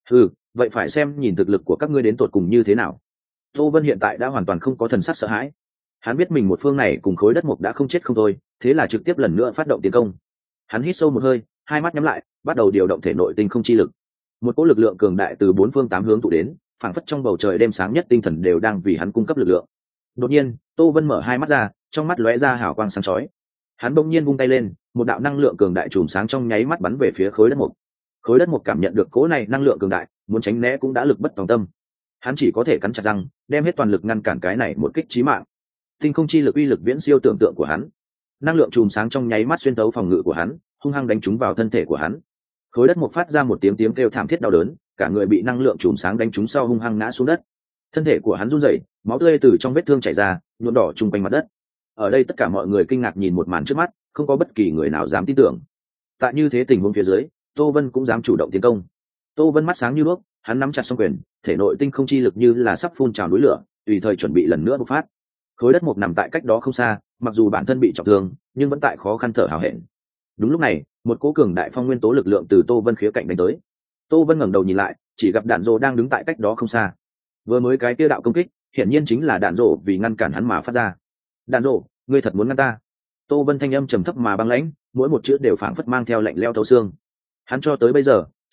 Vậy phải xem nhìn thực lực của các ngươi đến tột cùng như thế nào. Tô Vân hiện tại đã hoàn toàn không có thần sắc sợ hãi. Hắn biết mình một phương này cùng khối đất mộc đã không chết không thôi, thế là trực tiếp lần nữa phát động tiến công. Hắn hít sâu một hơi, hai mắt nhắm lại, bắt đầu điều động thể nội tinh không chi lực. Một cỗ lực lượng cường đại từ bốn phương tám hướng tụ đến, phảng phất trong bầu trời đêm sáng nhất tinh thần đều đang vì hắn cung cấp lực lượng. Đột nhiên, Tô Vân mở hai mắt ra, trong mắt lóe ra hào quang sáng chói. Hắn bỗng nhiên vung tay lên, một đạo năng lượng cường đại chùm sáng trong nháy mắt bắn về phía khối đất mộc. Khối đất mộc cảm nhận được cỗ này năng lượng cường đại, muốn tránh né cũng đã lực bất tòng tâm. Hắn chỉ có thể cắn chặt răng, đem hết toàn lực ngăn cản cái này một kích chí mạng. Tinh không chi lực uy lực viễn siêu tưởng tượng của hắn. Năng lượng chùm sáng trong nháy mắt xuyên tấu phòng ngự của hắn, hung hăng đánh trúng vào thân thể của hắn. Khối đất mộc phát ra một tiếng kêu thảm thiết đau đớn, cả người bị năng lượng chùm sáng đánh trúng sau hung hăng ngã xuống đất. Thân thể của hắn run rẩy, máu tươi từ trong vết thương chảy ra, nhuộm đỏ chung quanh mặt đất. Ở đây tất cả mọi người kinh ngạc nhìn một màn trước mắt, không có bất kỳ người nào dám tin tưởng. Tại như thế tình huống phía dưới, Tô Vân cũng dám chủ động tiến công. Tô Vân mắt sáng như đuốc, hắn nắm chặt song quyền, thể nội tinh không chi lực như là sắp phun trào núi lửa, tùy thời chuẩn bị lần nữa bộc phát. Khối đất mộc nằm tại cách đó không xa, mặc dù bản thân bị trọng thương, nhưng vẫn tại khó khăn thở hào hẹn. Đúng lúc này, một cỗ cường đại phong nguyên tố lực lượng từ Tô Vân khía cạnh đánh tới. Tô Vân ngẩng đầu nhìn lại, chỉ gặp Đạn Dộ đang đứng tại cách đó không xa. Vừa mới cái kia đạo công kích, hiển nhiên chính là Đạn Dộ vì ngăn cản hắn mà phát ra. Đạn Dộ, ngươi thật muốn ngăn ta? Tô Vân thanh âm trầm thấp mà băng lãnh, mỗi một chữ đều phảng phất mang theo lạnh lẽo thấu xương. Hắn cho tới bây giờ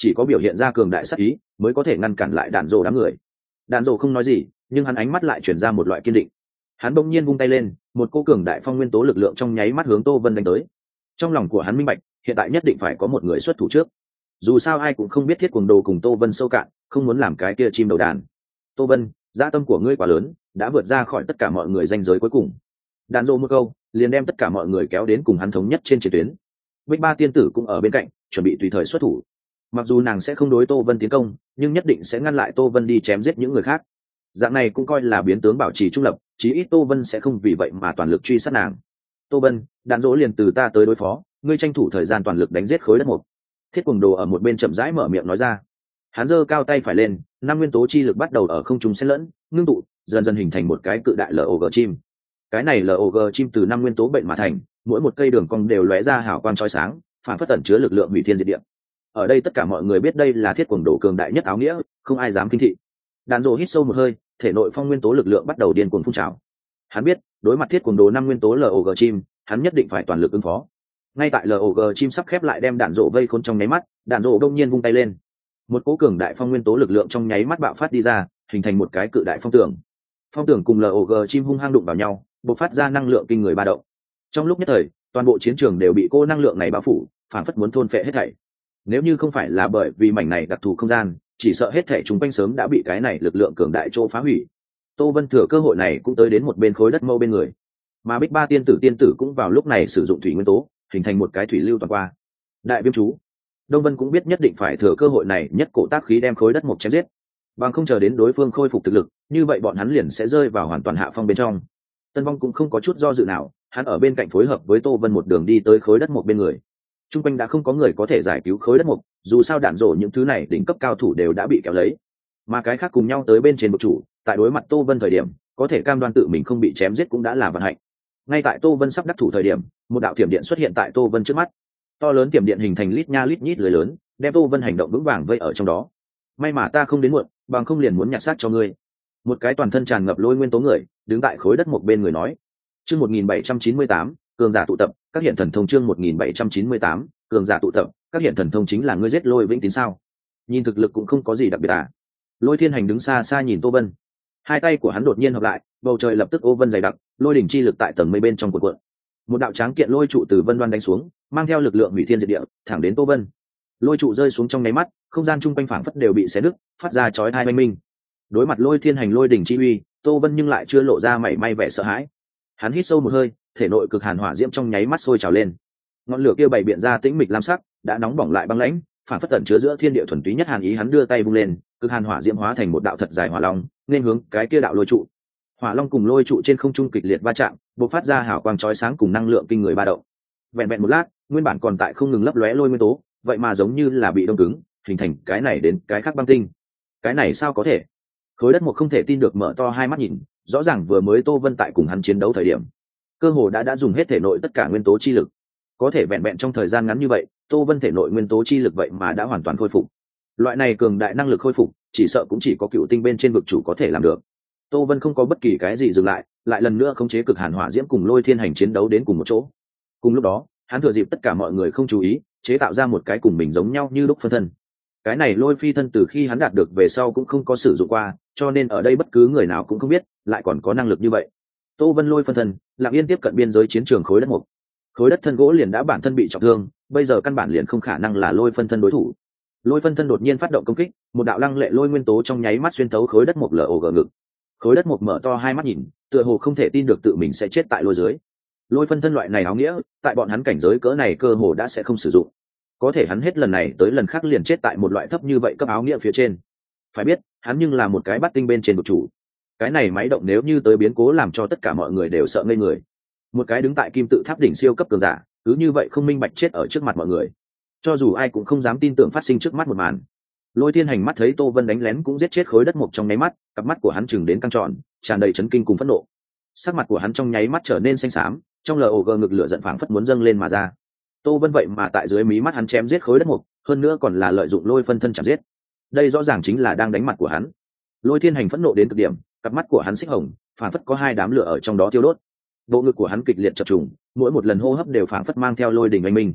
chỉ có biểu hiện ra cường đại sắc ý mới có thể ngăn cản lại đạn rồ đám người. Đạn rồ không nói gì, nhưng hắn ánh mắt lại chuyển ra một loại kiên định. Hắn bỗng nhiên vung tay lên, một cô cường đại phong nguyên tố lực lượng trong nháy mắt hướng Tô Vân đánh tới. Trong lòng của hắn minh bạch, hiện tại nhất định phải có một người xuất thủ trước. Dù sao ai cũng không biết Thiết Cuồng Đồ cùng Tô Vân sâu cạn, không muốn làm cái kia chim đầu đàn. Tô Vân, dã tâm của ngươi quá lớn, đã vượt ra khỏi tất cả mọi người ranh giới cuối cùng. Đạn rồ một câu, liền đem tất cả mọi người kéo đến cùng hắn thống nhất trên chiến tuyến. Bích Ba tiên tử cũng ở bên cạnh, chuẩn bị tùy thời xuất thủ. Mặc dù nàng sẽ không đối Tô Vân tiến công, nhưng nhất định sẽ ngăn lại Tô Vân đi chém giết những người khác. Dạng này cũng coi là biến tướng bảo trì trung lập, chí ít Tô Vân sẽ không vì vậy mà toàn lực truy sát nàng. Tô Vân, đạn dỗ liền từ ta tới đối phó, ngươi tranh thủ thời gian toàn lực đánh giết khối đất mục. Thiết Cuồng Đồ ở một bên chậm rãi mở miệng nói ra. Hắn giơ cao tay phải lên, năm nguyên tố chi lực bắt đầu ở không trung xen lẫn, ngưng tụ, dần dần hình thành một cái cự đại log chim. Cái này log chim từ năm nguyên tố bệnh mà thành, mỗi một cây đường cong đều lóe ra hào quang chói sáng, phản phất tẩn chứa lực lượng hủy thiên diệt địa. Ở đây tất cả mọi người biết đây là Thiết Cuồng Đồ cường đại nhất áo nghĩa, không ai dám kinh thị. Đàn Dỗ hít sâu một hơi, thể nội phong nguyên tố lực lượng bắt đầu điên cuồng phun trào. Hắn biết, đối mặt Thiết Cuồng Đồ năm nguyên tố log chim, hắn nhất định phải toàn lực ứng phó. Ngay tại log chim sắp khép lại đem Đàn Dỗ vây khốn trong nháy mắt, Đàn Dỗ đông nhiên vung tay lên, một cỗ cường đại phong nguyên tố lực lượng trong nháy mắt bạo phát đi ra, hình thành một cái cự đại phong tường. Phong tường cùng log chim hung hăng đụng vào nhau, bộc phát ra năng lượng kinh người ba động. Trong lúc nhất thời, toàn bộ chiến trường đều bị cô năng lượng này bao phủ, phản phất muốn thôn phệ hết thảy. Nếu như không phải là bởi vì mảnh này đặc thù không gian, chỉ sợ hết thảy chúng quanh sớm đã bị cái này lực lượng cường đại chỗ phá hủy. Tô Vân thừa cơ hội này cũng tới đến một bên khối đất mâu bên người, mà Bích Ba tiên tử cũng vào lúc này sử dụng thủy nguyên tố, hình thành một cái thủy lưu toàn qua. Đại viêm chú. Đông Vân cũng biết nhất định phải thừa cơ hội này nhất cổ tác khí đem khối đất mộc chém giết, bằng không chờ đến đối phương khôi phục thực lực, như vậy bọn hắn liền sẽ rơi vào hoàn toàn hạ phong bên trong. Tân Vong cũng không có chút do dự nào, hắn ở bên cạnh phối hợp với Tô Vân một đường đi tới khối đất mộc bên người. Trung quanh đã không có người có thể giải cứu khối đất mộc, dù sao đạn rổ những thứ này đỉnh cấp cao thủ đều đã bị kéo lấy, mà cái khác cùng nhau tới bên trên bậc chủ, tại đối mặt Tô Vân thời điểm, có thể cam đoan tự mình không bị chém giết cũng đã là vận hạnh. Ngay tại Tô Vân sắp đắc thủ thời điểm, một đạo thiểm điện xuất hiện tại Tô Vân trước mắt. To lớn thiểm điện hình thành lít nha lít nhít lưới lớn, đem Tô Vân hành động vững vàng vây ở trong đó. May mà ta không đến muộn, bằng không liền muốn nhặt xác cho ngươi. Một cái toàn thân tràn ngập lôi nguyên tố người, đứng tại khối đất một bên người nói. Chương 1798, cường giả tụ tập, các hiện thần thông chương 1798, cường giả tụ tập, các hiện thần thông chính là ngươi giết Lôi Vĩnh Tín sao? Nhìn thực lực cũng không có gì đặc biệt à? Lôi Thiên Hành đứng xa xa nhìn Tô Vân. Hai tay của hắn đột nhiên hợp lại, bầu trời lập tức ô vân dày đặc, lôi đỉnh chi lực tại tầng mây bên trong cuộn. Một đạo tráng kiện lôi trụ từ vân đoan đánh xuống, mang theo lực lượng hủy thiên diệt địa, thẳng đến Tô Vân. Lôi trụ rơi xuống trong nháy mắt, không gian chung quanh phảng phất đều bị xé nứt, phát ra chói tai oanh minh. Đối mặt Lôi Thiên Hành lôi đỉnh chi uy, Tô Vân nhưng lại chưa lộ ra mảy may vẻ sợ hãi. Hắn hít sâu một hơi, thể nội cực hàn hỏa diễm trong nháy mắt sôi trào lên. Ngọn lửa kia bày biện ra tĩnh mịch lam sắc, đã nóng bỏng lại băng lãnh, phản phất tẩn chứa giữa thiên địa thuần túy nhất hàn ý. Hắn đưa tay vung lên, cực hàn hỏa diễm hóa thành một đạo thật dài hỏa long, nên hướng cái kia đạo lôi trụ. Hỏa long cùng lôi trụ trên không trung kịch liệt va chạm, bộc phát ra hào quang chói sáng cùng năng lượng kinh người ba động. Vẹn vẹn một lát, nguyên bản còn tại không ngừng lấp lóe lôi nguyên tố, vậy mà giống như là bị đông cứng, hình thành cái này đến cái khác băng tinh. Cái này sao có thể? Khối đất một không thể tin được mở to hai mắt nhìn, rõ ràng vừa mới Tô Vân tại cùng hắn chiến đấu thời điểm, cơ hồ đã dùng hết thể nội tất cả nguyên tố chi lực. Có thể vẹn vẹn trong thời gian ngắn như vậy, Tô Vân thể nội nguyên tố chi lực vậy mà đã hoàn toàn khôi phục. Loại này cường đại năng lực khôi phục, chỉ sợ cũng chỉ có cựu tinh bên trên vực chủ có thể làm được. Tô Vân không có bất kỳ cái gì dừng lại lần nữa khống chế cực hàn hỏa diễm cùng Lôi Thiên Hành chiến đấu đến cùng một chỗ. Cùng lúc đó, hắn thừa dịp tất cả mọi người không chú ý, chế tạo ra một cái cùng mình giống nhau như lúc phân thân. Cái này Lôi Phi thân từ khi hắn đạt được về sau cũng không có sử dụng qua, cho nên ở đây bất cứ người nào cũng không biết, lại còn có năng lực như vậy. Tô Vân Lôi phân thân, lặng yên tiếp cận biên giới chiến trường khối đất mục. Khối đất thân gỗ liền đã bản thân bị trọng thương, bây giờ căn bản liền không khả năng là Lôi phân thân đối thủ. Lôi phân thân đột nhiên phát động công kích, một đạo lăng lệ lôi nguyên tố trong nháy mắt xuyên thấu khối đất mục log ngực. Khối đất mục mở to hai mắt nhìn, tựa hồ không thể tin được tự mình sẽ chết tại lôi dưới. Lôi phân thân loại này áo nghĩa, tại bọn hắn cảnh giới cỡ này cơ hồ đã sẽ không sử dụng. Có thể hắn hết lần này tới lần khác liền chết tại một loại thấp như vậy cấp áo nghĩa phía trên. Phải biết, hắn nhưng là một cái bắt tinh bên trên vực chủ. Cái này máy động nếu như tới biến cố làm cho tất cả mọi người đều sợ ngây người. Một cái đứng tại kim tự tháp đỉnh siêu cấp cường giả, cứ như vậy không minh bạch chết ở trước mặt mọi người. Cho dù ai cũng không dám tin tưởng phát sinh trước mắt một màn. Lôi Thiên Hành mắt thấy Tô Vân đánh lén cũng giết chết khối đất mục trong nháy mắt, cặp mắt của hắn chừng đến căng tròn, tràn đầy chấn kinh cùng phẫn nộ. Sắc mặt của hắn trong nháy mắt trở nên xanh xám, trong log ngực lửa giận phảng phất muốn dâng lên mà ra. Tô Vân vậy mà tại dưới mí mắt hắn chém giết khối đất mục, hơn nữa còn là lợi dụng lôi phân thân chạm giết. Đây rõ ràng chính là đang đánh mặt của hắn. Lôi Thiên Hành phẫn nộ đến cực điểm, cặp mắt của hắn xích hồng, phảng phất có hai đám lửa ở trong đó thiêu đốt. Bộ ngực của hắn kịch liệt chập trùng, mỗi một lần hô hấp đều phảng phất mang theo lôi đình oanh minh.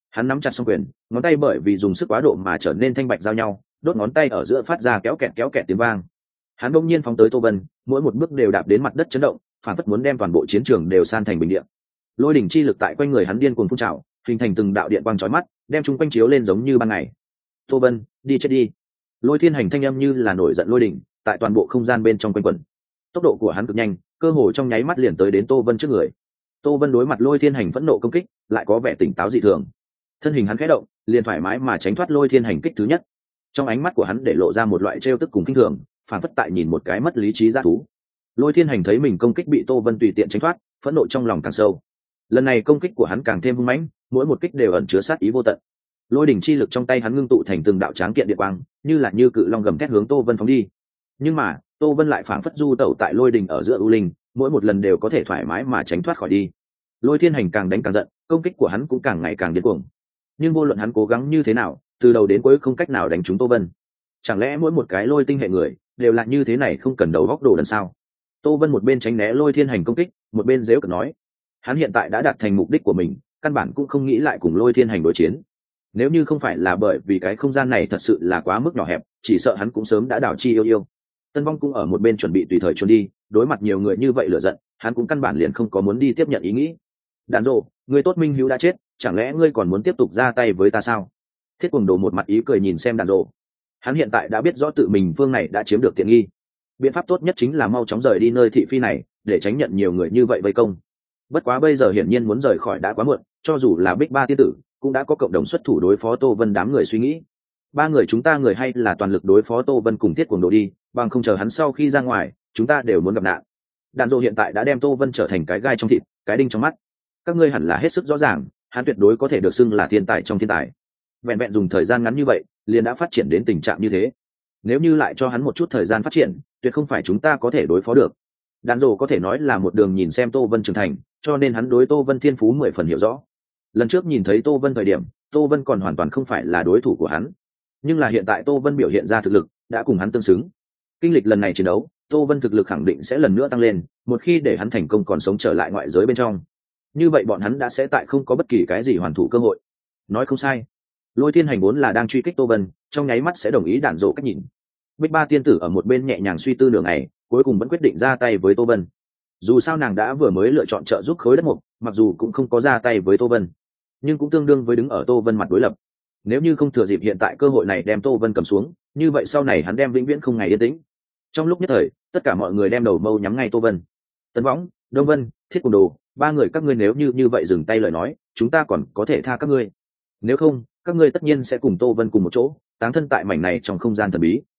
Hắn nắm chặt song quyền, ngón tay bởi vì dùng sức quá độ mà trở nên thanh bạch giao nhau, đốt ngón tay ở giữa phát ra kéo kẹt tiếng vang. Hắn bỗng nhiên phóng tới Tô Vân, mỗi một bước đều đạp đến mặt đất chấn động, phản phất muốn đem toàn bộ chiến trường đều san thành bình địa. Lôi đỉnh chi lực tại quanh người hắn điên cuồng phun trào, hình thành từng đạo điện quang chói mắt, đem chúng quanh chiếu lên giống như ban ngày. Tô Vân, đi chết đi! Lôi Thiên Hành thanh âm như là nổi giận lôi đỉnh, tại toàn bộ không gian bên trong quanh quẩn. Tốc độ của hắn cực nhanh, cơ hồ trong nháy mắt liền tới đến Tô Vân trước người. Tô Vân đối mặt Lôi Thiên Hành phẫn nộ công kích, lại có vẻ tỉnh táo dị thường. Thân hình hắn khẽ động, liền thoải mái mà tránh thoát Lôi Thiên Hành kích thứ nhất. Trong ánh mắt của hắn để lộ ra một loại trêu tức cùng kinh thường, phản phất tại nhìn một cái mất lý trí dã thú. Lôi Thiên Hành thấy mình công kích bị Tô Vân tùy tiện tránh thoát, phẫn nộ trong lòng càng sâu. Lần này công kích của hắn càng thêm hung mãnh, mỗi một kích đều ẩn chứa sát ý vô tận. Lôi đỉnh chi lực trong tay hắn ngưng tụ thành từng đạo tráng kiện điện quang, như cự long gầm thét hướng Tô Vân phóng đi. Nhưng mà, Tô Vân lại phảng phất du tẩu tại lôi đỉnh ở giữa u linh, mỗi một lần đều có thể thoải mái mà tránh thoát khỏi đi. Lôi Thiên Hành càng đánh càng giận, công kích của hắn cũng càng ngày càng điên cuồng. Nhưng vô luận hắn cố gắng như thế nào, từ đầu đến cuối không cách nào đánh trúng Tô Vân. Chẳng lẽ mỗi một cái lôi tinh hệ người đều là như thế này, không cần đầu góc đồ đần sao? Tô Vân một bên tránh né Lôi Thiên Hành công kích, một bên giễu cợt nói: hắn hiện tại đã đạt thành mục đích của mình, căn bản cũng không nghĩ lại cùng Lôi Thiên Hành đối chiến. Nếu như không phải là bởi vì cái không gian này thật sự là quá mức nhỏ hẹp, chỉ sợ hắn cũng sớm đã đảo chi yêu yêu. Tân Vong cũng ở một bên chuẩn bị tùy thời trốn đi, đối mặt nhiều người như vậy lửa giận, hắn cũng căn bản liền không có muốn đi tiếp nhận ý nghĩ. Đàn rộ, người tốt minh hữu đã chết, chẳng lẽ ngươi còn muốn tiếp tục ra tay với ta sao? Thiết Cuồng Đồ một mặt ý cười nhìn xem Đàn rộ. Hắn hiện tại đã biết rõ tự mình phương này đã chiếm được tiện nghi, biện pháp tốt nhất chính là mau chóng rời đi nơi thị phi này, để tránh nhận nhiều người như vậy vây công. Bất quá bây giờ hiển nhiên muốn rời khỏi đã quá muộn, cho dù là Bích Ba tiên tử cũng đã có cộng đồng xuất thủ đối phó Tô Vân. Đám người suy nghĩ, ba người chúng ta người hay là toàn lực đối phó Tô Vân cùng Thiết Cuồng Đồ đi, bằng không chờ hắn sau khi ra ngoài, chúng ta đều muốn gặp nạn. Đàn Dộ hiện tại đã đem Tô Vân trở thành cái gai trong thịt, cái đinh trong mắt. Các ngươi hẳn là hết sức rõ ràng, hắn tuyệt đối có thể được xưng là thiên tài trong thiên tài. Vẹn vẹn dùng thời gian ngắn như vậy, liền đã phát triển đến tình trạng như thế. Nếu như lại cho hắn một chút thời gian phát triển, tuyệt không phải chúng ta có thể đối phó được. Đàn Dộ có thể nói là một đường nhìn xem Tô Vân trưởng thành, cho nên hắn đối Tô Vân thiên phú 10 phần hiểu rõ. Lần trước nhìn thấy Tô Vân thời điểm, Tô Vân còn hoàn toàn không phải là đối thủ của hắn, nhưng là hiện tại Tô Vân biểu hiện ra thực lực đã cùng hắn tương xứng. Kinh lịch lần này chiến đấu, Tô Vân thực lực khẳng định sẽ lần nữa tăng lên, một khi để hắn thành công còn sống trở lại ngoại giới bên trong, như vậy bọn hắn đã sẽ tại không có bất kỳ cái gì hoàn thủ cơ hội. Nói không sai, Lôi Thiên Hành vốn là đang truy kích Tô Vân, trong nháy mắt sẽ đồng ý Đàn Dộ cách nhìn. Bích Ba tiên tử ở một bên nhẹ nhàng suy tư nửa ngày, cuối cùng vẫn quyết định ra tay với Tô Vân. Dù sao nàng đã vừa mới lựa chọn trợ giúp khối đất mục, mặc dù cũng không có ra tay với Tô Vân, nhưng cũng tương đương với đứng ở Tô Vân mặt đối lập. Nếu như không thừa dịp hiện tại cơ hội này đem Tô Vân cầm xuống, như vậy sau này hắn đem vĩnh viễn không ngày yên tĩnh. Trong lúc nhất thời, tất cả mọi người đem đầu mâu nhắm ngay Tô Vân. Tấn Võng, Đông Vân, Thiết Cuồng Đồ, ba người các ngươi nếu như vậy dừng tay lời nói, chúng ta còn có thể tha các ngươi. Nếu không, các ngươi tất nhiên sẽ cùng Tô Vân cùng một chỗ, táng thân tại mảnh này trong không gian thần bí.